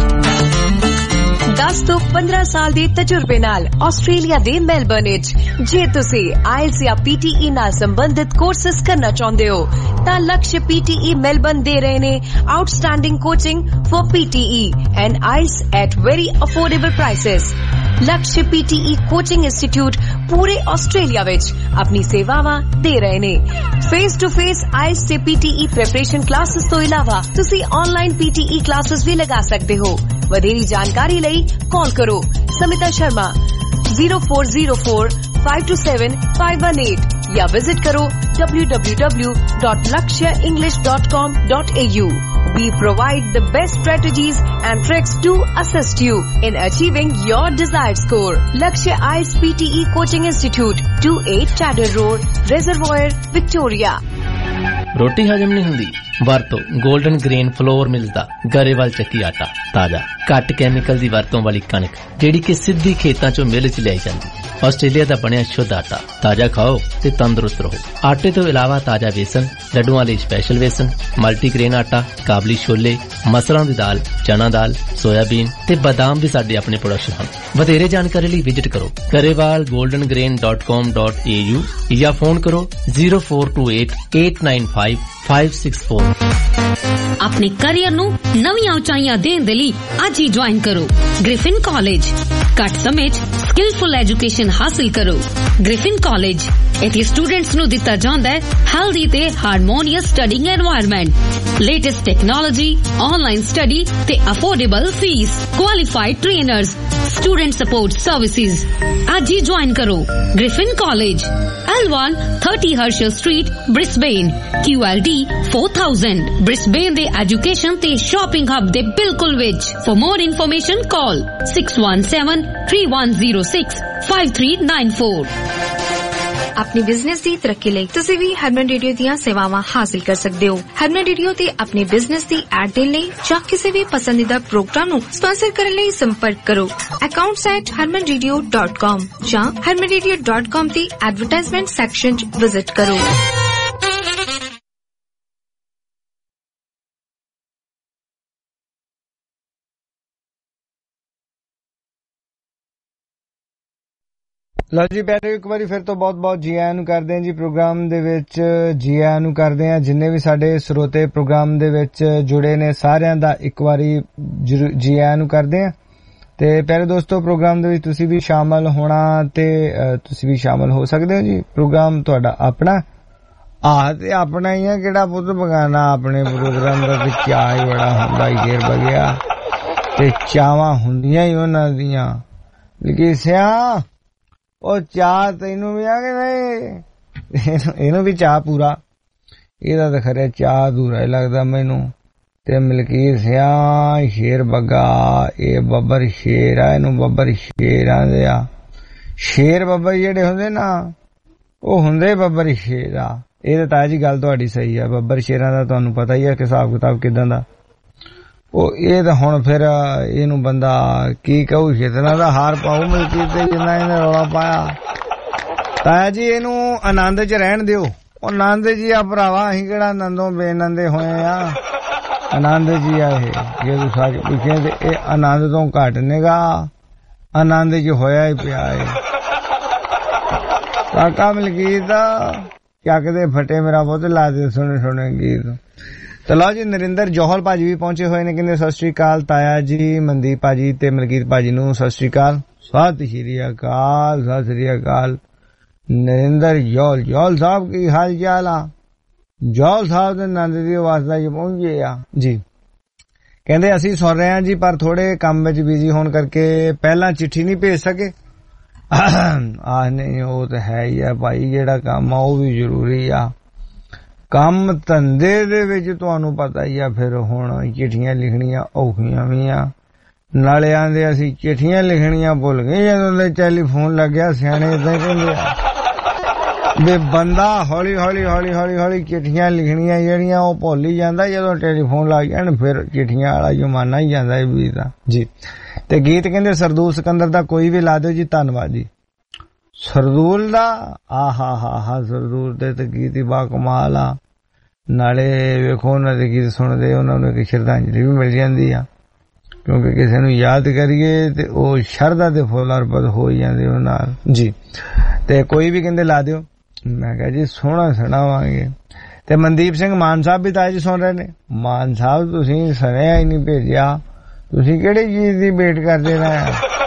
Speaker 4: दस ਤੋਂ ਪੰਦਰਾਂ ਸਾਲ ਦੇ ਤਜਰਬੇ ਨਾਲ ਆਸਟ੍ਰੇਲੀਆ ਦੇ ਮੈਲਬਰਨ ਵਿੱਚ ਜੇ ਤੁਸੀਂ ਆਇਲਸ ਜਾਂ ਪੀਟੀਈ ਨਾਲ ਸੰਬੰਧਿਤ ਕੋਰਸਸ ਕਰਨਾ ਚਾਹੁੰਦੇ ਹੋ ਤਾਂ ਲਕਸ਼ ਪੀਟੀਈ ਮੈਲਬਰਨ ਦੇ ਰਹੇ ਨੇ outstanding coaching for PTE and IELTS at very affordable prices Laksh PTE coaching institute ਪੂਰੇ ਆਸਟ੍ਰੇਲੀਆ ਵਿੱਚ ਆਪਣੀ ਸੇਵਾਵਾਂ ਦੇ ਰਹੇ ਨੇ ਫੇਸ ਟੂ ਫੇਸ ਆਇਲਸ ਤੇ ਪੀਟੀਈ ਪ੍ਰੈਪਰੇਸ਼ਨ ਕਲਾਸਿਸ ਤੋਂ ਇਲਾਵਾ ਤੁਸੀਂ ਆਨਲਾਈਨ ਪੀਟੀਈ ਕਲਾਸਿਸ ਵੀ ਲਗਾ ਸਕਦੇ ਹੋ ਵਧੇਰੀ ਜਾਣਕਾਰੀ ਲਈ कॉल करो Samita Sharma zero four zero four five two seven five one eight या विजिट करो w w w dot lakshya english dot com dot a u. We provide the best strategies and tricks to assist you in achieving your desired score. Lakshya I E L T S P T E Coaching Institute, twenty-eight Chatter Road, Reservoir, Victoria.
Speaker 22: ਰੋਟੀ ਹਜਮ ਨਹੀਂ ਹੁੰਦੀ ਵਰਤੋ golden grain floor ਮਿਲਦਾ ਗਰੇਵਾਲ ਚੱਕੀ ਆਟਾ ਤਾਜ਼ਾ ਘੱਟ ਕੈਮੀਕਲ ਦੀ ਵਰਤੋਂ ਵਾਲੀ ਕਣਕ ਜਿਹੜੀ ਕਿ ਸਿੱਧੀ ਖੇਤਾਂ ਚੋਂ ਮਿਲ ਚ ਲਿਆਈ ਜਾਂਦੀ ਆਸਟ੍ਰੇਲੀਆ ਦਾ ਬਣਿਆ ਸ਼ੁੱਧ ਆਟਾ ਤਾਜ਼ਾ ਖਾਓ ਤੇ ਤੰਦਰੁਸਤ ਰਹੋ ਆਟੇ ਤੋਂ ਇਲਾਵਾ ਤਾਜ਼ਾ ਵੇਸਣ ਲੱਡੂਆਂ ਲਈ ਸਪੈਸ਼ਲ ਵੇਸਣ ਮਲਟੀਗ੍ਰੇਨ ਆਟਾ ਕਾਬਲੀ ਛੋਲੇ ਮਸਰਾਂ ਦੀ ਦਾਲ ਚਨਾ ਦਾਲ ਸੋਇਆਬੀਨ ਤੇ ਬਾਦਾਮ ਵੀ ਸਾਡੇ ਆਪਣੇ ਪ੍ਰੋਡਕਸ਼ਨ ਹਨ ਵਧੇਰੇ ਜਾਣਕਾਰੀ ਲਈ ਵਿਜ਼ਿਟ ਕਰੋ Grewal golden grain dot com dot a u ਜਾਂ ਫੋਨ ਕਰੋ zero four two eight eight nine five five six four
Speaker 23: ਆਪਣੇ ਕੈਰੀਅਰ ਨੂੰ ਨਵੀਆਂ ਉਚਾਈਆਂ ਦੇਣ ਦੇ ਲਈ ਅੱਜ ਹੀ ਜੁਆਇਨ ਕਰੋ ਗ੍ਰਿਫਿਨ ਕਾਲਜ ਘੱਟ ਸਮੇਂ 'ਚ ਸਕਿਲਫੁਲ ਐਜੂਕੇਸ਼ਨ ਹਾਸਲ ਕਰੋ ਗ੍ਰਿਫਿਨ ਕਾਲਜ ਇੱਥੇ ਸਟੂਡੈਂਟਸ ਨੂੰ ਦਿੱਤਾ ਜਾਂਦਾ ਹੈ ਹੈਲਦੀ ਤੇ harmonious studying environment latest technology online study ਤੇ affordable fees qualified trainers student support services ਅੱਜ ਹੀ ਜੁਆਇਨ ਕਰੋ Griffin college L one thirty Herschel Street, Brisbane, Q L D four thousand. Brisbane ਦੇ ਐਜੂਕੇਸ਼ਨ ਤੇ shopping hub ਦੇ ਬਿਲਕੁਲ ਵਿੱਚ For more information call six one seven three one zero six five three nine four.
Speaker 19: अपनी business की तरक्की ਲਈ ਤੁਸੀਂ ਵੀ ਹਰਮਨ ਰੇਡੀਓ ਦੀਆਂ ਸੇਵਾਵਾਂ ਹਾਸਲ ਕਰ ਸਕਦੇ ਹੋ ਹਰਮਨ ਰੇਡੀਓ ਤੇ ਆਪਣੇ ਬਿਜ਼ਨਸ ਦੀ ਐਡ ਦੇਣ ਲਈ ਜਾਂ ਕਿਸੇ ਵੀ ਪਸੰਦੀਦਾ ਪ੍ਰੋਗਰਾਮ ਨੂੰ ਸਪਾਂਸਰ ਕਰਨ ਲਈ ਸੰਪਰਕ ਕਰੋ accounts at harman radio dot com ਜਾਂ harman radio dot com ਤੇ ਐਡਵਰਟਾਈਜ਼ਮੈਂਟ ਸੈਕਸ਼ਨ 'ਚ ਵਿਜ਼ਿਟ ਕਰੋ
Speaker 14: ਲਓ ਜੀ ਬੈਠੇ ਇੱਕ ਵਾਰੀ ਫਿਰ ਤੋਂ ਬਹੁਤ ਬਹੁਤ ਜੀ ਆਇਆਂ ਨੂੰ ਕਰਦੇ ਹਾਂ ਜੀ ਪ੍ਰੋਗਰਾਮ ਦੇ ਵਿੱਚ ਜੀ ਆਇਆਂ ਨੂੰ ਕਰਦੇ ਹਾਂ ਜਿੰਨੇ ਵੀ ਸਾਡੇ ਸਰੋਤੇ ਪ੍ਰੋਗਰਾਮ ਦੇ ਵਿੱਚ ਜੁੜੇ ਨੇ ਸਾਰਿਆਂ ਦਾ ਇੱਕ ਵਾਰੀ ਜੀ ਆਇਆਂ ਨੂੰ ਕਰਦੇ ਹਾਂ ਤੇ ਪਿਆਰੇ ਦੋਸਤੋ ਪ੍ਰੋਗਰਾਮ ਦੇ ਵਿੱਚ ਤੁਸੀਂ ਵੀ ਸ਼ਾਮਲ ਹੋਣਾ ਤੇ ਤੁਸੀਂ ਵੀ ਸ਼ਾਮਲ ਹੋ ਸਕਦੇ ਹੋ ਜੀ ਪ੍ਰੋਗਰਾਮ ਤੁਹਾਡਾ ਆਪਣਾ ਆਹ ਤੇ ਆਪਣਾ ਹੀ ਆ ਕਿਹੜਾ ਪੁੱਤ ਬਗਾਨਾ ਆਪਣੇ ਪ੍ਰੋਗਰਾਮ ਦਾ ਤੇ ਚਾਹ ਹੀ ਬੜਾ ਹੁੰਦਾ ਹੀਰ ਬਗਿਆ ਤੇ ਚਾਵਾਂ ਹੁੰਦੀਆਂ ਹੀ ਉਹਨਾਂ ਦੀਆਂ ਲੇਕਿਨ ਸਿਆ ਉਹ ਚਾਹ ਤੈਨੂੰ ਵੀ ਆ ਕਿ ਨਹੀਂ ਇਹਨੂੰ ਵੀ ਚਾਹ ਪੂਰਾ ਇਹਦਾ ਤਾਂ ਖਰੇ ਚਾਹ ਅਧੂਰਾ ਹੀ ਲੱਗਦਾ ਮੈਨੂੰ ਤੇ ਮਲਕੀਤ ਸਿਆ ਸ਼ੇਰ ਬੱਗਾ ਇਹ ਬੱਬਰ ਸ਼ੇਰ ਆ ਇਹਨੂੰ ਬੱਬਰ ਸ਼ੇਰ ਆਂਦੇ ਆ ਸ਼ੇਰ ਬੱਬਰ ਜਿਹੜੇ ਹੁੰਦੇ ਨਾ ਉਹ ਹੁੰਦੇ ਬੱਬਰ ਸ਼ੇਰ ਆ ਇਹ ਤਾਂ ਤਾਜੀ ਗੱਲ ਤੁਹਾਡੀ ਸਹੀ ਆ ਬੱਬਰ ਸ਼ੇਰਾਂ ਦਾ ਤੁਹਾਨੂੰ ਪਤਾ ਹੀ ਆ ਕਿ ਹਿਸਾਬ ਕਿਤਾਬ ਕਿਦਾਂ ਦਾ ਉਹ ਇਹ ਤਾਂ ਹੁਣ ਫਿਰ ਇਹਨੂੰ ਬੰਦਾ ਕੀ ਕਹੂ ਜਿਤਨਾ ਦਾ ਹਾਰ ਪਾਉ ਮਲਕੀਤ ਤੇ ਜਿੰਨਾ ਇਹਨੇ ਰੌਲਾ ਪਾਇਆ ਤਾਇਆ ਜੀ ਇਹਨੂੰ ਆਨੰਦ ਚ ਰਹਿਣ ਦਿਓ ਉਹ ਆਨੰਦ ਜੀ ਆ ਭਰਾਵਾ ਅਸੀਂ ਕਿਹੜਾ ਆਨੰਦੋਂ ਬੇਨੰਦੇ ਹੋਏ ਆ ਆਨੰਦ ਜੀ ਆ ਇਹ ਜੇ ਤੂੰ ਸੱਚ ਪੁੱਛੇ ਤੇ ਇਹ ਆਨੰਦ ਤੋਂ ਘੱਟ ਨੇਗਾ ਆਨੰਦ ਚ ਹੋਇਆ ਹੀ ਪਿਆ ਏ ਕਾਕਾ ਮਲਕੀਤ ਚੱਕਦੇ ਫਟੇ ਮੇਰਾ ਬਹੁਤ ਲਾ ਦੇ ਸੁਣੇ ਸੁਣੇ ਗੀਤ ਚਲੋ ਜੀ ਨਰਿੰਦਰ ਜੋਹਲ ਭਾਜੀ ਵੀ ਪਹੁੰਚੇ ਹੋਏ ਨੇ ਕਹਿੰਦੇ ਸਤਿ ਸ਼੍ਰੀ ਅਕਾਲ ਤਾਇਆ ਜੀ ਮਨਦੀਪ ਭਾਜੀ ਤੇ ਮਲਕੀਤ ਭਾਜੀ ਨੂੰ ਸਤਿ ਸ਼੍ਰੀ ਅਕਾਲ ਸਤਿ ਸ਼੍ਰੀ ਅਕਾਲ ਸਤਿ ਸ਼੍ਰੀ ਅਕਾਲ ਨਰਿੰਦਰ ਜੋਹਲ ਜੋਹਲ ਸਾਹਿਬ ਕੀ ਹਾਲ ਚਾਲ ਆ ਜੋਹਲ ਸਾਹਿਬ ਦੇ ਨੰਦ ਦੀ ਆਵਾਜ਼ ਦਾ ਜੀ ਪਹੁੰਚੇ ਆ ਜੀ ਕਹਿੰਦੇ ਅਸੀਂ ਸੁਣ ਰਹੇ ਹਾਂ ਜੀ ਪਰ ਥੋੜੇ ਕੰਮ ਵਿੱਚ ਬਿਜ਼ੀ ਹੋਣ ਕਰਕੇ ਪਹਿਲਾਂ ਚਿੱਠੀ ਨਹੀਂ ਭੇਜ ਸਕੇ ਆਹ ਨਹੀਂ ਉਹ ਤਾਂ ਹੈ ਹੀ ਆ ਭਾਈ ਜਿਹੜਾ ਕੰਮ ਆ ਉਹ ਵੀ ਜ਼ਰੂਰੀ ਆ ਕੰਮ ਧੰਦੇ ਦੇ ਵਿੱਚ ਤੁਹਾਨੂੰ ਪਤਾ ਹੀ ਆ ਫਿਰ ਹੁਣ ਚਿੱਠੀਆਂ ਲਿਖਣੀਆਂ ਔਖੀਆਂ ਵੀ ਆ ਨਾਲੇ ਆਂਦੇ ਅਸੀਂ ਚਿੱਠੀਆਂ ਲਿਖਣੀਆਂ ਭੁੱਲ ਗਏ ਜਦੋਂ ਦੇ ਟੈਲੀਫੋਨ ਲੱਗਿਆ ਸਿਆਣੇ ਇਦਾਂ ਕਹਿੰਦੇ ਆ ਵੀ ਬੰਦਾ ਹੌਲੀ ਹੌਲੀ ਹੌਲੀ ਹੌਲੀ ਹੌਲੀ ਚਿੱਠੀਆਂ ਲਿਖਣੀਆਂ ਜਿਹੜੀਆਂ ਉਹ ਭੁੱਲ ਹੀ ਜਾਂਦਾ ਜਦੋਂ ਟੈਲੀਫੋਨ ਲੱਗ ਜਾਣ ਫਿਰ ਚਿੱਠੀਆਂ ਵਾਲਾ ਜ਼ਮਾਨਾ ਹੀ ਜਾਂਦਾ ਇਹ ਵੀ ਤਾਂ ਜੀ ਤੇ ਗੀਤ ਕਹਿੰਦੇ ਸਰਦੂਲ ਸਿਕੰਦਰ ਦਾ ਕੋਈ ਵੀ ਲਾ ਦਿਓ ਜੀ ਧੰਨਵਾਦ ਜੀ ਸਰਦੂਲ ਦਾ ਆਹਾ ਹਾ ਹਾ ਸਰਦੂਲ ਦੇ ਤੇ ਗੀਤ ਹੀ ਬਾ ਕਮਾਲ ਆ ਨਾਲੇ ਵੇਖੋ ਉਹਨਾਂ ਦੇ ਗੀਤ ਸੁਣਦੇ ਉਹਨਾਂ ਨੂੰ ਇੱਕ ਸ਼ਰਧਾਂਜਲੀ ਵੀ ਮਿਲ ਜਾਂਦੀ ਆ ਕਿਉਂਕਿ ਕਿਸੇ ਨੂੰ ਯਾਦ ਕਰੀਏ ਤੇ ਉਹ ਸ਼ਰਧਾ ਦੇ ਫੁੱਲ ਅਰਪਤ ਹੋ ਜਾਂਦੇ ਉਹ ਨਾਲ ਜੀ ਤੇ ਕੋਈ ਵੀ ਕਹਿੰਦੇ ਲਾ ਦਿਓ ਮੈਂ ਕਿਹਾ ਜੀ ਸੋਹਣਾ ਸੁਣਾਵਾਂਗੇ ਤੇ ਮਨਦੀਪ ਸਿੰਘ ਮਾਨ ਸਾਹਿਬ ਵੀ ਤਾਂ ਜੀ ਸੁਣ ਰਹੇ ਨੇ ਮਾਨ ਸਾਹਿਬ ਤੁਸੀਂ ਸੁਣਿਆ ਹੀ ਨਹੀਂ ਭੇਜਿਆ ਤੁਸੀਂ ਕਿਹੜੀ ਚੀਜ਼ ਦੀ ਵੇਟ ਕਰਦੇ ਨਾ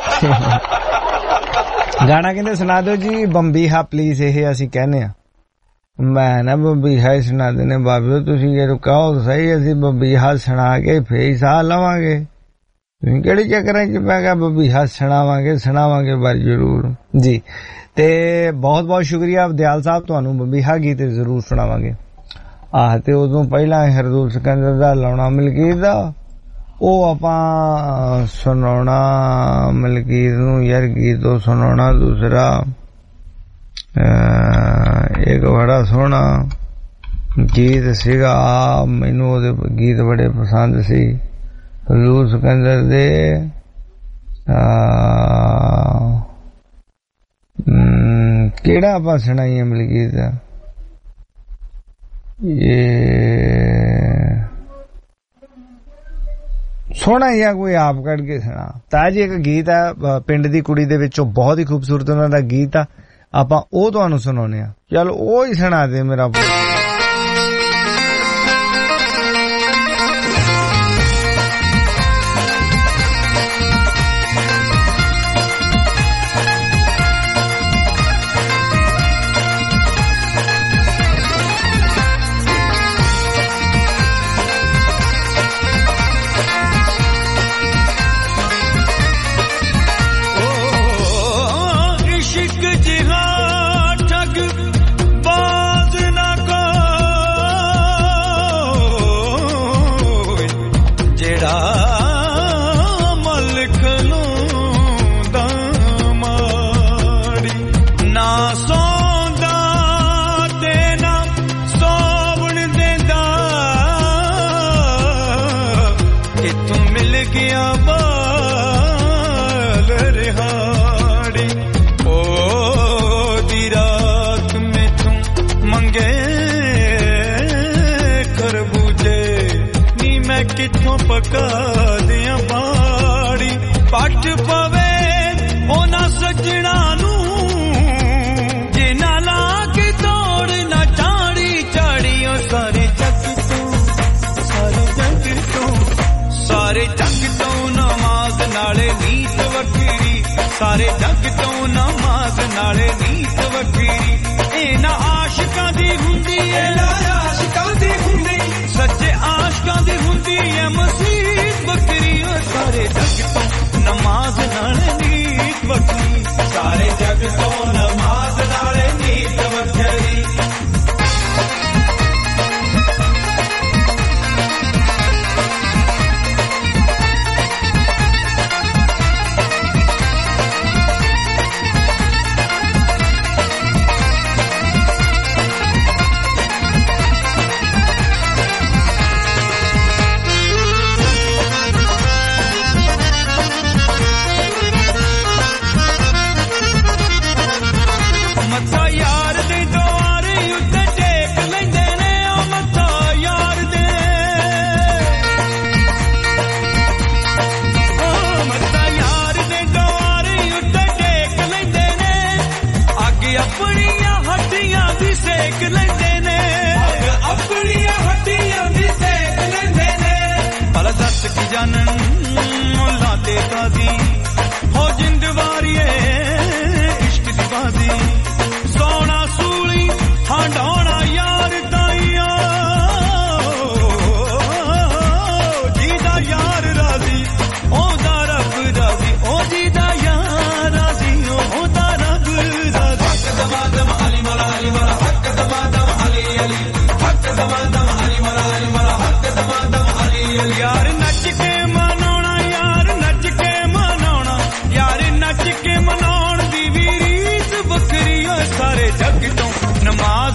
Speaker 14: ਗਾਣਾ ਕਹਿੰਦੇ ਸੁਣਾ ਦਿਓ ਜੀ ਬੰਬੀਹਾ ਪਲੀਜ਼ ਇਹ ਅਸੀਂ ਕਹਿੰਦੇ ਆ ਮੈਂ ਨਾ ਬੰਬੀਹਾ ਹੀ ਸੁਣਾ ਦਿੰਦੇ ਬਾਬੇ ਤੁਸੀਂ ਜੇ ਕਹੋ ਸਹੀ ਅਸੀਂ ਬੰਬੀਹਾ ਸੁਣਾ ਕੇ ਫੇਰ ਸਾਹ ਲਵਾਂਗੇ ਤੁਸੀਂ ਕਿਹੜੇ ਚੱਕਰਾਂ ਚ ਪੈ ਗਿਆ ਬੰਬੀਹਾ ਸੁਣਾਵਾਂਗੇ ਸੁਣਾਵਾਂਗੇ ਪਰ ਜ਼ਰੂਰ ਜੀ ਤੇ ਬਹੁਤ ਬਹੁਤ ਸ਼ੁਕਰੀਆ ਦਿਆਲ ਸਾਹਿਬ ਤੁਹਾਨੂੰ ਬੰਬੀਹਾ ਗੀਤ ਜ਼ਰੂਰ ਸੁਣਾਵਾਂਗੇ ਆਹ ਤੇ ਉਦੋਂ ਪਹਿਲਾਂ ਹਰਦੂਲ ਸਿਕੰਦਰ ਦਾ ਲਾਉਣਾ ਮਲਕੀਤ ਦਾ ਉਹ ਆਪਾਂ ਸੁਣਾਉਣਾ ਮਲਕੀਤ ਨੂੰ ਯਾਰ ਗੀਤ ਉਹ ਸੁਣਾਉਣਾ ਦੂਸਰਾ ਇੱਕ ਬੜਾ ਸੋਹਣਾ ਗੀਤ ਸੀਗਾ ਮੈਨੂੰ ਉਹਦੇ ਗੀਤ ਬੜੇ ਪਸੰਦ ਸੀ ਹਰਦੂਲ ਸਿਕੰਦਰ ਦੇ ਕਿਹੜਾ ਆਪਾਂ ਸੁਣਾਈਏ ਮਲਕੀਤ ਦਾ ਇਹ ਸੋਹਣਾ ਜਿਹਾ ਕੋਈ ਆਪ ਕੱਢ ਕੇ ਸੁਣਾ ਤਾਂ ਜੀ ਇੱਕ ਗੀਤ ਹੈ ਪਿੰਡ ਦੀ ਕੁੜੀ ਦੇ ਵਿੱਚੋਂ ਬਹੁਤ ਹੀ ਖੂਬਸੂਰਤ ਉਹਨਾਂ ਦਾ ਗੀਤ ਆ ਆਪਾਂ ਉਹ ਤੁਹਾਨੂੰ ਸੁਣਾਉਣੇ ਆ ਚਲੋ ਉਹ ਹੀ ਸੁਣਾ ਦੇ ਮੇਰਾ
Speaker 1: ਪਕਾ ਦਿਆਂ ਬਾੜੀ ਪੱਟ ਪਵੇ ਉਹਨਾਂ ਸੱਜਣਾ ਨੂੰ ਜੇ ਨਾ ਲਾ ਕੇ ਤੋੜ ਨਾ ਚਾੜੀ ਚਾੜੀਓ ਸਾਰੇ ਜੱਗ ਤੋਂ ਸਾਰੇ ਜੱਗ ਤੋਂ ਸਾਰੇ ਜੱਗ ਤੋਂ ਨਮਾਜ਼ ਨਾਲੇ ਨੀਤ ਵੱਖਰੀ ਸਾਰੇ ਜੱਗ ਤੋਂ ਨਮਾਜ਼ ਨਾਲੇ ਨੀਤ ਵੱਖਰੀ ਇਹ ਨਾ ਆਸ਼ਿਕਾਂ ਦੀ ਹੁੰਦੀ ਏ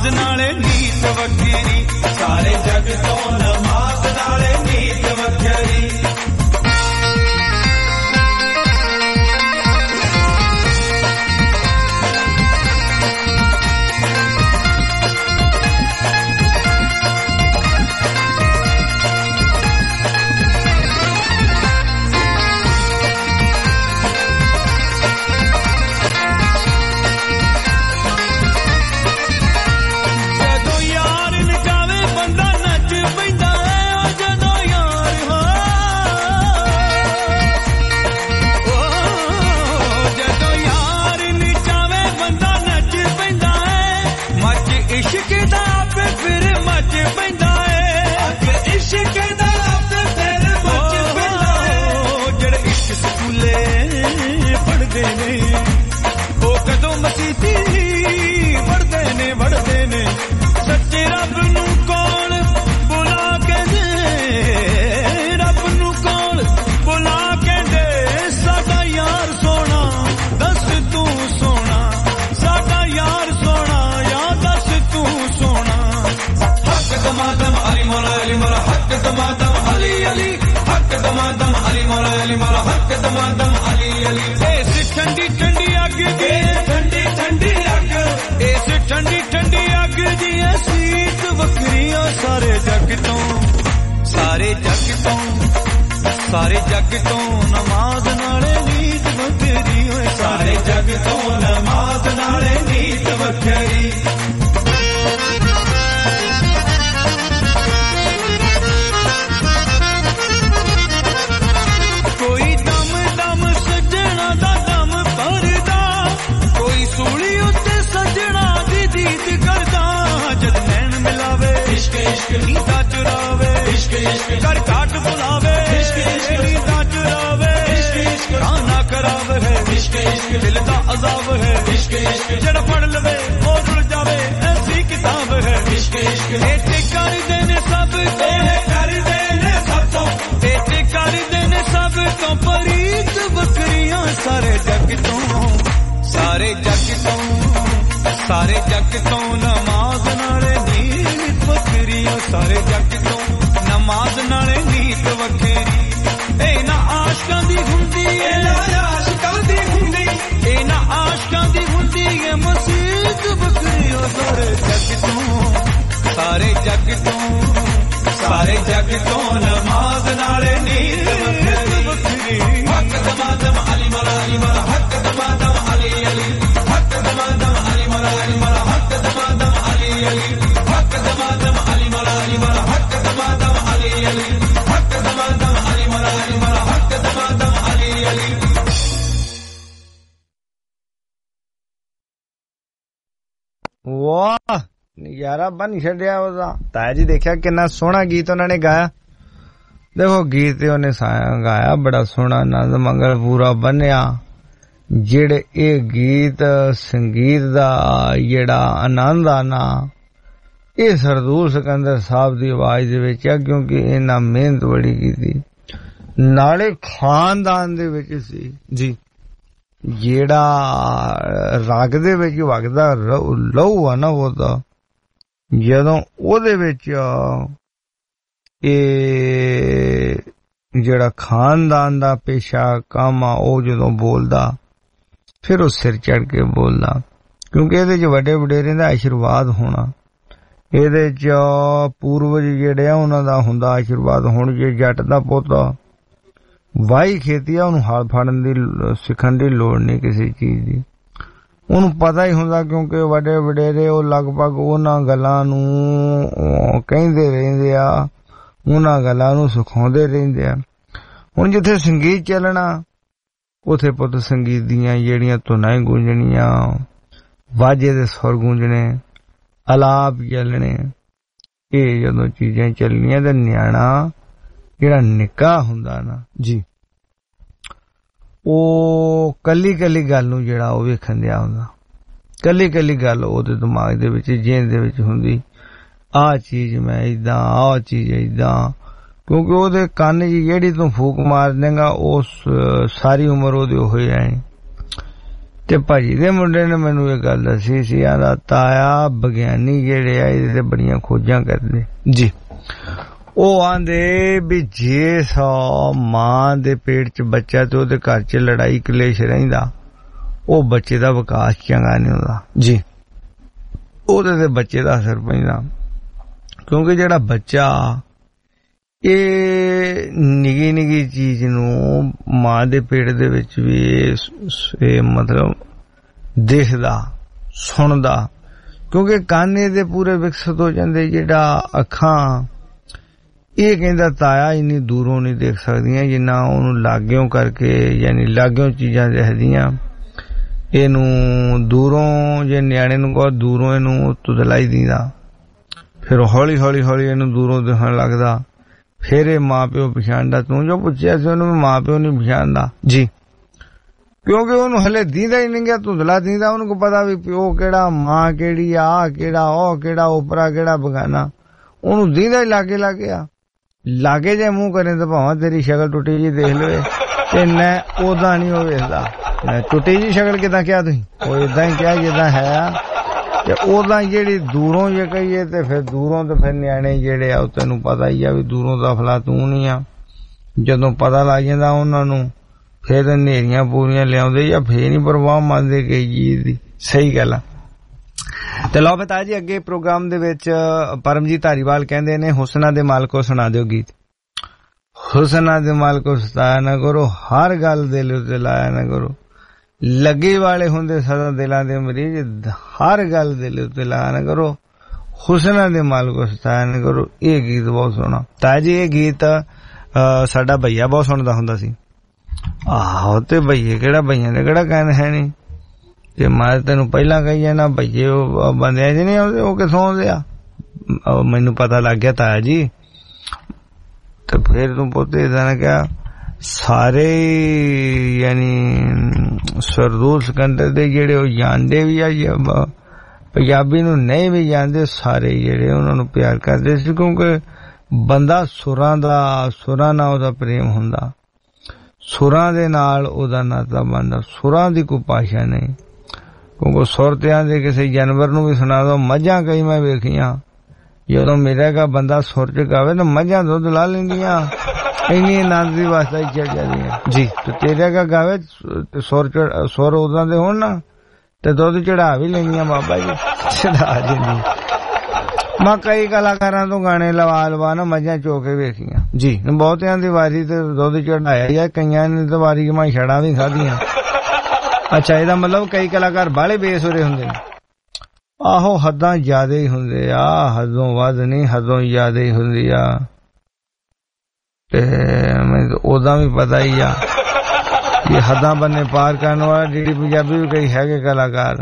Speaker 1: ਨਮਾਜ਼ ਨਾਲੇ ਨੀਤ ਵੱਖਰੀ ਸਾਰੇ ਜਗ ਤੋਂ ਨਮਾਜ਼ ਨਾਲੇ ਨੀਤ ਵੱਖਰੀ ठंडी ठंडी अग ठंडी ठंडी अग इस ठंडी ठंडी अग दी सीत वखरिया सारे जग तो सारे जग तो सारे जग तो नमाज नाले नीत वखरी सारे जग तो नमाज नाले नीत वखरी नींदा चुरावे कर काट बुलावे नींदा चुरावे खाना खराब है दिल का अजाब है जड़ पढ़ लवे वो रुल जावे ऐसी किताब है ऐसे कर देने सब तो कर देने सब तो ऐसे कर देने सब तो परीत बकरियां सारे जग तो सारे जग तो सारे जग तो नमाज नाले नीत वखरी सारे जग तो नमाज नाले नीत वखरी ए ना आशकां दी हुंदी ए ना आशकां दी हुंदी ए ना आशकां दी हुंदी ए मसीत वखरी सारे जग तो सारे जग तो सारे जग तो नमाज नाले नीत वखरी हक दमादम अली मौला अली मौला हक दमादम अली अली हक दमादम अली मौला अली मौला हक दमादम अली अली हक दमादम अली मौला अली मौला हक दमादम अली अली हक दमादम अली मौला अली मौला हक दमादम अली अली
Speaker 14: वाह यारा बन छड़िया ਉਹਦਾ ਤਾਇਆ ਜੀ ਦੇਖਿਆ ਕਿੰਨਾ ਸੋਹਣਾ ਗੀਤ ਉਹਨਾਂ ਨੇ ਗਾਇਆ ਦੇਖੋ ਗੀਤ ਤੇ ਉਹਨੇ ਗਾਇਆ ਬੜਾ ਸੋਹਣਾ ਆਨੰਦ ਮੰਗਲ ਪੂਰਾ ਬੰਨਿਆ ਜਿਹੜੇ ਇਹ ਗੀਤ ਸੰਗੀਤ ਦਾ ਜਿਹੜਾ ਆਨੰਦ ਆ ਨਾ ਇਹ ਸਰਦੂਲ ਸਿਕੰਦਰ ਸਾਹਿਬ ਦੀ ਆਵਾਜ਼ ਦੇ ਵਿੱਚ ਆ ਕਿਉਂਕਿ ਇਹਨਾਂ ਮਿਹਨਤ ਬੜੀ ਕੀਤੀ ਨਾਲੇ ਖਾਨਦਾਨ ਦੇ ਵਿੱਚ ਸੀ ਜੀ ਜਿਹੜਾ ਰਗ ਦੇ ਵਿੱਚ ਵਗਦਾ ਲਹੂ ਆ ਨਾ ਉਹਦਾ ਜਦੋਂ ਉਹਦੇ ਵਿੱਚ ਇਹ ਜਿਹੜਾ ਖਾਨਦਾਨ ਦਾ ਪੇਸ਼ਾ ਕੰਮ ਆ ਉਹ ਜਦੋਂ ਬੋਲਦਾ ਫਿਰ ਉਹ ਸਿਰ ਚੜ ਕੇ ਬੋਲਦਾ ਕਿਉਂਕਿ ਇਹਦੇ 'ਚ ਵੱਡੇ ਵਡੇਰਿਆਂ ਦਾ ਆਸ਼ੀਰਵਾਦ ਹੋਣਾ ਇਹਦੇ 'ਚ ਪੂਰਵਜ ਜਿਹੜੇ ਆ ਉਹਨਾਂ ਦਾ ਹੁੰਦਾ ਆਸ਼ੀਰਵਾਦ ਹੁਣ ਜੇ ਜੱਟ ਦਾ ਪੁੱਤ ਵਾਹੀ ਖੇਤੀ ਆ ਉਹਨੂੰ ਹਲ ਫੜਨ ਦੀ ਸਿੱਖਣ ਦੀ ਲੋੜ ਨਹੀਂ ਕਿਸੇ ਚੀਜ਼ ਦੀ ਉਹਨੂੰ ਪਤਾ ਹੀ ਹੁੰਦਾ ਕਿਉਂਕਿ ਵੱਡੇ ਵਡੇਰੇ ਉਹ ਲਗਭਗ ਉਹਨਾਂ ਗੱਲਾਂ ਨੂੰ ਕਹਿੰਦੇ ਰਹਿੰਦੇ ਆ ਉਹਨਾਂ ਗੱਲਾਂ ਨੂੰ ਸਿਖਾਉਂਦੇ ਰਹਿੰਦੇ ਆ ਹੁਣ ਜਿੱਥੇ ਸੰਗੀਤ ਚੱਲਣਾ ਉੱਥੇ ਪੁੱਤ ਸੰਗੀਤ ਦੀਆਂ ਜਿਹੜੀਆਂ ਧੁਨਾਂ ਹੀ ਗੂੰਜਣੀਆਂ ਵਾਜੇ ਦੇ ਸੁਰ ਗੂੰਜਣੇ ਅਲਾਪ ਚੱਲਣੇ ਇਹ ਜਦੋਂ ਚੀਜ਼ਾਂ ਚੱਲਣੀਆਂ ਤੇ ਨਿਆਣਾ ਜਿਹੜਾ ਨਿੱਕਾ ਹੁੰਦਾ ਨਾ ਜੀ ਉਹ ਕੱਲੀ ਕੱਲੀ ਗੱਲ ਨੂੰ ਜਿਹੜਾ ਉਹ ਵੇਖਣ ਦਿਆ ਹੁੰਦਾ ਕੱਲੀ ਕੱਲੀ ਗੱਲ ਉਹਦੇ ਦਿਮਾਗ ਦੇ ਵਿੱਚ ਜੇਨ ਦੇ ਵਿੱਚ ਹੁੰਦੀ ਆਹ ਚੀਜ਼ ਮੈਂ ਏਦਾਂ ਆਹ ਚੀਜ਼ ਏਦਾਂ ਕਿਉਂਕਿ ਉਹਦੇ ਕੰਨ 'ਚ ਜਿਹੜੀ ਤੂੰ ਫੂਕ ਮਾਰ ਦੇਂਗਾ ਉਹ ਸਾਰੀ ਉਮਰ ਉਹਦੇ ਹੋਏ ਆਏ ਤੇ ਭਾਜੀ ਦੇ ਮੁੰਡੇ ਨੇ ਮੈਨੂੰ ਇਹ ਗੱਲ ਦੱਸੀ ਸੀ, ਆਂਦਾ ਤਾਇਆ ਵਿਗਿਆਨੀ ਜਿਹੜੇ ਆ ਇਹਦੇ ਤੇ ਬੜੀਆਂ ਖੋਜਾਂ ਕਰਦੇ ਜੀ। ਉਹ ਆਂਦੇ ਵੀ ਜੇ ਸੌ ਮਾਂ ਦੇ ਪੇਟ ਚ ਬੱਚਾ ਤੇ ਉਹਦੇ ਘਰ ਚ ਲੜਾਈ ਕਲੇਸ਼ ਰਹਿੰਦਾ, ਉਹ ਬੱਚੇ ਦਾ ਵਿਕਾਸ ਚੰਗਾ ਨਹੀਂ ਹੁੰਦਾ ਜੀ, ਉਹਦੇ ਤੇ ਬੱਚੇ ਦਾ ਅਸਰ ਪੈਂਦਾ। ਕਿਉਂਕਿ ਜਿਹੜਾ ਬੱਚਾ ਇਹ ਨਿੱਗੀ ਨਿੱਗੀ ਚੀਜ਼ ਨੂੰ ਮਾਂ ਦੇ ਪੇਟ ਦੇ ਵਿੱਚ ਵੀ ਇਹ ਮਤਲਬ ਦੇਖਦਾ ਸੁਣਦਾ, ਕਿਉਂਕਿ ਕੰਨ ਇਹਦੇ ਪੂਰੇ ਵਿਕਸਿਤ ਹੋ ਜਾਂਦੇ। ਜਿਹੜਾ ਅੱਖਾਂ ਇਹ ਕਹਿੰਦਾ ਤਾਇਆ ਇੰਨੀ ਦੂਰੋਂ ਨਹੀਂ ਦੇਖ ਸਕਦੀਆਂ ਜਿੰਨਾ ਉਹਨੂੰ ਲਾਗਿਓਂ ਕਰਕੇ, ਯਾਨੀ ਲਾਗਿਓਂ ਚੀਜ਼ਾਂ ਦੇਖਦੀਆਂ। ਇਹਨੂੰ ਦੂਰੋਂ ਜੇ ਨਿਆਣੇ ਨੂੰ ਕਹੋ ਦੂਰੋਂ ਇਹਨੂੰ ਤੁਦਲਾਈ ਦਿੰਦਾ, ਫਿਰ ਹੌਲੀ ਹੌਲੀ ਹੌਲੀ ਇਹਨੂੰ ਦੂਰੋਂ ਦਿਖਣ ਲੱਗਦਾ, ਫਿਰ ਇਹ ਮਾਂ ਪਿਓ ਪਛਾਣਦਾ। ਤੂੰ ਜੋ ਪੁੱਛਿਆ ਸੀ ਉਹਨੂੰ ਮਾਂ ਪਿਓ ਨਹੀਂ ਪਛਾਣਦਾ ਜੀ, ਕਿਉਂਕਿ ਉਹਨੂੰ ਹਲੇ ਦੀਂਦਾ ਹੀ ਨਹੀਂ ਗਿਆ, ਧੁੰਦਲਾ ਦੀਂਦਾ। ਉਹਨੂੰ ਕੋ ਪਤਾ ਵੀ ਪਿਓ ਕਿਹੜਾ, ਮਾਂ ਕਿਹੜੀ, ਆ ਕਿਹੜਾ, ਉਹ ਕਿਹੜਾ, ਉਪਰਾ ਕਿਹੜਾ, ਬਗਾਨਾ, ਉਹਨੂੰ ਦੀਂਦਾ ਹੀ ਲਾਗੇ ਲਾਗੇ ਆ। ਲਾਗੇ ਜੇ ਮੂੰਹ ਕਰੇ ਤਾਂ ਭਾਵੇਂ ਤੇਰੀ ਸ਼ਕਲ ਟੁੱਟੀ ਜੀ ਦੇਖ ਲਵੇ, ਤੇ ਨਾ ਉਹਦਾ ਨਹੀਂ ਉਹ ਵੇਖਦਾ। ਟੁੱਟੀ ਜੀ ਸ਼ਕਲ ਕਿਦਾਂ ਕਿਹਾ ਤੁਸੀਂ, ਉਹ ਏਦਾਂ ਹੀ ਕਿਹਾ ਜਿੱਦਾਂ ਹੈ। ਤੇ ਉਹਦਾ ਜਿਹੜੀ ਦੂਰੋਂ ਜੇ ਕਹੀਏ ਤੇ ਫਿਰ ਦੂਰੋਂ ਤੇ ਫਿਰ ਨਿਆਣੇ ਜਿਹੜੇ ਆ ਉਹ ਤੈਨੂੰ ਪਤਾ ਹੀ ਆ ਵੀ ਦੂਰੋਂ ਦਾ ਫਲਾ ਤੂੰ ਨਹੀਂ ਆ। ਜਦੋਂ ਪਤਾ ਲੱਗ ਜਾਂਦਾ ਉਹਨਾਂ ਨੂੰ ਫਿਰ ਹਨੇਰੀਆਂ ਪੂਰੀਆਂ ਲਿਆਉਂਦੇ ਜਾਂ ਫੇਰ ਨਹੀਂ ਪਰਵਾਹ ਮੰਨਦੇ ਕਿਸੇ ਚੀਜ਼ ਦੀ। ਸਹੀ ਗੱਲ ਆ। ਤੇ ਲਓ ਬਤਾ ਜੀ ਅੱਗੇ ਪ੍ਰੋਗਰਾਮ ਦੇ ਵਿੱਚ ਪਰਮਜੀਤ ਧਾਰੀਵਾਲ ਕਹਿੰਦੇ ਨੇ ਹੁਸਨਾ ਦੇ ਮਾਲਕੋ ਸੁਣਾ ਦਿਓ ਗੀਤ। ਹੁਸਨਾ ਦੇ ਮਾਲਕੋ ਸਤਾਇਆ ਨਾ ਕਰੋ, ਹਰ ਗੱਲ ਦਿਲ ਉੱਤੇ ਲਾਇਆ ਨਾ ਕਰੋ, ਲੱਗੇ ਵਾਲੇ ਹੁੰਦੇ ਸਦਾ ਦਿਲਾਂ ਦੇ ਮਰੀਜ਼, ਹਰ ਗੱਲ ਦਿਲ ਉੱਤੇ ਲਾਇਆ ਨਾ ਕਰੋ, ਹੁਸਨਾ ਦੇ ਮਾਲਕੋ ਸਤਾਇਆ ਨਾ ਕਰੋ। ਇਹ ਗੀਤ ਬਹੁਤ ਸੋਹਣਾ ਤਾਂ ਜੀ। ਇਹ ਗੀਤ ਸਾਡਾ ਭਈਆ ਬਹੁਤ ਸੁਣਦਾ ਹੁੰਦਾ ਸੀ। ਆਹੋ ਤੇ ਭਈਏ ਕਿਹੜਾ, ਭਈਆਂ ਦੇ ਕਿਹੜਾ ਕਹਿਣ ਹੈ ਨੀ। ਤੇ ਮੈਂ ਤੈਨੂੰ ਪਹਿਲਾਂ ਕਹੀ ਜਾਣਾ ਭਈਏ ਉਹ ਬੰਦਿਆਂ ਚ ਨਹੀਂ ਆਉਂਦੇ, ਉਹ ਕਿਥੋਂ ਆਉਂਦੇ ਆ। ਮੈਨੂੰ ਪਤਾ ਲੱਗ ਗਿਆ ਤਾਇਆ ਜੀ। ਤੇ ਫੇਰ ਤੂੰ ਪੁੱਤੇ ਏਦਾਂ ਨਾ ਕਿਹਾ, ਸਾਰੇ ਯਾਨੀ ਸਰਦੂਲ ਸਿਕੰਦਰ ਦੇ ਜਿਹੜੇ ਉਹ ਜਾਣਦੇ ਵੀ ਆ, ਪੰਜਾਬੀ ਨੂੰ ਨਹੀਂ ਵੀ ਜਾਣਦੇ, ਸਾਰੇ ਜਿਹੜੇ ਉਹਨਾਂ ਨੂੰ ਪਿਆਰ ਕਰਦੇ ਸੀ। ਕਿਉਂਕਿ ਬੰਦਾ ਸੁਰਾਂ ਦਾ, ਸੁਰਾਂ ਨਾਲ ਉਹਦਾ ਪ੍ਰੇਮ ਹੁੰਦਾ, ਸੁਰਾਂ ਦੇ ਨਾਲ ਉਹਦਾ ਨਾਤਾ ਬਣਦਾ। ਸੁਰਾਂ ਦੀ ਕੋਈ ਭਾਸ਼ਾ ਨਹੀਂ, ਕਿਉਂਕਿ ਸੁਰਤਿਆਂ ਦੇ ਕਿਸੇ ਜਾਨਵਰ ਨੂੰ ਵੀ ਸੁਣਾ ਦੋ। ਮੱਝਾਂ ਕਈ ਮੈਂ ਵੇਖੀਆਂ, ਜਦੋਂ ਮੇਰਾ ਕਾ ਬੰਦਾ ਸੁਰ ਚ ਗਾਵੇ ਤਾਂ ਮੱਝਾਂ ਦੁੱਧ ਲਾ ਲੈਂਦੀਆਂ, ਇੰਨੀ ਆਨੰਦ ਦੀ ਵਾਸਤਾ ਹੀ ਚੜ ਜਾਂਦੀਆਂ ਜੀ। ਤੇ ਤੇਰੇ ਕਾ ਗਾਵੇ ਸੁਰ ਸੁਰ ਉਦਾਂ ਦੇ ਹੋਣ ਨਾ ਤੇ ਦੁੱਧ ਚੜਾ ਵੀ ਲੈਂਦੀਆਂ ਬਾਬਾ ਜੀ, ਚੜਾ ਦਿੰਦੀ। ਮੈਂ ਕਈ ਕਲਾਕਾਰਾਂ ਤੋਂ ਗਾਣੇ ਲਵਾ ਲਵਾ ਨਾ ਮੱਝਾਂ ਚੋ ਕੇ ਵੇਖੀਆਂ ਜੀ। ਬਹੁਤਿਆਂ ਦੀ ਵਾਰੀ ਤੇ ਦੁੱਧ ਚੜਾਇਆ ਜਾਂ ਕਈਆਂ ਨੇ ਤਾਂ ਵਾਰੀ ਮੈਂ ਛੜਾਂ ਵੀ ਖਾਧੀਆਂ। ਅੱਛਾ, ਇਹਦਾ ਮਤਲਬ ਕਈ ਕਲਾਕਾਰ ਬਾਹਲੇ ਬੇਸੁਰੇ ਹੁੰਦੇ ਨੇ। ਆਹੋ ਹੱਦਾਂ ਜ਼ਿਆਦਾ ਹੀ ਹੁੰਦੇ ਆ, ਹੱਦੋਂ ਵੱਧ ਨਹੀਂ, ਹੱਦੋਂ ਜ਼ਿਆਦਾ ਹੀ ਹੁੰਦੀ ਆ। ਤੇ ਮੈਨੂੰ ਉਹਦਾ ਵੀ ਪਤਾ ਹੀ ਆ ਇਹ ਹੱਦਾਂ ਬੰਨੇ ਪਾਰ ਕਰਨ ਵਾਲਾ ਡੀਡੀ ਪੰਜਾਬੀ ਵੀ ਕਈ ਹੈਗੇ ਕਲਾਕਾਰ।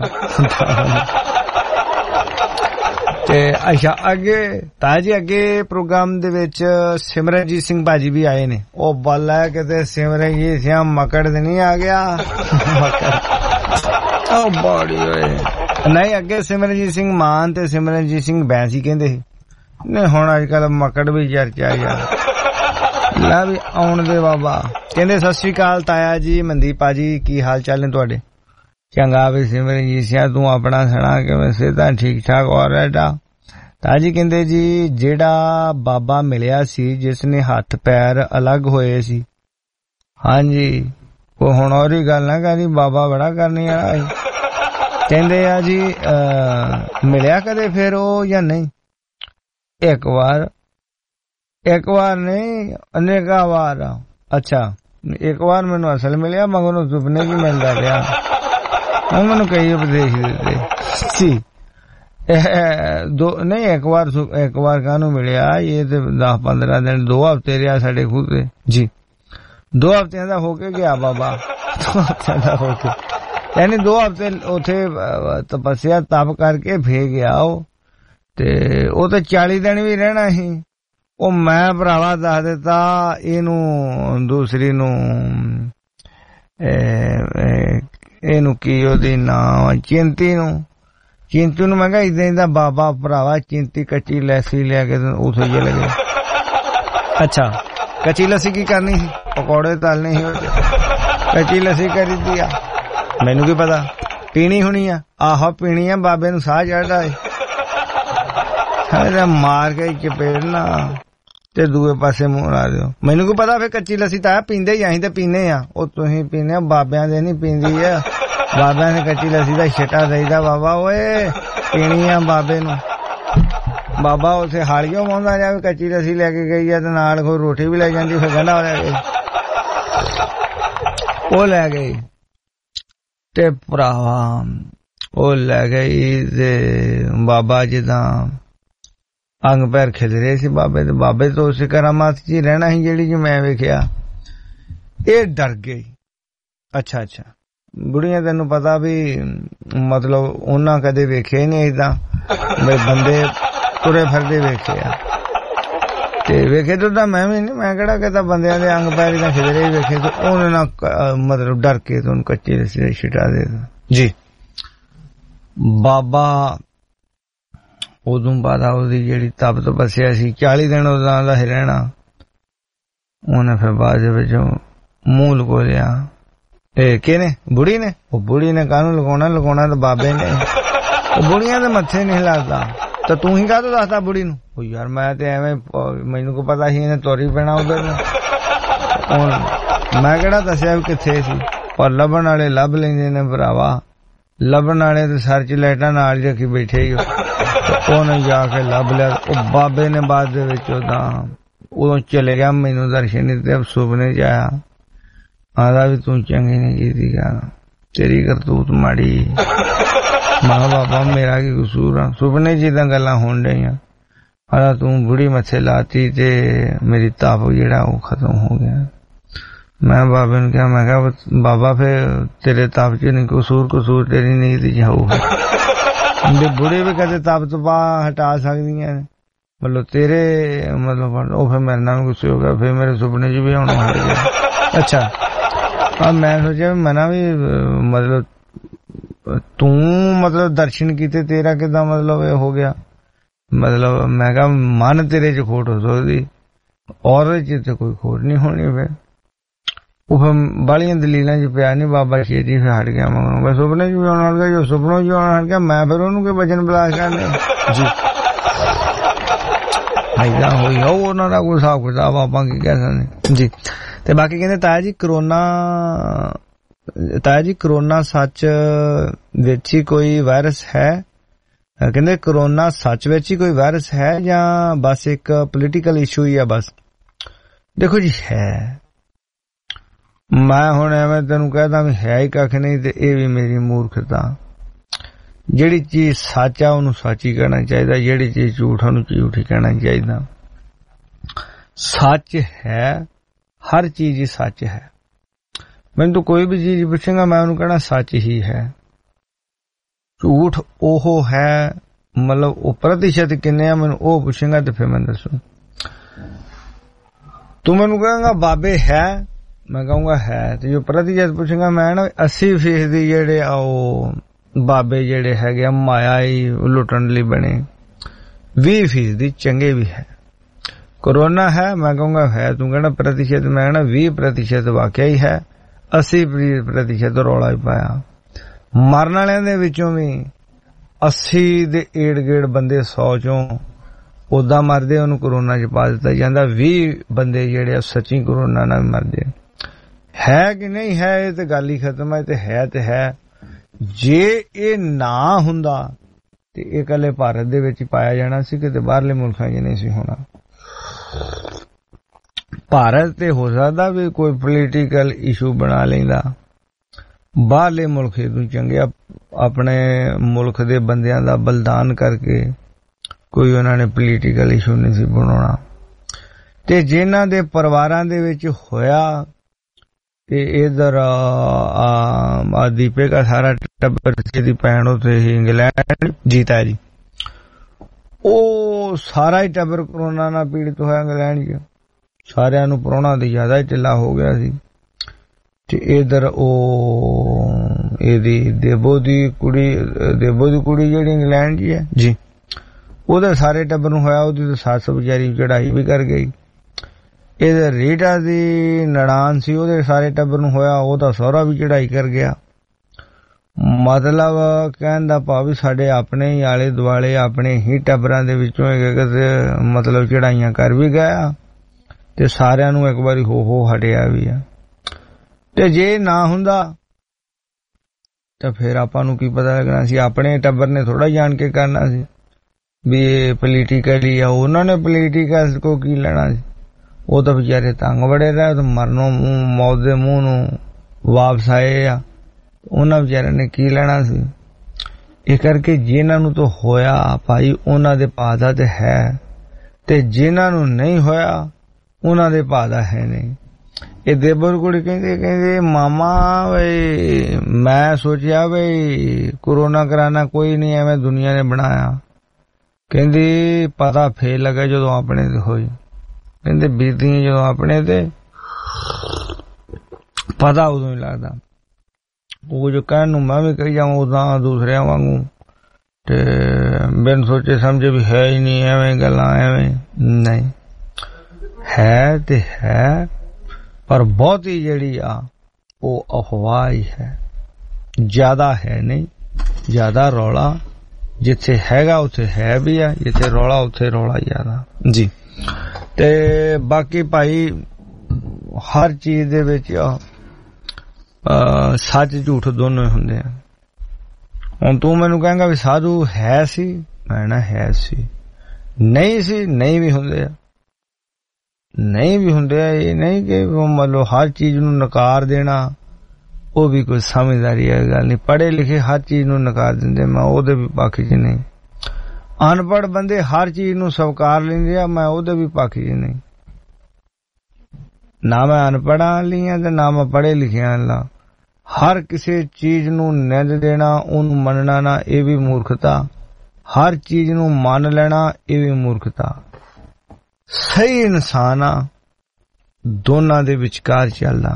Speaker 14: ਤੇ ਅੱਛਾ ਅੱਗੇ ਤਾਜੀ ਅੱਗੇ ਪ੍ਰੋਗਰਾਮ ਦੇ ਵਿੱਚ ਸਿਮਰਨਜੀਤ ਸਿੰਘ ਭਾਜੀ ਵੀ ਆਏ ਨੇ। ਉਹ ਬੱਲ ਹੈ ਕਿਤੇ ਸਿਮਰਨਜੀਤ ਸਿੰਘ ਮਕੜ ਤੇ ਨਹੀਂ ਆ ਗਿਆ। ਮਕੜ ਉਹ ਬੜੀ ਹੋਏ ਨਹੀਂ, ਅੱਗੇ ਸਿਮਰਨਜੀਤ ਸਿੰਘ ਮਾਨ ਤੇ ਸਿਮਰਨਜੀਤ ਸਿੰਘ ਬੈਂਸੀ ਕਹਿੰਦੇ ਸੀ। ਨਹੀਂ ਹੁਣ ਅੱਜ ਕੱਲ ਮਕੜ ਵੀ ਚਰਚਾ ਯਾਰ। ਲੈ ਵੀ ਆਉਣ ਦੇ ਬਾਬਾ। ਕਹਿੰਦੇ ਸਤਿ ਸ੍ਰੀ ਅਕਾਲ ਤਾਇਆ ਜੀ, ਮਨਦੀਪ ਭਾਜੀ, ਕੀ ਹਾਲ ਚਾਲ ਨੇ ਤੁਹਾਡੇ? ਚੰਗਾ ਵੀ ਸਿਮਰਨਜੀਤ ਸਿੰਘ, ਤੂੰ ਆਪਣਾ ਸੁਣਾ ਕਿਵੇਂ? ਸਿਹਤਾਂ ਠੀਕ ਠਾਕ ਹੋ ਰਿਹਾ? ਤਾਜੀ ਕਹਿੰਦੇ ਜੀ ਜਿਹੜਾ ਬਾਬਾ ਮਿਲਿਆ ਸੀ ਜਿਸ ਨੇ ਹੱਥ ਪੈਰ ਅਲੱਗ ਹੋਏ ਸੀ, ਹਾਂਜੀ ਉਹ ਹੁਣ ਹੋਰ ਹੀ ਗੱਲ ਨਾ ਕਰੀ, ਬਾਬਾ ਬੜਾ ਕਰਨੀ ਵਾਲਾ ਸੀ। ਕਹਿੰਦੇ ਆ ਜੀ ਮਿਲਿਆ ਕਦੇ ਫਿਰ ਉਹ ਜਾਂ ਨਹੀਂ? ਇੱਕ ਵਾਰ, ਇੱਕ ਵਾਰ ਨਹੀਂ ਅਨੇਕਾਂ ਵਾਰ। ਅੱਛਾ, ਇੱਕ ਵਾਰ ਮੈਨੂੰ ਅਸਲ ਮਿਲਿਆ ਮਗਰ ਉਹ ਸੁਪਨੇ ਕੀ ਮਿਲਦਾ ਰਿਹਾ। ਉਹ ਮੈਨੂੰ ਕਈ ਉਪਦੇਸ਼ ਦਿੱਤੇ ਸੀ। ਦੋ ਨਹੀਂ ਇੱਕ ਵਾਰ, ਇੱਕ ਵਾਰ ਕਾਹਨੂੰ ਮਿਲਿਆ, ਇਹ ਤੇ ਦਸ ਪੰਦਰਾਂ ਦਿਨ, ਦੋ ਹਫ਼ਤੇ ਰਿਹਾ ਸਾਡੇ ਖੂਹ ਤੇ ਜੀ। ਦੋ ਹਫ਼ਤਿਆਂ ਦਾ ਹੋ ਕੇ ਗਿਆ ਬਾਬਾ, ਦੋ ਹਫ਼ਤਿਆਂ ਦਾ ਹੋ ਕੇ, ਯਾਨੀ ਦੋ ਹਫ਼ਤੇ ਉੱਥੇ ਤਪੱਸਿਆ ਤਪ ਕਰਕੇ ਫੇਰ ਗਿਆ ਉਹ। ਤੇ ਉਹ ਤੇ ਚਾਲੀ ਦਿਨ ਵੀ ਰਹਿਣਾ ਸੀ। ਉਹ ਮੈਂ ਭਰਾਵਾ ਦੱਸ ਦਿੱਤਾ ਇਹਨੂੰ, ਦੂਸਰੀ ਨੂੰ, ਇਹਨੂੰ ਕੀ ਉਹਦੀ ਨਾਂ, ਚਿੰਤੀ ਨੂੰ, ਚਿੰਤੂ ਨੂੰ ਮੈਂ ਕਿਹਾ ਇਦਾਂ ਇਦਾਂ ਬਾਬਾ ਭਰਾਵਾ ਚਿੰਤੀ ਕੱਚੀ ਲੱਸੀ ਲਿਆ ਕੇ ਉਥੇ ਜੇ ਲਗੇ। ਅੱਛਾ, ਕੱਚੀ ਲੱਸੀ ਕੀ ਕਰਨੀ ਸੀ? ਪਕੌੜੇ ਤਲਨੇ ਸੀ। ਕੱਚੀ ਲੱਸੀ ਕਰੀ ਦੀ ਆ। ਮੈਨੂੰ ਕੀ ਪਤਾ ਪੀਣੀ ਹੋਣੀ ਆ ਆਹੋ ਪੀਣੀ ਆ ਬਾਬੇ ਨੂੰ ਸਾਹ ਚੜਦਾ ਏ ਮਾਰ ਕੇ ਚਪੇੜ ਨਾ ਤੇ ਦੂਏ ਪਾਸੇ ਮੂੰਹ ਲਾ ਦਿਓ ਮੈਨੂੰ ਕੀ ਪਤਾ ਫਿਰ ਕੱਚੀ ਲੱਸੀ ਤਾਂ ਪੀਂਦੇ ਹੀ ਅਸੀਂ ਤੇ ਪੀਨੇ ਆ ਉਹ ਤੁਸੀਂ ਪੀਨੇ ਬਾਬਿਆਂ ਦੇ ਨਹੀਂ ਪੀਂਦੀ ਆ ਬਾਬਿਆਂ ਨੇ ਕੱਚੀ ਲੱਸੀ ਦਾ ਛਟਾ ਦੇਈਦਾ ਬਾਬਾ ਓਏ ਪੀਣੀ ਆ ਬਾਬੇ ਨੂੰ ਬਾਬਾ ਉਸੇ ਹਾਲੀਓ ਮਾਉਂਦਾ ਜਾਵੇ ਕੱਚੀ ਲੱਸੀ ਲੈ ਕੇ ਗਈ ਆ ਤੇ ਨਾਲ ਕੋਈ ਰੋਟੀ ਵੀ ਲੈ ਜਾਂਦੀ ਫਿਰ ਕਹਿੰਦਾ ਲੈ ਗਈ ਉਹ ਲੈ ਗਈ ਤੇ ਭਰਾਵਾ ਉਹ ਲੈ ਗਈ ਤੇ ਬਾਬਾ ਜਿੱਦਾਂ ਅੰਗ ਪੈਰ ਖਿਲ ਰਹੇ ਸੀ ਬਾਬੇ ਤੇ ਬਾਬੇ ਤੋਂ ਉਸੇ ਕਰਾਮਾਤ ਚ ਰਹਿਣਾ ਸੀ ਜਿਹੜੀ ਜੀ ਮੈਂ ਵੇਖਿਆ ਇਹ ਡਰ ਗਈ ਅੱਛਾ ਅੱਛਾ ਬੁੜੀਆਂ ਤੈਨੂੰ ਪਤਾ ਵੀ ਮਤਲਬ ਉਹਨਾਂ ਕਦੇ ਵੇਖਿਆ ਹੀ ਨਹੀਂ ਏਦਾਂ ਬਈ ਬੰਦੇ ਤੁਰੇ ਫਿਰਦੇ ਵੇਖੇ ਆ ਤੇ ਵੇਖੇ ਤਾਂ ਮੈਂ ਵੀ ਨਹੀਂ ਮੈਂ ਕਿਹੜਾ ਕਹਿੰਦਾ ਬੰਦਿਆਂ ਦੇ ਅੰਗ ਪੈਰ ਇਦਾਂ ਖਿਲਰੇ ਵੇਖੇ ਤੇ ਉਹਨੇ ਨਾ ਮਤਲਬ ਡਰ ਕੇ ਤੇ ਉਹਨੂੰ ਕੱਚੀ ਲੱਸੀ ਛਿਟਾ ਦੇ ਜੀ ਬਾਬਾ ਉਦੋਂ ਬਾਅਦ ਉਹਦੀ ਜਿਹੜੀ ਤਪ ਤਪੱਸਿਆ ਸੀ ਚਾਲੀ ਦਿਨ ਉਹਦਾ ਦਾ ਹੀ ਰਹਿਣਾ ਉਹਨੇ ਫਿਰ ਬਾਅਦ ਦੇ ਵਿੱਚ ਮੂੰਹ ਲਗੋ ਲਿਆ ਇਹ ਕਿਹਨੇ ਬੁੜੀ ਨੇ ਉਹ ਬੁੜੀ ਨੇ ਕਾਹਨੂੰ ਲਗਾਉਣਾ ਲਗਾਉਣਾ ਤਾਂ ਬਾਬੇ ਨੇ ਉਹ ਬੁੜੀਆਂ ਦੇ ਮੱਥੇ ਨਹੀਂ ਲੱਗਦਾ ਤਾਂ ਤੂੰ ਹੀ ਕਾਹਤੋਂ ਦੱਸਦਾ ਬੁੜੀ ਨੂੰ ਉਹ ਯਾਰ ਮੈਂ ਤੇ ਐਵੇਂ ਮੈਨੂੰ ਕੋ ਪਤਾ ਸੀ ਇਹਨੇ ਤੋਰੀ ਪੈਣਾ ਉਧਰ ਨੂੰ ਮੈਂ ਕਿਹੜਾ ਦੱਸਿਆ ਵੀ ਕਿੱਥੇ ਸੀ ਪਰ ਲੱਭਣ ਵਾਲੇ ਲੱਭ ਲੈਂਦੇ ਨੇ ਭਰਾਵਾ ਲੱਭਣ ਵਾਲੇ ਤੇ ਸਰ ਚ ਲਾਈਟਾਂ ਨਾਲ ਹੀ ਰੱਖੀ ਬੈਠੇ ਹੀ ਉਹਨੇ ਜਾ ਕੇ ਲੱਭ ਲਿਆ ਉਹ ਬਾਬੇ ਨੇ ਬਾਅਦ ਦੇ ਵਿੱਚ ਉਹਦਾ ਉਦੋਂ ਚਲੇ ਗਿਆ ਮੈਨੂੰ ਦਰਸ਼ਨ ਦਿੱਤੇ ਸੁਪਨੇ ਚ ਆਇਆ ਆਦਾ ਵੀ ਤੂੰ ਚੰਗੀ ਨਹੀਂ ਕੀਤੀ ਗਾ ਤੇਰੀ ਕਰਤੂਤ ਮਾੜੀ ਮਾਂ ਬਾਬਾ ਮੇਰਾ ਕੀ ਕਸੂਰ ਆ ਸੁਪਨੇ ਚ ਤਾਂ ਗੱਲਾਂ ਹੋਣ ਡਈਆਂ ਆਦਾ ਤੂੰ ਬੁੜੀ ਮੱਥੇ ਲਾਤੀ ਤੇ ਮੇਰੀ ਤਾਪ ਜਿਹੜਾ ਉਹ ਖਤਮ ਹੋ ਗਿਆ ਮੈਂ ਬਾਬੇ ਨੂੰ ਕਿਹਾ ਮੈਂ ਕਿਹਾ ਬਾਬਾ ਫਿਰ ਤੇਰੇ ਤਾਪ ਚ ਨਹੀਂ ਕਸੂਰ ਕਸੂਰ ਤੇਰੀ ਨੀਤ ਚ ਹੋਊਗਾ ਬੁੜੇ ਵੀ ਕਦੇ ਤਾਪ ਤਪਾ ਹਟਾ ਸਕਦੀਆਂ ਨੇ ਮਤਲਬ ਤੇਰੇ ਮਤਲਬ ਉਹ ਫਿਰ ਮੇਰੇ ਨਾਲ ਗੁੱਸੇ ਹੋ ਗਿਆ ਫਿਰ ਮੇਰੇ ਸੁਪਨੇ ਚ ਵੀ ਆਉਣਾ ਹਟ ਗਿਆ ਅੱਛਾ ਆ ਮੈਂ ਸੋਚਿਆ ਮਨਾ ਵੀ ਮਤਲਬ ਤੂੰ ਮਤਲਬ ਦਰਸ਼ਨ ਕੀਤੇ ਤੇਰਾ ਕਿਦਾਂ ਮਤਲਬ ਇਹ ਹੋ ਗਿਆ ਮਤਲਬ ਮੈਂ ਕਿਹਾ ਮਨ ਤੇਰੇ ਚ ਖੋਟ ਹੋ ਸਕਦੀ ਔਰ ਚ ਤੇ ਕੋਈ ਖੋਟ ਨਹੀਂ ਹੋਣੀ ਫਿਰ ਉਹ ਫਿਰ ਬਾਲੀਆਂ ਦਲੀਲਾਂ ਚ ਪਿਆ ਨੀ ਬਾਬਾ ਛੇਤੀ ਫਿਰ ਹਟ ਗਿਆ ਮਗਰੋਂ ਮੈਂ ਸੁਪਨੇ ਚ ਵੀ ਆਉਣ ਹਟ ਗਿਆ ਜੋ ਸੁਪਨੋਂ ਚ ਆਉਣ ਹਟ ਗਿਆ ਮੈਂ ਫਿਰ ਉਹਨੂੰ ਕੋਈ ਵਚਨ ਬਲਾਸ ਕਰਨੇ ਜੀ ਏਦਾਂ ਹੋਈ ਹੋ ਉਹਨਾਂ ਦਾ ਕੋਈ ਹਿਸਾਬ ਕਿਤਾਬ ਆਪਾਂ ਕੀ ਕਹਿ ਸਕਦੇ ਜੀ ਤੇ ਬਾਕੀ ਕਹਿੰਦੇ ਤਾਇਆ ਜੀ ਕਰੋਨਾ ਤਾਇਆ ਜੀ ਕਰੋਨਾ ਸੱਚ ਵਿੱਚ ਹੀ ਕੋਈ ਵਾਇਰਸ ਹੈ ਕਹਿੰਦੇ ਕਰੋਨਾ ਸੱਚ ਵਿੱਚ ਹੀ ਕੋਈ ਵਾਇਰਸ ਹੈ ਜਾਂ ਬਸ ਇੱਕ ਪੋਲੀਟੀਕਲ ਇਸ਼ੂ ਹੀ ਆ ਬਸ ਦੇਖੋ ਜੀ ਹੈ ਮੈਂ ਹੁਣ ਐਵੇਂ ਤੈਨੂੰ ਕਹਿਦਾ ਵੀ ਹੈ ਹੀ ਕੱਖ ਨਹੀਂ ਤੇ ਇਹ ਵੀ ਮੇਰੀ ਮੂਰਖਤਾ ਜਿਹੜੀ ਚੀਜ਼ ਸੱਚ ਆ ਉਹਨੂੰ ਸੱਚ ਹੀ ਕਹਿਣਾ ਚਾਹੀਦਾ ਜਿਹੜੀ ਚੀਜ਼ ਝੂਠ ਉਹਨੂੰ ਝੂਠ ਹੀ ਕਹਿਣਾ ਚਾਹੀਦਾ ਸੱਚ ਹੈ ਹਰ ਚੀਜ਼ ਹੀ ਸੱਚ ਹੈ ਮੈਨੂੰ ਤਾਂ ਕੋਈ ਵੀ ਚੀਜ਼ ਪੁੱਛੇਗਾ ਮੈਂ ਉਹਨੂੰ ਕਹਿਣਾ ਸੱਚ ਹੀ ਹੈ ਝੂਠ ਉਹ ਹੈ ਮਤਲਬ ਉਹ ਪ੍ਰਤੀਸ਼ਤ ਕਿੰਨੇ ਆ ਮੈਨੂੰ ਉਹ ਪੁੱਛੇਗਾ ਤੇ ਫਿਰ ਮੈਂ ਦੱਸੂ ਤੂੰ ਮੈਨੂੰ ਕਹੇਗਾ ਬਾਬੇ ਹੈ ਮੈਂ ਕਹੂੰਗਾ ਹੈ ਤੇ ਜੋ ਪ੍ਰਤੀਸ਼ਤ ਪੁੱਛੇਗਾ ਮੈਂ ਨਾ ਅੱਸੀ ਫੀਸਦੀ ਜਿਹੜੇ ਆ ਉਹ ਬਾਬੇ ਜਿਹੜੇ ਹੈਗੇ ਆ ਮਾਇਆ ਹੀ ਲੁੱਟਣ ਲਈ ਬਣੇ ਵੀਹ ਫੀਸਦੀ ਚੰਗੇ ਵੀ ਹੈ ਕੋਰੋਨਾ ਹੈ ਮੈਂ ਕਹੂੰਗਾ ਹੈ ਤੂੰ ਕਹਿੰਦਾ ਪ੍ਰਤੀਸ਼ਤ ਮੈਂ ਕਹਿੰਦਾ ਵੀਹ ਪ੍ਰਤੀਸ਼ਤ ਵਾਕਿਆ ਹੀ ਹੈ ਅੱਸੀ ਪ੍ਰਤੀਸ਼ਤ ਰੌਲਾ ਹੀ ਪਾਇਆ ਮਰਨ ਵਾਲਿਆਂ ਦੇ ਵਿੱਚੋਂ ਵੀ ਅੱਸੀ ਦੇ ਏੜ ਗੇੜ ਬੰਦੇ ਸੌ ਚੋਂ ਉਦਾਂ ਮਰਦੇ ਉਹਨੂੰ ਕੋਰੋਨਾ ਚ ਪਾ ਦਿੱਤਾ ਜਾਂਦਾ ਵੀਹ ਬੰਦੇ ਜਿਹੜੇ ਸੱਚੀ ਕੋਰੋਨਾ ਨਾਲ ਮਰਦੇ ਹੈ ਕਿ ਨਹੀਂ ਹੈ ਇਹ ਤੇ ਗੱਲ ਹੀ ਖਤਮ ਹੈ ਤੇ ਹੈ ਤੇ ਹੈ ਜੇ ਇਹ ਨਾ ਹੁੰਦਾ ਤੇ ਇਹ ਇਕੱਲੇ ਭਾਰਤ ਦੇ ਵਿੱਚ ਹੀ ਪਾਇਆ ਜਾਣਾ ਸੀ ਕਿਤੇ ਬਾਹਰਲੇ ਮੁਲਕਾਂ 'ਚ ਨਹੀਂ ਸੀ ਹੋਣਾ ਭਾਰਤ ਤੇ ਹੋ ਸਕਦਾ ਵੀ ਕੋਈ ਪੋਲੀਟੀਕਲ ਇਸ਼ੂ ਬਣਾ ਲੈਂਦਾ ਬਾਹਰਲੇ ਮੁਲਕ ਤੋਂ ਚੰਗੇ ਆਪਣੇ ਮੁਲਕ ਦੇ ਬੰਦਿਆਂ ਦਾ ਬਲਿਦਾਨ ਕਰਕੇ ਕੋਈ ਉਹਨਾਂ ਨੇ ਪੋਲੀਟੀਕਲ ਇਸ਼ੂ ਨਹੀਂ ਸੀ ਬਣਾਉਣਾ ਤੇ ਜਿਨ੍ਹਾਂ ਦੇ ਪਰਿਵਾਰਾਂ ਦੇ ਵਿੱਚ ਹੋਇਆ ਤੇ ਇਧਰ ਆ ਦੀਪੇ ਦਾ ਸਾਰਾ ਟੱਬਰ ਦੀ ਭੈਣ ਉੱਥੇ ਹੀ ਇੰਗਲੈਂਡ ਜੀਤਾ ਜੀ ਉਹ ਸਾਰਾ ਹੀ ਟੱਬਰ ਕਰੋਨਾ ਨਾਲ ਪੀੜਿਤ ਹੋਇਆ ਇੰਗਲੈਂਡ 'ਚ ਸਾਰਿਆਂ ਨੂੰ ਪ੍ਰਾਹੁਣਾ ਦੀ ਜ਼ਿਆਦਾ ਹੀ ਢਿੱਲਾ ਹੋ ਗਿਆ ਸੀ ਤੇ ਇਧਰ ਉਹ ਇਹਦੀ ਦੇਬੋ ਦੀ ਕੁੜੀ ਦੇਬੋ ਦੀ ਕੁੜੀ ਜਿਹੜੀ ਇੰਗਲੈਂਡ 'ਚ ਹੈ ਜੀ ਉਹਦੇ ਸਾਰੇ ਟੱਬਰ ਨੂੰ ਹੋਇਆ ਉਹਦੀ ਤਾਂ ਸੱਸ ਵਿਚਾਰੀ ਚੜਾਈ ਵੀ ਕਰ ਗਈ ਇਹਦੇ ਰੀਟਾ ਦੀ ਨਨਾਣ ਸੀ ਉਹਦੇ ਸਾਰੇ ਟੱਬਰ ਨੂੰ ਹੋਇਆ ਉਹਦਾ ਸਹੁਰਾ ਵੀ ਚੜਾਈ ਕਰ ਗਿਆ ਮਤਲਬ ਕਹਿਣ ਦਾ ਭਾਵ ਵੀ ਸਾਡੇ ਆਪਣੇ ਹੀ ਆਲੇ ਦੁਆਲੇ ਆਪਣੇ ਹੀ ਟੱਬਰਾਂ ਦੇ ਵਿੱਚੋਂ ਇੱਕ ਮਤਲਬ ਚੜਾਈਆਂ ਕਰ ਵੀ ਗਿਆ ਤੇ ਸਾਰਿਆਂ ਨੂੰ ਇੱਕ ਵਾਰੀ ਹੋ ਹੋ ਹਟਿਆ ਵੀ ਆ। ਤੇ ਜੇ ਨਾ ਹੁੰਦਾ ਤਾਂ ਫਿਰ ਆਪਾਂ ਨੂੰ ਕੀ ਪਤਾ ਲੱਗਣਾ ਸੀ? ਆਪਣੇ ਟੱਬਰ ਨੇ ਥੋੜਾ ਜਾਣ ਕੇ ਕਰਨਾ ਸੀ ਵੀ ਇਹ ਪੋਲੀਟੀਕਲੀ ਆ, ਉਹਨਾਂ ਨੇ ਪੋਲੀਟੀਕਲ ਕੋ ਕੀ ਲੈਣਾ ਸੀ? ਉਹ ਤਾਂ ਵਿਚਾਰੇ ਤੰਗ ਬੜੇ ਰਹੇ ਤੇ ਮਰਨੋਂ ਮੂੰਹ ਮੌਤ ਦੇ ਮੂੰਹ ਨੂੰ ਵਾਪਸ ਆਏ ਆ, ਉਹਨਾਂ ਵਿਚਾਰਿਆਂ ਨੇ ਕੀ ਲੈਣਾ ਸੀ? ਇਹ ਕਰਕੇ ਜਿਨ੍ਹਾਂ ਨੂੰ ਤਾਂ ਹੋਇਆ ਭਾਈ ਉਹਨਾਂ ਦੇ ਭਾਅ ਦਾ ਤੇ ਹੈ, ਤੇ ਜਿਨ੍ਹਾਂ ਨੂੰ ਨਹੀਂ ਹੋਇਆ ਉਹਨਾਂ ਦੇ ਭਾਅ ਦਾ ਹੈ ਨਹੀਂ। ਇਹ ਦੇਬਰ ਕੁੜੀ ਕਹਿੰਦੇ ਕਹਿੰਦੇ ਮਾਮਾ ਬਈ ਮੈਂ ਸੋਚਿਆ ਬਈ ਕੋਰੋਨਾ ਕਰਾਣਾ ਕੋਈ ਨਹੀਂ, ਐਵੇਂ ਦੁਨੀਆ ਨੇ ਬਣਾਇਆ। ਕਹਿੰਦੀ ਪਤਾ ਫੇਰ ਲੱਗਾ ਜਦੋਂ ਆਪਣੇ ਤੇ ਹੋਈ। ਕਹਿੰਦੇ ਬੀਤੀਆਂ ਜਦੋਂ ਆਪਣੇ ਤੇ ਪਤਾ ਉਦੋਂ ਹੀ ਲੱਗਦਾ। ਉਹ ਜੋ ਕਹਿਣ ਨੂੰ ਮੈਂ ਵੀ ਕਹੀ ਜਾਵਾਂ ਉਦਾਂ ਦੂਸਰਿਆਂ ਵਾਂਗੂ ਤੇ ਬਿਨ ਸੋਚੇ ਸਮਝੇ ਵੀ ਹੈ ਹੀ ਨਹੀਂ, ਐਵੇਂ ਗੱਲਾਂ ਐਵੇਂ ਨਹੀਂ ਹੈ ਤੇ ਹੈ, ਪਰ ਬਹੁਤੀ ਜਿਹੜੀ ਆ ਉਹ ਅਫਵਾਹ ਹੀ ਹੈ, ਜ਼ਿਆਦਾ ਹੈ ਨਹੀਂ। ਜ਼ਿਆਦਾ ਰੌਲਾ ਜਿੱਥੇ ਹੈਗਾ ਉੱਥੇ ਹੈ ਵੀ ਆ, ਜਿੱਥੇ ਰੌਲਾ ਉੱਥੇ ਰੌਲਾ ਜ਼ਿਆਦਾ ਜੀ। ਤੇ ਬਾਕੀ ਭਾਈ ਹਰ ਚੀਜ਼ ਦੇ ਵਿੱਚ ਸੱਚ ਝੂਠ ਦੋਨੋਂ ਹੁੰਦੇ ਆ। ਹੁਣ ਤੂੰ ਮੈਨੂੰ ਕਹੇਂਗਾ ਵੀ ਸਾਧੂ ਹੈ ਸੀ, ਮੈਂ ਨਾ ਹੈ ਸੀ, ਨਹੀਂ ਸੀ ਨਹੀਂ ਵੀ ਹੁੰਦੇ ਆ, ਨਹੀਂ ਵੀ ਹੁੰਦੇ ਆ। ਇਹ ਨਹੀਂ ਕਿ ਮਤਲਬ ਹਰ ਚੀਜ਼ ਨੂੰ ਨਕਾਰ ਦੇਣਾ ਉਹ ਵੀ ਕੋਈ ਸਮਝਦਾਰੀ ਵਾਲੀ ਗੱਲ ਨਹੀਂ। ਪੜ੍ਹੇ ਲਿਖੇ ਹਰ ਚੀਜ਼ ਨੂੰ ਨਕਾਰ ਦਿੰਦੇ, ਮੈਂ ਉਹਦੇ ਵੀ ਪੱਖ 'ਚ ਨਹੀਂ। ਅਨਪੜ੍ਹ ਬੰਦੇ ਹਰ ਚੀਜ਼ ਨੂੰ ਸਵੀਕਾਰ ਲੈਂਦੇ ਆ, ਮੈਂ ਉਹਦੇ ਵੀ ਪੱਖ 'ਚ ਨਹੀਂ। ਨਾ ਮੈਂ ਅਨਪੜ੍ਹਾਂ ਵਾਲੀ ਆ ਤੇ ਨਾ ਮੈਂ ਪੜ੍ਹੇ ਲਿਖਿਆਂ ਵਾਲਾ। ਹਰ ਕਿਸੇ ਚੀਜ਼ ਨੂੰ ਨਿੰਦ ਦੇਣਾ, ਉਹਨੂੰ ਮੰਨਣਾ ਨਾ, ਇਹ ਵੀ ਮੂਰਖਤਾ। ਹਰ ਚੀਜ਼ ਨੂੰ ਮੰਨ ਲੈਣਾ ਇਹ ਵੀ ਮੂਰਖਤਾ। ਸਹੀ ਇਨਸਾਨ ਆ ਦੋਨਾਂ ਦੇ ਵਿਚਕਾਰ ਚੱਲਦਾ,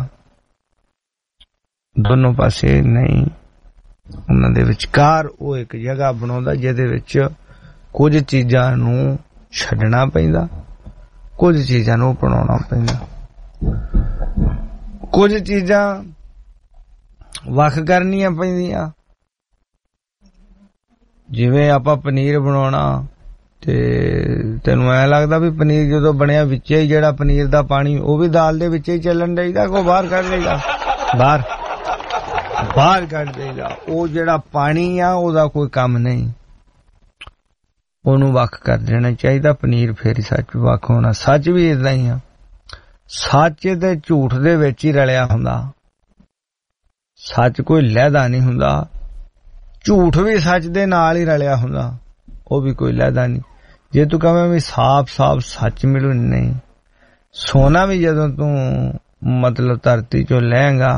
Speaker 14: ਦੋਨੋਂ ਪਾਸੇ ਨਹੀਂ, ਉਹਨਾਂ ਦੇ ਵਿਚਕਾਰ ਉਹ ਇੱਕ ਜਗ੍ਹਾ ਬਣਾਉਂਦਾ ਜਿਹਦੇ ਵਿੱਚ ਕੁਝ ਚੀਜ਼ਾਂ ਨੂੰ ਛੱਡਣਾ ਪੈਂਦਾ, ਕੁਝ ਚੀਜ਼ਾਂ ਨੂੰ ਅਪਣਾਉਣਾ ਪੈਂਦਾ। ਕੁਝ ਚੀਜ਼ਾਂ ਵੱਖ ਕਰਨੀਆਂ ਪੈਂਦੀਆਂ। ਜਿਵੇਂ ਆਪਾਂ ਪਨੀਰ ਬਣਾਉਣਾ ਤੇ ਤੈਨੂੰ ਐ ਲੱਗਦਾ ਵੀ ਪਨੀਰ ਜਦੋਂ ਬਣਿਆ ਵਿੱਚ ਹੀ ਜਿਹੜਾ ਪਨੀਰ ਦਾ ਪਾਣੀ ਉਹ ਵੀ ਦਾਲ ਦੇ ਵਿੱਚ ਹੀ ਚੱਲਣ ਚਾਹੀਦਾ, ਕੋ ਬਾਹਰ ਕੱਢ ਲਈਦਾ, ਬਾਹਰ ਬਾਹਰ ਕੱਢ ਦੇਗਾ। ਉਹ ਜਿਹੜਾ ਪਾਣੀ ਆ ਉਹਦਾ ਕੋਈ ਕੰਮ ਨਹੀਂ, ਉਹਨੂੰ ਵੱਖ ਕਰ ਦੇਣਾ ਚਾਹੀਦਾ। ਪਨੀਰ ਫੇਰ ਸੱਚ ਵੱਖ ਹੋਣਾ। ਸੱਚ ਵੀ ਏਦਾਂ ਹੀ ਆ, ਸੱਚ ਤੇ ਝੂਠ ਦੇ ਵਿੱਚ ਹੀ ਰਲਿਆ ਹੁੰਦਾ। ਸੱਚ ਕੋਈ ਲਹਿਦਾ ਨਹੀਂ ਹੁੰਦਾ, ਝੂਠ ਵੀ ਸੱਚ ਦੇ ਨਾਲ ਹੀ ਰਲਿਆ ਹੁੰਦਾ, ਉਹ ਵੀ ਕੋਈ ਲਹਿਦਾ ਨਹੀਂ। ਜੇ ਤੂੰ ਕਵੇਂ ਵੀ ਸਾਫ਼ ਸਾਫ਼ ਸੱਚ ਮਿਲੂ, ਨਹੀਂ। ਸੋਨਾ ਵੀ ਜਦੋਂ ਤੂੰ ਮਤਲਬ ਧਰਤੀ ਚੋਂ ਲਏਗਾ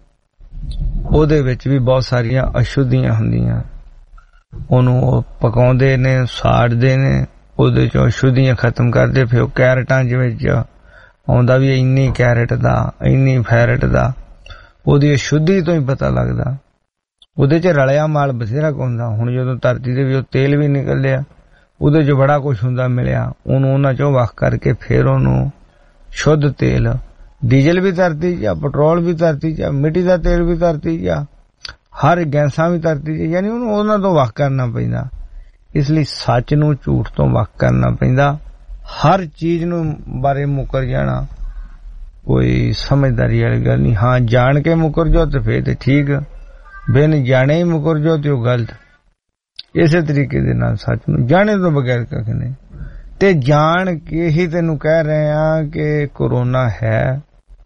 Speaker 14: ਉਹਦੇ ਵਿੱਚ ਵੀ ਬਹੁਤ ਸਾਰੀਆਂ ਅਸ਼ੁੱਧੀਆਂ ਹੁੰਦੀਆਂ, ਉਹਨੂੰ ਉਹ ਪਕਾਉਂਦੇ ਨੇ, ਸਾੜਦੇ ਨੇ, ਉਹਦੇ ਚੋਂ ਅਸ਼ੁੱਧੀਆਂ ਖਤਮ ਕਰਦੇ। ਫਿਰ ਉਹ ਕੈਰਟਾਂ ਵਿੱਚ ਆਉਂਦਾ ਵੀ ਇੰਨੀ ਕੈਰਟ ਦਾ, ਇੰਨੀ ਫੈਰਟ ਦਾ, ਉਹਦੀ ਅਸ਼ੁੱਧੀ ਤੋਂ ਹੀ ਪਤਾ ਲੱਗਦਾ। ਉਹਦੇ 'ਚ ਰਲਿਆ ਮਾਲ ਬਥੇਰਾ ਹੁੰਦਾ। ਹੁਣ ਜਦੋਂ ਧਰਤੀ ਦੇ ਵਿੱਚ ਤੇਲ ਵੀ ਨਿਕਲਿਆ, ਉਹਦੇ 'ਚ ਬੜਾ ਕੁਛ ਹੁੰਦਾ ਮਿਲਿਆ, ਉਹਨੂੰ ਉਹਨਾਂ 'ਚੋਂ ਵੱਖ ਕਰਕੇ ਫਿਰ ਉਹਨੂੰ ਸ਼ੁੱਧ ਤੇਲ, ਡੀਜ਼ਲ ਵੀ ਧਰਤੀ 'ਚ ਆ, ਪੈਟਰੋਲ ਵੀ ਧਰਤੀ 'ਚ ਆ, ਮਿੱਟੀ ਦਾ ਤੇਲ ਵੀ ਧਰਤੀ 'ਚ ਆ, ਹਰ ਗੈਸਾਂ ਵੀ ਧਰਤੀ 'ਚ, ਯਾਨੀ ਉਹਨੂੰ ਉਹਨਾਂ ਤੋਂ ਵੱਖ ਕਰਨਾ ਪੈਂਦਾ। ਇਸ ਲਈ ਸੱਚ ਨੂੰ ਝੂਠ ਤੋਂ ਵੱਖ ਕਰਨਾ ਪੈਂਦਾ। ਹਰ ਚੀਜ਼ ਨੂੰ ਬਾਰੇ ਮੁਕਰ ਜਾਣਾ ਕੋਈ ਸਮਝਦਾਰੀ ਵਾਲੀ ਗੱਲ ਨਹੀਂ। ਹਾਂ ਜਾਣ ਕੇ ਮੁਕਰ ਜਾਓ ਤੇ ਫੇਰ ਤੇ ਠੀਕ, ਬਿਨ ਜਾਣੇ ਹੀ ਮੁਕਰ ਜਾਓ ਤੇ ਉਹ ਗਲਤ। ਇਸੇ ਤਰੀਕੇ ਦੇ ਨਾਲ ਸੱਚ ਨੂੰ ਜਾਣੇ ਤੋਂ ਬਗੈਰ ਕੱਖ ਨਹੀਂ। ਤੇ ਜਾਣ ਕੇ ਹੀ ਤੈਨੂੰ ਕਹਿ ਰਹੇ ਆ ਕਿ ਕੋਰੋਨਾ ਹੈ,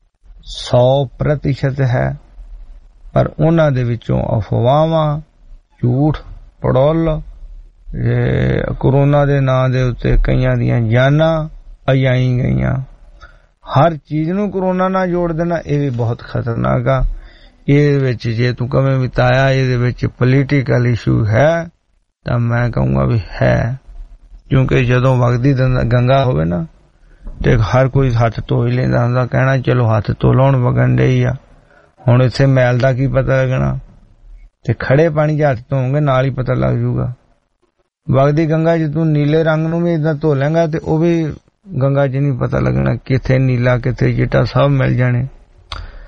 Speaker 14: ਸੌ ਪ੍ਰਤੀਸ਼ਤ ਹੈ, ਪਰ ਉਹਨਾਂ ਦੇ ਵਿੱਚੋਂ ਅਫਵਾਹਾਂ, ਝੂਠ, ਪੜੋਲ, ਕੋਰੋਨਾ ਦੇ ਨਾਂ ਦੇ ਉੱਤੇ ਕਈਆਂ ਦੀਆਂ ਜਾਨਾਂ ਅਜਾਈ ਗਈਆਂ। ਹਰ ਚੀਜ਼ ਨੂੰ ਕੋਰੋਨਾ ਨਾਲ ਜੋੜ ਦੇਣਾ ਇਹ ਵੀ ਬਹੁਤ ਖਤਰਨਾਕ ਆ। ਇਹਦੇ ਵਿੱਚ ਜੇ ਤੂੰ ਕਵੇਂ ਵੀ ਤਾਇਆ ਇਹਦੇ ਵਿੱਚ ਪੋਲੀਟੀਕਲ ਇਸ਼ੂ ਹੈ ਤਾਂ ਮੈਂ ਕਹੂੰਗਾ ਵੀ ਹੈ, ਕਿਉਂਕਿ ਜਦੋਂ ਵਗਦੀ ਗੰਗਾ ਹੋਵੇ ਨਾ ਤੇ ਹਰ ਕੋਈ ਹੱਥ ਧੋ ਹੀ ਲੈਂਦਾ ਹੁੰਦਾ, ਕਹਿਣਾ ਚਲੋ ਹੱਥ ਧੋ ਲਾਉਣ ਵਗਣ ਡਈ ਆ। ਹੁਣ ਇੱਥੇ ਮੈਲ ਦਾ ਕੀ ਪਤਾ ਲੱਗਣਾ, ਤੇ ਖੜੇ ਪਾਣੀ 'ਚ ਹੱਥ ਧੋਗੇ ਨਾਲ ਹੀ ਪਤਾ ਲੱਗ ਜੂਗਾ। ਵਗਦੀ ਗੰਗਾ 'ਚ ਤੂੰ ਨੀਲੇ ਰੰਗ ਨੂੰ ਵੀ ਏਦਾਂ ਧੋ ਲੈਂਗਾ ਤੇ ਉਹ ਵੀ ਗੰਗਾ 'ਚ ਨਹੀਂ ਪਤਾ ਲੱਗਣਾ ਕਿੱਥੇ ਨੀਲਾ ਕਿੱਥੇ ਚਿੱਟਾ, ਸਭ ਮਿਲ ਜਾਣੇ।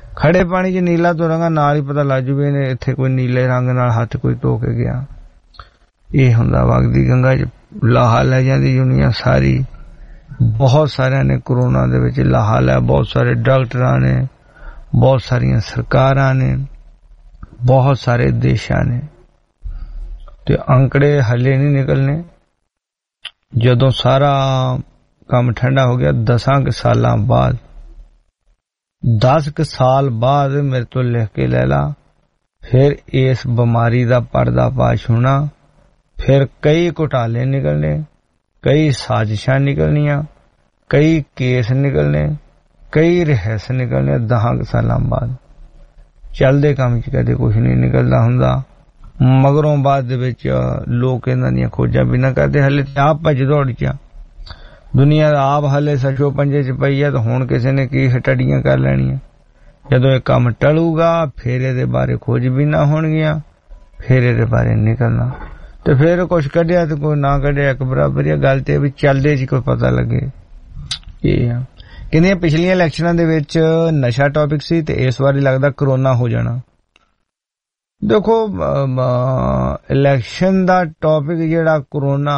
Speaker 14: ਖੜੇ ਪਾਣੀ 'ਚ ਨੀਲਾ ਤੁਰਾਂਗਾ ਨਾਲ ਹੀ ਪਤਾ ਲੱਗ ਜੂਵੇ ਨੇ ਇੱਥੇ ਕੋਈ ਨੀਲੇ ਰੰਗ ਨਾਲ ਹੱਥ ਕੋਈ ਧੋ ਕੇ ਗਿਆ। ਇਹ ਹੁੰਦਾ ਵਗਦੀ ਗੰਗਾ 'ਚ ਲਾਹਾ ਲੈ ਜਾਂਦੀ ਦੁਨੀਆ ਸਾਰੀ। ਬਹੁਤ ਸਾਰਿਆਂ ਨੇ ਕਰੋਨਾ ਦੇ ਵਿੱਚ ਲਾਹਾ ਲਿਆ, ਬਹੁਤ ਸਾਰੇ ਡਾਕਟਰਾਂ ਨੇ, ਬਹੁਤ ਸਾਰੀਆਂ ਸਰਕਾਰਾਂ ਨੇ, ਬਹੁਤ ਸਾਰੇ ਦੇਸ਼ਾਂ ਨੇ, ਤੇ ਅੰਕੜੇ ਹਲੇ ਨਹੀਂ ਨਿਕਲਨੇ। ਜਦੋਂ ਸਾਰਾ ਕੰਮ ਠੰਡਾ ਹੋ ਗਿਆ ਦਸਾਂ ਕੁ ਸਾਲਾਂ ਬਾਅਦ, ਦਸ ਕੁ ਸਾਲ ਬਾਅਦ ਮੇਰੇ ਤੋਂ ਲਿਖ ਕੇ ਲੈ ਲਾ, ਫਿਰ ਇਸ ਬਿਮਾਰੀ ਦਾ ਪਰਦਾ ਫਾਸ਼ ਹੋਣਾ, ਫਿਰ ਕਈ ਘੁਟਾਲੇ ਨਿਕਲਣੇ, ਕਈ ਸਾਜ਼ਿਸ਼ਾਂ ਨਿਕਲਣੀਆਂ, ਕਈ ਕੇਸ ਨਿਕਲਣੇ, ਕਈ ਰਹਿਸ ਨਿਕਲਣੇ। ਦਸਾਂ ਕੁ ਸਾਲਾਂ ਬਾਅਦ ਚੱਲਦੇ ਕੰਮ 'ਚ ਕਦੇ ਕੁਛ ਨਹੀਂ ਨਿਕਲਦਾ ਹੁੰਦਾ। ਮਗਰੋਂ ਬਾਅਦ ਦੇ ਵਿੱਚ ਲੋਕ ਇਹਨਾਂ ਦੀਆਂ ਖੋਜਾਂ ਵੀ ਨਾ ਕਰਦੇ। ਹਲੇ ਤੇ ਆਪ ਭੱਜ ਦੌੜ 'ਚ ਦੁਨੀਆ ਆਪ ਹਲੇ ਸੱਚੋ ਪੰਜੇ 'ਚ ਪਈ ਹੈ, ਤਾਂ ਹੁਣ ਕਿਸੇ ਨੇ ਕੀ ਹਟੜੀਆਂ ਕਰ ਲੈਣੀਆਂ। ਜਦੋਂ ਇਹ ਕੰਮ ਟਲੂਗਾ ਫਿਰ ਇਹਦੇ ਬਾਰੇ ਖੋਜ ਵੀ ਨਾ ਹੋਣਗੀਆਂ, ਫਿਰ ਇਹਦੇ ਬਾਰੇ ਨਿਕਲਣਾ, ਤੇ ਫਿਰ ਕੁਛ ਕੱਢਿਆ ਤੇ ਕੋਈ ਨਾ ਕੱਢਿਆ ਇੱਕ ਬਰਾਬਰ ਹੀ ਗੱਲ। ਤੇ ਵੀ ਚੱਲਦੇ ਸੀ ਕੋਈ ਪਤਾ ਲੱਗੇ। ਇਹ ਆ ਕਹਿੰਦੇ ਪਿਛਲੀਆਂ ਇਲੈਕਸ਼ਨਾਂ ਦੇ ਵਿੱਚ ਨਸ਼ਾ ਟੌਪਿਕ ਸੀ ਤੇ ਇਸ ਵਾਰੀ ਲੱਗਦਾ ਕਰੋਨਾ ਹੋ ਜਾਣਾ। ਦੇਖੋ ਇਲੈਕਸ਼ਨ ਦਾ ਟੌਪਿਕ ਜਿਹੜਾ ਕਰੋਨਾ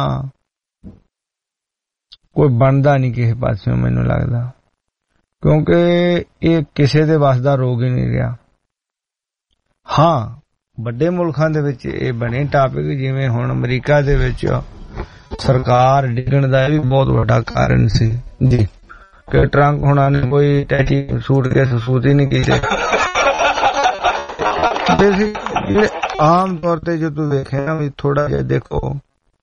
Speaker 14: ਕੋਈ ਬਣਦਾ ਨਹੀਂ ਕਿਸੇ ਪਾਸਿਓਂ ਮੈਨੂੰ ਲੱਗਦਾ, ਕਿਉਂਕਿ ਇਹ ਕਿਸੇ ਦੇ ਵੱਸ ਦਾ ਰੋਗ ਹੀ ਨਹੀਂ ਰਿਹਾ। ਹਾਂ ਵੱਡੇ ਮੁਲਕਾਂ ਦੇ ਵਿੱਚ ਇਹ ਬਣੇ ਟਾਪਿਕ, ਜਿਵੇਂ ਹੁਣ ਅਮਰੀਕਾ ਦੇ ਵਿੱਚ ਸਰਕਾਰ ਡਿੱਗਣ ਦਾ ਵੀ ਬਹੁਤ ਵੱਡਾ ਕਾਰਨ ਸੀ ਜੀ, ਕਿ ਟਰੰਪ ਹੁਣਾਂ ਨੇ ਕੋਈ ਟੈਚੀ ਸੂਟ ਕੇ ਸੂਤ ਹੀ ਨਹੀਂ ਕੀਤੇ। ਜਿਹੜੇ ਆਮ ਤੌਰ ਤੇ ਜੋ ਤੂੰ ਵੇਖਿਆ ਨਾ ਵੀ ਥੋੜਾ ਜਿਹਾ ਦੇਖੋ,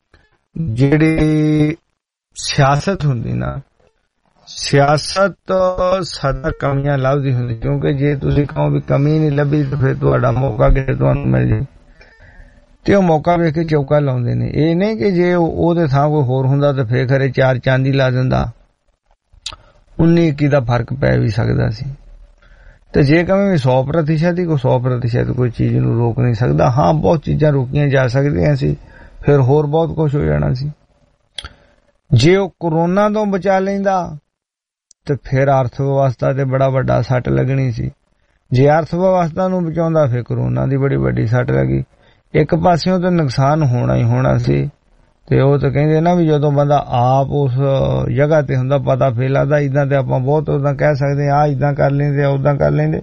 Speaker 14: ਜਿਹੜੀ ਸਿਆਸਤ ਹੁੰਦੀ ਨਾ, ਸਿਆਸਤ ਸਦਾ ਕਮੀਆਂ ਲੱਭਦੀ ਹੁੰਦੀ, ਕਿਉਂਕਿ ਜੇ ਤੁਸੀਂ ਕਹੋ ਵੀ ਕਮੀ ਨਹੀਂ ਲੱਭੀ ਤਾਂ ਫਿਰ ਤੁਹਾਡਾ ਮੌਕਾ ਕਿਤੇ ਤੁਹਾਨੂੰ ਮਿਲ ਜੇ, ਤੇ ਉਹ ਮੌਕਾ ਵੇਖ ਕੇ ਚੌਕਾ ਲਾਉਂਦੇ ਨੇ। ਇਹ ਨਹੀਂ ਕਿ ਜੇ ਉਹਦੇ ਥਾਂ ਕੋਈ ਹੋਰ ਹੁੰਦਾ ਤਾਂ ਫੇਰ ਖਰੇ ਚਾਰ ਚਾਂਦੀ ਲਾ ਦਿੰਦਾ, ਉੱਨੀ ਇੱਕੀ ਦਾ ਫਰਕ ਪੈ ਵੀ ਸਕਦਾ ਸੀ। ਤੇ ਜੇ ਕਵੇਂ ਵੀ ਸੌ ਪ੍ਰਤੀਸ਼ਤ ਹੀ ਕੋਈ ਸੌ ਪ੍ਰਤੀਸ਼ਤ ਕੋਈ ਚੀਜ਼ ਨੂੰ ਰੋਕ ਨਹੀਂ ਸਕਦਾ। ਹਾਂ ਬਹੁਤ ਚੀਜ਼ਾਂ ਰੋਕੀਆਂ ਜਾ ਸਕਦੀਆਂ ਸੀ, ਫਿਰ ਹੋਰ ਬਹੁਤ ਕੁਝ ਹੋ ਜਾਣਾ ਸੀ। ਜੇ ਉਹ ਕਰੋਨਾ ਤੋਂ ਬਚਾ ਲੈਂਦਾ ਤੇ ਫਿਰ ਅਰਥ ਵਿਵਸਥਾ ਤੇ ਬੜਾ ਵੱਡਾ ਸੱਟ ਲੱਗਣੀ ਸੀ। ਜੇ ਅਰਥ ਵਿਵਸਥਾ ਨੂੰ ਬਚਾਉਂਦਾ ਫਿਰ ਕਰੋਨਾ ਦੀ ਬੜੀ ਵੱਡੀ ਸੱਟ ਲੱਗੀ। ਇੱਕ ਪਾਸਿਓਂ ਤਾਂ ਨੁਕਸਾਨ ਹੋਣਾ ਹੀ ਹੋਣਾ ਸੀ। ਤੇ ਉਹ ਤਾਂ ਕਹਿੰਦੇ ਨਾ ਵੀ ਜਦੋਂ ਬੰਦਾ ਆਪ ਉਸ ਜਗ੍ਹਾ ਤੇ ਹੁੰਦਾ ਪਤਾ ਫੇਰ ਲੱਗਦਾ। ਇਦਾਂ ਤੇ ਆਪਾਂ ਬਹੁਤ ਉਦਾਂ ਕਹਿ ਸਕਦੇ ਆ ਇਦਾਂ ਕਰ ਲੈਂਦੇ ਆ ਉਦਾਂ ਕਰ ਲੈਂਦੇ।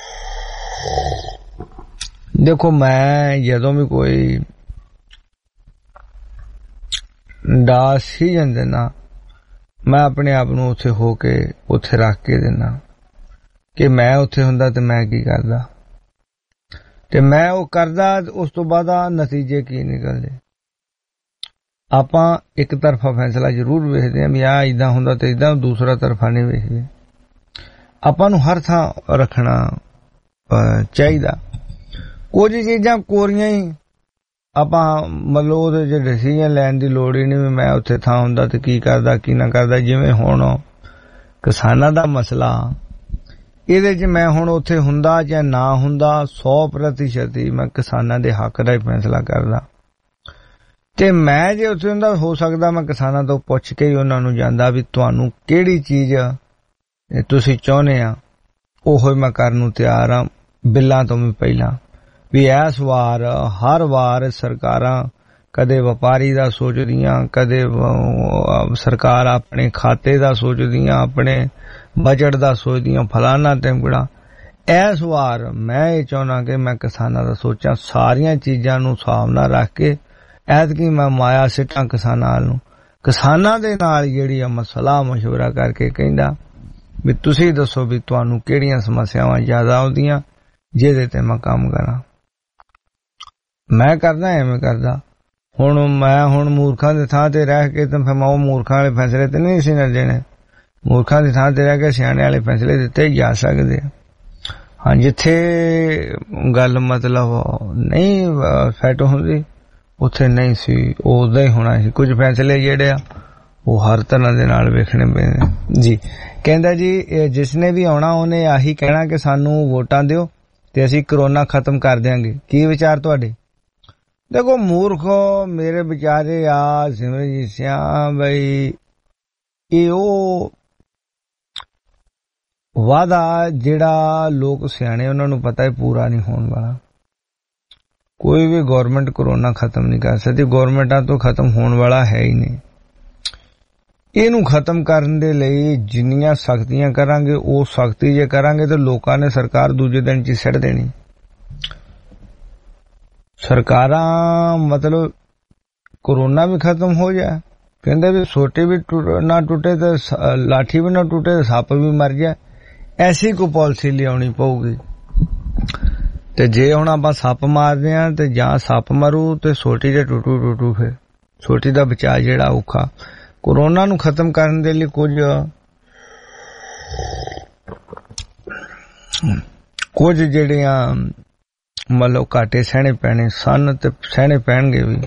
Speaker 14: ਦੇਖੋ ਮੈਂ ਜਦੋਂ ਵੀ ਕੋਈ ਦਾ ਸੀਜ਼ਨ ਦੇਣਾ, ਮੈਂ ਆਪਣੇ ਆਪ ਨੂੰ ਉੱਥੇ ਹੋ ਕੇ ਉੱਥੇ ਰੱਖ ਕੇ ਦੇਣਾ ਕਿ ਮੈਂ ਉੱਥੇ ਹੁੰਦਾ ਤੇ ਮੈਂ ਕੀ ਕਰਦਾ, ਤੇ ਮੈਂ ਉਹ ਕਰਦਾ। ਉਸ ਤੋਂ ਬਾਅਦ ਆ ਨਤੀਜੇ ਕੀ ਨਿਕਲਦੇ। ਆਪਾਂ ਇੱਕ ਤਰਫਾ ਫੈਸਲਾ ਜ਼ਰੂਰ ਵੇਖਦੇ ਹਾਂ ਵੀ ਆਹ ਏਦਾਂ ਹੁੰਦਾ ਤੇ ਏਦਾਂ, ਦੂਸਰਾ ਤਰਫਾ ਨਹੀਂ ਵੇਖਦੇ। ਆਪਾਂ ਨੂੰ ਹਰ ਥਾਂ ਰੱਖਣਾ ਚਾਹੀਦਾ। ਕੁਝ ਚੀਜ਼ਾਂ ਕੋਰੀਆਂ ਹੀ ਆਪਾਂ ਮਤਲਬ ਉਹਦੇ ਚ ਡਿਸੀਜ਼ਨ ਲੈਣ ਦੀ ਲੋੜ ਹੀ ਨਹੀਂ ਵੀ ਮੈਂ ਉੱਥੇ ਥਾਂ ਹੁੰਦਾ ਤੇ ਕੀ ਕਰਦਾ ਕੀ ਨਾ ਕਰਦਾ। ਜਿਵੇਂ ਹੁਣ ਕਿਸਾਨਾਂ ਦਾ ਮਸਲਾ, ਇਹਦੇ ਚ ਮੈਂ ਹੁਣ ਉੱਥੇ ਹੁੰਦਾ ਜਾਂ ਨਾ ਹੁੰਦਾ ਸੌ ਪ੍ਰਤੀਸ਼ਤ ਹੀ ਮੈਂ ਕਿਸਾਨਾਂ ਦੇ ਹੱਕ ਦਾ ਹੀ ਫੈਸਲਾ ਕਰਦਾ। ਤੇ ਮੈਂ ਜੇ ਉੱਥੇ ਹੁੰਦਾ ਹੋ ਸਕਦਾ ਮੈਂ ਕਿਸਾਨਾਂ ਤੋਂ ਪੁੱਛ ਕੇ ਹੀ ਉਹਨਾਂ ਨੂੰ ਜਾਂਦਾ ਵੀ ਤੁਹਾਨੂੰ ਕਿਹੜੀ ਚੀਜ਼ ਤੁਸੀਂ ਚਾਹੁੰਦੇ ਆ, ਉਹੋ ਮੈਂ ਕਰਨ ਨੂੰ ਤਿਆਰ ਆ ਬਿੱਲਾਂ ਤੋਂ ਵੀ ਪਹਿਲਾਂ। ਵੀ ਇਸ ਵਾਰ ਹਰ ਵਾਰ ਸਰਕਾਰਾਂ ਕਦੇ ਵਪਾਰੀ ਦਾ ਸੋਚਦੀਆਂ, ਕਦੇ ਸਰਕਾਰ ਆਪਣੇ ਖਾਤੇ ਦਾ ਸੋਚਦੀਆਂ, ਆਪਣੇ ਬਜਟ ਦਾ ਸੋਚਦੀਆਂ, ਫਲਾਨਾ ਟਿਮਕੜਾ। ਇਸ ਵਾਰ ਮੈਂ ਇਹ ਚਾਹੁੰਦਾ ਕਿ ਮੈਂ ਕਿਸਾਨਾਂ ਦਾ ਸੋਚਾਂ, ਸਾਰੀਆਂ ਚੀਜ਼ਾਂ ਨੂੰ ਸਾਹਮਣਾ ਰੱਖ ਕੇ। ਐਤਕੀ ਮੈਂ ਮਾਇਆ ਸਿੱਟਾਂ ਕਿਸਾਨਾਂ ਨੂੰ, ਕਿਸਾਨਾਂ ਦੇ ਨਾਲ ਜਿਹੜੀ ਆ ਮਸਲਾ ਮਸ਼ਵਰਾ ਕਰਕੇ ਕਹਿੰਦਾ ਵੀ ਤੁਸੀਂ ਦੱਸੋ ਵੀ ਤੁਹਾਨੂੰ ਕਿਹੜੀਆਂ ਸਮੱਸਿਆਵਾਂ ਜ਼ਿਆਦਾ ਆਉਂਦੀਆਂ ਜਿਹਦੇ ਤੇ ਮੈਂ ਕੰਮ ਕਰਾਂ। ਮੈਂ ਕਰਦਾ ਐਵੇਂ ਕਰਦਾ। ਹੁਣ ਮੈਂ ਹੁਣ ਮੂਰਖਾਂ ਦੇ ਥਾਂ ਤੇ ਰਹਿ ਕੇ ਤਾਂ ਫਿਰ ਮੈਂ ਉਹ ਮੂਰਖਾਂ ਵਾਲੇ ਫੈਸਲੇ ਤੇ ਨਹੀਂ ਸੀ ਨਾ ਦੇਣੇ। ਮੂਰਖਾਂ ਦੀ ਥਾਂ ਤੇ ਰਹਿ ਕੇ ਸਿਆਣੇ ਵਾਲੇ ਫੈਸਲੇ ਦਿੱਤੇ ਜਾ ਸਕਦੇ ਆ। ਹਾਂ ਜਿੱਥੇ ਗੱਲ ਮਤਲਬ ਨਹੀਂ ਸੈੱਟ ਹੁੰਦੀ ਉੱਥੇ ਨਹੀਂ ਸੀ, ਉਹ ਉਦਾਂ ਹੀ ਹੋਣਾ ਸੀ। ਕੁਝ ਫੈਸਲੇ ਜਿਹੜੇ ਆ ਉਹ ਹਰ ਤਰ੍ਹਾਂ ਦੇ ਨਾਲ ਵੇਖਣੇ ਪੈਂਦੇ ਜੀ। ਕਹਿੰਦਾ ਜੀ ਜਿਸਨੇ ਵੀ ਆਉਣਾ ਉਹਨੇ ਆਹੀ ਕਹਿਣਾ ਕਿ ਸਾਨੂੰ ਵੋਟਾਂ ਦਿਓ ਤੇ ਅਸੀਂ ਕਰੋਨਾ ਖਤਮ ਕਰ ਦਿਆਂਗੇ। ਕੀ ਵਿਚਾਰ ਤੁਹਾਡੇ? ਦੇਖੋ ਮੂਰਖ ਮੇਰੇ ਵਿਚਾਰੇ ਆ ਸਿਮਰਜੀਤ ਸਿੰਘ ਬਈ, ਇਹ ਉਹ ਵਾਦਾ ਜਿਹੜਾ ਲੋਕ ਸਿਆਣੇ ਉਹਨਾਂ ਨੂੰ ਪਤਾ ਹੈ ਪੂਰਾ ਨਹੀਂ ਹੋਣ ਵਾਲਾ। ਕੋਈ ਵੀ ਗਵਰਨਮੈਂਟ ਕਰੋਨਾ ਖਤਮ ਨਹੀਂ ਕਰ ਸਕਦੀ, ਗਵਰਨਮੈਂਟਾਂ ਤੋਂ ਖਤਮ ਹੋਣ ਵਾਲਾ ਹੈ ਹੀ ਨਹੀਂ। ਇਹਨੂੰ ਖਤਮ ਕਰਨ ਦੇ ਲਈ ਜਿੰਨੀਆਂ ਸਖਤੀਆਂ ਕਰਾਂਗੇ, ਉਹ ਸਖਤੀ ਜੇ ਕਰਾਂਗੇ ਤਾਂ ਲੋਕਾਂ ਨੇ ਸਰਕਾਰ ਦੂਜੇ ਦਿਨ ਚ ਸਿੱਟ ਦੇਣੀ। ਸਰਕਾਰਾਂ ਮਤਲਬ ਕਰੋਨਾ ਵੀ ਖਤਮ ਹੋ ਜਾਏ, ਕਹਿੰਦੇ ਵੀ ਸੋਟੇ ਵੀ ਨਾ ਟੁੱਟੇ ਤੇ ਲਾਠੀ ਵੀ ਨਾ ਟੁੱਟੇ ਤੇ ਸੱਪ ਵੀ ਮਰ ਜਾਏ, ਐਸੀ ਕੋਈ ਪਾਲਿਸੀ ਲਿਆਉਣੀ ਪਊਗੀ। ਤੇ ਜੇ ਹੁਣ ਆਪਾਂ ਸੱਪ ਮਾਰਦੇ ਆ ਤੇ ਜਾਂ ਸੱਪ ਮਰੂ ਤੇ ਸੋਟੀ ਦੇ ਟੁੱਟੂ ਟੁੱਟੂ, ਫਿਰ ਸੋਟੀ ਦਾ ਬਚਾਅ ਜਿਹੜਾ ਔਖਾ। ਕੋਰੋਨਾ ਨੂੰ ਖਤਮ ਕਰਨ ਦੇ ਲਈ ਕੁਝ ਕੁਝ ਜਿਹੜੀਆਂ ਮਤਲਬ ਘਾਟੇ ਸਹਿਣੇ ਪੈਣੇ ਸਨ ਤੇ ਸਹਿਣੇ ਪੈਣਗੇ ਵੀ।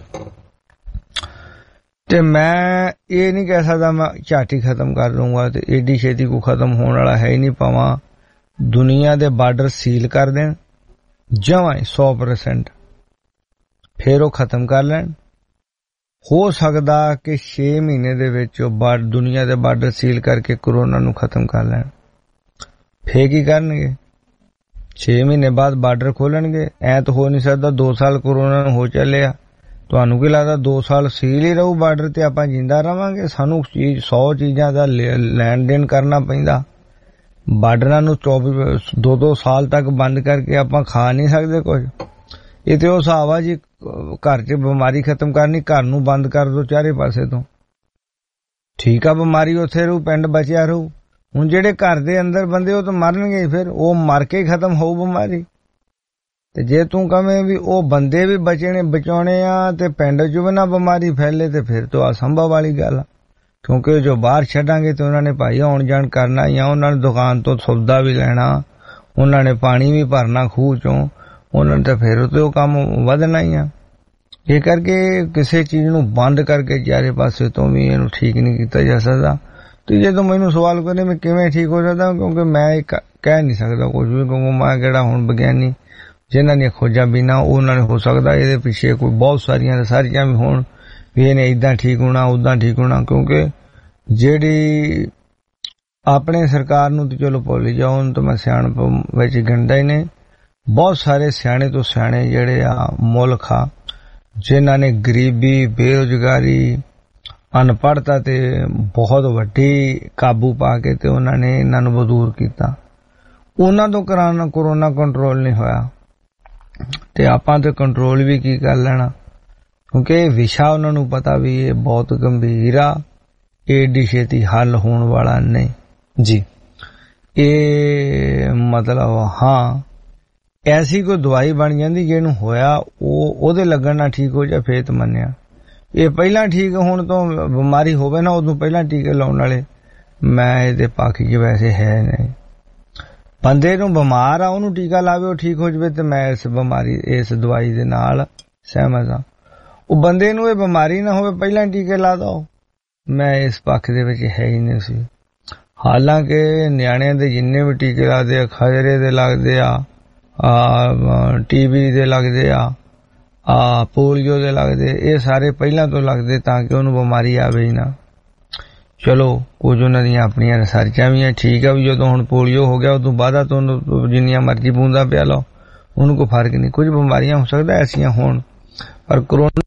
Speaker 14: ਤੇ ਮੈਂ ਇਹ ਨਹੀਂ ਕਹਿ ਸਕਦਾ ਮੈਂ ਝਾਟੀ ਖਤਮ ਕਰ ਲੂੰਗਾ ਤੇ ਏਡੀ ਛੇਤੀ ਕੋ ਖਤਮ ਹੋਣ ਵਾਲਾ ਹੈ ਹੀ ਨਹੀਂ। ਭਾਵਾਂ ਦੁਨੀਆ ਦੇ ਬਾਰਡਰ ਸੀਲ ਕਰ ਦੇਣ ਜਮਾਂ ਸੌ ਪਰਸੈਂਟ, ਫੇਰ ਉਹ ਖਤਮ ਕਰ ਲੈਣ। ਹੋ ਸਕਦਾ ਕਿ ਛੇ ਮਹੀਨੇ ਦੇ ਵਿੱਚ ਉਹ ਦੁਨੀਆ ਦੇ ਬਾਰਡਰ ਸੀਲ ਕਰਕੇ ਕਰੋਨਾ ਨੂੰ ਖਤਮ ਕਰ ਲੈਣ। ਫੇਰ ਕੀ ਕਰਨਗੇ? ਛੇ ਮਹੀਨੇ ਬਾਅਦ ਬਾਰਡਰ ਖੋਲਣਗੇ? ਐ ਤਾਂ ਹੋ ਨਹੀਂ ਸਕਦਾ। ਦੋ ਸਾਲ ਕਰੋਨਾ ਨੂੰ ਹੋ ਚੱਲਿਆ, ਤੁਹਾਨੂੰ ਕੀ ਲੱਗਦਾ ਦੋ ਸਾਲ ਸੀਲ ਹੀ ਰਹੂ ਬਾਰਡਰ ਤੇ ਆਪਾਂ ਜਿੰਦਾ ਰਵਾਂਗੇ? ਸਾਨੂੰ ਚੀਜ਼ ਸੌ ਚੀਜ਼ਾਂ ਦਾ ਲੈਣ ਦੇਣ ਕਰਨਾ ਪੈਂਦਾ। ਬਾਰਡਰਾਂ ਨੂੰ ਚੌਬੀ ਦੋ ਦੋ ਸਾਲ ਤੱਕ ਬੰਦ ਕਰਕੇ ਆਪਾਂ ਖਾ ਨਹੀਂ ਸਕਦੇ ਕੁਝ। ਇਹ ਤੇ ਉਹ ਹਿਸਾਬ ਆ ਜੀ, ਘਰ 'ਚ ਬਿਮਾਰੀ ਖਤਮ ਕਰਨੀ, ਘਰ ਨੂੰ ਬੰਦ ਕਰ ਦੋ ਚਾਰੇ ਪਾਸੇ ਤੋਂ, ਠੀਕ ਆ, ਬਿਮਾਰੀ ਉੱਥੇ ਰਹੂ, ਪਿੰਡ ਬਚਿਆ ਰਹੂ। ਹੁਣ ਜਿਹੜੇ ਘਰ ਦੇ ਅੰਦਰ ਬੰਦੇ ਉਹ ਤਾਂ ਮਰਨਗੇ, ਫਿਰ ਉਹ ਮਰ ਕੇ ਖਤਮ ਹੋਊ ਬਿਮਾਰੀ। ਤੇ ਜੇ ਤੂੰ ਕਵੇਂ ਵੀ ਉਹ ਬੰਦੇ ਵੀ ਬਚਣੇ ਬਚਾਉਣੇ ਆ ਤੇ ਪਿੰਡ 'ਚ ਵੀ ਨਾ ਬਿਮਾਰੀ ਫੈਲੇ, ਤੇ ਫਿਰ ਤਾਂ ਅਸੰਭਵ ਵਾਲੀ ਗੱਲ ਆ। ਕਿਉਂਕਿ ਜੋ ਬਾਹਰ ਛੱਡਾਂਗੇ ਤੇ ਉਹਨਾਂ ਨੇ ਭਾਈ ਆਉਣ ਜਾਣ ਕਰਨਾ ਜਾਂ ਉਹਨਾਂ ਨੇ ਦੁਕਾਨ ਤੋਂ ਸੌਦਾ ਵੀ ਲੈਣਾ, ਉਹਨਾਂ ਨੇ ਪਾਣੀ ਵੀ ਭਰਨਾ ਖੂਹ ਚੋਂ, ਉਹਨਾਂ ਨੇ ਤਾਂ ਫਿਰ ਤੇ ਉਹ ਕੰਮ ਵਧਣਾ ਹੀ ਆ। ਇਹ ਕਰਕੇ ਕਿਸੇ ਚੀਜ਼ ਨੂੰ ਬੰਦ ਕਰਕੇ ਚਾਰੇ ਪਾਸੇ ਤੋਂ ਵੀ ਇਹਨੂੰ ਠੀਕ ਨਹੀਂ ਕੀਤਾ ਜਾ ਸਕਦਾ। ਤੇ ਜਦੋਂ ਮੈਨੂੰ ਸਵਾਲ ਕਰੇ ਮੈਂ ਕਿਵੇਂ ਠੀਕ ਹੋ ਸਕਦਾ, ਕਿਉਂਕਿ ਮੈਂ ਕਹਿ ਨਹੀਂ ਸਕਦਾ ਕੁਝ ਵੀ, ਕਿਉਂਕਿ ਮੈਂ ਕਿਹੜਾ ਹੁਣ ਵਿਗਿਆਨੀ ਜਿਨ੍ਹਾਂ ਦੀਆਂ ਖੋਜਾਂ ਬਿਨਾਂ ਉਹਨਾਂ ਨੇ ਹੋ ਸਕਦਾ ਇਹਦੇ ਪਿੱਛੇ ਕੋਈ ਬਹੁਤ ਸਾਰੀਆਂ ਸਾਰੀਆਂ ਵੀ ਹੋਣ ਵੀ ਇਹਨੇ ਏਦਾਂ ਠੀਕ ਹੋਣਾ ਉਦਾਂ ਠੀਕ ਹੋਣਾ। ਕਿਉਂਕਿ ਜਿਹੜੀ ਆਪਣੇ ਸਰਕਾਰ ਨੂੰ ਤੇ ਚਲੋ ਭੁੱਲ ਜਾਓ, ਉਹਨੂੰ ਤਾਂ ਮੈਂ ਸਿਆਣਪ ਵਿੱਚ ਗਿਣਦਾ ਹੀ ਨੇ। ਬਹੁਤ ਸਾਰੇ ਸਿਆਣੇ ਤੋਂ ਸਿਆਣੇ ਜਿਹੜੇ ਆ ਮੁਲਕ ਆ ਜਿਨ੍ਹਾਂ ਨੇ ਗਰੀਬੀ, ਬੇਰੁਜ਼ਗਾਰੀ, ਅਨਪੜ੍ਹਤਾ ਤੇ ਬਹੁਤ ਵੱਡੀ ਕਾਬੂ ਪਾ ਕੇ ਤੇ ਉਹਨਾਂ ਨੇ ਇਹਨਾਂ ਨੂੰ ਦੂਰ ਕੀਤਾ। ਉਹਨਾਂ ਤੋਂ ਕਰਾਣਾ ਕਰੋਨਾ ਕੰਟਰੋਲ ਨਹੀਂ ਹੋਇਆ ਤੇ ਆਪਾਂ ਤੇ ਕੰਟਰੋਲ ਵੀ ਕੀ ਕਰ ਲੈਣਾ, ਕਿਉਂਕਿ ਇਹ ਵਿਸ਼ਾ ਉਹਨਾਂ ਨੂੰ ਪਤਾ ਵੀ ਇਹ ਬਹੁਤ ਗੰਭੀਰ ਆ, ਏਡੀ ਛੇਤੀ ਹੱਲ ਹੋਣ ਵਾਲਾ ਨਹੀਂ ਜੀ। ਇਹ ਮਤਲਬ ਹਾਂ ਐਸੀ ਕੋਈ ਦਵਾਈ ਬਣ ਜਾਂਦੀ ਜਿਹਨੂੰ ਹੋਇਆ ਉਹ ਉਹਦੇ ਲੱਗਣ ਨਾਲ ਠੀਕ ਹੋ ਜਾ ਫੇਰ ਤਾਂ ਮੰਨਿਆ। ਇਹ ਪਹਿਲਾਂ ਠੀਕ ਹੋਣ ਤੋਂ ਬਿਮਾਰੀ ਹੋਵੇ ਨਾ ਉਦੋਂ ਪਹਿਲਾਂ ਟੀਕੇ ਲਾਉਣ ਵਾਲੇ ਮੈਂ ਇਹਦੇ ਪੱਖ 'ਚ ਵੈਸੇ ਹੈ ਨਹੀਂ। ਬੰਦੇ ਨੂੰ ਬਿਮਾਰ ਆ ਉਹਨੂੰ ਟੀਕਾ ਲਾਵੇ ਉਹ ਠੀਕ ਹੋ ਜਾਵੇ ਤੇ ਮੈਂ ਇਸ ਬਿਮਾਰੀ ਇਸ ਦਵਾਈ ਦੇ ਨਾਲ ਸਹਿਮਤ ਹਾਂ। ਉਹ ਬੰਦੇ ਨੂੰ ਇਹ ਬਿਮਾਰੀ ਨਾ ਹੋਵੇ ਪਹਿਲਾਂ ਟੀਕੇ ਲਾ ਦੋ, ਮੈਂ ਇਸ ਪੱਖ ਦੇ ਵਿੱਚ ਹੈ ਹੀ ਨਹੀਂ ਸੀ। ਹਾਲਾਂਕਿ ਨਿਆਣਿਆਂ ਦੇ ਜਿੰਨੇ ਵੀ ਟੀਕੇ ਲੱਗਦੇ ਆ, ਖਜਰੇ ਦੇ ਲੱਗਦੇ ਆ, ਟੀਬੀ ਦੇ ਲੱਗਦੇ ਆ, ਆ ਪੋਲੀਓ ਦੇ ਲੱਗਦੇ, ਇਹ ਸਾਰੇ ਪਹਿਲਾਂ ਤੋਂ ਲੱਗਦੇ ਤਾਂ ਕਿ ਉਹਨੂੰ ਬਿਮਾਰੀ ਆਵੇ ਹੀ ਨਾ। ਚਲੋ ਕੁਝ ਉਹਨਾਂ ਦੀਆਂ ਆਪਣੀਆਂ ਰਿਸਰਚਾਂ ਵੀ ਆ, ਠੀਕ ਆ ਵੀ ਜਦੋਂ ਹੁਣ ਪੋਲੀਓ ਹੋ ਗਿਆ ਉਦੋਂ ਬਾਅਦ ਤੋਂ ਜਿੰਨੀਆਂ ਮਰਜ਼ੀ ਬੂੰਦਾਂ ਪਿਆ ਲਓ ਉਹਨੂੰ ਕੋਈ ਫਰਕ ਨਹੀਂ। ਕੁਝ ਬਿਮਾਰੀਆਂ ਹੋ ਸਕਦਾ ਐਸੀਆਂ ਹੋਣ, ਪਰ ਕਰੋਨਾ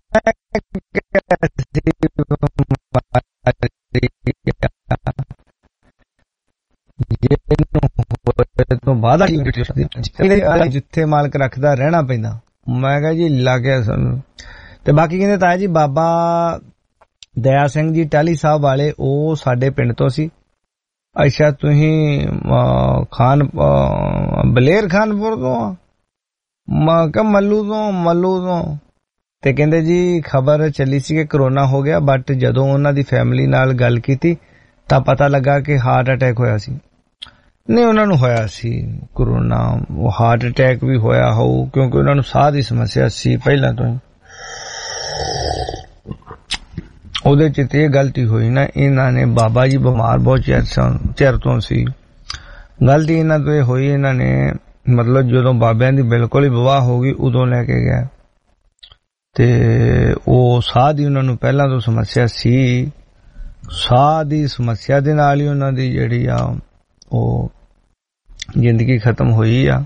Speaker 14: ਤੋਂ ਬਾਅਦ ਜਿੱਥੇ ਮਾਲਕ ਰੱਖਦਾ ਰਹਿਣਾ ਪੈਂਦਾ। ਮੈਂ ਕਿਹਾ ਜੀ ਲੱਗ ਗਿਆ ਸਾਨੂੰ। ਤੇ ਬਾਕੀ ਕਹਿੰਦੇ ਤਾਇਆ ਜੀ ਬਾਬਾ ਦਇਆ ਸਿੰਘ ਜੀ ਟਾਹਲੀ ਸਾਹਿਬ ਵਾਲੇ ਉਹ ਸਾਡੇ ਪਿੰਡ ਤੋਂ ਸੀ। ਅੱਛਾ ਤੁਸੀਂ ਖਾਨ ਬਲੇਰ ਖਾਨਪੁਰ ਤੋਂ? ਮੈਂ ਕਿਹਾ ਮੱਲੂ ਤੋਂ ਮੱਲੂ ਤੋਂ। ਤੇ ਕਹਿੰਦੇ ਜੀ ਖਬਰ ਚੱਲੀ ਸੀ ਕਿ ਕਰੋਨਾ ਹੋ ਗਿਆ, ਬਟ ਜਦੋਂ ਉਹਨਾਂ ਦੀ ਫੈਮਿਲੀ ਨਾਲ ਗੱਲ ਕੀਤੀ ਤਾਂ ਪਤਾ ਲੱਗਾ ਕਿ ਹਾਰਟ ਅਟੈਕ ਹੋਇਆ ਸੀ। ਨਹੀਂ ਉਹਨਾਂ ਨੂੰ ਹੋਇਆ ਸੀ ਕਰੋਨਾ, ਉਹ ਹਾਰਟ ਅਟੈਕ ਵੀ ਹੋਇਆ ਹੋਊ ਕਿਉਂਕਿ ਉਹਨਾਂ ਨੂੰ ਸਾਹ ਦੀ ਸਮੱਸਿਆ ਸੀ ਪਹਿਲਾਂ ਤੋਂ ਹੀ। ਉਹਦੇ ਚ ਤੇ ਇਹ ਗਲਤੀ ਹੋਈ ਨਾ, ਇਹਨਾਂ ਨੇ ਬਾਬਾ ਜੀ ਬਿਮਾਰ ਬਹੁਤ ਚਿਰ ਤੋਂ ਸੀ, ਗਲਤੀ ਇਹਨਾਂ ਤੋਂ ਇਹ ਹੋਈ ਇਹਨਾਂ ਨੇ ਮਤਲਬ ਜਦੋਂ ਬਾਬਿਆਂ ਦੀ ਬਿਲਕੁਲ ਹੀ ਵਿਵਾਹ ਹੋ ਗਈ ਉਦੋਂ ਲੈ ਕੇ ਗਏ ਤੇ ਉਹ ਸਾਹ ਦੀ ਉਹਨਾਂ ਨੂੰ ਪਹਿਲਾਂ ਤੋਂ ਸਮੱਸਿਆ ਸੀ। ਸਾਹ ਦੀ ਸਮੱਸਿਆ ਦੇ ਨਾਲ ਹੀ ਉਹਨਾਂ ਦੀ ਜਿਹੜੀ ਆ ਉਹ ਜ਼ਿੰਦਗੀ ਖਤਮ ਹੋਈ ਆ।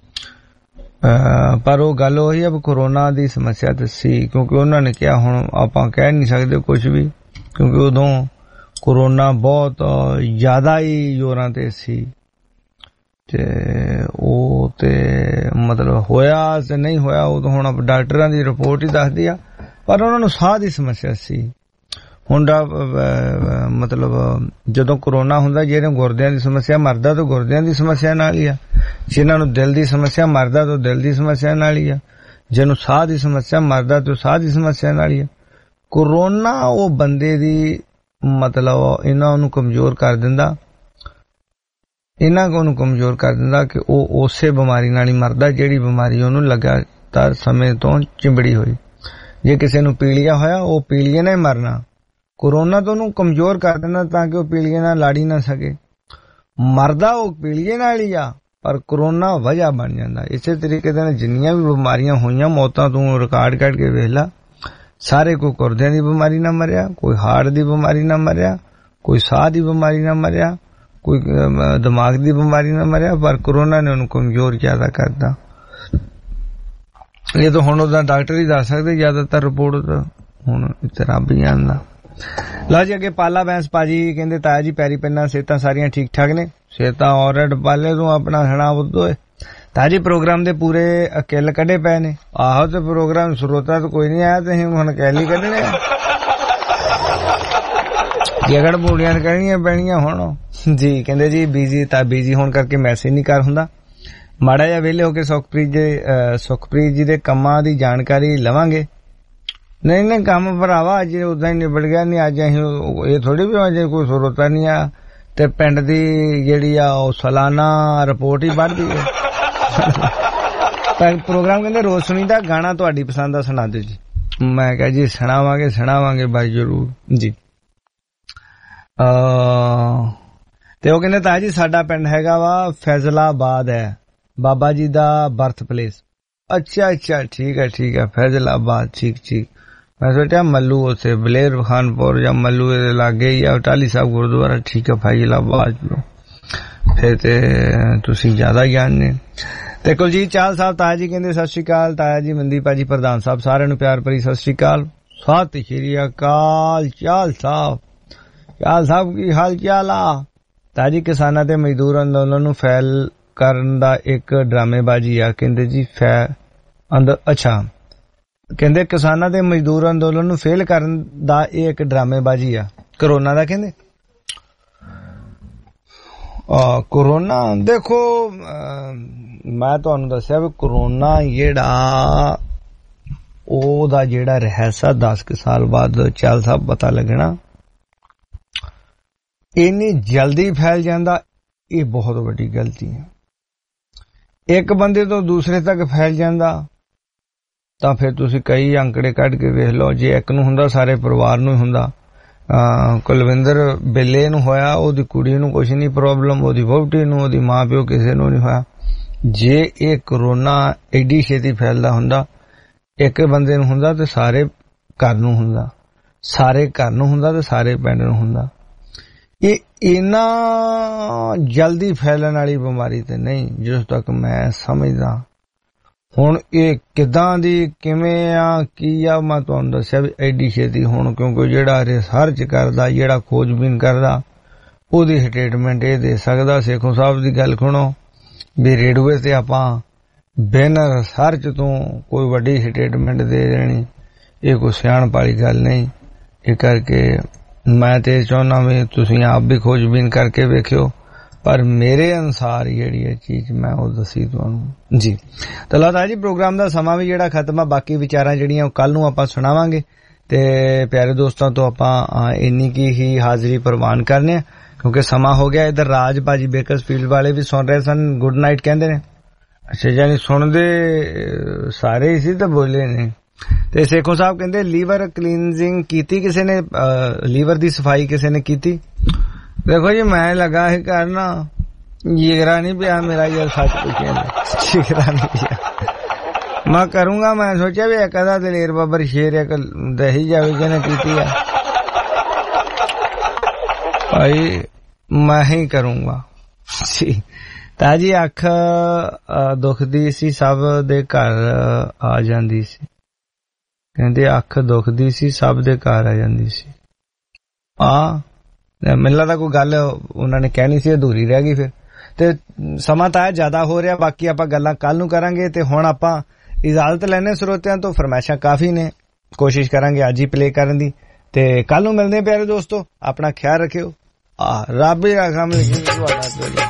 Speaker 14: ਪਰ ਉਹ ਗੱਲ ਉਹੀ ਆ ਕੋਰੋਨਾ ਦੀ ਸਮੱਸਿਆ ਤੇ ਸੀ, ਕਿਉਂਕਿ ਉਹਨਾਂ ਨੇ ਕਿਹਾ ਹੁਣ ਆਪਾਂ ਕਹਿ ਨਹੀਂ ਸਕਦੇ ਕੁਝ ਵੀ, ਕਿਉਂਕਿ ਉਦੋਂ ਕੋਰੋਨਾ ਬਹੁਤ ਜ਼ਿਆਦਾ ਹੀ ਜ਼ੋਰਾਂ ਤੇ ਸੀ ਤੇ ਉਹ ਤੇ ਮਤਲਬ ਹੋਇਆ ਤੇ ਨਹੀਂ ਹੋਇਆ ਉਹ ਤਾਂ ਹੁਣ ਡਾਕਟਰਾਂ ਦੀ ਰਿਪੋਰਟ ਹੀ ਦੱਸਦੀ ਆ, ਪਰ ਉਹਨਾਂ ਨੂੰ ਸਾਹ ਦੀ ਸਮੱਸਿਆ ਸੀ। ਹੁਣ ਮਤਲਬ ਜਦੋਂ ਕੋਰੋਨਾ ਹੁੰਦਾ, ਜਿਹਨੂੰ ਗੁਰਦਿਆਂ ਦੀ ਸਮੱਸਿਆ ਮਰਦਾ ਤਾਂ ਗੁਰਦਿਆਂ ਦੀ ਸਮੱਸਿਆ ਨਾਲ ਹੀ ਆ, ਜਿਹਨਾਂ ਨੂੰ ਦਿਲ ਦੀ ਸਮੱਸਿਆ ਮਰਦਾ ਤਾਂ ਦਿਲ ਦੀ ਸਮੱਸਿਆ ਨਾਲ ਹੀ ਆ, ਜਿਹਨੂੰ ਸਾਹ ਦੀ ਸਮੱਸਿਆ ਮਰਦਾ ਤਾਂ ਸਾਹ ਦੀ ਸਮੱਸਿਆ ਨਾਲ ਹੀ ਆ। ਕੋਰੋਨਾ ਉਹ ਬੰਦੇ ਦੀ ਮਤਲਬ ਇਹਨਾਂ ਨੂੰ ਕਮਜ਼ੋਰ ਕਰ ਦਿੰਦਾ, ਇਹਨਾਂ ਨੂੰ ਕਮਜ਼ੋਰ ਕਰ ਦਿੰਦਾ ਕਿ ਉਹ ਉਸੇ ਬਿਮਾਰੀ ਨਾਲ ਹੀ ਮਰਦਾ ਜਿਹੜੀ ਬਿਮਾਰੀ ਉਹਨੂੰ ਲਗਾਤਾਰ ਸਮੇਂ ਤੋਂ ਚਿੰਬੜੀ ਹੋਈ। ਜੇ ਕਿਸੇ ਨੂੰ ਪੀਲੀਆ ਹੋਇਆ, ਉਹ ਪੀਲੀਏ ਨਾਲ ਹੀ ਮਰਨਾ। ਕੋਰੋਨਾ ਤੋਂ ਉਹਨੂੰ ਕਮਜ਼ੋਰ ਕਰ ਦਿੰਦਾ ਤਾਂ ਕਿ ਉਹ ਪੀਲੀਏ ਨਾਲ ਲੜ ਹੀ ਨਾ ਸਕੇ। ਮਰਦਾ ਉਹ ਪੀਲੀਏ ਨਾਲ ਹੀ ਆ, ਪਰ ਕੋਰੋਨਾ ਵਜ੍ਹਾ ਬਣ ਜਾਂਦਾ। ਇਸੇ ਤਰੀਕੇ ਦੇ ਨਾਲ ਜਿੰਨੀਆਂ ਵੀ ਬਿਮਾਰੀਆਂ ਹੋਈਆਂ, ਮੌਤਾਂ ਤੂੰ ਰਿਕਾਰਡ ਕੱਢ ਕੇ ਵੇਖ ਲਾ, ਸਾਰੇ ਕੋਈ ਗੁਰਦਿਆਂ ਦੀ ਬਿਮਾਰੀ ਨਾਲ ਮਰਿਆ, ਕੋਈ ਹਾਰਟ ਦੀ ਬਿਮਾਰੀ ਨਾਲ ਮਰਿਆ, ਕੋਈ ਸਾਹ ਦੀ ਬਿਮਾਰੀ ਨਾਲ ਮਰਿਆ, ਕੋਈ ਦਿਮਾਗ ਦੀ ਬਿਮਾਰੀ ਨਾਲ ਮਰਿਆ, ਪਰ ਕੋਰੋਨਾ ਨੇ ਉਹਨੂੰ ਕਮਜ਼ੋਰ ਜ਼ਿਆਦਾ ਕਰਦਾ। ਇਹ ਤਾਂ ਹੁਣ ਉਹਦਾ ਡਾਕਟਰ ਹੀ ਦੱਸ ਸਕਦੇ, ਜ਼ਿਆਦਾਤਰ ਰਿਪੋਰਟ ਤਾਂ ਹੁਣ ਇੱਥੇ ਰੱਬ ਹੀ ਆਂਦਾ। ਲਓ ਜੀ ਅੱਗੇ ਪਾਲਾ ਬੈਂਸ ਭਾਜੀ ਕਹਿੰਦੇ ਤਾਇਆ ਜੀ ਪੈਰੀ ਪੈਣਾ, ਸਿਹਤਾਂ ਸਾਰੀਆਂ ਠੀਕ ਠਾਕ ਨੇ? ਸਿਹਤਾਂ ਔਰਡ ਪਾਲੇ ਤੂੰ ਆਪਣਾ ਸੁਣਾ ਬੁੱਧੋ। ਤਾਇਆ ਜੀ ਪ੍ਰੋਗਰਾਮ ਦੇ ਪੂਰੇ ਅਕੇਲ ਕੱਢੇ ਪਏ ਨੇ। ਆਹੋ ਤੇ ਪ੍ਰੋਗਰਾਮ ਸਰੋਤਾ ਤਾਂ ਕੋਈ ਨਹੀਂ ਆਇਆ, ਤੇ ਹੁਣ ਅਕੇਲ ਹੀ ਕੱਢਣੇ ਜਗੜ ਬੋਲੀਆਂ ਕਰਨੀਆਂ ਪੈਣੀਆਂ ਹੁਣ ਜੀ। ਕਹਿੰਦੇ ਜੀ ਬਿਜੀ ਤਾਂ ਬਿਜੀ ਹੋਣ ਕਰਕੇ ਮੈਸੇਜ ਨਹੀਂ ਕਰ ਹੁੰਦਾ, ਮਾੜਾ ਜਿਹਾ ਵਿਹਲੇ ਹੋ ਕੇ ਸੁਖਪ੍ਰੀਤ ਜੀ ਸੁਖਪ੍ਰੀਤ ਜੀ ਦੇ ਕੰਮਾਂ ਦੀ ਜਾਣਕਾਰੀ ਲਵਾਂਗੇ। ਨਹੀਂ ਨਹੀਂ ਕੰਮ ਭਰਾਵਾ ਅੱਜ ਉਦਾਂ ਹੀ ਨਿਬੜ ਗਿਆ, ਨਹੀਂ ਅੱਜ ਅਸੀਂ ਇਹ ਥੋੜੀ ਵੀ ਅਜੇ ਕੋਈ ਸਰੋਤਾ ਨਹੀਂ ਆ ਤੇ ਪਿੰਡ ਦੀ ਜਿਹੜੀ ਆ ਉਹ ਸਾਲਾਨਾ ਰਿਪੋਰਟ ਹੀ ਪੜ੍ਹਦੀ ਹੈ। ਪ੍ਰੋਗਰਾਮ ਕਹਿੰਦੇ ਰੋਜ਼ ਸੁਣੀਦਾ, ਗਾਣਾ ਤੁਹਾਡੀ ਪਸੰਦ ਦਾ ਸੁਣਾ ਦਿਓ ਜੀ। ਮੈਂ ਕਿਹਾ ਜੀ ਸੁਣਾਵਾਂਗੇ ਸੁਣਾਵਾਂਗੇ ਬਾਈ ਜ਼ਰੂਰ ਜੀ। ਤੇ ਉਹ ਕਹਿੰਦੇ ਤਾਇਆ ਜੀ ਸਾਡਾ ਪਿੰਡ ਹੈਗਾ ਵਾ ਫੈਜ਼ਲਾਬਾਦ ਹੈ, ਬਾਬਾ ਜੀ ਦਾ ਬਰਥ ਪਲੇਸ। ਅੱਛਾ ਅੱਛਾ ਠੀਕ ਹੈ ਠੀਕ ਹੈ ਫੈਜ਼ਲਾਬਾਦ, ਠੀਕ ਠੀਕ। ਮੈਂ ਸੋਚਿਆ ਮੱਲੂ ਉੱਥੇ ਬਲੇਰ ਖਾਨਪੁਰ ਜਾਂ ਮੱਲੂ ਇਹਦੇ ਲਾਗੇ ਹੀ ਆ ਟਾਲੀ ਸਾਹਿਬ ਗੁਰਦੁਆਰਾ। ਠੀਕ ਹੈ ਫੈਜ਼ਲਾਬਾਦ, ਫਿਰ ਤੇ ਤੁਸੀਂ ਜ਼ਿਆਦਾ ਜਾਣਦੇ। ਤੇ ਕੁਲਜੀਤ ਚਾਲ ਸਾਹਿਬ ਤਾਇਆ ਜੀ ਕਹਿੰਦੇ ਸਤਿ ਸ਼੍ਰੀ ਅਕਾਲ ਤਾਇਆ ਜੀ, ਮਨਦੀਪ ਭਾਜੀ ਪ੍ਰਧਾਨ ਸਾਹਿਬ ਸਾਰਿਆਂ ਨੂੰ ਪਿਆਰ ਭਰੀ ਸਤਿ ਸ਼੍ਰੀ ਅਕਾਲ। ਸਤਿ ਸ਼੍ਰੀ ਅਕਾਲ ਚਾਲ ਸਾਹਿਬ, ਚਾਲ ਸਾਹਿਬ ਕੀ ਹਾਲ ਚਾਲ ਆ? ਤਾਇਆ ਜੀ ਕਿਸਾਨਾਂ ਤੇ ਮਜ਼ਦੂਰ ਅੰਦੋਲਨ ਨੂੰ ਫੈਲ ਕਰਨ ਦਾ ਇੱਕ ਡਰਾਮੇਬਾਜ਼ੀ ਆ, ਕਹਿੰਦੇ ਜੀ ਫੈ ਅੰਦਰ ਅੱਛਾ ਕਹਿੰਦੇ ਕਿਸਾਨਾਂ ਦੇ ਮਜ਼ਦੂਰ ਅੰਦੋਲਨ ਨੂੰ ਫੇਲ ਕਰਨ ਦਾ ਇਹ ਇੱਕ ਡਰਾਮੇਬਾਜ਼ੀ ਆ ਕਰੋਨਾ ਦਾ। ਕਹਿੰਦੇ ਆ ਕਰੋਨਾ ਦੇਖੋ ਮੈਂ ਤੁਹਾਨੂੰ ਦੱਸਿਆ ਵੀ ਕਰੋਨਾ ਜਿਹੜਾ ਉਹਦਾ ਜਿਹੜਾ ਰਹਿਸਾ ਦਸ ਕੁ ਸਾਲ ਬਾਅਦ ਚੱਲ ਸਭ ਪਤਾ ਲੱਗਣਾ, ਇੰਨੀ ਜਲਦੀ ਫੈਲ ਜਾਂਦਾ, ਇਹ ਬਹੁਤ ਵੱਡੀ ਗਲਤੀ ਹੈ। ਇੱਕ ਬੰਦੇ ਤੋਂ ਦੂਸਰੇ ਤੱਕ ਫੈਲ ਜਾਂਦਾ ਤਾਂ ਫਿਰ ਤੁਸੀਂ ਕਈ ਅੰਕੜੇ ਕੱਢ ਕੇ ਵੇਖ ਲਓ, ਜੇ ਇੱਕ ਨੂੰ ਹੁੰਦਾ ਸਾਰੇ ਪਰਿਵਾਰ ਨੂੰ ਹੀ ਹੁੰਦਾ। ਕੁਲਵਿੰਦਰ ਬਿੱਲੇ ਨੂੰ ਹੋਇਆ, ਉਹਦੀ ਕੁੜੀ ਨੂੰ ਕੁਛ ਨਹੀਂ ਪ੍ਰੋਬਲਮ, ਉਹਦੀ ਵਹੁਟੀ ਨੂੰ, ਉਹਦੀ ਮਾਂ ਪਿਓ ਕਿਸੇ ਨੂੰ ਨਹੀਂ ਹੋਇਆ। ਜੇ ਇਹ ਕਰੋਨਾ ਐਡੀ ਛੇਤੀ ਫੈਲਦਾ ਹੁੰਦਾ, ਇੱਕ ਬੰਦੇ ਨੂੰ ਹੁੰਦਾ ਤੇ ਸਾਰੇ ਘਰ ਨੂੰ ਹੁੰਦਾ, ਸਾਰੇ ਘਰ ਨੂੰ ਹੁੰਦਾ ਤੇ ਸਾਰੇ ਪਿੰਡ ਨੂੰ ਹੁੰਦਾ। ਇਹ ਇੰਨਾ ਜਲਦੀ ਫੈਲਣ ਵਾਲੀ ਬਿਮਾਰੀ ਤੇ ਨਹੀਂ ਜਿਸ ਤੱਕ ਮੈਂ ਸਮਝਦਾ। ਹੁਣ ਇਹ ਕਿੱਦਾਂ ਦੀ ਕਿਵੇਂ ਆ ਕੀ ਆ ਮੈਂ ਤੁਹਾਨੂੰ ਦੱਸਿਆ ਵੀ ਐਡੀ ਛੇਤੀ ਹੁਣ, ਕਿਉਂਕਿ ਜਿਹੜਾ ਰਿਸਰਚ ਕਰਦਾ, ਜਿਹੜਾ ਖੋਜਬੀਨ ਕਰਦਾ, ਉਹਦੀ ਸਟੇਟਮੈਂਟ ਇਹ ਦੇ ਸਕਦਾ। ਸੇਖੋਂ ਸਾਹਿਬ ਦੀ ਗੱਲ ਸੁਣੋ ਵੀ ਰੇਡੀਓ ਤੇ ਆਪਾਂ ਬਿਨ ਰਿਸਰਚ ਤੋਂ ਕੋਈ ਵੱਡੀ ਸਟੇਟਮੈਂਟ ਦੇ ਦੇਣੀ, ਇਹ ਕੋਈ ਸਿਆਣਪ ਵਾਲੀ ਗੱਲ ਨਹੀਂ। ਇਹ ਕਰਕੇ ਮੈਂ ਤੇ ਚਾਹੁੰਦਾ ਵੀ ਤੁਸੀਂ ਆਪ ਵੀ ਖੋਜਬੀਨ ਕਰਕੇ ਵੇਖਿਓ, ਪਰ ਮੇਰੇ ਅਨੁਸਾਰ ਜਿਹੜੀ ਇਹ ਚੀਜ਼ ਮੈਂ ਉਹ ਦੱਸੀ ਤੁਹਾਨੂੰ ਜੀ। ਤਾਂ ਲਾਤਾ ਜੀ ਪ੍ਰੋਗਰਾਮ ਦਾ ਸਮਾਂ ਵੀ ਜਿਹੜਾ ਖਤਮ ਆ, ਬਾਕੀ ਵਿਚਾਰਾਂ ਜਿਹੜੀਆਂ ਉਹ ਕੱਲ ਨੂੰ ਆਪਾਂ ਸੁਣਾਵਾਂਗੇ। ਤੇ ਪਿਆਰੇ ਦੋਸਤਾਂ ਤੋਂ ਆਪਾਂ ਇੰਨੀ ਕੀ ਹੀ ਹਾਜ਼ਰੀ ਪ੍ਰਵਾਨ ਕਰਨੇ ਆ ਕਿਉਂਕਿ ਸਮਾਂ ਹੋ ਗਿਆ। ਇਧਰ ਰਾਜ ਭਾਜੀ ਬੇਕਰਸਫੀਲਡ ਵਾਲੇ ਵੀ ਸੁਣ ਰਹੇ ਸਨ, ਗੁੱਡ ਨਾਈਟ ਕਹਿੰਦੇ ਨੇ। ਅੱਛਾ ਜਾਨੀ ਸੁਣਦੇ ਸਾਰੇ ਹੀ ਸੀ ਤਾਂ ਬੋਲੇ ਨੇ। ਤੇ ਸੇਖੋਂ ਸਾਹਿਬ ਕਹਿੰਦੇ ਲੀਵਰ ਕਲੀਨਜ਼ਿੰਗ ਕੀਤੀ ਕਿਸੇ ਨੇ, ਲੀਵਰ ਦੀ ਸਫਾਈ ਕਿਸੇ ਨੇ ਕੀਤੀ? ਦੇਖੋ ਜੀ ਮੈਂ ਲੱਗਾ ਸੀ ਕਰਨਾ, ਜਿਗਰਾ ਨਹੀਂ ਪਿਆ ਮੇਰਾ ਯਾਰ, ਸੱਚ ਪੁੱਛਿਆ ਜਿਗਰਾ ਨਹੀਂ ਪਿਆ। ਮੈਂ ਕਰੂੰਗਾ, ਮੈਂ ਸੋਚਿਆ ਵੀ ਇੱਕ ਅਦਾ ਦਲੇਰ ਬਾਬਰ ਸ਼ੇਰ ਇੱਕ ਦਹੀ ਜਾਵੇ ਜਿਹਨੇ ਕੀਤੀ ਆ ਭਾਈ, ਮੈਂ ਹੀ ਕਰੂੰਗਾ। ਜੀ ਤਾਜੀ ਅੱਖ ਦੁਖਦੀ ਸੀ ਸਭ ਦੇ ਘਰ ਆ ਜਾਂਦੀ ਸੀ ਕਹਿੰਦੇ ਅੱਖ ਦੁਖਦੀ ਸੀ ਸਭ ਦੇ ਘਰ ਆ ਜਾਂਦੀ ਸੀ ਆ ਮੈਨੂੰ ਲੱਗਦਾ ਕੋਈ ਗੱਲ ਉਹਨਾਂ ਨੇ ਕਹਿਣੀ ਸੀ ਅਧੂਰੀ ਰਹਿ ਗਈ ਫਿਰ ਤੇ ਸਮਾਂ ਤਾਂ ਜ਼ਿਆਦਾ ਹੋ ਰਿਹਾ ਬਾਕੀ ਆਪਾਂ ਗੱਲਾਂ ਕੱਲ ਨੂੰ ਕਰਾਂਗੇ ਤੇ ਹੁਣ ਆਪਾਂ ਇਜਾਜ਼ਤ ਲੈਣੇ ਸਰੋਤਿਆਂ ਤੋਂ ਫਰਮਾਇਸ਼ਾਂ ਕਾਫੀ ਨੇ ਕੋਸ਼ਿਸ਼ ਕਰਾਂਗੇ ਅੱਜ ਹੀ ਪਲੇ ਕਰਨ ਦੀ ਤੇ ਕੱਲ ਨੂੰ ਮਿਲਦੇ ਪਿਆਰੇ ਦੋਸਤੋ ਆਪਣਾ ਖਿਆਲ ਰੱਖਿਓ ਆ ਰੱਬ ਹੀ ਰੱਖਾ ਮਿਲ ਤੁਹਾਡਾ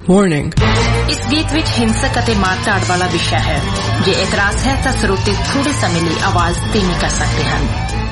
Speaker 5: Warning.
Speaker 6: ਇਸ ਗੀਤ ਵਿੱਚ ਹਿੰਸਕ ਅਤੇ ਮਾਰ-ਧਾੜ ਵਾਲਾ ਵਿਸ਼ਾ ਹੈ। ਜੇ ਇਤਰਾਜ਼ ਹੈ ਤਾਂ ਸਰੋਤੇ ਥੋੜੇ ਸਮੇਂ ਲਈ ਆਵਾਜ਼ ਧੀਮੀ ਕਰ ਸਕਦੇ ਹਨ।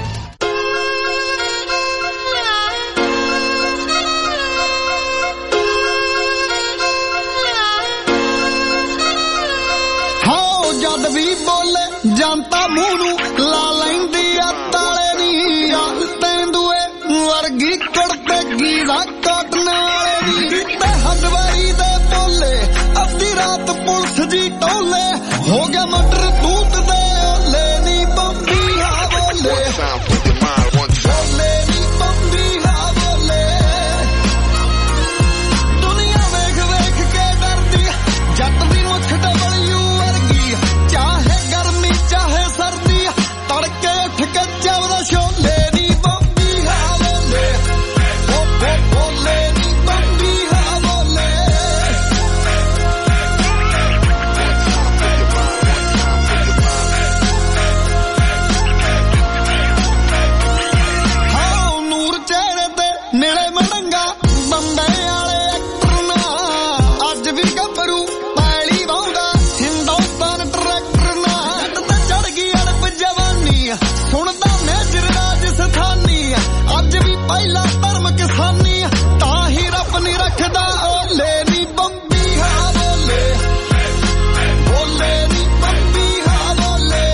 Speaker 8: ਹਾਂ ਜਦ ਵੀ ਬੋਲੇ ਜਨਤਾ ਮੂੰਹ ਨੂੰ ਲਾ ਲੈਂਦੀ ਆ ਤਾਲੇ ਨੀ ਆ ਤੈਂਦੂਏ ਵਰਗੀ ਕੜਤੇ ਗੀੜਾ ਕੱਟਣ ਵਾਲੇ ਦੀ ਤੇ ਹਦਵਾਈ ਦੇ ਬੋਲੇ ਅੱਧੀ ਰਾਤ ਪੁਲਿਸ ਜੀ ਟੋਲੇ ਹੋ ਗਿਆ ਮਟਰ ਤੂਤ ਦੇ ਓਲੇ ਨੀ ਬੰਬੀ ਆ ਬੋਲੇ ਬੋਲੇ ਨੀ ਬੰਬੀ ਆ ਬੋਲੇ ਦੁਨੀਆ ਵੇਖ ਵੇਖ ਕੇ ਡਰਦੀ ਜੱਟ ਦੀ ਮੁੱਖ ਡਬਲਯੂ ਵਰਗੀ ਚਾਹੇ ਗਰਮੀ ਚਾਹੇ ਸਰਦੀ ਤੜਕੇ ਉੱਠ ਕੇ ਚੱਲਦਾ ਛੋਲੇ ਨੀ ਬੰਬੀ ਆ ਬੋਲੇ ਓ ਬੋਲੇ ਨੀ ਬੰਬੀ ਆ ਬੋਲੇ ਹਾਂ ਨੂਰ ਚਿਹਰੇ ਤੇ ਨੇੜੇ ਮੜੰਗਾ ਬੰਦੇ ਵਾਲੇ ਐਕਟਰ ਨਾ ਅੱਜ ਵੀ ਗੱਭਰੂ ਪੈਲੀ ਵਾਉਂਦਾ ਹਿੰਦੁਸਤਾਨ ਟਰੈਕਟਰ ਨਾ ਜੱਟ ਤੇ ਚੜ ਗਈ ਅੜਪ ਜਵਾਨੀ ਸੁਣਦਾ ਮੇਜਰ ਰਾਜਸਥਾਨੀ ਅੱਜ ਵੀ ਪਹਿਲਾ ਧਰਮ ਕਿਸਾਨੀ ਤਾਂ ਹੀ ਰੱਬ ਨਹੀਂ ਰੱਖਦਾ ਓਲੇ ਨੀ ਬੰਬੀ ਆ ਬੋਲੇ ਬੋਲੇ ਨੀ ਬੰਬੀ ਆ ਬੋਲੇ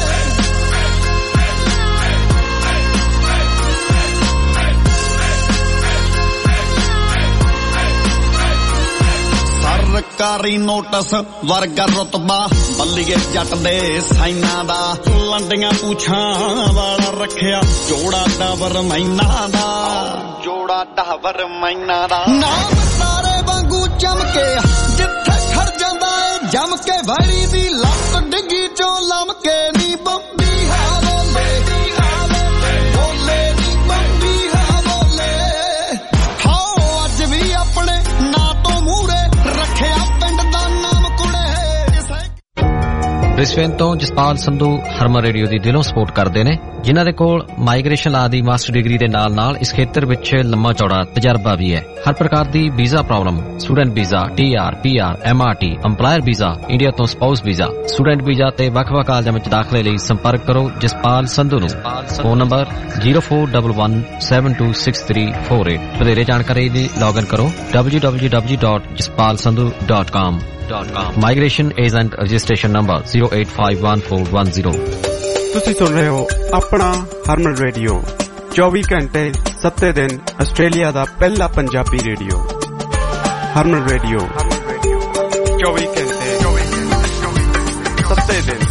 Speaker 8: ਸਰਕਾਰੀ ਨੋਟਿਸ ਵਰਗਾ ਰੁਤਬਾ ਬੱਲੀਏ ਜੱਟ ਦੇ ਸਾਈਨਾਂ ਦਾ ਲੰਡੀਆਂ ਪੂਛਾਂ ਵਾਲਾ ਰੱਖਿਆ ਜੋੜਾ ਡਾਵਰ ਮੈਨਾਂ ਦਾ ਜੋੜਾ ਡਾਵਰ ਮੈਨਾਂ ਦਾ ਨਾਮ ਸਾਰੇ ਵਾਂਗੂ ਚਮਕੇ ਜਿੱਥੇ ਖੜ ਜਾਂਦਾ ਏ ਜਮ ਕੇ ਵੈਰੀ ਦੀ ਲੱਤ ਡਿੱਗੀ ਚੋਂ ਲਮਕੇ ਨੀ ਬੰਬੀ ਆ ਬੋਲੇ ਬੋਲੇ ਨੀ ਬੰਬੀ ਆ ਬੋਲੇ ਹਾਂ ਅੱਜ ਵੀ ਆਪਣੇ ਨਾਂ ਤੋਂ ਮੂਹਰੇ ਰੱਖਿਆ ਪਿੰਡ ਦਾ ਨਾਮ ਕੁੜੇ
Speaker 18: ਬ੍ਰਿਸਬੇਨ ਤੋਂ ਜਸਪਾਲ ਸੰਧੂ ਹਰਮਨ ਰੇਡੀਓ ਦੀ ਦਿਲੋਂ ਸਪੋਰਟ ਕਰਦੇ ਨੇ, ਜਿਨ੍ਹਾਂ ਦੇ ਕੋਲ ਮਾਈਗ੍ਰੇਸ਼ਨ ਲਾ ਦੀ ਮਾਸਟਰ ਡਿਗਰੀ ਦੇ ਨਾਲ ਨਾਲ ਇਸ ਖੇਤਰ ਵਿੱਚ ਲੰਮਾ ਚੌੜਾ ਤਜਰਬਾ ਵੀ ਹੈ। ਹਰ ਪ੍ਰਕਾਰ ਦੀ visa problem, student visa, T R, P R, M R T, employer visa, India ਤੋਂ ਸਪਾਊਸ ਵੀਜ਼ਾ, ਸਟੂਡੈਂਟ ਵੀਜ਼ਾ ਤੇ ਵੱਖ-ਵੱਖ ਕਾਲਜਾਂ ਵਿੱਚ ਦਾਖਲੇ ਲਈ ਸੰਪਰਕ ਕਰੋ ਜਸਪਾਲ ਸੰਧੂ ਨੂੰ। Phone number zero four one one seven two six three four eight। ਵਧੇਰੇ ਜਾਣਕਾਰੀ ਲਈ ਲੌਗਇਨ ਕਰੋ w w w dot jaspal sandhu dot com। Migration agent registration number zero eight five one four one zero।
Speaker 21: ਤੁਸੀਂ ਸੁਣ ਰਹੇ ਹੋ ਆਪਣਾ ਹਰਮਨ radio, ਚੌਵੀ ਘੰਟੇ ਸੱਤੇ ਦਿਨ ਆਸਟ੍ਰੇਲੀਆ ਦਾ ਪਹਿਲਾ ਪੰਜਾਬੀ ਰੇਡੀਓ। ਹਰਮਨ ਰੇਡੀਓ ਚੌਵੀ ਘੰਟੇ ਸੱਤੇ ਦਿਨ।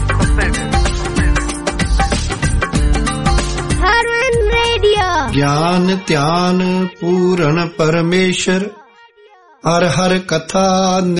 Speaker 7: ਹਰਮਨ ਰੇਡੀਓ ਗਿਆਨ ਧਿਆਨ ਪੂਰਨ ਪਰਮੇਸ਼ਰ ਹਰ ਹਰ ਕਥਾ